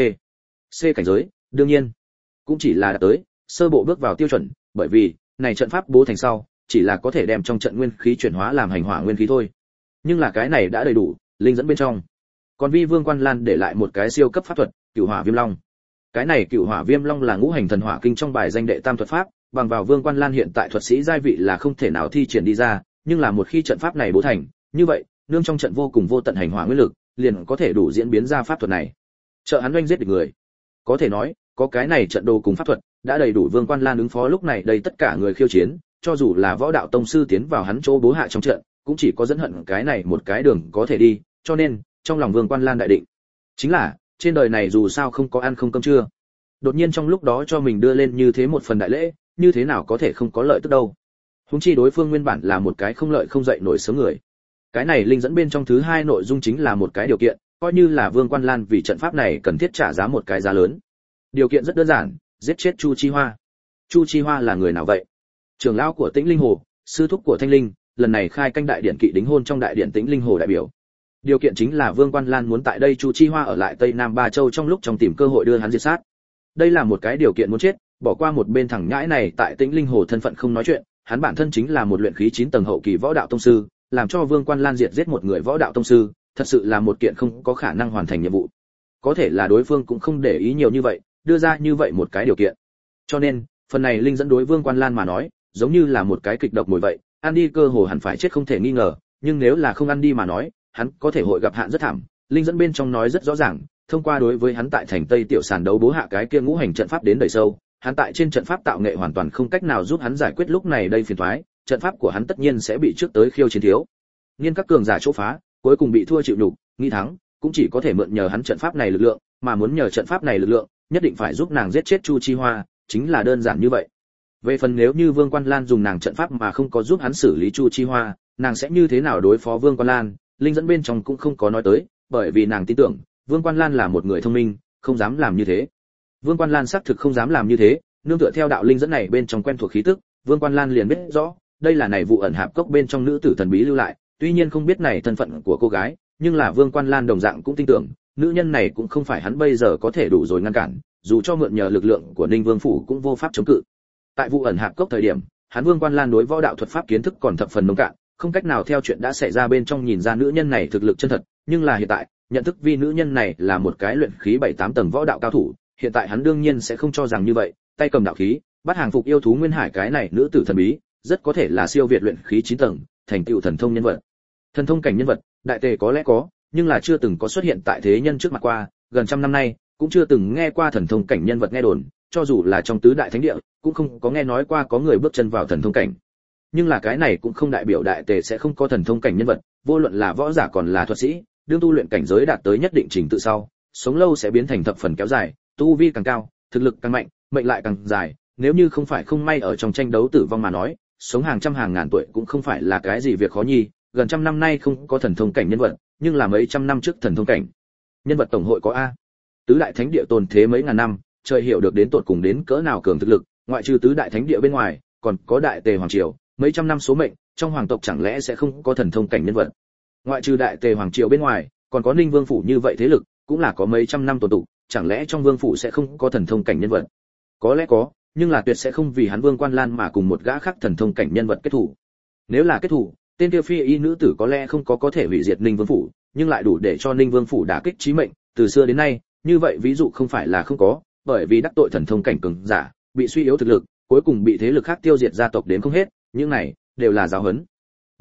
C cảnh giới, đương nhiên, cũng chỉ là đạt tới sơ bộ bước vào tiêu chuẩn, bởi vì này trận pháp bố thành sau, chỉ là có thể đem trong trận nguyên khí chuyển hóa làm hành hỏa nguyên khí thôi. Nhưng là cái này đã đầy đủ, linh dẫn bên trong. Còn Vi Vương Quan Lan để lại một cái siêu cấp pháp thuật, Cửu Hỏa Viêm Long. Cái này Cửu Hỏa Viêm Long là ngũ hành thần hỏa kinh trong bài danh đệ tam thuật pháp, bằng vào Vương Quan Lan hiện tại thuật sĩ giai vị là không thể nào thi triển đi ra, nhưng là một khi trận pháp này bố thành, như vậy, nương trong trận vô cùng vô tận hành hỏa nguyên lực, liền có thể đủ diễn biến ra pháp thuật này. Trợ hắn oanh giết địch người. Có thể nói, có cái này trận đồ cùng pháp thuật, đã đầy đủ Vương Quan Lan ứng phó lúc này đầy tất cả người khiêu chiến, cho dù là võ đạo tông sư tiến vào hắn chỗ bố hạ trong trận, cũng chỉ có dẫn hận cái này một cái đường có thể đi, cho nên, trong lòng Vương Quan Lan đại định, chính là, trên đời này dù sao không có ăn không cơm trưa. Đột nhiên trong lúc đó cho mình đưa lên như thế một phần đại lễ, như thế nào có thể không có lợi tức đâu. Huống chi đối phương nguyên bản là một cái không lợi không dậy nổi sớm người. Cái này linh dẫn bên trong thứ 2 nội dung chính là một cái điều kiện, coi như là Vương Quan Lan vì trận pháp này cần thiết trả giá một cái giá lớn. Điều kiện rất đơn giản, giết chết Chu Chi Hoa. Chu Chi Hoa là người nào vậy? Trưởng lão của Tĩnh Linh Hồ, sư thúc của Thanh Linh, lần này khai canh đại điện kỵ đính hôn trong đại điện Tĩnh Linh Hồ đại biểu. Điều kiện chính là Vương Quan Lan muốn tại đây Chu Chi Hoa ở lại Tây Nam Ba Châu trong lúc trong tìm cơ hội đưa hắn diệt sát. Đây là một cái điều kiện muốn chết, bỏ qua một bên thằng nhãi này tại Tĩnh Linh Hồ thân phận không nói chuyện, hắn bản thân chính là một luyện khí 9 tầng hậu kỳ võ đạo tông sư, làm cho Vương Quan Lan diệt giết một người võ đạo tông sư, thật sự là một kiện không có khả năng hoàn thành nhiệm vụ. Có thể là đối phương cũng không để ý nhiều như vậy, đưa ra như vậy một cái điều kiện. Cho nên, phần này linh dẫn đối Vương Quan Lan mà nói, giống như là một cái kịch độc mồi vậy, ăn đi cơ hồ hẳn phải chết không thể nghi ngờ, nhưng nếu là không ăn đi mà nói, hắn có thể hội gặp hạn rất thảm. Linh dẫn bên trong nói rất rõ ràng, thông qua đối với hắn tại thành Tây tiểu sàn đấu bố hạ cái kia ngũ hành trận pháp đến đầy sâu, hắn tại trên trận pháp tạo nghệ hoàn toàn không cách nào giúp hắn giải quyết lúc này đây phiền toái, trận pháp của hắn tất nhiên sẽ bị trước tới khiêu chiến thiếu. Nghiên các cường giả chỗ phá, cuối cùng bị thua chịu nhục, nghi thắng, cũng chỉ có thể mượn nhờ hắn trận pháp này lực lượng, mà muốn nhờ trận pháp này lực lượng, nhất định phải giúp nàng giết chết Chu Chi Hoa, chính là đơn giản như vậy. Về phần nếu như Vương Quan Lan dùng nàng trận pháp mà không có giúp hắn xử lý Chu Chi Hoa, nàng sẽ như thế nào đối phó Vương Quan Lan, linh dẫn bên trong cũng không có nói tới, bởi vì nàng tin tưởng, Vương Quan Lan là một người thông minh, không dám làm như thế. Vương Quan Lan xác thực không dám làm như thế, nương tựa theo đạo linh dẫn này bên trong quen thuộc khí tức, Vương Quan Lan liền biết rõ, đây là này vụ ẩn hạp cốc bên trong nữ tử thần bí lưu lại, tuy nhiên không biết này thân phận của cô gái, nhưng là Vương Quan Lan đồng dạng cũng tin tưởng, nữ nhân này cũng không phải hắn bây giờ có thể đủ rồi ngăn cản, dù cho mượn nhờ lực lượng của Ninh Vương phủ cũng vô pháp chống cự. Tại vụ ẩn hạp cốc thời điểm, hắn Vương Quan Lan đối võ đạo thuật pháp kiến thức còn thập phần nông cạn, không cách nào theo chuyện đã xảy ra bên trong nhìn ra nữ nhân này thực lực chân thật, nhưng là hiện tại, nhận thức vi nữ nhân này là một cái luyện khí 7-8 tầng võ đạo cao thủ, hiện tại hắn đương nhiên sẽ không cho rằng như vậy, tay cầm đạo khí, bắt hàng phục yêu thú nguyên hải cái này nữ tử thần bí, rất có thể là siêu việt luyện khí 9 tầng, thành tựu thần thông nhân vật. Thần thông cảnh nhân vật, đại tề có lẽ có, nhưng là chưa từng có xuất hiện tại thế nhân trước mặt qua, gần trăm năm nay, cũng chưa từng nghe qua thần thông cảnh nhân vật nghe đồn, cho dù là trong tứ đại thánh địa, cũng không có nghe nói qua có người bước chân vào thần thông cảnh. Nhưng là cái này cũng không đại biểu đại tề sẽ không có thần thông cảnh nhân vật, vô luận là võ giả còn là thuật sĩ, đương tu luyện cảnh giới đạt tới nhất định trình tự sau, sống lâu sẽ biến thành thập phần kéo dài, tu vi càng cao, thực lực càng mạnh, mệnh lại càng dài, nếu như không phải không may ở trong tranh đấu tử vong mà nói, sống hàng trăm hàng ngàn tuổi cũng không phải là cái gì việc khó nhi, gần trăm năm nay không có thần thông cảnh nhân vật, nhưng là mấy trăm năm trước thần thông cảnh nhân vật tổng hội có a. Tứ đại thánh địa tồn thế mấy ngàn năm, trời hiểu được đến tột cùng đến cỡ nào cường thực lực, ngoại trừ tứ đại thánh địa bên ngoài, còn có đại tề hoàng triều, mấy trăm năm số mệnh, trong hoàng tộc chẳng lẽ sẽ không có thần thông cảnh nhân vật. Ngoại trừ đại tề hoàng triều bên ngoài, còn có Ninh Vương phủ như vậy thế lực, cũng là có mấy trăm năm tồn tụ, chẳng lẽ trong vương phủ sẽ không có thần thông cảnh nhân vật? Có lẽ có, nhưng là tuyệt sẽ không vì hắn Vương Quan Lan mà cùng một gã khác thần thông cảnh nhân vật kết thủ. Nếu là kết thủ, tên kia phi y nữ tử có lẽ không có thể hủy diệt Ninh Vương phủ, nhưng lại đủ để cho Ninh Vương phủ đả kích chí mệnh, từ xưa đến nay, như vậy ví dụ không phải là không có, bởi vì đắc tội thần thông cảnh cường giả, bị suy yếu thực lực, cuối cùng bị thế lực khác tiêu diệt gia tộc đến không hết, những này đều là giáo huấn. Bởi vậy,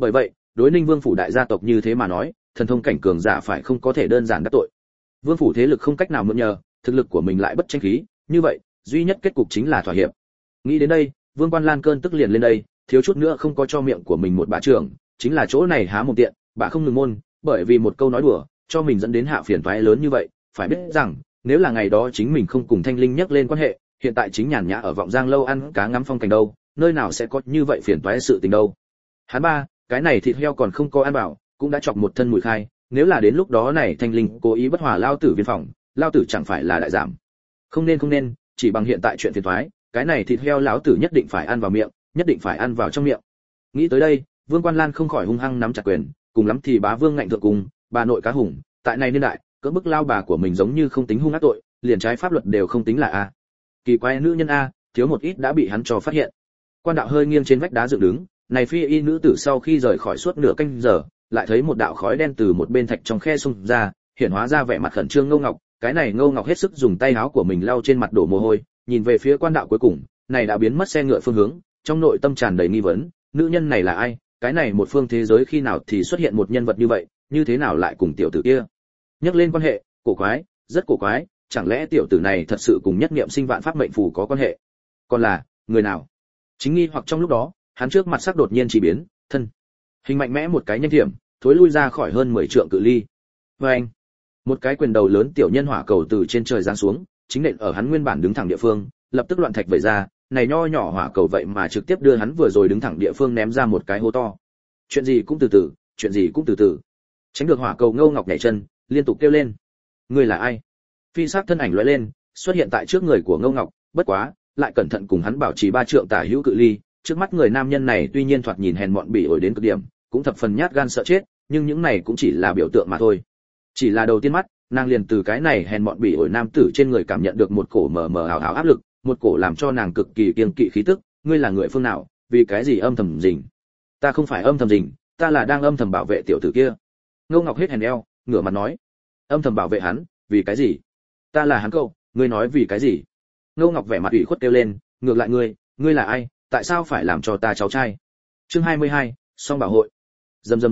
đối Ninh Vương phủ đại gia tộc như thế mà nói, thần thông cảnh cường giả phải không có thể đơn giản đắc tội. Vương phủ thế lực không cách nào mượn nhờ, thực lực của mình lại bất tranh khí, như vậy, duy nhất kết cục chính là thỏa hiệp. Nghĩ đến đây, Vương Quan Lan cơn tức liền lên đây, thiếu chút nữa không có cho miệng của mình một bả trưởng, chính là chỗ này há mồm tiện, bà không ngừng môn, bởi vì một câu nói đùa, cho mình dẫn đến hạ phiền toái lớn như vậy, phải biết rằng, nếu là ngày đó chính mình không cùng Thanh Linh nhắc lên quan hệ, hiện tại chính nhàn nhã ở Vọng Giang lâu ăn cá ngắm phong cảnh đâu, nơi nào sẽ có như vậy phiền toái sự tình đâu. Hắn ba, cái này thịt heo còn không có ăn bảo, cũng đã chọc một thân mùi khai, nếu là đến lúc đó này Thanh Linh cố ý bất hòa lao tử viên phòng, lao tử chẳng phải là đại giảm. Không nên, chỉ bằng hiện tại chuyện phiền toái, cái này thịt heo lão tử nhất định phải ăn vào miệng, nhất định phải ăn vào trong miệng. Nghĩ tới đây, Vương Quan Lan không khỏi hung hăng nắm chặt quyền, cùng lắm thì bá vương ngạnh thượng cùng, bà nội cá hùng, tại này niên đại, cỡ bức lao bà của mình giống như không tính hung ác tội, liền trái pháp luật đều không tính là a. Kỳ quái nữ nhân a, thiếu một ít đã bị hắn cho phát hiện. Quan đạo hơi nghiêng trên vách đá dựng đứng, này phi y nữ tử sau khi rời khỏi suốt nửa canh giờ, lại thấy một đạo khói đen từ một bên thạch trong khe xung ra, hiện hóa ra vẻ mặt khẩn trương Ngô Ngọc, cái này Ngô Ngọc hết sức dùng tay áo của mình lau trên mặt đổ mồ hôi, nhìn về phía quan đạo cuối cùng, này đã biến mất xe ngựa phương hướng, trong nội tâm tràn đầy nghi vấn, nữ nhân này là ai, cái này một phương thế giới khi nào thì xuất hiện một nhân vật như vậy, như thế nào lại cùng tiểu tử kia nhắc lên quan hệ, cổ quái, rất cổ quái, chẳng lẽ tiểu tử này thật sự cùng nhất niệm sinh vạn pháp mệnh phù có quan hệ, còn là người nào? Chính nghi hoặc trong lúc đó, hắn trước mặt sắc đột nhiên chỉ biến, thân hình mạnh mẽ một cái nhanh điểm, thối lui ra khỏi hơn 10 trượng cự ly. Và anh, một cái quyền đầu lớn tiểu nhân hỏa cầu từ trên trời giáng xuống, chính nện ở hắn nguyên bản đứng thẳng địa phương, lập tức loạn thạch vẩy ra, này nho nhỏ hỏa cầu vậy mà trực tiếp đưa hắn vừa rồi đứng thẳng địa phương ném ra một cái hố to. Chuyện gì cũng từ từ, chuyện gì cũng từ từ. Tránh được hỏa cầu, Ngô Ngọc nhảy chân, liên tục kêu lên. Ngươi là ai? Phi sắc thân ảnh lóe lên, xuất hiện tại trước người của Ngô Ngọc, bất quá, lại cẩn thận cùng hắn bảo trì 3 trượng tả hữu cự ly. Trước mắt người nam nhân này tuy nhiên thoạt nhìn hèn mọn bỉ ổi đến cực điểm, cũng thập phần nhát gan sợ chết, nhưng những này cũng chỉ là biểu tượng mà thôi. Chỉ là đầu tiên mắt, nàng liền từ cái này hèn mọn bỉ ổi nam tử trên người cảm nhận được một cổ mờ mờ ảo ảo áp lực, một cổ làm cho nàng cực kỳ kiêng kỵ khí tức. Ngươi là người phương nào, vì cái gì âm thầm rình? Ta không phải âm thầm rình, ta là đang âm thầm bảo vệ tiểu tử kia. Ngô Ngọc hết hèn eo, ngửa mặt nói. Âm thầm bảo vệ hắn, vì cái gì? Ta là hắn cậu, ngươi nói vì cái gì? Ngô Ngọc vẻ mặt ủy khuất kêu lên, ngược lại ngươi là ai, tại sao phải làm cho ta cháu trai? Chương 22, song bảo hội. Rầm.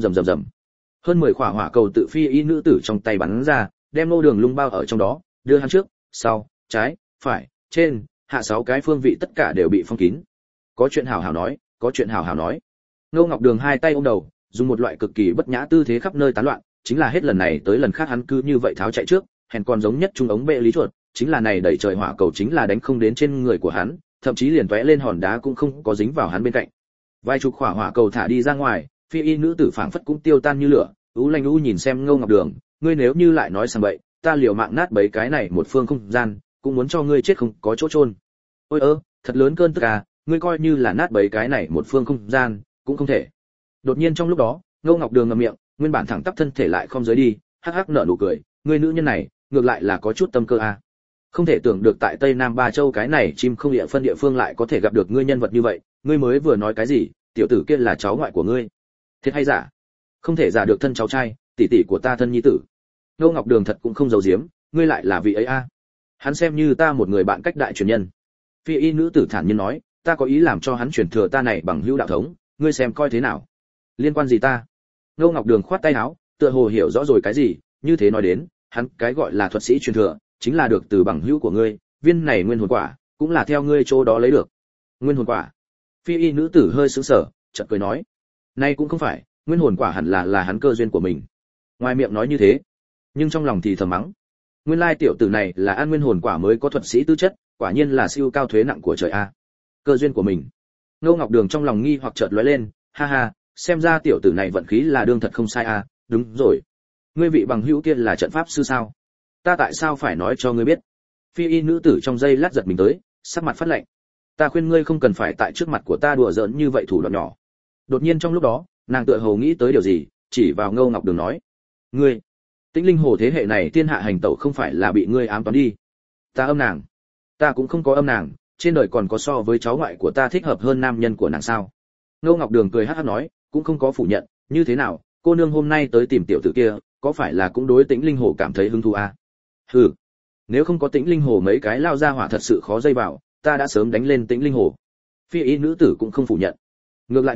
Hơn 10 quả hỏa cầu tự phi y nữ tử trong tay bắn ra, đem Ngô Đường Lung bao ở trong đó, đưa hắn trước, sau, trái, phải, trên, hạ 6 cái phương vị tất cả đều bị phong kín. Có chuyện hảo hảo nói, có chuyện hảo hảo nói. Ngô Ngọc Đường hai tay ôm đầu, dùng một loại cực kỳ bất nhã tư thế khắp nơi tán loạn, chính là hết lần này tới lần khác hắn cứ như vậy tháo chạy trước, hèn còn giống nhất trung ống bệ lý chuột, chính là này đẩy trời hỏa cầu chính là đánh không đến trên người của hắn, thậm chí liền tóe lên hòn đá cũng không có dính vào hắn bên cạnh. Vài chục quả hỏa cầu thả đi ra ngoài, phi y nữ tử phảng phất cũng tiêu tan như lửa, u lanh u nhìn xem Ngô Ngọc Đường, ngươi nếu như lại nói sang bậy, ta liều mạng nát bấy cái này một phương không gian, cũng muốn cho ngươi chết không có chỗ chôn. Ôi thật lớn cơn tức à, ngươi coi như là nát bấy cái này một phương không gian, cũng không thể. Đột nhiên trong lúc đó, Ngô Ngọc Đường ngậm miệng, nguyên bản thẳng tắp thân thể lại không dưới đi, hắc hắc nở nụ cười, ngươi nữ nhân này, ngược lại là có chút tâm cơ à. Không thể tưởng được tại Tây Nam Ba Châu cái này chim không địa phân địa phương lại có thể gặp được ngươi nhân vật như vậy, ngươi mới vừa nói cái gì, tiểu tử kia là cháu ngoại của ngươi. Thiệt hay giả? Không thể giả được thân cháu trai, tỷ tỷ của ta thân nhi tử. Ngô Ngọc Đường thật cũng không giấu giếm, ngươi lại là vị ấy a? À. Hắn xem như ta một người bạn cách đại truyền nhân. Phi y nữ tử thản nhiên nói, ta có ý làm cho hắn truyền thừa ta này bằng hữu đạo thống, ngươi xem coi thế nào. Liên quan gì ta? Ngô Ngọc Đường khoát tay áo, tựa hồ hiểu rõ rồi cái gì, như thế nói đến, hắn cái gọi là thuật sĩ truyền thừa, chính là được từ bằng hữu của ngươi, viên này nguyên hồn quả, cũng là theo ngươi chỗ đó lấy được. Nguyên hồn quả? Phi y nữ tử hơi sững sờ, chợt cười nói, nay cũng không phải, nguyên hồn quả hẳn là hắn cơ duyên của mình. Ngoài miệng nói như thế, nhưng trong lòng thì thầm mắng, nguyên lai tiểu tử này là ăn nguyên hồn quả mới có thuật sĩ tư chất, quả nhiên là siêu cao thuế nặng của trời a. Cơ duyên của mình. Ngô Ngọc Đường trong lòng nghi hoặc chợt lóe lên, ha ha, xem ra tiểu tử này vận khí là đương thật không sai a, đúng rồi. Ngươi vị bằng hữu kia là trận pháp sư sao? Ta tại sao phải nói cho ngươi biết? Phi y nữ tử trong giây lát giật mình tới, sắc mặt phát lạnh. Ta khuyên ngươi không cần phải tại trước mặt của ta đùa giỡn như vậy thủ đoạn nhỏ. Đột nhiên trong lúc đó, nàng tựa hồ nghĩ tới điều gì, chỉ vào Ngô Ngọc Đường nói, ngươi, Tĩnh Linh Hồ thế hệ này thiên hạ hành tẩu không phải là bị ngươi ám toán đi? Ta âm nàng? Ta cũng không có âm nàng, trên đời còn có so với cháu ngoại của ta thích hợp hơn nam nhân của nàng sao? Ngô Ngọc Đường cười hắc hắc nói, cũng không có phủ nhận, như thế nào, cô nương hôm nay tới tìm tiểu tử kia, có phải là cũng đối Tĩnh Linh Hồ cảm thấy hứng thú à? Hừ, nếu không có Tĩnh Linh Hồ mấy cái lao ra hỏa thật sự khó dây vào, ta đã sớm đánh lên Tĩnh Linh Hồ. Phi y nữ tử cũng không phủ nhận. Ngược lại ngươi,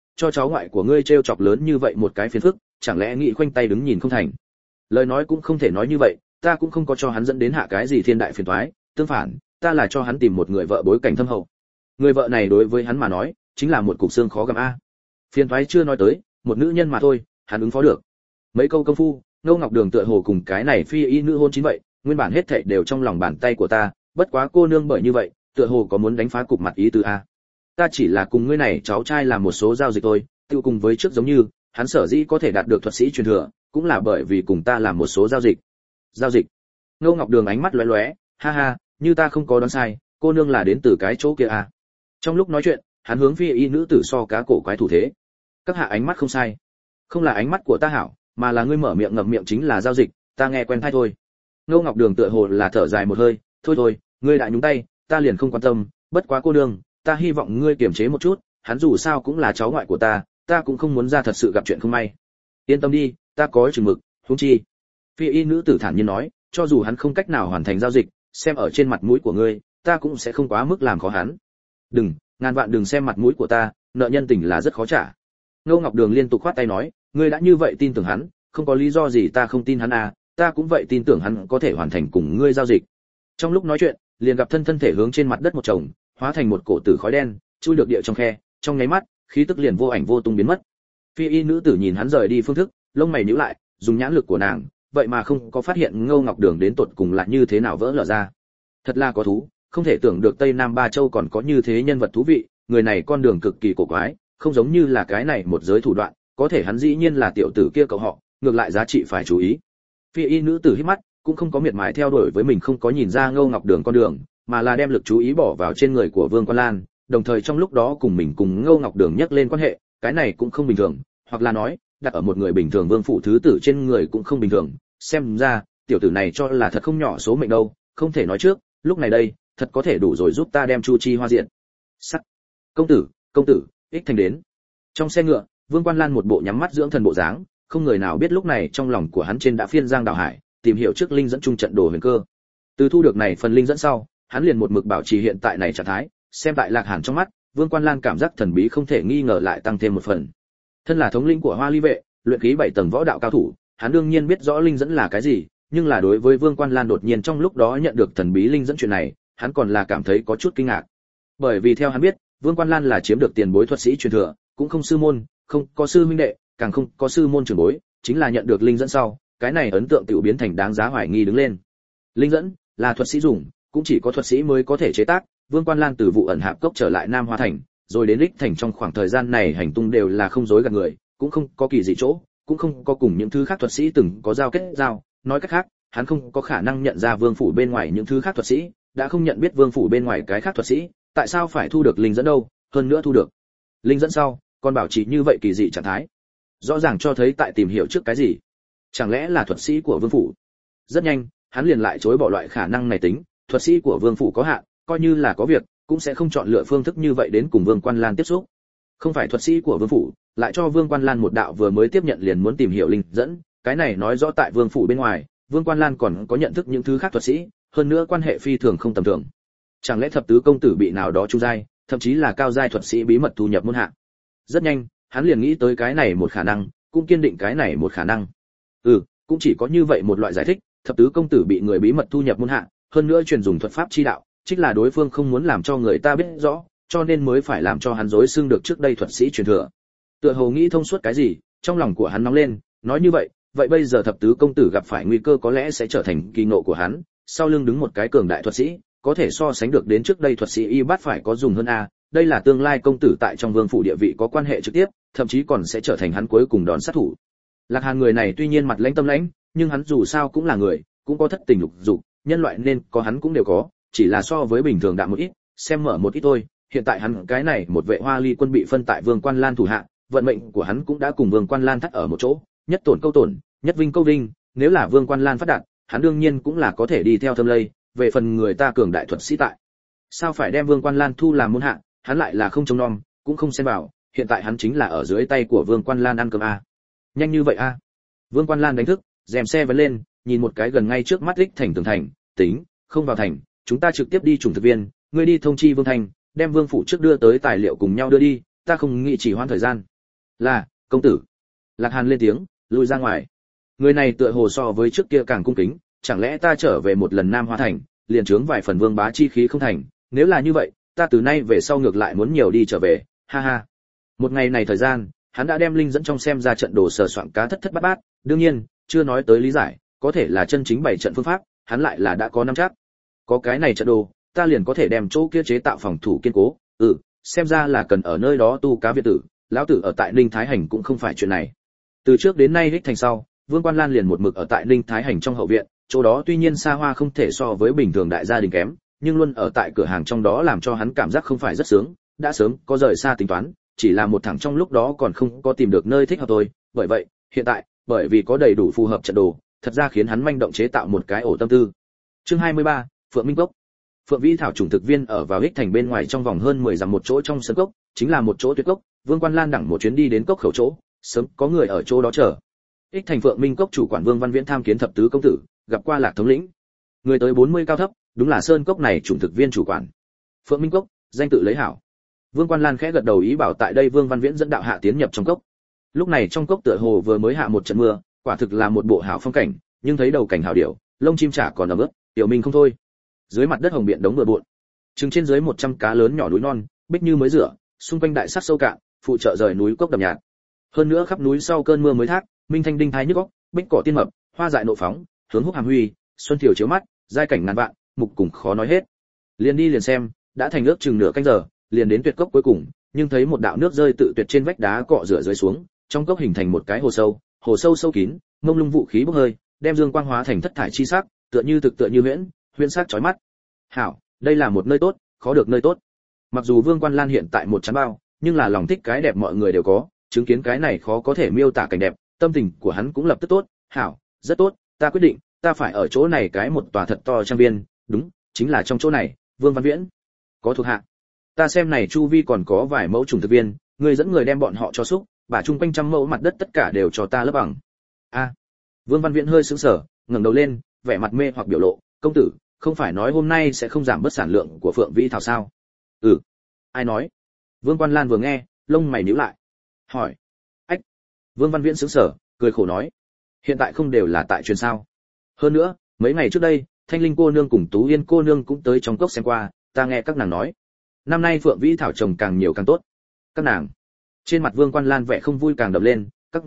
cho cháu ngoại của ngươi trêu chọc lớn như vậy một cái phiền phức, chẳng lẽ nghĩ khoanh tay đứng nhìn không thành? Lời nói cũng không thể nói như vậy, ta cũng không có cho hắn dẫn đến hạ cái gì thiên đại phiền toái, tương phản, ta là cho hắn tìm một người vợ bối cảnh thâm hậu. Người vợ này đối với hắn mà nói, chính là một cục xương khó gặm a. Phiền toái chưa nói tới, một nữ nhân mà thôi, hắn ứng phó được. Mấy câu công phu, Ngô Ngọc Đường tựa hồ cùng cái này phi y nữ hôn chính vậy, nguyên bản hết thảy đều trong lòng bàn tay của ta, bất quá cô nương bởi như vậy, tựa hồ có muốn đánh phá cục mặt ý tứ a. Ta chỉ là cùng ngươi này cháu trai làm một số giao dịch thôi, tiêu cùng với trước giống như, hắn sở dĩ có thể đạt được thuật sĩ truyền thừa, cũng là bởi vì cùng ta làm một số giao dịch. Giao dịch? Ngô Ngọc Đường ánh mắt lóe lóe, ha ha, như ta không có đoán sai, cô nương là đến từ cái chỗ kia a. Trong lúc nói chuyện, hắn hướng phi y nữ tử so cá cổ quái thủ thế. Các hạ ánh mắt không sai, không là ánh mắt của ta hảo, mà là ngươi mở miệng ngậm miệng chính là giao dịch, ta nghe quen tai thôi. Ngô Ngọc Đường tựa hồ là thở dài một hơi, thôi thôi, ngươi đã nhúng tay, ta liền không quan tâm, bất quá cô nương, ta hy vọng ngươi kiềm chế một chút, hắn dù sao cũng là cháu ngoại của ta cũng không muốn ra thật sự gặp chuyện không may. Yên tâm đi, ta có chừng mực, huống chi. Phi y nữ tử thản nhiên nói, cho dù hắn không cách nào hoàn thành giao dịch, xem ở trên mặt mũi của ngươi, ta cũng sẽ không quá mức làm khó hắn. Đừng, ngàn vạn đừng xem mặt mũi của ta, nợ nhân tình là rất khó trả. Ngô Ngọc Đường liên tục khoát tay nói, ngươi đã như vậy tin tưởng hắn, không có lý do gì ta không tin hắn à, ta cũng vậy tin tưởng hắn có thể hoàn thành cùng ngươi giao dịch. Trong lúc nói chuyện, liền gặp thân thể hướng trên mặt đất một chồng, hóa thành một cổ tử khói đen, chui được địa trong khe, trong nháy mắt, khí tức liền vô ảnh vô tung biến mất. Phi y nữ tử nhìn hắn rời đi phương thức, lông mày nhíu lại, dùng nhãn lực của nàng, vậy mà không có phát hiện Ngô Ngọc Đường đến tột cùng là như thế nào vỡ lở ra. Thật là có thú, không thể tưởng được Tây Nam Ba Châu còn có như thế nhân vật thú vị, người này con đường cực kỳ cổ quái, không giống như là cái này một giới thủ đoạn, có thể hắn dĩ nhiên là tiểu tử kia cậu họ, ngược lại giá trị phải chú ý. Phi y nữ tử hít mắt, cũng không có miệt mài theo đuổi với mình không có nhìn ra Ngô Ngọc Đường con đường, mà là đem lực chú ý bỏ vào trên người của Vương Quan Lan, đồng thời trong lúc đó cùng mình cùng Ngô Ngọc Đường nhắc lên quan hệ, cái này cũng không bình thường, hoặc là nói, đặt ở một người bình thường vương phụ thứ tử trên người cũng không bình thường, xem ra, tiểu tử này cho là thật không nhỏ số mệnh đâu, không thể nói trước, lúc này đây, thật có thể đủ rồi giúp ta đem Chu Chi Hoa diện. Sắc. Công tử, ích thành đến. Trong xe ngựa, Vương Quan Lan một bộ nhắm mắt dưỡng thần bộ dáng, không người nào biết lúc này trong lòng của hắn trên đã phiên giang đảo hải, tìm hiểu trước linh dẫn trung trận đồ huyền cơ. Từ thu được này phần linh dẫn sau, hắn liền một mực bảo trì hiện tại này trạng thái, xem tại Lạc Hàn trong mắt, Vương Quan Lan cảm giác thần bí không thể nghi ngờ lại tăng thêm một phần. Thân là thống lĩnh của Hoa Ly vệ, luyện khí 7 tầng võ đạo cao thủ, hắn đương nhiên biết rõ linh dẫn là cái gì, nhưng là đối với Vương Quan Lan đột nhiên trong lúc đó nhận được thần bí linh dẫn chuyện này, hắn còn là cảm thấy có chút kinh ngạc. Bởi vì theo hắn biết, Vương Quan Lan là chiếm được tiền bối thuật sĩ truyền thừa, cũng không sư môn, không có sư huynh đệ, càng không có sư môn trưởng bối, chính là nhận được linh dẫn sau, cái này ấn tượng tiểu biến thành đáng giá hoài nghi đứng lên. Linh dẫn là thuật sĩ dùng, cũng chỉ có thuật sĩ mới có thể chế tác. Vương Quan Lan từ vụ ẩn hạp cốc trở lại Nam Hoa thành, rồi đến Lích thành trong khoảng thời gian này hành tung đều là không dối gạt người, cũng không có kỳ gì chỗ, cũng không có cùng những thứ khác thuật sĩ từng có giao kết giao, nói cách khác, hắn không có khả năng nhận ra vương phủ bên ngoài những thứ khác thuật sĩ, đã không nhận biết vương phủ bên ngoài cái khác thuật sĩ, tại sao phải thu được linh dẫn đâu, hơn nữa thu được linh dẫn sau, còn bảo trì như vậy kỳ dị trạng thái, rõ ràng cho thấy tại tìm hiểu trước cái gì, chẳng lẽ là thuật sĩ của vương phủ. Rất nhanh, hắn liền lại chối bỏ loại khả năng này tính, thuật sĩ của vương phủ có hạn, coi như là có việc, cũng sẽ không chọn lựa phương thức như vậy đến cùng Vương Quan Lan tiếp xúc. Không phải thuật sĩ của vương phủ, lại cho Vương Quan Lan một đạo vừa mới tiếp nhận liền muốn tìm hiểu linh dẫn, cái này nói rõ tại vương phủ bên ngoài, Vương Quan Lan còn có nhận thức những thứ khác thuật sĩ, hơn nữa quan hệ phi thường không tầm thường. Chẳng lẽ thập tứ công tử bị nào đó trung giai, thậm chí là cao giai thuật sĩ bí mật thu nhập môn hạ. Rất nhanh, hắn liền nghĩ tới cái này một khả năng, cũng kiên định cái này một khả năng. Cũng chỉ có như vậy một loại giải thích, thập tứ công tử bị người bí mật thu nhập môn hạ, hơn nữa truyền dùng thuật pháp chi đạo, chính là đối phương không muốn làm cho người ta biết rõ, cho nên mới phải làm cho hắn dối xưng được trước đây thuật sĩ truyền thừa. Tựa hồ nghĩ thông suốt cái gì, trong lòng của hắn nóng lên, nói như vậy, vậy bây giờ thập tứ công tử gặp phải nguy cơ có lẽ sẽ trở thành kỳ ngộ của hắn, sau lưng đứng một cái cường đại thuật sĩ, có thể so sánh được đến trước đây thuật sĩ y bát phải có dùng hơn a, đây là tương lai công tử tại trong vương phủ địa vị có quan hệ trực tiếp, thậm chí còn sẽ trở thành hắn cuối cùng đòn sát thủ. Lạc Hàn người này tuy nhiên mặt lãnh tâm lãnh, nhưng hắn dù sao cũng là người, cũng có thất tình lục dục, nhân loại nên có hắn cũng đều có, chỉ là so với bình thường đạm một ít, xem mở một ít thôi. Hiện tại hắn cái này một vệ Hoa Ly quân bị phân tại Vương Quan Lan thủ hạ, vận mệnh của hắn cũng đã cùng Vương Quan Lan thắt ở một chỗ, nhất tổn câu tổn, nhất vinh câu vinh, nếu là Vương Quan Lan phát đạt, hắn đương nhiên cũng là có thể đi theo thâm lây, về phần người ta cường đại thuật sĩ tại, sao phải đem Vương Quan Lan thu làm môn hạ, hắn lại là không trông nom, cũng không xen vào, hiện tại hắn chính là ở dưới tay của Vương Quan Lan ăn cơm a. Nhanh như vậy a? Vương Quan Lan đánh thức, rèm xe vấn lên, nhìn một cái gần ngay trước mắt Lích thành tường thành, tính, không vào thành, chúng ta trực tiếp đi trùng thực viên, ngươi đi thông chi Vương Thành, đem Vương phủ trước đưa tới tài liệu cùng nhau đưa đi, ta không nghĩ chỉ hoãn thời gian. Là, công tử. Lạc Hàn lên tiếng, lùi ra ngoài. Người này tựa hồ so với trước kia càng cung kính, chẳng lẽ ta trở về một lần Nam Hoa thành, liền chướng vài phần vương bá chi khí không thành, nếu là như vậy, ta từ nay về sau ngược lại muốn nhiều đi trở về, ha ha. Một ngày này thời gian, hắn đã đem linh dẫn trong xem ra trận đồ sờ soạn cá thất thất bát bát, đương nhiên, chưa nói tới lý giải, có thể là chân chính bảy trận phương pháp, hắn lại là đã có nắm chắc. Có cái này trận đồ, ta liền có thể đem chỗ kia chế tạo phòng thủ kiên cố, xem ra là cần ở nơi đó tu cá việt tử, lão tử ở tại Ninh Thái Hành cũng không phải chuyện này. Từ trước đến nay Hích thành sau, Vương Quan Lan liền một mực ở tại Ninh Thái Hành trong hậu viện, chỗ đó tuy nhiên xa hoa không thể so với bình thường đại gia đình kém, nhưng luôn ở tại cửa hàng trong đó làm cho hắn cảm giác không phải rất sướng, đã sớm có rời xa tính toán, chỉ là một thằng trong lúc đó còn không có tìm được nơi thích hợp thôi, bởi vậy, hiện tại, bởi vì có đầy đủ phù hợp trận đồ, thật ra khiến hắn manh động chế tạo một cái ổ tâm tư. Chương 23, Phượng Minh Cốc. Phượng Vĩ thảo trùng thực viên ở vào Hích thành bên ngoài trong vòng hơn 10 dặm một chỗ trong sân cốc, chính là một chỗ tuyệt cốc, Vương Quan Lan đẳng một chuyến đi đến cốc khẩu chỗ, sớm có người ở chỗ đó chờ. Hích thành Phượng Minh Cốc chủ quản Vương Văn Viễn tham kiến thập tứ công tử, gặp qua Lạc thống lĩnh. Người tới 40 cao thấp, đúng là sơn cốc này trùng thực viên chủ quản. Phượng Minh Cốc, danh tự lấy hảo. Vương Quan Lan khẽ gật đầu ý bảo tại đây Vương Văn Viễn dẫn đạo hạ tiến nhập trong cốc. Lúc này trong cốc tựa hồ vừa mới hạ một trận mưa, quả thực là một bộ hảo phong cảnh, nhưng thấy đầu cảnh hảo điểu, lông chim chả còn ẩm ướt, tiểu minh không thôi. Dưới mặt đất hồng biển đống bừa bộn, chừng trên dưới 100 cá lớn nhỏ núi non, bích như mới rửa, xung quanh đại sắc sâu cạn, phụ trợ rời núi cốc đầm nhạt. Hơn nữa khắp núi sau cơn mưa mới thác, minh thanh đinh thái nhức óc, bích cỏ tiên mập, hoa dại nộ phóng, hướng húc hàm huy, xuân thiều chiếu mắt, giai cảnh ngàn vạn, mục cùng khó nói hết. Liền đi liền xem, đã thành ước chừng nửa canh giờ, liền đến tuyệt cốc cuối cùng, nhưng thấy một đạo nước rơi tự tuyệt trên vách đá cọ rửa rơi xuống, trong cốc hình thành một cái hồ sâu sâu kín, mông lung vũ khí bốc hơi, đem dương quang hóa thành thất thải chi sắc, tựa như huyễn sắc chói mắt. Hảo, đây là một nơi tốt, khó được nơi tốt. Mặc dù Vương Quan Lan hiện tại một chán bao, nhưng là lòng thích cái đẹp mọi người đều có, chứng kiến cái này khó có thể miêu tả cảnh đẹp, tâm tình của hắn cũng lập tức tốt. Hảo, rất tốt, ta quyết định, ta phải ở chỗ này cái một tòa thật to trang viên, đúng, chính là trong chỗ này. Vương Văn Viễn, có thuộc hạ. Ta xem này chu vi còn có vài mẫu trùng thực viên, người dẫn người đem bọn họ cho xúc, bả chung quanh trăm mẫu mặt đất tất cả đều cho ta lấp bằng. A. Vương Văn Viễn hơi sững sờ, ngẩng đầu lên, vẻ mặt mê hoặc biểu lộ, công tử, không phải nói hôm nay sẽ không giảm bớt sản lượng của Phượng Vĩ thảo sao? Ai nói? Vương Quan Lan vừa nghe, lông mày nhíu lại. Hỏi. Ách. Vương Văn Viễn sững sờ, cười khổ nói, hiện tại không đều là tại truyền sao? Hơn nữa, mấy ngày trước đây, Thanh Linh cô nương cùng Tú Yên cô nương cũng tới trong cốc xem qua, ta nghe các nàng nói, năm nay Phượng Vĩ thảo trồng càng nhiều càng tốt. Các nàng. Trên mặt Vương Quan Lan vẻ không vui càng đậm lên, các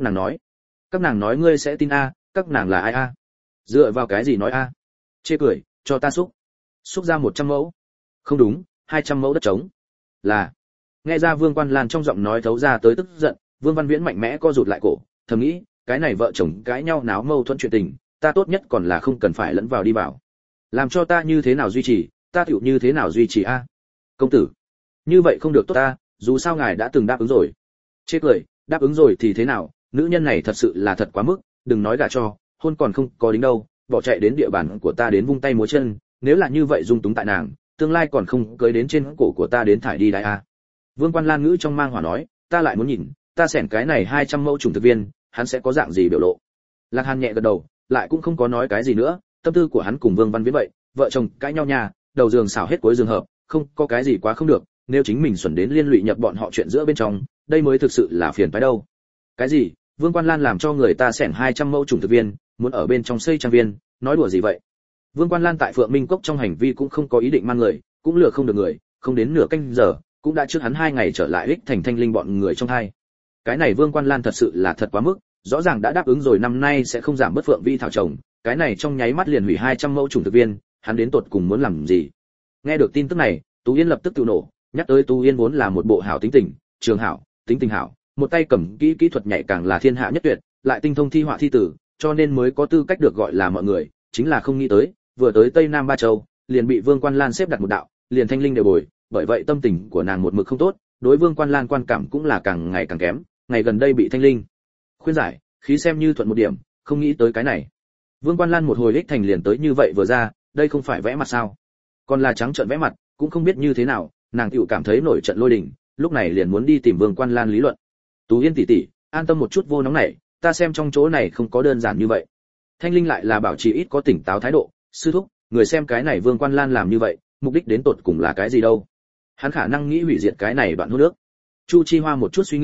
nàng nói ngươi sẽ tin a, các nàng là ai a? Dựa vào cái gì nói a? Chê cười, cho ta xúc ra 100 mẫu. Không đúng, 200 mẫu đất trống. Là. Nghe ra Vương Quan Lan trong giọng nói thấu ra tới tức giận, Vương Văn Viễn mạnh mẽ co rụt lại cổ, thầm nghĩ, cái này vợ chồng cãi nhau náo mâu thuẫn chuyện tình, ta tốt nhất còn là không cần phải lẫn vào đi vào. Làm cho ta như thế nào duy trì, ta tiểu như thế nào duy trì a? Công tử, như vậy không được tốt ta, dù sao ngài đã từng đáp ứng rồi. Chê cười, đáp ứng rồi thì thế nào, nữ nhân này thật sự là thật quá mức, đừng nói gả cho, hôn còn không có đính đâu, bỏ chạy đến địa bàn của ta đến vung tay múa chân, nếu là như vậy dung túng tại nàng, tương lai còn không cưới đến trên cổ của ta đến thải đi đại a. Vương Quan Lan ngữ trong mang hỏa nói, ta lại muốn nhìn, ta xẻn cái này 200 mẫu trùng thực viên, hắn sẽ có dạng gì biểu lộ. Lạc Hàn nhẹ gật đầu, lại cũng không có nói cái gì nữa, tâm tư của hắn cùng Vương Văn Viễn vậy, vợ chồng cãi nhau nhà, đầu giường xảo hết cuối giường hợp, không có cái gì quá không được, nếu chính mình xuẩn đến liên lụy nhập bọn họ chuyện giữa bên trong, đây mới thực sự là phiền phái đâu. Cái gì? Vương Quan Lan làm cho người ta xẻn 200 mẫu trùng thực viên, muốn ở bên trong xây trang viên, nói đùa gì vậy? Vương Quan Lan tại Phượng Minh Cốc trong hành vi cũng không có ý định mang người, cũng lừa không được người, không đến nửa canh giờ, cũng đã trước hắn 2 ngày trở lại Hích thành Thanh Linh bọn người trong hai. Cái này Vương Quan Lan thật sự là thật quá mức, rõ ràng đã đáp ứng rồi năm nay sẽ không giảm bớt Phượng Vi thảo trồng, cái này trong nháy mắt liền hủy 200 mẫu trùng thực viên, hắn đến tột cùng muốn làm gì? Nghe được tin tức này, Tú Yên lập tức tự nổ, nhắc tới Tú Yên vốn là một bộ hảo tính tình, trường hảo, tính tình hảo, một tay cầm kỹ thuật nhảy càng là thiên hạ nhất tuyệt, lại tinh thông thi họa thi tử, cho nên mới có tư cách được gọi là mọi người, chính là không nghĩ tới, vừa tới Tây Nam Ba Châu, liền bị Vương Quan Lan xếp đặt một đạo, liền Thanh Linh đều bồi, bởi vậy tâm tình của nàng một mực không tốt, đối Vương Quan Lan quan cảm cũng là càng ngày càng kém, ngày gần đây bị Thanh Linh khuyên giải, khí xem như thuận một điểm, không nghĩ tới cái này. Vương Quan Lan một hồi Hích thành liền tới như vậy vừa ra, đây không phải vẽ mặt sao? Còn là trắng trợn vẽ mặt, cũng không biết như thế nào, nàng tiểu cảm thấy nổi trận lôi đình, lúc này liền muốn đi tìm Vương Quan Lan lý luận. Tú Yên tỷ tỷ, an tâm một chút vô nóng này, ta xem trong chỗ này không có đơn giản như vậy. Thanh Linh lại là bảo trì ít có tỉnh táo thái độ, sư thúc, người xem cái này Vương Quan Lan làm như vậy, mục đích đến tột cùng là cái gì đâu? Hắn khả năng nghĩ hủy diệt cái này đoạn hôn nước. Chu Chi Hoa một chút suy nghĩ,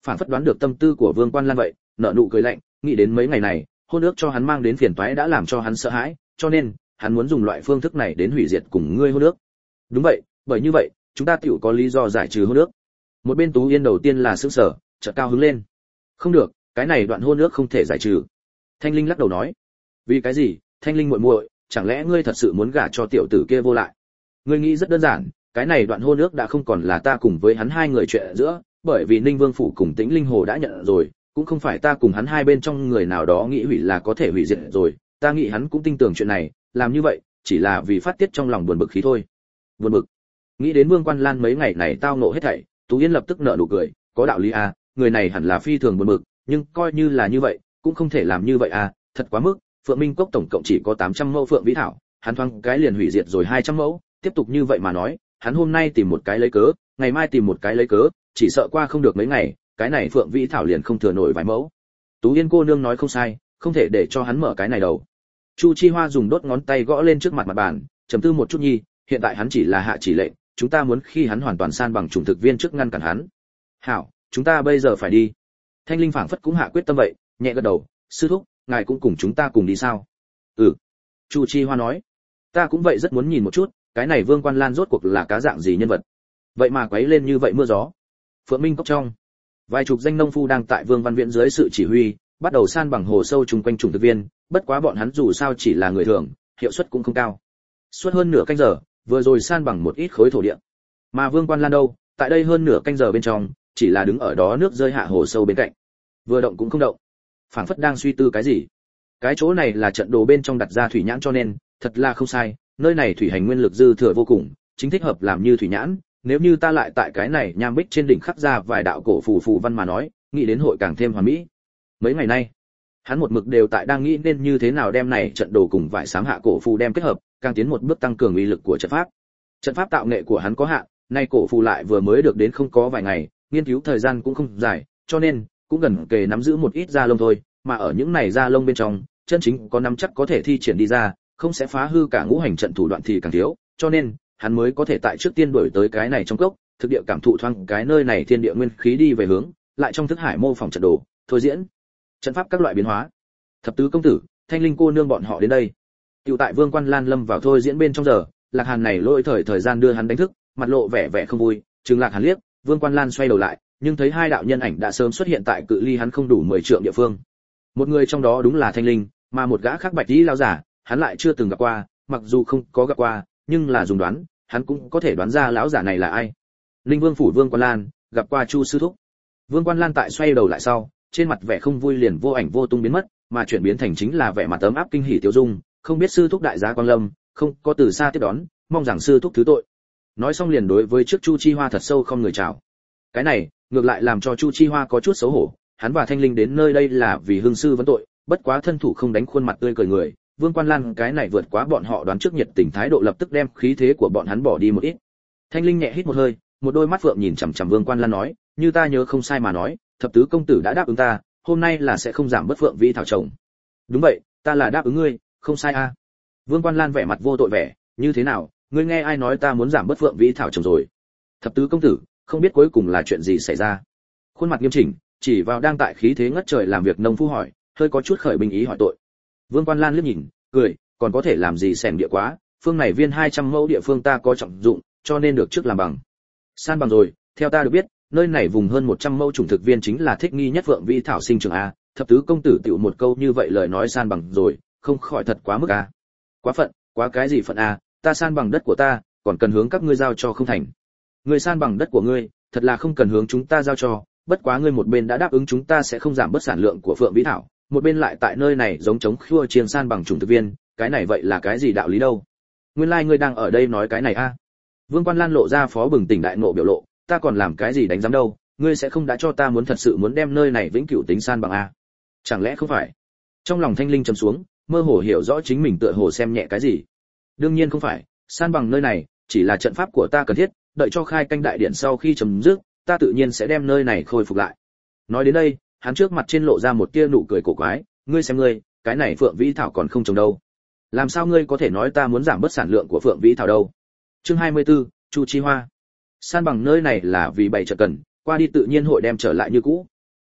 phản phất đoán được tâm tư của Vương Quan Lan vậy, nở nụ cười lạnh, nghĩ đến mấy ngày này, hôn ước cho hắn mang đến phiền toái đã làm cho hắn sợ hãi, cho nên hắn muốn dùng loại phương thức này đến hủy diệt cùng ngươi hôn ước. Đúng vậy, bởi như vậy, chúng ta tiểu có lý do giải trừ hôn ước. Một bên Tú Yên đầu tiên là sững sờ, chợt cao hứng lên. Không được, cái này đoạn hôn ước không thể giải trừ. Thanh Linh lắc đầu nói. Vì cái gì? Thanh Linh muội muội, chẳng lẽ ngươi thật sự muốn gả cho tiểu tử kia vô lại? Ngươi nghĩ rất đơn giản, cái này đoạn hôn ước đã không còn là ta cùng với hắn hai người chuyện giữa, bởi vì Ninh Vương phủ cùng Tĩnh Linh Hồ đã nhận rồi, cũng không phải ta cùng hắn hai bên trong người nào đó nghĩ hủy là có thể hủy diệt rồi, ta nghĩ hắn cũng tin tưởng chuyện này, làm như vậy chỉ là vì phát tiết trong lòng buồn bực khí thôi. Buồn bực? Nghĩ đến Vương Quan Lan mấy ngày này tao ngộ hết thảy, Tú Yên lập tức nở nụ cười, có đạo lý à, người này hẳn là phi thường buồn bực, nhưng coi như là như vậy, cũng không thể làm như vậy à, thật quá mức, Phượng Minh Cốc tổng cộng chỉ có 800 mẫu phượng vĩ thảo, hắn thoáng cái liền hủy diệt rồi 200 mẫu, tiếp tục như vậy mà nói, hắn hôm nay tìm một cái lấy cớ, ngày mai tìm một cái lấy cớ, chỉ sợ qua không được mấy ngày, cái này phượng vĩ thảo liền không thừa nổi vài mẫu. Tú Yên cô nương nói không sai, không thể để cho hắn mở cái này đầu. Chu Chi Hoa dùng đốt ngón tay gõ lên trước mặt bàn, trầm tư một chút nhi, hiện tại hắn chỉ là hạ chỉ lệnh, chúng ta muốn khi hắn hoàn toàn san bằng chủng thực viên trước ngăn cản hắn. Hảo, chúng ta bây giờ phải đi. Thanh Linh phảng phất cũng hạ quyết tâm vậy, nhẹ gật đầu, sư thúc, ngài cũng cùng chúng ta cùng đi sao? Ừ. Chu Chi Hoa nói, ta cũng vậy rất muốn nhìn một chút, cái này Vương Quan Lan rốt cuộc là cá dạng gì nhân vật. Vậy mà quấy lên như vậy mưa gió. Phượng Minh Cốc trong, vài chục danh nông phu đang tại Vương Văn Viễn dưới sự chỉ huy, bắt đầu san bằng hồ sâu chung quanh chủng thực viên, bất quá bọn hắn dù sao chỉ là người thường, hiệu suất cũng không cao. Suốt hơn nửa canh giờ, vừa rồi san bằng một ít khối thổ địa. Mà Vương Quan Lan đâu, tại đây hơn nửa canh giờ bên trong, chỉ là đứng ở đó nước rơi hạ hồ sâu bên cạnh. Vừa động cũng không động. Phảng phất đang suy tư cái gì. Cái chỗ này là trận đồ bên trong đặt ra thủy nhãn cho nên, thật là không sai, nơi này thủy hành nguyên lực dư thừa vô cùng, chính thích hợp làm như thủy nhãn, nếu như ta lại tại cái này nham bích trên đỉnh khắc ra vài đạo cổ phù phù văn mà nói, nghĩ đến hội càng thêm hoàn mỹ. Mấy ngày nay, hắn một mực đều tại đang nghĩ nên như thế nào đem này trận đồ cùng vải sám hạ cổ phù đem kết hợp, càng tiến một bước tăng cường uy lực của trận pháp. Trận pháp tạo nghệ của hắn có hạn, nay cổ phù lại vừa mới được đến không có vài ngày, nghiên cứu thời gian cũng không dài, cho nên cũng gần kề nắm giữ một ít da lông thôi, mà ở những này da lông bên trong, chân chính có nắm chắc có thể thi triển đi ra, không sẽ phá hư cả ngũ hành trận thủ đoạn thì càng thiếu, cho nên hắn mới có thể tại trước tiên đuổi tới cái này trong cốc, thực địa cảm thụ thoáng cái nơi này thiên địa nguyên khí đi về hướng, lại trong thức hải mô phỏng trận đồ, thôi diễn trận pháp các loại biến hóa. Thập tứ công tử, Thanh Linh cô nương bọn họ đến đây. Tiểu tại Vương Quan Lan lâm vào thôi diễn bên trong giờ, Lạc Hàn này lỗi thời gian đưa hắn đánh thức, mặt lộ vẻ không vui, trừng Lạc Hàn liếc, Vương Quan Lan xoay đầu lại, nhưng thấy hai đạo nhân ảnh đã sớm xuất hiện tại cự ly hắn không đủ 10 trượng địa phương. Một người trong đó đúng là Thanh Linh, mà một gã khác bạch y lão giả, hắn lại chưa từng gặp qua, mặc dù không có gặp qua, nhưng là dùng đoán, hắn cũng có thể đoán ra lão giả này là ai. Linh Vương phủ Vương Quan Lan, gặp qua Chu sư thúc. Vương Quan Lan tại xoay đầu lại sau, trên mặt vẻ không vui liền vô ảnh vô tung biến mất, mà chuyển biến thành chính là vẻ mặt ấm áp kinh hỉ tiêu dung, không biết sư thúc đại giá quan lâm, không có từ xa tiếp đón, mong rằng sư thúc thứ tội. Nói xong liền đối với trước Chu Chi Hoa thật sâu không người chào. Cái này, ngược lại làm cho Chu Chi Hoa có chút xấu hổ, hắn và Thanh Linh đến nơi đây là vì hương sư vấn tội, bất quá thân thủ không đánh khuôn mặt tươi cười người, Vương Quan Lan cái này vượt quá bọn họ đoán trước nhiệt tình thái độ lập tức đem khí thế của bọn hắn bỏ đi một ít. Thanh Linh nhẹ hít một hơi, một đôi mắt phượng nhìn chằm chằm Vương Quan Lan nói, như ta nhớ không sai mà nói, thập tứ công tử đã đáp ứng ta, hôm nay là sẽ không giảm bất phượng vĩ thảo trồng. Đúng vậy, ta là đáp ứng ngươi, không sai a. Vương Quan Lan vẻ mặt vô tội vẻ, như thế nào, ngươi nghe ai nói ta muốn giảm bất phượng vĩ thảo trồng rồi? Thập tứ công tử, không biết cuối cùng là chuyện gì xảy ra. Khuôn mặt nghiêm chỉnh, chỉ vào đang tại khí thế ngất trời làm việc nông phu hỏi, hơi có chút khởi binh ý hỏi tội. Vương Quan Lan liếc nhìn, cười, còn có thể làm gì xẻng địa quá, phương này viên 200 mẫu địa phương ta có trọng dụng, cho nên được trước làm bằng. San bằng rồi, theo ta được biết, nơi này vùng hơn 100 mẫu chủng thực viên chính là thích nghi nhất vượng vĩ thảo sinh trưởng a, thập tứ công tử tiểu một câu như vậy lời nói san bằng rồi, không khỏi thật quá mức a. Quá phận, quá cái gì phận a, ta san bằng đất của ta, còn cần hướng các ngươi giao cho không thành. Ngươi san bằng đất của ngươi, thật là không cần hướng chúng ta giao cho, bất quá ngươi một bên đã đáp ứng chúng ta sẽ không giảm bớt sản lượng của phượng vĩ thảo, một bên lại tại nơi này giống chống khua chiên san bằng chủng thực viên, cái này vậy là cái gì đạo lý đâu? Nguyên lai ngươi đang ở đây nói cái này a? Vương Quan Lan lộ ra phó bừng tỉnh đại ngộ biểu lộ, ta còn làm cái gì đánh giám đâu, ngươi sẽ không đã cho ta muốn thật sự muốn đem nơi này vĩnh cửu tính san bằng a? Chẳng lẽ không phải? Trong lòng Thanh Linh trầm xuống, mơ hồ hiểu rõ chính mình tựa hồ xem nhẹ cái gì. Đương nhiên không phải, san bằng nơi này chỉ là trận pháp của ta cần thiết, đợi cho khai canh đại điện sau khi chấm dứt, ta tự nhiên sẽ đem nơi này khôi phục lại. Nói đến đây, hắn trước mặt trên lộ ra một tia nụ cười cổ quái, ngươi xem ngươi, cái này phượng vĩ thảo còn không trồng đâu. Làm sao ngươi có thể nói ta muốn giảm bớt sản lượng của phượng vĩ thảo đâu? Chương 24, Chu Chi Hoa. San bằng nơi này là vì bày trận cần, qua đi tự nhiên hội đem trở lại như cũ,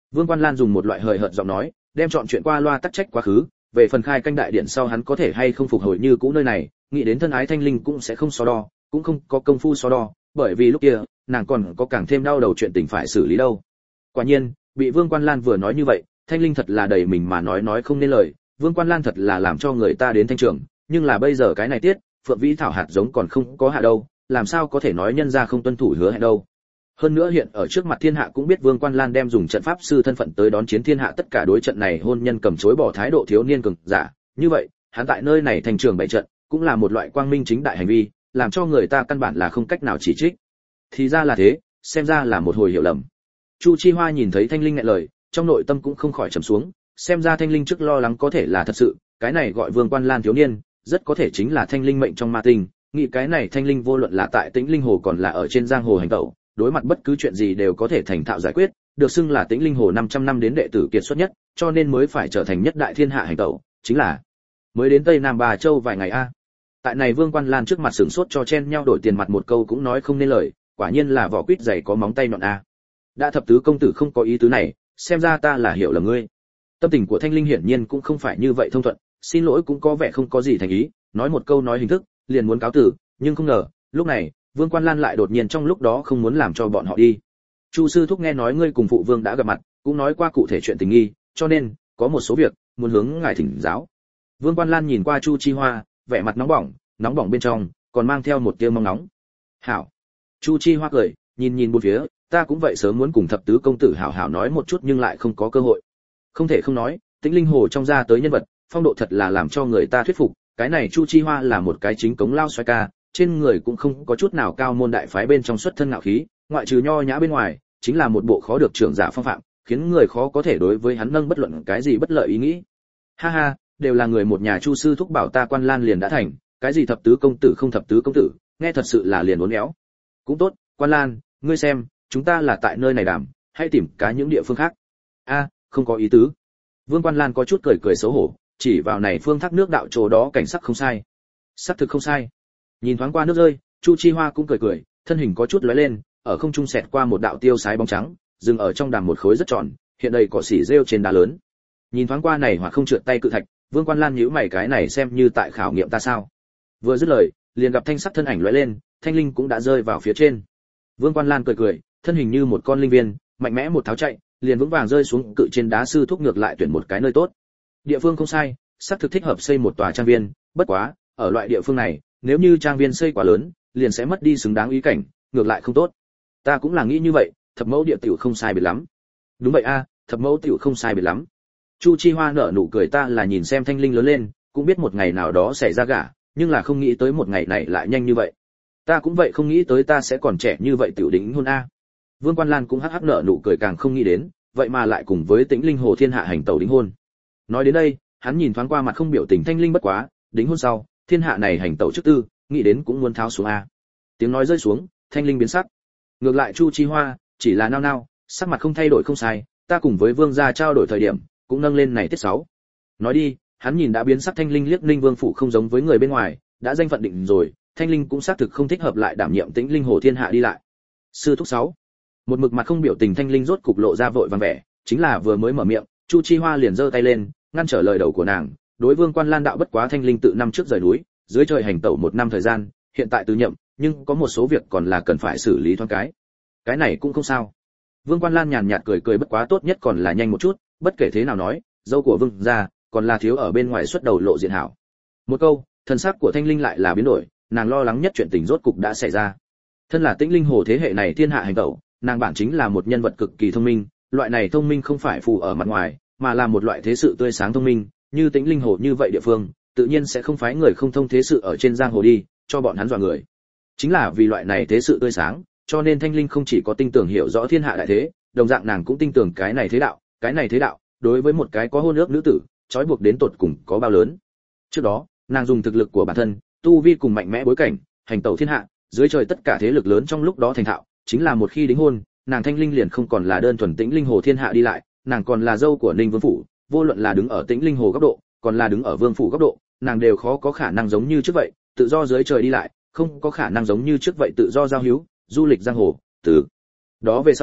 Vương Quan Lan dùng một loại hời hợt giọng nói, đem chọn chuyện qua loa tắc trách quá khứ, về phần khai canh đại điện sau hắn có thể hay không phục hồi như cũ nơi này, nghĩ đến thân ái Thanh Linh cũng sẽ không so đo, cũng không có công phu so đo, bởi vì lúc kia, nàng còn có càng thêm đau đầu chuyện tình phải xử lý đâu. Quả nhiên, bị Vương Quan Lan vừa nói như vậy, Thanh Linh thật là đầy mình mà nói không nên lời, Vương Quan Lan thật là làm cho người ta đến thanh trường, nhưng là bây giờ cái này tiết, Phượng Vĩ thảo hạt giống còn không có hạ đâu, làm sao có thể nói nhân ra không tuân thủ hứa hẹn đâu. Hơn nữa hiện ở trước mặt thiên hạ cũng biết Vương Quan Lan đem dùng trận pháp sư thân phận tới đón chiến thiên hạ tất cả đối trận này hôn nhân cầm chối bỏ thái độ thiếu niên cường giả, như vậy, hắn tại nơi này thành trường bày trận, cũng là một loại quang minh chính đại hành vi, làm cho người ta căn bản là không cách nào chỉ trích. Thì ra là thế, xem ra là một hồi hiểu lầm. Chu Chi Hoa nhìn thấy Thanh Linh nghẹn lời, trong nội tâm cũng không khỏi trầm xuống, xem ra Thanh Linh trước lo lắng có thể là thật sự, cái này gọi Vương Quan Lan thiếu niên, rất có thể chính là Thanh Linh mệnh trong ma tinh, nghĩ cái này Thanh Linh vô luận là tại Tĩnh Linh Hồ còn là ở trên giang hồ hành tẩu, đối mặt bất cứ chuyện gì đều có thể thành thạo giải quyết, được xưng là Tĩnh Linh Hồ 500 năm đến đệ tử kiệt xuất nhất, cho nên mới phải trở thành nhất đại thiên hạ hành tẩu, chính là mới đến Tây Nam Bà Châu vài ngày a. Tại này Vương Quan Lan trước mặt sửng sốt cho chen nhau đổi tiền mặt một câu cũng nói không nên lời, quả nhiên là vỏ quýt dày có móng tay nhọn a. Đã thập tứ công tử không có ý tứ này, xem ra ta là hiểu lầm ngươi. Tâm tình của Thanh Linh hiển nhiên cũng không phải như vậy thông thuận, xin lỗi cũng có vẻ không có gì thành ý, nói một câu nói hình thức, liền muốn cáo từ, nhưng không ngờ, lúc này, Vương Quan Lan lại đột nhiên trong lúc đó không muốn làm cho bọn họ đi. Chu sư thúc nghe nói ngươi cùng phụ vương đã gặp mặt, cũng nói qua cụ thể chuyện tình nghi, cho nên có một số việc muốn hướng ngài thỉnh giáo. Vương Quan Lan nhìn qua Chu Chi Hoa, vẻ mặt nóng bỏng bên trong còn mang theo một tia mong nóng. Hảo. Chu Chi Hoa cười, nhìn bốn phía, ta cũng vậy sớm muốn cùng thập tứ công tử hảo hảo nói một chút nhưng lại không có cơ hội. Không thể không nói, Tĩnh Linh Hồ trong ra tới nhân vật, phong độ thật là làm cho người ta thuyết phục, cái này Chu Chi Hoa là một cái chính cống lao xoay ca, trên người cũng không có chút nào cao môn đại phái bên trong xuất thân ngạo khí, ngoại trừ nho nhã bên ngoài, chính là một bộ khó được trưởng giả phong phạm, khiến người khó có thể đối với hắn nâng bất luận cái gì bất lợi ý nghĩ. Ha ha, đều là người một nhà. Chu sư thúc bảo ta Quan Lan liền đã thành, cái gì thập tứ công tử không thập tứ công tử, nghe thật sự là liền uốn éo. Cũng tốt, Quan Lan, ngươi xem, chúng ta là tại nơi này đàm, hãy tìm cá những địa phương khác. A, không có ý tứ. Vương Quan Lan có chút cười xấu hổ, chỉ vào này phương thác nước đạo chỗ đó cảnh sắc không sai. Sắc thực không sai. Nhìn thoáng qua nước rơi, Chu Chi Hoa cũng cười, thân hình có chút lóe lên, ở không trung xẹt qua một đạo tiêu sái bóng trắng, dừng ở trong đàm một khối rất tròn, hiện đầy cỏ xỉ rêu trên đá lớn. Nhìn thoáng qua này hoặc không trượt tay cự thạch, Vương Quan Lan nhíu mày, cái này xem như tại khảo nghiệm ta sao? Vừa dứt lời, liền gặp thanh sắc thân ảnh lóe lên, Thanh Linh cũng đã rơi vào phía trên. Vương Quan Lan cười, thân hình như một con linh viên, mạnh mẽ một tháo chạy, liền vững vàng rơi xuống cự trên đá. Sư thúc ngược lại tuyển một cái nơi tốt. Địa phương không sai, sắp thực thích hợp xây một tòa trang viên, bất quá, ở loại địa phương này, nếu như trang viên xây quá lớn, liền sẽ mất đi xứng đáng ý cảnh, ngược lại không tốt. Ta cũng là nghĩ như vậy, thập mẫu địa tiểu không sai biệt lắm. Đúng vậy a, thập mẫu tiểu không sai biệt lắm. Chu Chi Hoa nở nụ cười, ta là nhìn xem Thanh Linh lớn lên, cũng biết một ngày nào đó sẽ ra gả, nhưng là không nghĩ tới một ngày này lại nhanh như vậy. Ta cũng vậy không nghĩ tới ta sẽ còn trẻ như vậy tiểu đính hôn a. Vương Quan Lan cũng hắc hắc nở nụ cười, càng không nghĩ đến, vậy mà lại cùng với Tĩnh Linh Hồ thiên hạ hành tẩu đính hôn. Nói đến đây, hắn nhìn thoáng qua mặt không biểu tình Thanh Linh, bất quá, đính hôn sau, thiên hạ này hành tẩu trước tư, nghĩ đến cũng muốn tháo xuống a. Tiếng nói rơi xuống, Thanh Linh biến sắc. Ngược lại Chu Chi Hoa chỉ là nao nao, sắc mặt không thay đổi, không sai, ta cùng với Vương gia trao đổi thời điểm, cũng nâng lên này tiết 6. Nói đi, hắn nhìn đã biến sắc Thanh Linh, liếc Ninh Vương phủ không giống với người bên ngoài, đã danh phận định rồi, Thanh Linh cũng xác thực không thích hợp lại đảm nhiệm Tĩnh Linh Hồ thiên hạ đi lại. Sư thúc 6. Một mực mặt không biểu tình Thanh Linh rốt cục lộ ra vội vàng vẻ, chính là vừa mới mở miệng, Chu Chi Hoa liền giơ tay lên, ngăn trở lời đầu của nàng, đối Vương Quan Lan đạo, bất quá Thanh Linh tự năm trước rời núi, dưới trời hành tẩu 1 năm thời gian, hiện tại từ nhậm, nhưng có một số việc còn là cần phải xử lý thoáng cái này cũng không sao. Vương Quan Lan nhàn nhạt cười, bất quá tốt nhất còn là nhanh một chút, bất kể thế nào nói, dâu của Vương gia còn là thiếu ở bên ngoài xuất đầu lộ diện hảo. Một câu, thần sắc của Thanh Linh lại là biến đổi, nàng lo lắng nhất chuyện tình rốt cục đã xảy ra. Thân là Tĩnh Linh Hồ thế hệ này thiên hạ hành tẩu, nàng bản chính là một nhân vật cực kỳ thông minh, loại này thông minh không phải phù ở mặt ngoài, mà là một loại thế sự tươi sáng thông minh, như Tĩnh Linh Hồ như vậy địa phương, tự nhiên sẽ không phái người không thông thế sự ở trên giang hồ đi, cho bọn hắn dọa người. Chính là vì loại này thế sự tươi sáng, cho nên Thanh Linh không chỉ có tinh tường hiểu rõ thiên hạ đại thế, đồng dạng nàng cũng tinh tường cái này thế đạo, đối với một cái có hôn ước nữ tử, trói buộc đến tột cùng có bao lớn. Trước đó, nàng dùng thực lực của bản thân, tu vi cùng mạnh mẽ bối cảnh, hành tẩu thiên hạ, dưới trời tất cả thế lực lớn trong lúc đó thành thạo, chính là một khi đính hôn, nàng Thanh Linh liền không còn là đơn thuần Tĩnh Linh Hồ thiên hạ đi lại, nàng còn là dâu của Ninh Vương phủ, vô luận là đứng ở Tĩnh Linh Hồ góc độ, còn là đứng ở Vương phủ góc độ, nàng đều khó có khả năng giống như trước vậy, tự do dưới trời đi lại, không có khả năng giống như trước vậy tự do giao hữu, du lịch giang hồ. Từ đó về sau,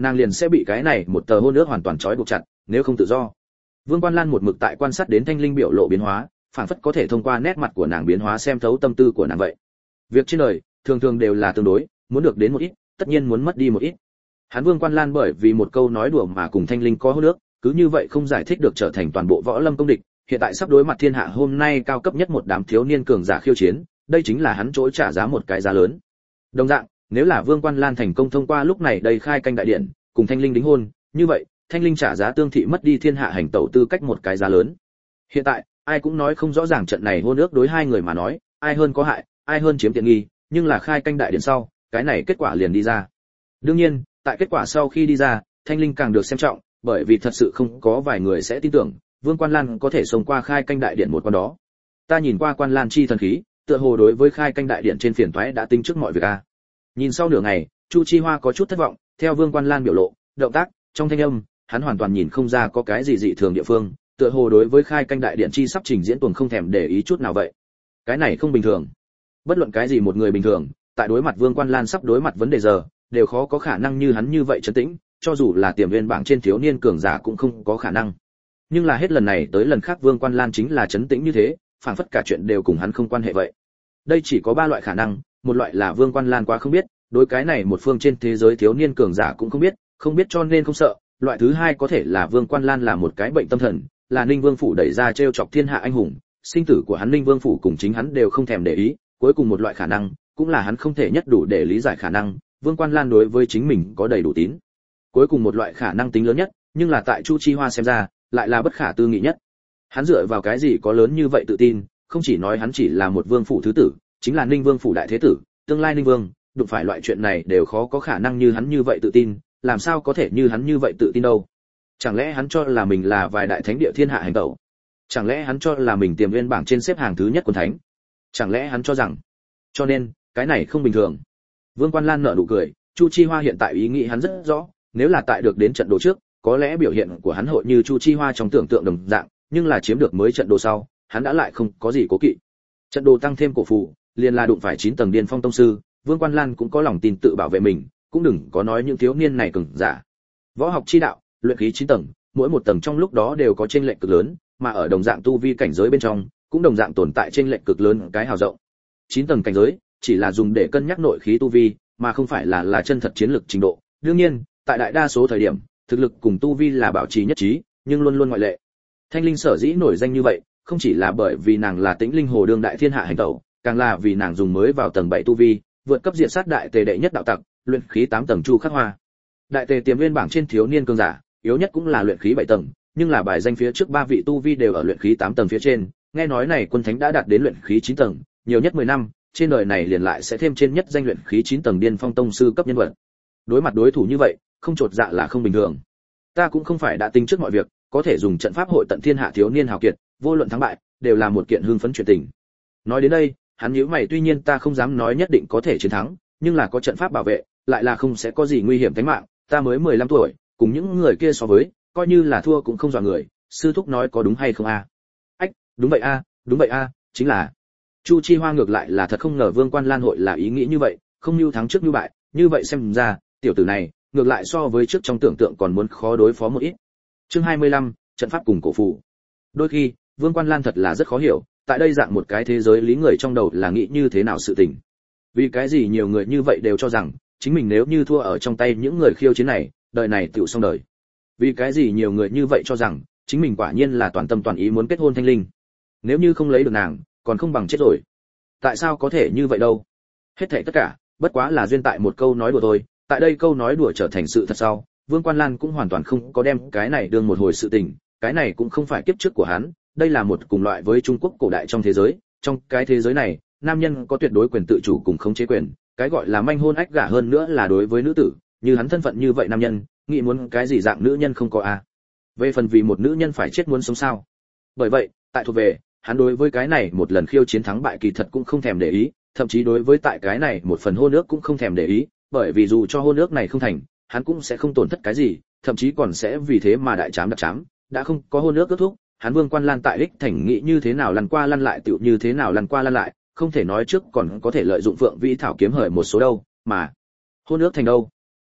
nàng liền sẽ bị cái này một tờ hôn ước hoàn toàn trói buộc chặt, nếu không tự do. Vương Quan Lan một mực tại quan sát đến Thanh Linh biểu lộ biến hóa, phảng phất có thể thông qua nét mặt của nàng biến hóa xem thấu tâm tư của nàng vậy. Việc trên đời thường thường đều là tương đối, muốn được đến một ít, tất nhiên muốn mất đi một ít. Hắn Vương Quan Lan bởi vì một câu nói đùa mà cùng Thanh Linh có hôn ước, cứ như vậy không giải thích được trở thành toàn bộ võ lâm công địch, hiện tại sắp đối mặt thiên hạ hôm nay cao cấp nhất một đám thiếu niên cường giả khiêu chiến, đây chính là hắn trỗi trả giá một cái giá lớn. Đồng dạng, nếu là Vương Quan Lan thành công thông qua lúc này đây khai canh đại điện, cùng Thanh Linh đính hôn, như vậy, Thanh Linh trả giá tương thị mất đi thiên hạ hành tẩu tư cách một cái giá lớn. Hiện tại, ai cũng nói không rõ ràng trận này hôn ước đối hai người mà nói, ai hơn có hại, ai hơn chiếm tiện nghi, nhưng là khai canh đại điện sau, cái này kết quả liền đi ra. Đương nhiên, tại kết quả sau khi đi ra, Thanh Linh càng được xem trọng, bởi vì thật sự không có vài người sẽ tin tưởng, Vương Quan Lan có thể xông qua khai canh đại điện một con đó. Ta nhìn qua Quan Lan chi thần khí, tựa hồ đối với khai canh đại điện trên phiền toái đã tính trước mọi việc a. Nhìn sau nửa ngày, Chu Chi Hoa có chút thất vọng, theo Vương Quan Lan biểu lộ, động tác, trong thanh âm, hắn hoàn toàn nhìn không ra có cái gì dị thường địa phương, tựa hồ đối với khai canh đại điện chi sắp trình diễn tuần không thèm để ý chút nào vậy. Cái này không bình thường. Bất luận cái gì một người bình thường, tại đối mặt Vương Quan Lan sắp đối mặt vấn đề giờ, đều khó có khả năng như hắn như vậy trấn tĩnh, cho dù là tiềm viên bảng trên thiếu niên cường giả cũng không có khả năng. Nhưng là hết lần này tới lần khác Vương Quan Lan chính là trấn tĩnh như thế, phảng phất cả chuyện đều cùng hắn không quan hệ vậy. Đây chỉ có ba loại khả năng, một loại là Vương Quan Lan quá không biết, đối cái này một phương trên thế giới thiếu niên cường giả cũng không biết cho nên không sợ. Loại thứ hai có thể là Vương Quan Lan là một cái bệnh tâm thần, là Ninh Vương phủ đẩy ra trêu chọc thiên hạ anh hùng, sinh tử của hắn Ninh Vương phủ cùng chính hắn đều không thèm để ý. Cuối cùng một loại khả năng, cũng là hắn không thể nhất đủ để lý giải khả năng, Vương Quan Lan đối với chính mình có đầy đủ tín. Cuối cùng một loại khả năng tính lớn nhất, nhưng là tại Chu Chi Hoa xem ra, lại là bất khả tư nghị nhất. Hắn dựa vào cái gì có lớn như vậy tự tin, không chỉ nói hắn chỉ là một vương phủ thứ tử, chính là Ninh Vương phủ đại thế tử, tương lai Ninh Vương, đụng phải loại chuyện này đều khó có khả năng như hắn như vậy tự tin, làm sao có thể như hắn như vậy tự tin đâu? Chẳng lẽ hắn cho là mình là vài đại thánh địa thiên hạ hành tẩu? Chẳng lẽ hắn cho là mình tiềm nguyên bảng trên xếp hàng thứ nhất quân thánh? Chẳng lẽ hắn cho rằng? Cho nên, cái này không bình thường. Vương Quan Lan nở nụ cười, Chu Chi Hoa hiện tại ý nghĩ hắn rất rõ, nếu là tại được đến trận đấu trước, có lẽ biểu hiện của hắn hội như Chu Chi Hoa trong tưởng tượng đồng dạng, nhưng là chiếm được mới trận đấu sau, hắn đã lại không có gì cố kỵ. Trận đồ tăng thêm cổ phù, liền là đụng phải 9 tầng điên phong tông sư, Vương Quan Lan cũng có lòng tin tự bảo vệ mình, cũng đừng có nói những thiếu niên này cường giả. Võ học chi đạo, luyện khí 9 tầng, mỗi một tầng trong lúc đó đều có chênh lệch cực lớn, mà ở đồng dạng tu vi cảnh giới bên trong, cũng đồng dạng tồn tại chênh lệch cực lớn cái hào rộng. 9 tầng cảnh giới chỉ là dùng để cân nhắc nội khí tu vi, mà không phải là chân thật chiến lược trình độ. Đương nhiên, tại đại đa số thời điểm, thực lực cùng tu vi là bảo trì nhất trí, nhưng luôn luôn ngoại lệ. Thanh Linh sở dĩ nổi danh như vậy, không chỉ là bởi vì nàng là Tĩnh Linh Hồ đương đại thiên hạ hành tẩu, càng là vì nàng dùng mới vào tầng 7 tu vi, vượt cấp diện sát đại tề đệ nhất đạo tặc, luyện khí 8 tầng Chu Khắc Hoa. Đại tề tiềm nguyên bảng trên thiếu niên cường giả, yếu nhất cũng là luyện khí 7 tầng, nhưng là bài danh phía trước 3 vị tu vi đều ở luyện khí 8 tầng phía trên, nghe nói này quân thánh đã đạt đến luyện khí 9 tầng, nhiều nhất 10 năm, trên đời này liền lại sẽ thêm trên nhất danh luyện khí 9 tầng điên phong tông sư cấp nhân vật. Đối mặt đối thủ như vậy, không chột dạ là không bình thường. Ta cũng không phải đã tính trước mọi việc, có thể dùng trận pháp hội tận thiên hạ thiếu niên hào kiệt, vô luận thắng bại, đều là một kiện hưng phấn chuyện tình. Nói đến đây, hắn nhíu mày, tuy nhiên ta không dám nói nhất định có thể chiến thắng, nhưng là có trận pháp bảo vệ, lại là không sẽ có gì nguy hiểm tính mạng, ta mới 15 tuổi, cùng những người kia so với, coi như là thua cũng không dọa người, sư thúc nói có đúng hay không a? Ách, đúng vậy a, đúng vậy a, chính là. Chu Chi Hoa ngược lại là thật không ngờ Vương Quan Lan hội là ý nghĩ như vậy, không như thắng trước như bại, như vậy xem ra, tiểu tử này, ngược lại so với trước trong tưởng tượng còn muốn khó đối phó một ít. Chương 25, trận pháp cùng cổ phù. Đôi khi, Vương Quan Lan thật là rất khó hiểu, tại đây dạng một cái thế giới lý người trong đầu là nghĩ như thế nào sự tình. Vì cái gì nhiều người như vậy đều cho rằng, chính mình nếu như thua ở trong tay những người khiêu chiến này, đời này tựu xong đời. Vì cái gì nhiều người như vậy cho rằng, chính mình quả nhiên là toàn tâm toàn ý muốn kết hôn Thanh Linh. Nếu như không lấy được nàng, còn không bằng chết rồi. Tại sao có thể như vậy đâu? Hết thảy tất cả, bất quá là duyên tại một câu nói đùa thôi, tại đây câu nói đùa trở thành sự thật sau, Vương Quan Lan cũng hoàn toàn không có đem cái này đương một hồi sự tình, cái này cũng không phải kiếp trước của hắn, đây là một cùng loại với Trung Quốc cổ đại trong thế giới, trong cái thế giới này, nam nhân có tuyệt đối quyền tự chủ cùng khống chế quyền, cái gọi là manh hôn ách gả hơn nữa là đối với nữ tử, như hắn thân phận như vậy nam nhân, nghĩ muốn cái gì dạng nữ nhân không có a. Về phần vì một nữ nhân phải chết muốn sống sao? Bởi vậy, tại thuộc về, hắn đối với cái này một lần khiêu chiến thắng bại kỳ thật cũng không thèm để ý, thậm chí đối với tại cái này một phần hôn ước cũng không thèm để ý, bởi vì dù cho hôn ước này không thành, hắn cũng sẽ không tổn thất cái gì, thậm chí còn sẽ vì thế mà đại trám đặc trám, đã không có hôn ước kết thúc, hắn Vương Quan Lan tại đích thành nghĩ như thế nào lăn qua lăn lại tựu như thế nào lăn qua lăn lại, không thể nói trước còn có thể lợi dụng Phượng Vĩ Thảo kiếm hời một số đâu, mà hôn ước thành đâu.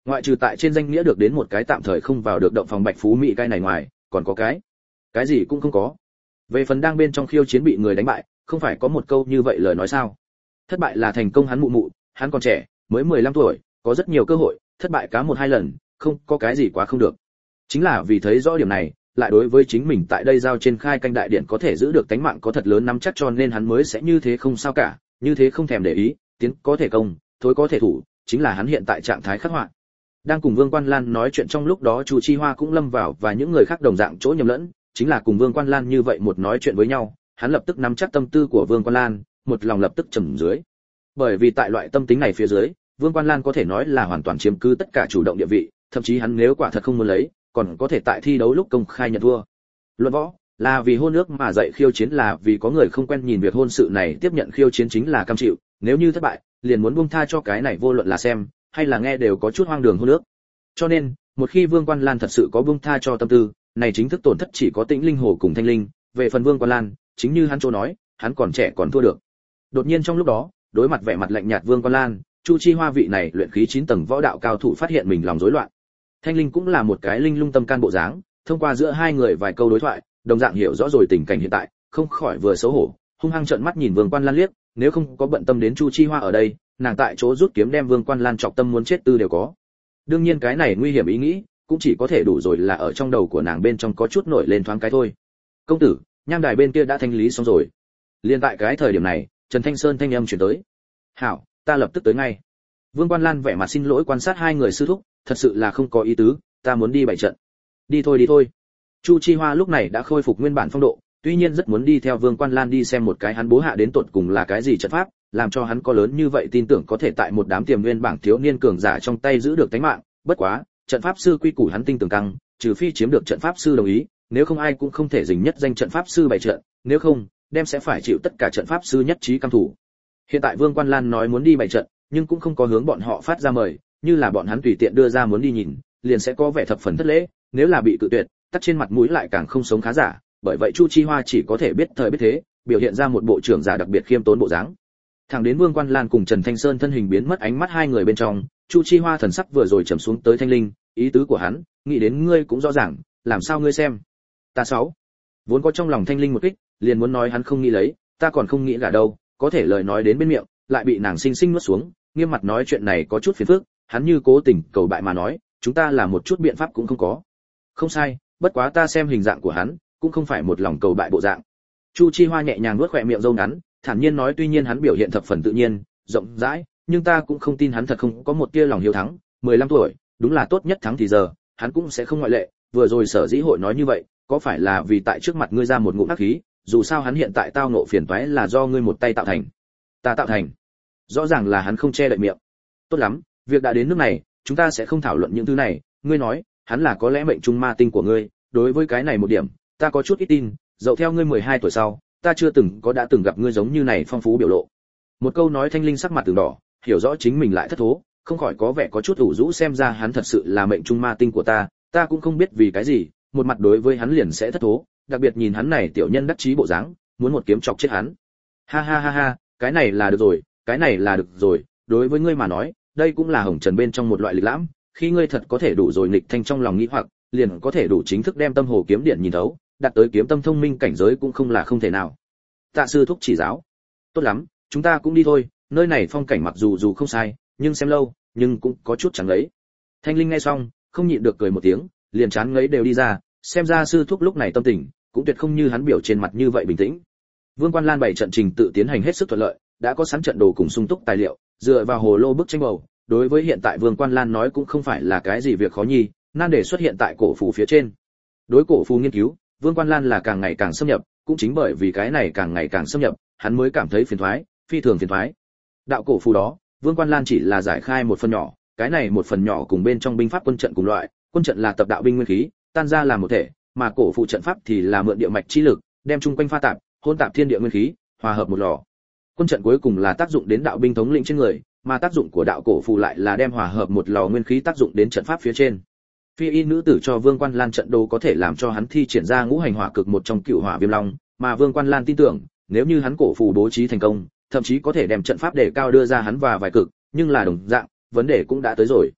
Ngoại trừ tại trên danh nghĩa được đến một cái tạm thời không vào được động phòng Bạch Phú Mỹ cái này ngoài, còn có cái gì cũng không có. Về phần đang bên trong khiêu chiến bị người đánh bại, không phải có một câu như vậy lời nói sao? Thất bại là thành công, hắn mụ mụ, hắn còn trẻ, mới 15 tuổi, có rất nhiều cơ hội, thất bại cá một hai lần, không có cái gì quá không được. Chính là vì thấy rõ điểm này, lại đối với chính mình tại đây giao trên khai canh đại điện có thể giữ được tánh mạng có thật lớn nắm chắc, cho nên hắn mới sẽ như thế không sao cả, như thế không thèm để ý, tiến có thể công, thối có thể thủ, chính là hắn hiện tại trạng thái khắc họa. Đang cùng Vương Quan Lan nói chuyện trong lúc đó, Chu Chi Hoa cũng lâm vào và những người khác đồng dạng chỗ nhầm lẫn, chính là cùng Vương Quan Lan như vậy một nói chuyện với nhau, hắn lập tức nắm chắc tâm tư của Vương Quan Lan, một lòng lập tức trầm dưới. Bởi vì tại loại tâm tính này phía dưới, Vương Quan Lan có thể nói là hoàn toàn chiếm cứ tất cả chủ động địa vị, thậm chí hắn nếu quả thật không muốn lấy, còn có thể tại thi đấu lúc công khai nhận thua. Luận võ là vì hôn ước mà dạy khiêu chiến là vì có người không quen nhìn việc hôn sự này, tiếp nhận khiêu chiến chính là cam chịu, nếu như thất bại, liền muốn buông tha cho cái này, vô luận là xem hay là nghe đều có chút hoang đường hôn ước. Cho nên, một khi Vương Quan Lan thật sự có buông tha cho tâm tư, này chính thức tổn thất chỉ có Tĩnh Linh Hồ cùng Thanh Linh, về phần Vương Quan Lan, chính như hắn chỗ nói, hắn còn trẻ còn thua được. Đột nhiên trong lúc đó, đối mặt vẻ mặt lạnh nhạt Vương Quan Lan, Chu Chi Hoa vị này luyện khí 9 tầng võ đạo cao thủ phát hiện mình lòng rối loạn. Thanh Linh cũng là một cái linh lung tâm can bộ dáng, thông qua giữa hai người vài câu đối thoại, đồng dạng hiểu rõ rồi tình cảnh hiện tại, không khỏi vừa xấu hổ, hung hăng trợn mắt nhìn Vương Quan Lan liếc, nếu không có bận tâm đến Chu Chi Hoa ở đây, nàng tại chỗ rút kiếm đem Vương Quan Lan chọc tâm muốn chết tư đều có. Đương nhiên cái này nguy hiểm ý nghĩ, cũng chỉ có thể đủ rồi là ở trong đầu của nàng bên trong có chút nổi lên thoáng cái thôi. Công tử, nham đài bên kia đã thanh lý xong rồi. Liên tại cái thời điểm này, Trần Thanh Sơn thanh âm truyền tới. Hảo, ta lập tức tới ngay. Vương Quan Lan vẻ mặt xin lỗi quan sát hai người sư thúc, thật sự là không có ý tứ, ta muốn đi bày trận. Đi thôi. Chu Chi Hoa lúc này đã khôi phục nguyên bản phong độ, tuy nhiên rất muốn đi theo Vương Quan Lan đi xem một cái hắn bố hạ đến tột cùng là cái gì trận pháp, làm cho hắn có lớn như vậy tin tưởng có thể tại một đám tiềm nguyên bảng thiếu niên cường giả trong tay giữ được tính mạng, bất quá, trận pháp sư quy củ hắn tinh tường căng, trừ phi chiếm được trận pháp sư đồng ý, nếu không ai cũng không thể dình nhất danh trận pháp sư bày trận, nếu không, đem sẽ phải chịu tất cả trận pháp sư nhất trí cam thủ. Hiện tại Vương Quan Lan nói muốn đi bày trận, nhưng cũng không có hướng bọn họ phát ra mời, như là bọn hắn tùy tiện đưa ra muốn đi nhìn, liền sẽ có vẻ thập phần thất lễ, nếu là bị cự tuyệt, tắt trên mặt mũi lại càng không sống khá giả, bởi vậy Chu Chi Hoa chỉ có thể biết thời biết thế, biểu hiện ra một bộ trưởng giả đặc biệt khiêm tốn bộ dáng. Thẳng đến Vương Quan Lan cùng Trần Thanh Sơn thân hình biến mất ánh mắt hai người bên trong, Chu Chi Hoa thần sắc vừa rồi trầm xuống tới Thanh Linh, ý tứ của hắn, nghĩ đến ngươi cũng rõ ràng, làm sao ngươi xem? Ta sáu. Vốn có trong lòng Thanh Linh một kích, liền muốn nói hắn không nghĩ lấy, ta còn không nghĩ cả đâu, có thể lời nói đến bên miệng, lại bị nàng sinh sinh nuốt xuống, nghiêm mặt nói chuyện này có chút phiền phức, hắn như cố tình cầu bại mà nói, chúng ta là một chút biện pháp cũng không có. Không sai, bất quá ta xem hình dạng của hắn, cũng không phải một lòng cầu bại bộ dạng. Chu Chi Hoa nhẹ nhàng nuốt khóe miệng râu ngắn, thản nhiên nói, tuy nhiên hắn biểu hiện thập phần tự nhiên, rộng rãi, nhưng ta cũng không tin hắn thật không có một tia lòng hiếu thắng, 15 tuổi, đúng là tốt nhất thắng thì giờ, hắn cũng sẽ không ngoại lệ, vừa rồi sở dĩ hội nói như vậy, có phải là vì tại trước mặt ngươi ra một ngụm ác khí, dù sao hắn hiện tại tao ngộ phiền toái là do ngươi một tay tạo thành. Ta tạo thành? Rõ ràng là hắn không che đậy miệng. Tốt lắm, việc đã đến nước này, chúng ta sẽ không thảo luận những thứ này, ngươi nói, hắn là có lẽ mệnh trung ma tinh của ngươi, đối với cái này một điểm, ta có chút ít tin, dẫu theo ngươi 12 tuổi sau, ta chưa từng đã từng gặp ngươi giống như này phong phú biểu lộ. Một câu nói Thanh Linh sắc mặt từng đỏ, hiểu rõ chính mình lại thất thố, không khỏi có vẻ có chút ủ rũ, xem ra hắn thật sự là mệnh trung ma tinh của ta cũng không biết vì cái gì, một mặt đối với hắn liền sẽ thất thố, đặc biệt nhìn hắn này tiểu nhân đắc chí bộ dáng, muốn một kiếm chọc chết hắn. Ha, cái này là được rồi, đối với ngươi mà nói, đây cũng là hồng trần bên trong một loại lịch lãm, khi ngươi thật có thể đủ rồi nghịch thanh trong lòng nghĩ hoặc, liền có thể đủ chính thức đem tâm hồ kiếm điện nhìn thấu, đạt tới kiếm tâm thông minh cảnh giới cũng không là không thể nào. Tạ sư thúc chỉ giáo. Tốt lắm, chúng ta cũng đi thôi, nơi này phong cảnh mặc dù không sai, nhưng xem lâu, nhưng cũng có chút chẳng lấy. Thanh Linh nghe xong, không nhịn được cười một tiếng, liền chán ngấy đều đi ra, xem ra sư thúc lúc này tâm tình cũng tuyệt không như hắn biểu trên mặt như vậy bình tĩnh. Vương Quan Lan bày trận trình tự tiến hành hết sức thuận lợi, đã có sẵn trận đồ cùng sung túc tài liệu, dựa vào hồ lô bức tranh bầu, đối với hiện tại Vương Quan Lan nói cũng không phải là cái gì việc khó nhì, nan để xuất hiện tại cổ phù phía trên. Đối cổ phù nghiên cứu, Vương Quan Lan là càng ngày càng xâm nhập, cũng chính bởi vì cái này càng ngày càng xâm nhập, hắn mới cảm thấy phiền toái, phi thường phiền toái. Đạo cổ phù đó, Vương Quan Lan chỉ là giải khai một phần nhỏ, cái này một phần nhỏ cùng bên trong binh pháp quân trận cùng loại, quân trận là tập đạo binh nguyên khí, tan ra làm một thể, mà cổ phù trận pháp thì là mượn địa mạch chi lực, đem chung quanh pha tạp, hỗn tạp thiên địa nguyên khí, hòa hợp một lò. Quân trận cuối cùng là tác dụng đến đạo binh thống lĩnh trên người, mà tác dụng của đạo cổ phù lại là đem hòa hợp một lò nguyên khí tác dụng đến trận pháp phía trên. Phi y nữ tử cho Vương Quan Lan trận đồ có thể làm cho hắn thi triển ra ngũ hành hỏa cực một trong cựu hỏa viêm long, mà Vương Quan Lan tin tưởng, nếu như hắn cổ phù bố trí thành công, thậm chí có thể đem trận pháp đề cao đưa ra hắn và vài cực, nhưng là đồng dạng, vấn đề cũng đã tới rồi.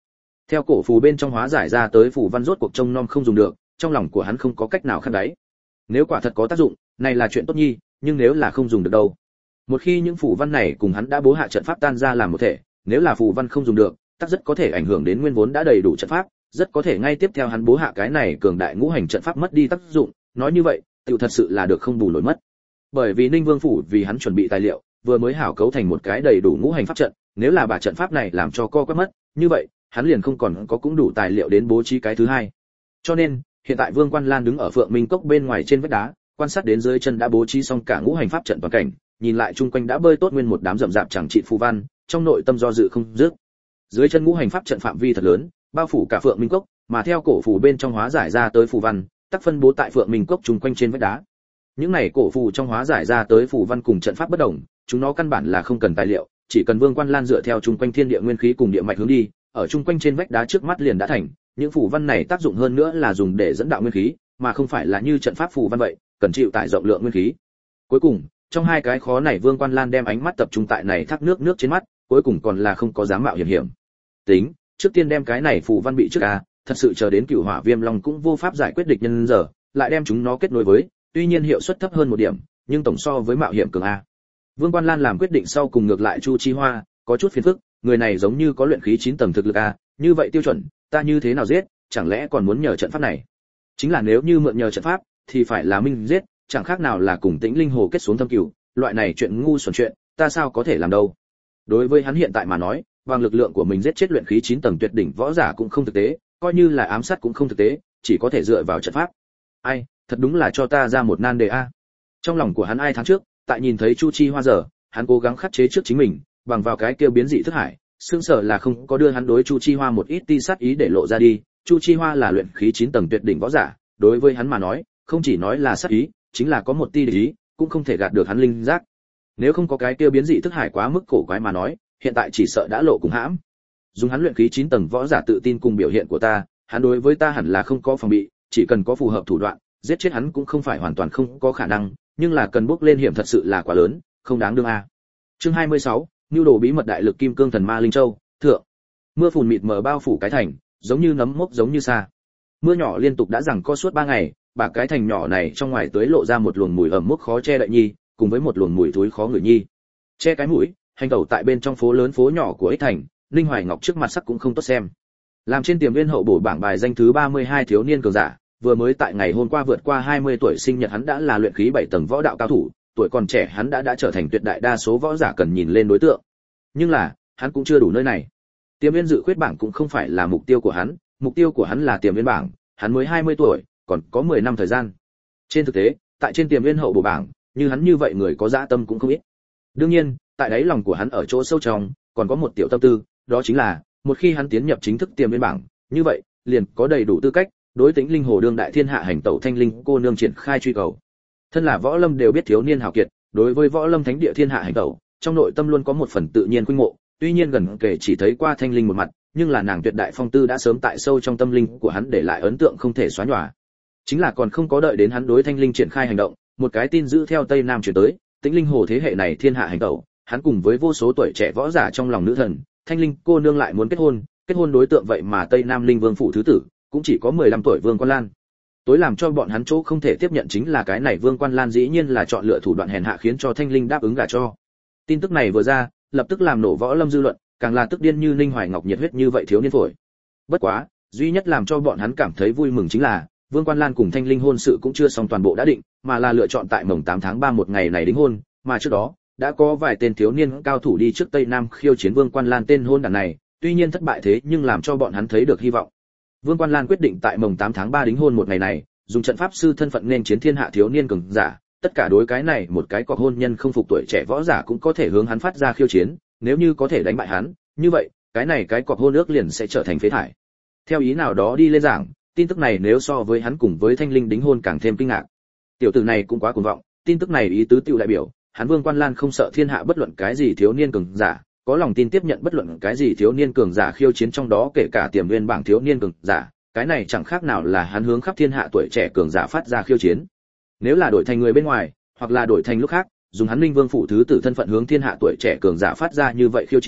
Theo cổ phù bên trong hóa giải ra tới phù văn rốt cuộc trông nom không dùng được, trong lòng của hắn không có cách nào khắc đáy. Nếu quả thật có tác dụng, này là chuyện tốt nhi, nhưng nếu là không dùng được đâu. Một khi những phù văn này cùng hắn đã bố hạ trận pháp tan ra làm một thể, nếu là phù văn không dùng được, tất rất có thể ảnh hưởng đến nguyên vốn đã đầy đủ trận pháp, rất có thể ngay tiếp theo hắn bố hạ cái này cường đại ngũ hành trận pháp mất đi tác dụng, nói như vậy, tiểu thật sự là được không bù nổi mất. Bởi vì Ninh Vương phủ vì hắn chuẩn bị tài liệu, vừa mới hảo cấu thành một cái đầy đủ ngũ hành pháp trận, nếu là bà trận pháp này làm cho co quắp mất, như vậy, hắn liền không còn có cũng đủ tài liệu đến bố trí cái thứ hai. Cho nên, hiện tại Vương Quan Lan đứng ở Phượng Minh Cốc bên ngoài trên vách đá, quan sát đến dưới chân đã bố trí xong cả ngũ hành pháp trận toàn cảnh, nhìn lại chung quanh đã bơi tốt nguyên một đám rậm rạp chẳng trị phù văn, trong nội tâm do dự không dứt. Dưới chân ngũ hành pháp trận phạm vi thật lớn, bao phủ cả Phượng Minh Cốc, mà theo cổ phù bên trong hóa giải ra tới phù văn, tác phân bố tại Phượng Minh Cốc chung quanh trên vách đá. Những này cổ phù trong hóa giải ra tới phù văn cùng trận pháp bất đồng, chúng nó căn bản là không cần tài liệu, chỉ cần Vương Quan Lan dựa theo chung quanh thiên địa nguyên khí cùng địa mạch hướng đi, ở chung quanh trên vách đá trước mắt liền đã thành. Những phù văn này tác dụng hơn nữa là dùng để dẫn đạo nguyên khí, mà không phải là như trận pháp phù văn vậy, cần chịu tải rộng lượng nguyên khí. Cuối cùng, trong hai cái khó này Vương Quan Lan đem ánh mắt tập trung tại này thác nước trên mắt, cuối cùng còn là không có dám mạo hiểm. Tính, trước tiên đem cái này phù văn bị trước thật sự chờ đến Cửu Hỏa Viêm Long cũng vô pháp giải quyết địch nhân giờ, lại đem chúng nó kết nối với, tuy nhiên hiệu suất thấp hơn một điểm, nhưng tổng so với mạo hiểm cường a. Vương Quan Lan làm quyết định sau cùng ngược lại Chu Chi Hoa, có chút phiền phức, người này giống như có luyện khí 9 tầng thực lực a, như vậy tiêu chuẩn, ta như thế nào giết, chẳng lẽ còn muốn nhờ trận pháp này? Chính là nếu như mượn nhờ trận pháp, thì phải là minh giết, chẳng khác nào là cùng Tĩnh Linh Hồ kết xuống thâm cừu, loại này chuyện ngu xuẩn chuyện, ta sao có thể làm đâu? Đối với hắn hiện tại mà nói, bằng lực lượng của mình giết chết luyện khí 9 tầng tuyệt đỉnh võ giả cũng không thực tế, coi như là ám sát cũng không thực tế, chỉ có thể dựa vào trận pháp. Ai, thật đúng là cho ta ra một nan đề a. Trong lòng của hắn ai tháng trước, tại nhìn thấy Chu Chi Hoa giờ, hắn cố gắng khắc chế trước chính mình, bằng vào cái kêu biến dị thức hải, xương sở là không có đưa hắn đối Chu Chi Hoa một ít ti sát ý để lộ ra đi. Chu Chi Hoa là luyện khí 9 tầng tuyệt đỉnh võ giả, đối với hắn mà nói, không chỉ nói là sát ý, chính là có một ti địch ý, cũng không thể gạt được hắn linh giác. Nếu không có cái kêu biến dị thức hải quá mức cổ quái mà nói, hiện tại chỉ sợ đã lộ cùng hãm. Dùng hắn luyện khí 9 tầng võ giả tự tin cùng biểu hiện của ta, hắn đối với ta hẳn là không có phòng bị, chỉ cần có phù hợp thủ đoạn, giết chết hắn cũng không phải hoàn toàn không có khả năng, nhưng là cần bước lên hiểm thật sự là quá lớn, không đáng đương a. Chương 26, nưu đồ bí mật đại lực kim cương thần ma linh châu, thượng. Mưa phùn mịt mờ bao phủ cái thành, giống như nấm mốc giống như xa. Mưa nhỏ liên tục đã giằng co suốt 3 ngày, bà cái thành nhỏ này trong ngoài tưới lộ ra một luồng mùi ẩm mốc khó che đậy nhi, cùng với một luồng mùi thối khó ngửi nhi. Che cái mũi, hành tẩu tại bên trong phố lớn phố nhỏ của Ích Thành, Ninh Hoài Ngọc trước mặt sắc cũng không tốt xem. Làm trên tiềm viên hậu bổ bảng bài danh thứ 32 thiếu niên cường giả, vừa mới tại ngày hôm qua vượt qua 20 tuổi sinh nhật hắn đã là luyện khí 7 tầng võ đạo cao thủ, tuổi còn trẻ hắn đã trở thành tuyệt đại đa số võ giả cần nhìn lên đối tượng. Nhưng là, hắn cũng chưa đủ nơi này. Tiềm viên dự khuyết bảng cũng không phải là mục tiêu của hắn, mục tiêu của hắn là tiềm viên bảng, hắn mới 20 tuổi, còn có 10 năm thời gian. Trên thực tế, tại trên tiềm viên hậu bổ bảng, như hắn như vậy người có dã tâm cũng không ít. Đương nhiên, tại đáy lòng của hắn ở chỗ sâu trong, còn có một tiểu tâm tư, đó chính là, một khi hắn tiến nhập chính thức tiềm viên bảng, như vậy, liền có đầy đủ tư cách đối Tĩnh Linh Hồ đương đại thiên hạ hành tẩu thanh linh cô nương triển khai truy cầu. Thân là võ lâm đều biết thiếu niên hào kiệt, đối với võ lâm thánh địa thiên hạ hành tẩu, trong nội tâm luôn có một phần tự nhiên khuynh mộ, tuy nhiên gần kể chỉ thấy qua thanh linh một mặt, nhưng là nàng tuyệt đại phong tư đã sớm tại sâu trong tâm linh của hắn để lại ấn tượng không thể xóa nhòa. Chính là còn không có đợi đến hắn đối thanh linh triển khai hành động, một cái tin dữ theo Tây Nam truyền tới, Tĩnh Linh Hồ thế hệ này thiên hạ hành tẩu, hắn cùng với vô số tuổi trẻ võ giả trong lòng nữ thần, thanh linh cô nương lại muốn kết hôn đối tượng vậy mà Tây Nam Linh Vương phủ thứ tử, cũng chỉ có 15 tuổi Vương Quan Lan. Tối làm cho bọn hắn chỗ không thể tiếp nhận chính là cái này Vương Quan Lan dĩ nhiên là chọn lựa thủ đoạn hèn hạ khiến cho thanh linh đáp ứng gả cho. Tin tức này vừa ra, lập tức làm nổ võ lâm dư luận, càng là tức điên như Ninh Hoài Ngọc nhiệt huyết như vậy thiếu niên phổi. Bất quá, duy nhất làm cho bọn hắn cảm thấy vui mừng chính là Vương Quan Lan cùng thanh linh hôn sự cũng chưa xong toàn bộ đã định, mà là lựa chọn tại mồng 8 tháng 3 một ngày này đính hôn, mà trước đó đã có vài tên thiếu niên cao thủ đi trước Tây Nam khiêu chiến Vương Quan Lan tên hôn đàn này, tuy nhiên thất bại thế nhưng làm cho bọn hắn thấy được hy vọng. Vương Quan Lan quyết định tại mồng 8 tháng 3 đính hôn một ngày này, dùng trận pháp sư thân phận nên chiến thiên hạ thiếu niên cường giả, tất cả đối cái này một cái cọc hôn nhân không phục tuổi trẻ võ giả cũng có thể hướng hắn phát ra khiêu chiến, nếu như có thể đánh bại hắn, như vậy, cái này cái cọc hôn ước liền sẽ trở thành phế thải. Theo ý nào đó đi lên giảng, tin tức này nếu so với hắn cùng với Thanh Linh đính hôn càng thêm kinh ngạc. Tiểu tử này cũng quá cuồng vọng, tin tức này ý tứ tiểu đại biểu, hắn Vương Quan Lan không sợ thiên hạ bất luận cái gì thiếu niên cường giả, có lòng tin tiếp nhận bất luận cái gì thiếu niên cường giả khiêu chiến trong đó kể cả tiềm nguyên bảng thiếu niên cường giả, cái này chẳng khác nào là hắn hướng khắp thiên hạ tuổi trẻ cường giả phát ra khiêu chiến. Nếu là đổi thành người bên ngoài, hoặc là đổi thành lúc khác, dùng hắn Linh Vương phủ thứ tử thân phận hướng thiên hạ tuổi trẻ cường giả phát ra như vậy khiêu chiến,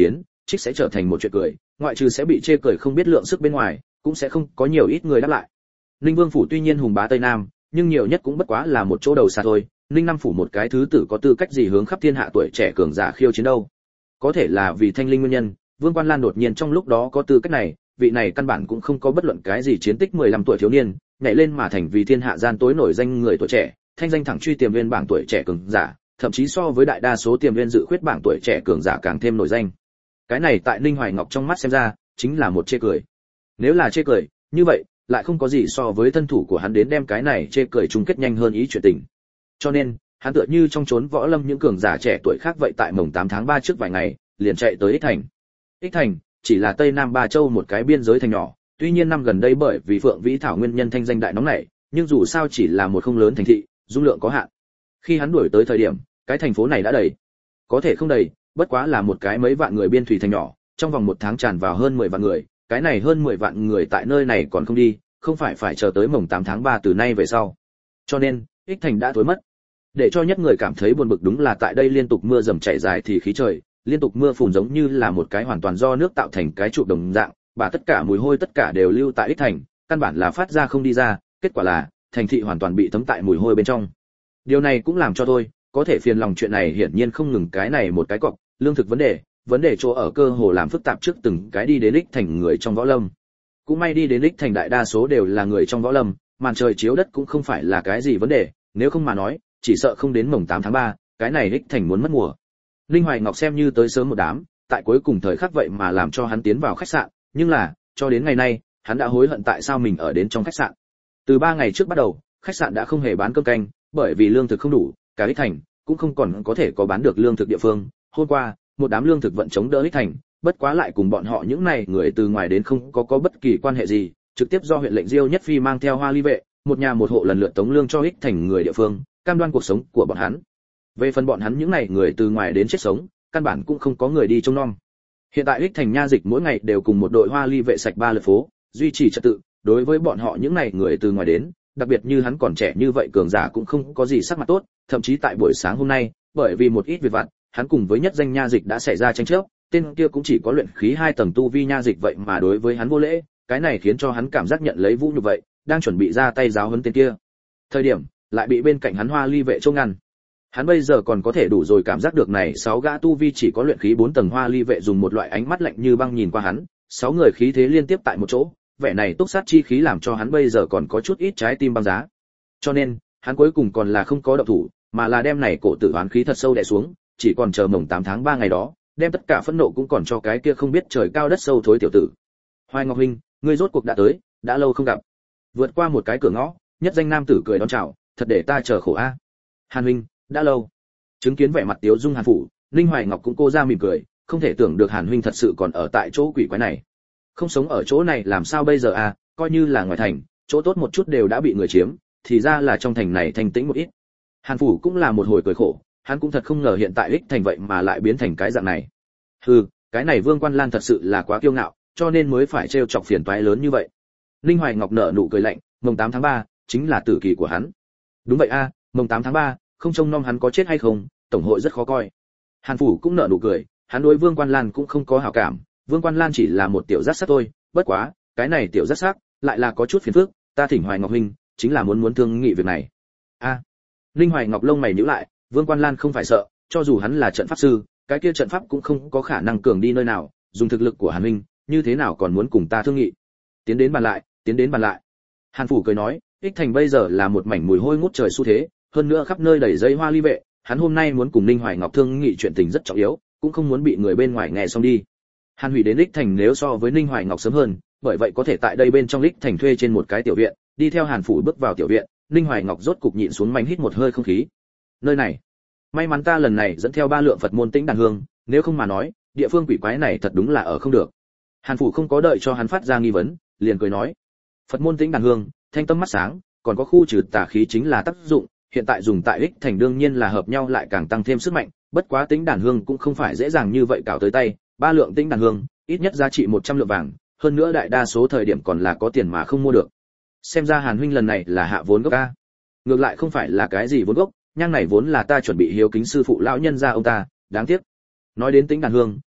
trích sẽ trở thành một chuyện cười, ngoại trừ sẽ bị chê cười không biết lượng sức bên ngoài, cũng sẽ không có nhiều ít người đáp lại. Ninh Vương phủ tuy nhiên hùng bá Tây Nam, nhưng nhiều nhất cũng bất quá là một chỗ đầu xa thôi. Ninh Nam phủ một cái thứ tử có tư cách gì hướng khắp thiên hạ tuổi trẻ cường giả khiêu chiến đâu? Có thể là vì thanh linh nguyên nhân, Vương Quan Lan đột nhiên trong lúc đó có tư cách này, vị này căn bản cũng không có bất luận cái gì chiến tích 15 tuổi thiếu niên, nhảy lên mà thành vì thiên hạ gian tối nổi danh người tuổi trẻ, thanh danh thẳng truy tiềm viên bảng tuổi trẻ cường giả, thậm chí so với đại đa số tiềm viên dự khuyết bảng tuổi trẻ cường giả càng thêm nổi danh. Cái này tại Ninh Hoài Ngọc trong mắt xem ra, chính là một chê cười. Nếu là chê cười, như vậy, lại không có gì so với thân thủ của hắn đến đem cái này chê cười chung kết nhanh hơn ý chuyện tình. Cho nên, hắn tựa như trong chốn võ lâm những cường giả trẻ tuổi khác vậy, tại mồng 8 tháng 3 trước vài ngày, liền chạy tới Ích Thành. Ích Thành chỉ là Tây Nam Ba Châu một cái biên giới thành nhỏ, tuy nhiên năm gần đây bởi vì Phượng Vĩ Thảo nguyên nhân thanh danh đại nóng nảy, nhưng dù sao chỉ là một không lớn thành thị, dung lượng có hạn. Khi hắn đuổi tới thời điểm, cái thành phố này đã đầy. Có thể không đầy, bất quá là một cái mấy vạn người biên thủy thành nhỏ, trong vòng một tháng tràn vào hơn 10 vạn người, cái này hơn 10 vạn người tại nơi này còn không đi, không phải chờ tới mồng 8 tháng 3 từ nay về sau. Cho nên, Ích Thành đã tối mất. Để cho nhất người cảm thấy buồn bực đúng là tại đây liên tục mưa dầm chảy dài thì khí trời, liên tục mưa phùn giống như là một cái hoàn toàn do nước tạo thành cái trụ đồng dạng, và tất cả mùi hôi tất cả đều lưu tại Ích Thành, căn bản là phát ra không đi ra, kết quả là thành thị hoàn toàn bị thấm tại mùi hôi bên trong. Điều này cũng làm cho tôi có thể phiền lòng chuyện này hiển nhiên không ngừng cái này một cái cọc, lương thực vấn đề chỗ ở cơ hồ làm phức tạp trước từng cái đi đến Ích Thành người trong võ lâm. Cũng may đi đến Ích Thành đại đa số đều là người trong võ lâm, màn trời chiếu đất cũng không phải là cái gì vấn đề, nếu không mà nói, chỉ sợ không đến mồng 8 tháng 3, cái này Ích Thành muốn mất mùa. Linh Hoài Ngọc xem như tới sớm một đám, tại cuối cùng thời khắc vậy mà làm cho hắn tiến vào khách sạn, nhưng là, cho đến ngày nay, hắn đã hối hận tại sao mình ở đến trong khách sạn. Từ 3 ngày trước bắt đầu, khách sạn đã không hề bán cơm canh, bởi vì lương thực không đủ, cả Ích Thành cũng không còn có thể có bán được lương thực địa phương. Hôm qua, một đám lương thực vận chống đỡ Ích Thành, bất quá lại cùng bọn họ những này người từ ngoài đến không có bất kỳ quan hệ gì, trực tiếp do huyện lệnh Diêu Nhất Phi mang theo Hoa Ly vệ, một nhà một hộ lần lượt tống lương cho Ích Thành người địa phương, cam đoan cuộc sống của bọn hắn. Về phần bọn hắn những này người từ ngoài đến chết sống, căn bản cũng không có người đi trông nom. Hiện tại Ích Thành nha dịch mỗi ngày đều cùng một đội Hoa Ly vệ sạch 3 lượt phố, duy trì trật tự, đối với bọn họ những này người từ ngoài đến, đặc biệt như hắn còn trẻ như vậy cường giả cũng không có gì sắc mặt tốt, thậm chí tại buổi sáng hôm nay, bởi vì một ít việc vặt, hắn cùng với nhất danh nha dịch đã xảy ra tranh chấp, tên kia cũng chỉ có luyện khí 2 tầng tu vi nha dịch vậy mà đối với hắn vô lễ, cái này khiến cho hắn cảm giác nhận lấy vũ nhục vậy, đang chuẩn bị ra tay giáo huấn tên kia. Thời điểm, lại bị bên cạnh hắn Hoa Ly vệ chông ngăn. Hắn bây giờ còn có thể đủ rồi cảm giác được này 6 gã tu vi chỉ có luyện khí 4 tầng Hoa Ly vệ dùng một loại ánh mắt lạnh như băng nhìn qua hắn, 6 người khí thế liên tiếp tại một chỗ, vẻ này túc sát chi khí làm cho hắn bây giờ còn có chút ít trái tim băng giá. Cho nên, hắn cuối cùng còn là không có động thủ, mà là đem này cổ tử oán khí thật sâu đè xuống, chỉ còn chờ mồng 8 tháng 3 ngày đó, đem tất cả phẫn nộ cũng còn cho cái kia không biết trời cao đất sâu thối tiểu tử. Hoài Ngọc huynh, ngươi rốt cuộc đã tới, đã lâu không gặp. Vượt qua một cái cửa ngõ, nhất danh nam tử cười đón chào, thật để ta chờ khổ a. Hàn huynh, đã lâu. Chứng kiến vẻ mặt tiếu dung Hàn phủ, Linh Hoài Ngọc cũng cô ra mỉm cười, không thể tưởng được Hàn huynh thật sự còn ở tại chỗ quỷ quái này. Không sống ở chỗ này làm sao bây giờ a, coi như là ngoài thành, chỗ tốt một chút đều đã bị người chiếm, thì ra là trong thành này thanh tĩnh một ít. Hàn phủ cũng là một hồi cười khổ, hắn cũng thật không ngờ hiện tại Ích Thành vậy mà lại biến thành cái dạng này. Hừ, cái này Vương Quan Lan thật sự là quá kiêu ngạo, cho nên mới phải trêu chọc phiền toái lớn như vậy. Linh Hoài Ngọc nở nụ cười lạnh, mồng 8 tháng 3 chính là tử kỳ của hắn. Đúng vậy a, mồng 8 tháng 3, không trông nom hắn có chết hay không, tổng hội rất khó coi. Hàn phủ cũng nở nụ cười, hắn đối Vương Quan Lan cũng không có hảo cảm, Vương Quan Lan chỉ là một tiểu giác sắc thôi, bất quá, cái này tiểu giác sắc lại là có chút phiền phức, ta thỉnh Hoài Ngọc huynh, chính là muốn thương nghị việc này. A. Linh Hoài Ngọc lông mày nhíu lại, Vương Quan Lan không phải sợ, cho dù hắn là trận pháp sư, cái kia trận pháp cũng không có khả năng cường đi nơi nào, dùng thực lực của Hàn huynh, như thế nào còn muốn cùng ta thương nghị. Tiến đến bàn lại. Hàn phủ cười nói, Ích Thành bây giờ là một mảnh mùi hôi ngút trời xu thế, hơn nữa khắp nơi đầy dây Hoa Ly vệ, hắn hôm nay muốn cùng Linh Hoài Ngọc thương nghị chuyện tình rất trọng yếu, cũng không muốn bị người bên ngoài nghe xong đi. Hàn Hủy đến Ích Thành nếu so với Linh Hoài Ngọc sớm hơn, bởi vậy có thể tại đây bên trong Ích Thành thuê trên một cái tiểu viện, đi theo Hàn phủ bước vào tiểu viện, Linh Hoài Ngọc rốt cục nhịn xuống mạnh hít một hơi không khí. Nơi này, may mắn ta lần này dẫn theo 3 lượng Phật môn Tĩnh Đàn Hương, nếu không mà nói, địa phương quỷ quái này thật đúng là ở không được. Hàn phủ không có đợi cho hắn phát ra nghi vấn, liền cười nói, Phật môn Tĩnh Đàn Hương, thanh tâm mắt sáng, còn có khu trừ tà khí chính là tác dụng, hiện tại dùng tại Ích Thành đương nhiên là hợp nhau lại càng tăng thêm sức mạnh, bất quá Tĩnh Đàn Hương cũng không phải dễ dàng như vậy cào tới tay, 3 lượng Tĩnh Đàn Hương, ít nhất giá trị 100 lượng vàng, hơn nữa đại đa số thời điểm còn là có tiền mà không mua được. Xem ra Hàn huynh lần này là hạ vốn gốc a. Ngược lại không phải là cái gì vốn gốc, nhang này vốn là ta chuẩn bị hiếu kính sư phụ lão nhân gia ông ta, đáng tiếc. Nói đến Tĩnh Đàn Hương,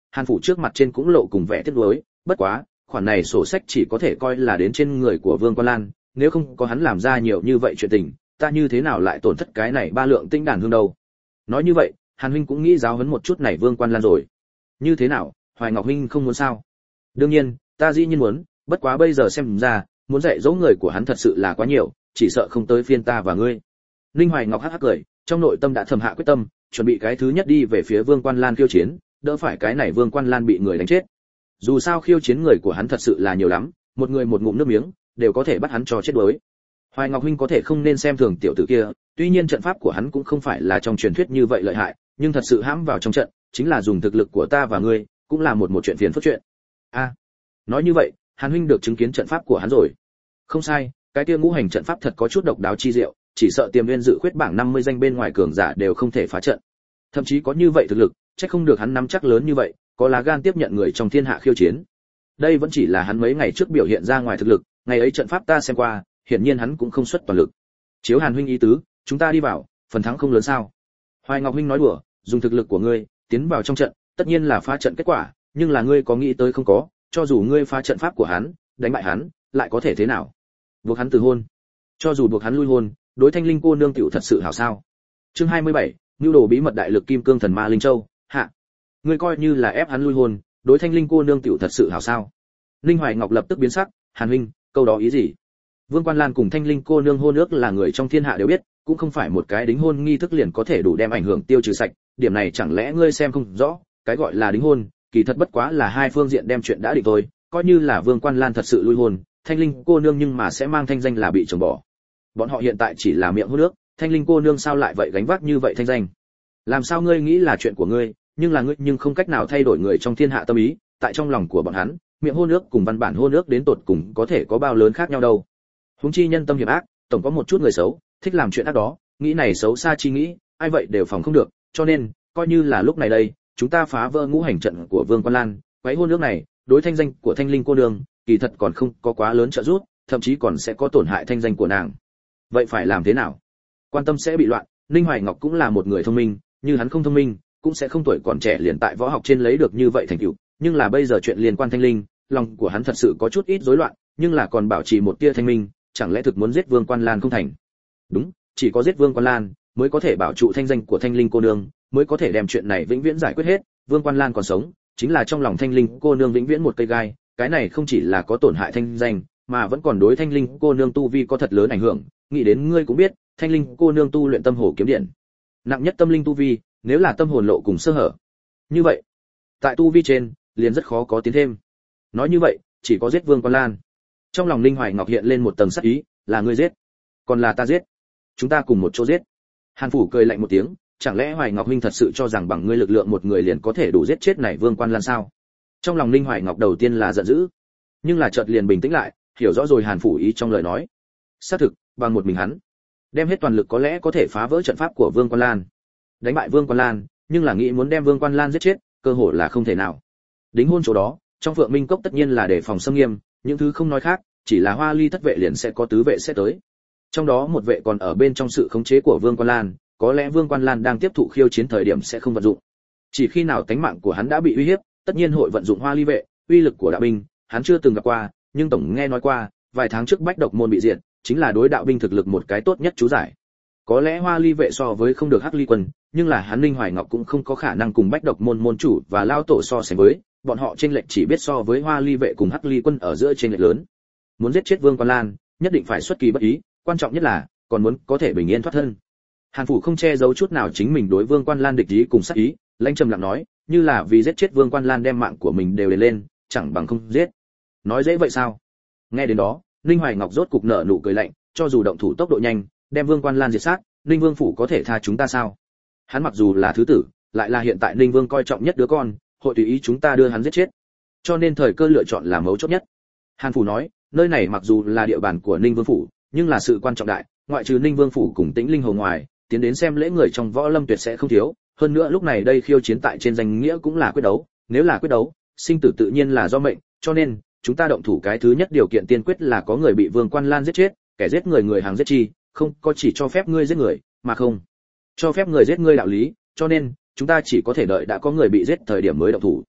Hàn phủ trước mặt trên cũng lộ cùng vẻ tiếc nuối, bất quá, khoản này sổ sách chỉ có thể coi là đến trên người của Vương Quan Lan, nếu không có hắn làm ra nhiều như vậy chuyện tình, ta như thế nào lại tổn thất cái này 3 lượng tinh đàn hương đâu. Nói như vậy, Hàn huynh cũng nghĩ giáo huấn một chút này Vương Quan Lan rồi. Như thế nào, Hoài Ngọc huynh không muốn sao? Đương nhiên, ta dĩ nhiên muốn, bất quá bây giờ xem ra, muốn dạy dỗ người của hắn thật sự là quá nhiều, chỉ sợ không tới phiên ta và ngươi. Ninh Hoài Ngọc hắc hắc cười, trong nội tâm đã thầm hạ quyết tâm, chuẩn bị cái thứ nhất đi về phía Vương Quan Lan khiêu chiến, đỡ phải cái này Vương Quan Lan bị người đánh chết. Dù sao khiêu chiến người của hắn thật sự là nhiều lắm, một người một ngụm nước miếng, đều có thể bắt hắn cho chết đuối. Hoài Ngọc huynh có thể không nên xem thường tiểu tử kia, tuy nhiên trận pháp của hắn cũng không phải là trong truyền thuyết như vậy lợi hại, nhưng thật sự hãm vào trong trận, chính là dùng thực lực của ta và ngươi, cũng là một chuyện phiền phức chuyện. A, nói như vậy, Hàn huynh được chứng kiến trận pháp của hắn rồi. Không sai, cái kia ngũ hành trận pháp thật có chút độc đáo chi diệu, chỉ sợ Tiềm Nguyên dự khuyết bảng 50 danh bên ngoài cường giả đều không thể phá trận. Thậm chí có như vậy thực lực, chắc không được hắn nắm chắc lớn như vậy, có lá gan tiếp nhận người trong thiên hạ khiêu chiến. Đây vẫn chỉ là hắn mấy ngày trước biểu hiện ra ngoài thực lực, ngày ấy trận pháp ta xem qua, hiển nhiên hắn cũng không xuất toàn lực. Chiếu Hàn huynh ý tứ, chúng ta đi vào, phần thắng không lớn sao? Hoài Ngọc huynh nói đùa, dùng thực lực của ngươi tiến vào trong trận, tất nhiên là phá trận kết quả, nhưng là ngươi có nghĩ tới không có, cho dù ngươi phá trận pháp của hắn, đánh bại hắn, lại có thể thế nào? Buộc hắn từ hôn. Cho dù buộc hắn lui hôn, đối Thanh Linh cô nương tiểu thật sự hảo sao? Chương 27, nưu đồ bí mật đại lực kim cương thần ma linh châu, hạ. Ngươi coi như là ép hắn lui hôn, đối Thanh Linh cô nương tiểu thật sự hảo sao? Ninh Hoài Ngọc lập tức biến sắc, Hàn huynh, câu đó ý gì? Vương Quan Lan cùng Thanh Linh cô nương hôn ước là người trong thiên hạ đều biết, cũng không phải một cái đính hôn nghi thức liền có thể đủ đem ảnh hưởng tiêu trừ sạch, điểm này chẳng lẽ ngươi xem không rõ, cái gọi là đính hôn, kỳ thật bất quá là hai phương diện đem chuyện đã định thôi, coi như là Vương Quan Lan thật sự lui hôn, Thanh Linh cô nương nhưng mà sẽ mang thanh danh là bị chồng bỏ. Bọn họ hiện tại chỉ là miệng hôn ước, Thanh Linh cô nương sao lại vậy gánh vác như vậy thanh danh? Làm sao ngươi nghĩ là chuyện của ngươi, nhưng là ngươi nhưng không cách nào thay đổi người trong thiên hạ tâm ý, tại trong lòng của bọn hắn, miệng hôn ước cùng văn bản hôn ước đến tột cùng có thể có bao lớn khác nhau đâu. Huống chi nhân tâm hiểm ác, tổng có một chút người xấu, thích làm chuyện ác đó, nghĩ này xấu xa chi nghĩ, ai vậy đều phòng không được, cho nên, coi như là lúc này đây, chúng ta phá vỡ ngũ hành trận của Vương Quan Lan, quấy hôn ước này, đối thanh danh của Thanh Linh cô nương, kỳ thật còn không có quá lớn trợ giúp, thậm chí còn sẽ có tổn hại thanh danh của nàng. Vậy phải làm thế nào? Quan tâm sẽ bị loạn, Ninh Hoài Ngọc cũng là một người thông minh, như hắn không thông minh, cũng sẽ không tuổi còn trẻ liền tại võ học trên lấy được như vậy thành tựu, nhưng là bây giờ chuyện liên quan Thanh Linh, lòng của hắn thật sự có chút ít rối loạn, nhưng là còn bảo trì một tia thanh minh, chẳng lẽ thực muốn giết Vương Quan Lan không thành? Đúng, chỉ có giết Vương Quan Lan mới có thể bảo trụ thanh danh của Thanh Linh cô nương, mới có thể đem chuyện này vĩnh viễn giải quyết hết. Vương Quan Lan còn sống, chính là trong lòng Thanh Linh cô nương vĩnh viễn một cây gai, cái này không chỉ là có tổn hại thanh danh, mà vẫn còn đối Thanh Linh cô nương tu vi có thật lớn ảnh hưởng. Nghĩ đến ngươi cũng biết, Thanh Linh cô nương tu luyện tâm hồ kiếm điện, nặng nhất tâm linh tu vi, nếu là tâm hồn lộ cùng sơ hở, như vậy, tại tu vi trên, liền rất khó có tiến thêm. Nói như vậy, chỉ có giết Vương Quan Lan. Trong lòng Ninh Hoài Ngọc hiện lên một tầng sắc ý, là ngươi giết, còn là ta giết, chúng ta cùng một chỗ giết. Hàn phủ cười lạnh một tiếng, chẳng lẽ Hoài Ngọc huynh thật sự cho rằng bằng ngươi lực lượng một người liền có thể đủ giết chết này Vương Quan Lan sao? Trong lòng Ninh Hoài Ngọc đầu tiên là giận dữ, nhưng là chợt liền bình tĩnh lại, hiểu rõ rồi Hàn phủ ý trong lời nói. Xác thực, bằng một mình hắn, đem hết toàn lực có lẽ có thể phá vỡ trận pháp của Vương Quan Lan, đánh bại Vương Quan Lan, nhưng là nghĩ muốn đem Vương Quan Lan giết chết, cơ hội là không thể nào. Đính hôn chỗ đó, trong Phượng Minh Cốc tất nhiên là đề phòng xâm nghiêm, những thứ không nói khác, chỉ là Hoa Ly thất vệ liền sẽ có tứ vệ sẽ tới. Trong đó một vệ còn ở bên trong sự khống chế của Vương Quan Lan, có lẽ Vương Quan Lan đang tiếp thụ khiêu chiến thời điểm sẽ không vận dụng. Chỉ khi nào tánh mạng của hắn đã bị uy hiếp, tất nhiên hội vận dụng Hoa Ly vệ, uy lực của đạo binh, hắn chưa từng gặp qua, nhưng tổng nghe nói qua, vài tháng trước Bách Độc môn bị diệt, chính là đối đạo binh thực lực một cái tốt nhất chú giải. Có lẽ Hoa Ly vệ so với không được Hắc Ly quân, nhưng là hắn Ninh Hoài Ngọc cũng không có khả năng cùng Bách Độc môn môn chủ và lao tổ so sánh với, bọn họ chênh lệch chỉ biết so với Hoa Ly vệ cùng Hắc Ly quân ở giữa chênh lệch lớn. Muốn giết chết Vương Quan Lan, nhất định phải xuất kỳ bất ý, quan trọng nhất là còn muốn có thể bình yên thoát thân. Hàn phủ không che giấu chút nào chính mình đối Vương Quan Lan địch ý cùng sát ý, lãnh trầm lặng nói, như là vì giết chết Vương Quan Lan đem mạng của mình đều lên, chẳng bằng không giết. Nói dễ vậy sao? Nghe đến đó, Ninh Hoài Ngọc rốt cục nở nụ cười lạnh, cho dù động thủ tốc độ nhanh, đem Vương Quan Lan diệt sát, Ninh Vương phủ có thể tha chúng ta sao? Hắn mặc dù là thứ tử, lại là hiện tại Ninh Vương coi trọng nhất đứa con, hội tùy ý chúng ta đưa hắn giết chết. Cho nên thời cơ lựa chọn là mấu chốt nhất. Hàn phủ nói, nơi này mặc dù là địa bàn của Ninh Vương phủ, nhưng là sự quan trọng đại, ngoại trừ Ninh Vương phủ cùng Tĩnh Linh Hồ ngoài, tiến đến xem lễ người trong võ lâm tuyệt sẽ không thiếu, hơn nữa lúc này đây khiêu chiến tại trên danh nghĩa cũng là quyết đấu, nếu là quyết đấu, sinh tử tự nhiên là do mệnh, cho nên chúng ta động thủ cái thứ nhất điều kiện tiên quyết là có người bị Vương Quan Lan giết chết, kẻ giết người người hàng giết chi, không có chỉ cho phép ngươi giết người, mà không cho phép người giết ngươi đạo lý, cho nên chúng ta chỉ có thể đợi đã có người bị giết thời điểm mới động thủ.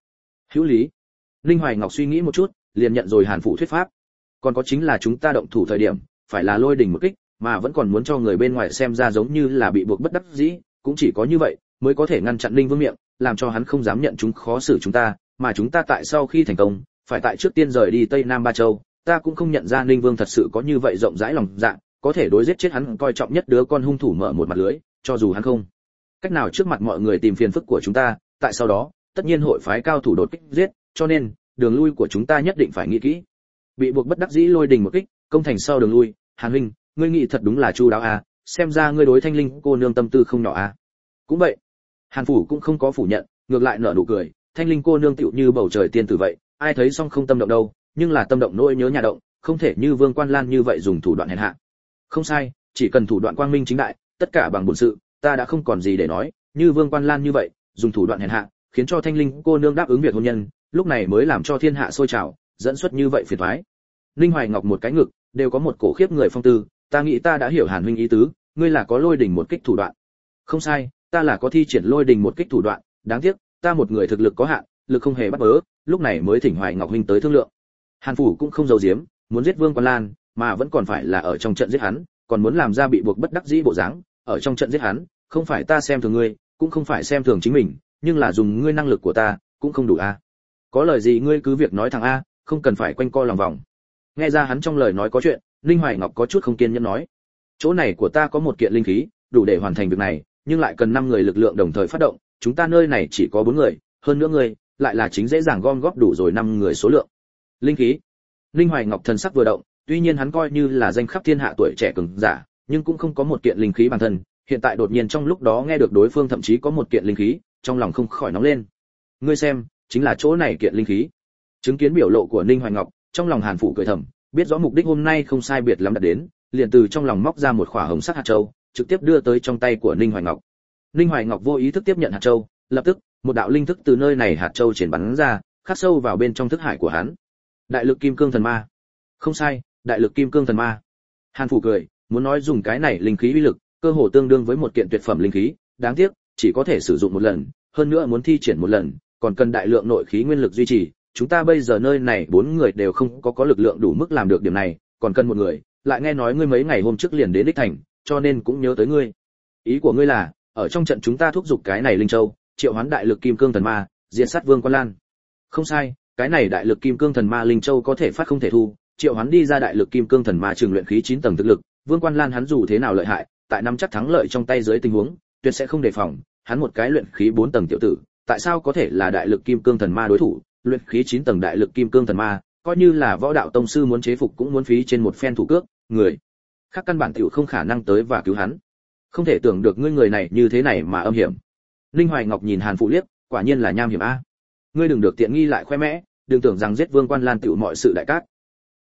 Hữu lý. Linh Hoài Ngọc suy nghĩ một chút, liền nhận rồi Hàn Phủ thuyết pháp. Còn có chính là chúng ta động thủ thời điểm, phải là lôi đình một kích, mà vẫn còn muốn cho người bên ngoài xem ra giống như là bị buộc bất đắc dĩ, cũng chỉ có như vậy mới có thể ngăn chặn Linh Vương miệng, làm cho hắn không dám nhận chúng khó xử chúng ta, mà chúng ta tại sau khi thành công, phải tại trước tiên rời đi Tây Nam Ba Châu, ta cũng không nhận ra Linh Vương thật sự có như vậy rộng rãi lòng dạ, có thể đối giết chết hắn coi trọng nhất đứa con hung thủ mở một mặt lưới, cho dù hắn không cách nào trước mặt mọi người tìm phiền phức của chúng ta, tại sau đó, tất nhiên hội phái cao thủ đột kích giết, cho nên, đường lui của chúng ta nhất định phải nghĩ kỹ. Bị buộc bất đắc dĩ lôi đình một kích, công thành sau đường lui, Hàn huynh, ngươi nghĩ thật đúng là chu đáo à, xem ra ngươi đối Thanh Linh cô nương tâm tư không nhỏ à. Cũng vậy. Hàn Phủ cũng không có phủ nhận, ngược lại nở nụ cười, Thanh Linh cô nương tựu như bầu trời tiên tử vậy, ai thấy xong không tâm động đâu, nhưng là tâm động nỗi nhớ nhà động, không thể như Vương Quan Lan như vậy dùng thủ đoạn hèn hạ. Không sai, chỉ cần thủ đoạn quang minh chính đại, tất cả bằng bổn sự, ta đã không còn gì để nói, như Vương Quan Lan như vậy, dùng thủ đoạn hèn hạ, khiến cho Thanh Linh cô nương đáp ứng việc hôn nhân, lúc này mới làm cho thiên hạ sôi trào, dẫn xuất như vậy phiền toái. Linh Hoài Ngọc một cái ngực, đều có một cổ khiếp người phong tư, ta nghĩ ta đã hiểu Hàn huynh ý tứ, ngươi là có lôi đỉnh một kích thủ đoạn. Không sai, ta là có thi triển lôi đỉnh một kích thủ đoạn, đáng tiếc, ta một người thực lực có hạn, lực không hề bắt bớ, lúc này mới thỉnh Hoài Ngọc huynh tới thương lượng. Hàn Phủ cũng không giấu giếm, muốn giết Vương Quan Lan, mà vẫn còn phải là ở trong trận giết hắn, còn muốn làm ra bị buộc bất đắc dĩ bộ dáng, ở trong trận giết hắn, không phải ta xem thường ngươi, cũng không phải xem thường chính mình, nhưng là dùng ngươi năng lực của ta, cũng không đủ a. Có lời gì ngươi cứ việc nói thẳng a, không cần phải quanh co lòng vòng. Nghe ra hắn trong lời nói có chuyện, Linh Hoài Ngọc có chút không kiên nhẫn nói, chỗ này của ta có một kiện linh khí, đủ để hoàn thành việc này, nhưng lại cần 5 người lực lượng đồng thời phát động, chúng ta nơi này chỉ có 4 người, hơn nữa ngươi, lại là chính dễ dàng gom góp đủ rồi 5 người số lượng. Linh khí. Linh Hoài Ngọc thần sắc vừa động, tuy nhiên hắn coi như là danh khắp thiên hạ tuổi trẻ cường giả, nhưng cũng không có một kiện linh khí bản thân, hiện tại đột nhiên trong lúc đó nghe được đối phương thậm chí có một kiện linh khí, trong lòng không khỏi nóng lên. Ngươi xem, chính là chỗ này kiện linh khí. Chứng kiến biểu lộ của Ninh Hoài Ngọc, trong lòng Hàn Phủ cười thầm, biết rõ mục đích hôm nay không sai biệt lắm đạt đến, liền từ trong lòng móc ra một quả hồng sắc hạt châu, trực tiếp đưa tới trong tay của Ninh Hoài Ngọc. Ninh Hoài Ngọc vô ý thức tiếp nhận hạt châu, lập tức, một đạo linh thức từ nơi này hạt châu triển bắn ra, khắc sâu vào bên trong thức hải của hắn. Đại lực kim cương thần ma. Không sai, đại lực kim cương thần ma. Hàn Phủ cười, muốn nói dùng cái này linh khí uy lực, cơ hồ tương đương với một kiện tuyệt phẩm linh khí, đáng tiếc, chỉ có thể sử dụng một lần, hơn nữa muốn thi triển một lần, còn cần đại lượng nội khí nguyên lực duy trì, chúng ta bây giờ nơi này 4 người đều không có lực lượng đủ mức làm được điểm này, còn cần một người, lại nghe nói ngươi mấy ngày hôm trước liền đến đích thành, cho nên cũng nhớ tới ngươi. Ý của ngươi là, ở trong trận chúng ta thúc giục cái này linh châu, triệu hoán đại lực kim cương thần ma, diệt sát Vương Quan Lan. Không sai, cái này đại lực kim cương thần ma linh châu có thể phát không thể thu, triệu hoán đi ra đại lực kim cương thần ma trường luyện khí 9 tầng thực lực, Vương Quan Lan hắn dù thế nào lợi hại, tại nắm chắc thắng lợi trong tay dưới tình huống, tuyệt sẽ không đề phòng, hắn một cái luyện khí 4 tầng tiểu tử, tại sao có thể là đại lực kim cương thần ma đối thủ, luyện khí 9 tầng đại lực kim cương thần ma, coi như là võ đạo tông sư muốn chế phục cũng muốn phí trên một phen thủ cước, người khác căn bản tiểu không khả năng tới và cứu hắn. Không thể tưởng được ngươi người này như thế này mà âm hiểm. Linh Hoài Ngọc nhìn Hàn Phụ liếc, quả nhiên là nham hiểm a. Ngươi đừng được tiện nghi lại khoe mẽ, đừng tưởng rằng giết Vương Quan Lan tiểu mọi sự đại cát.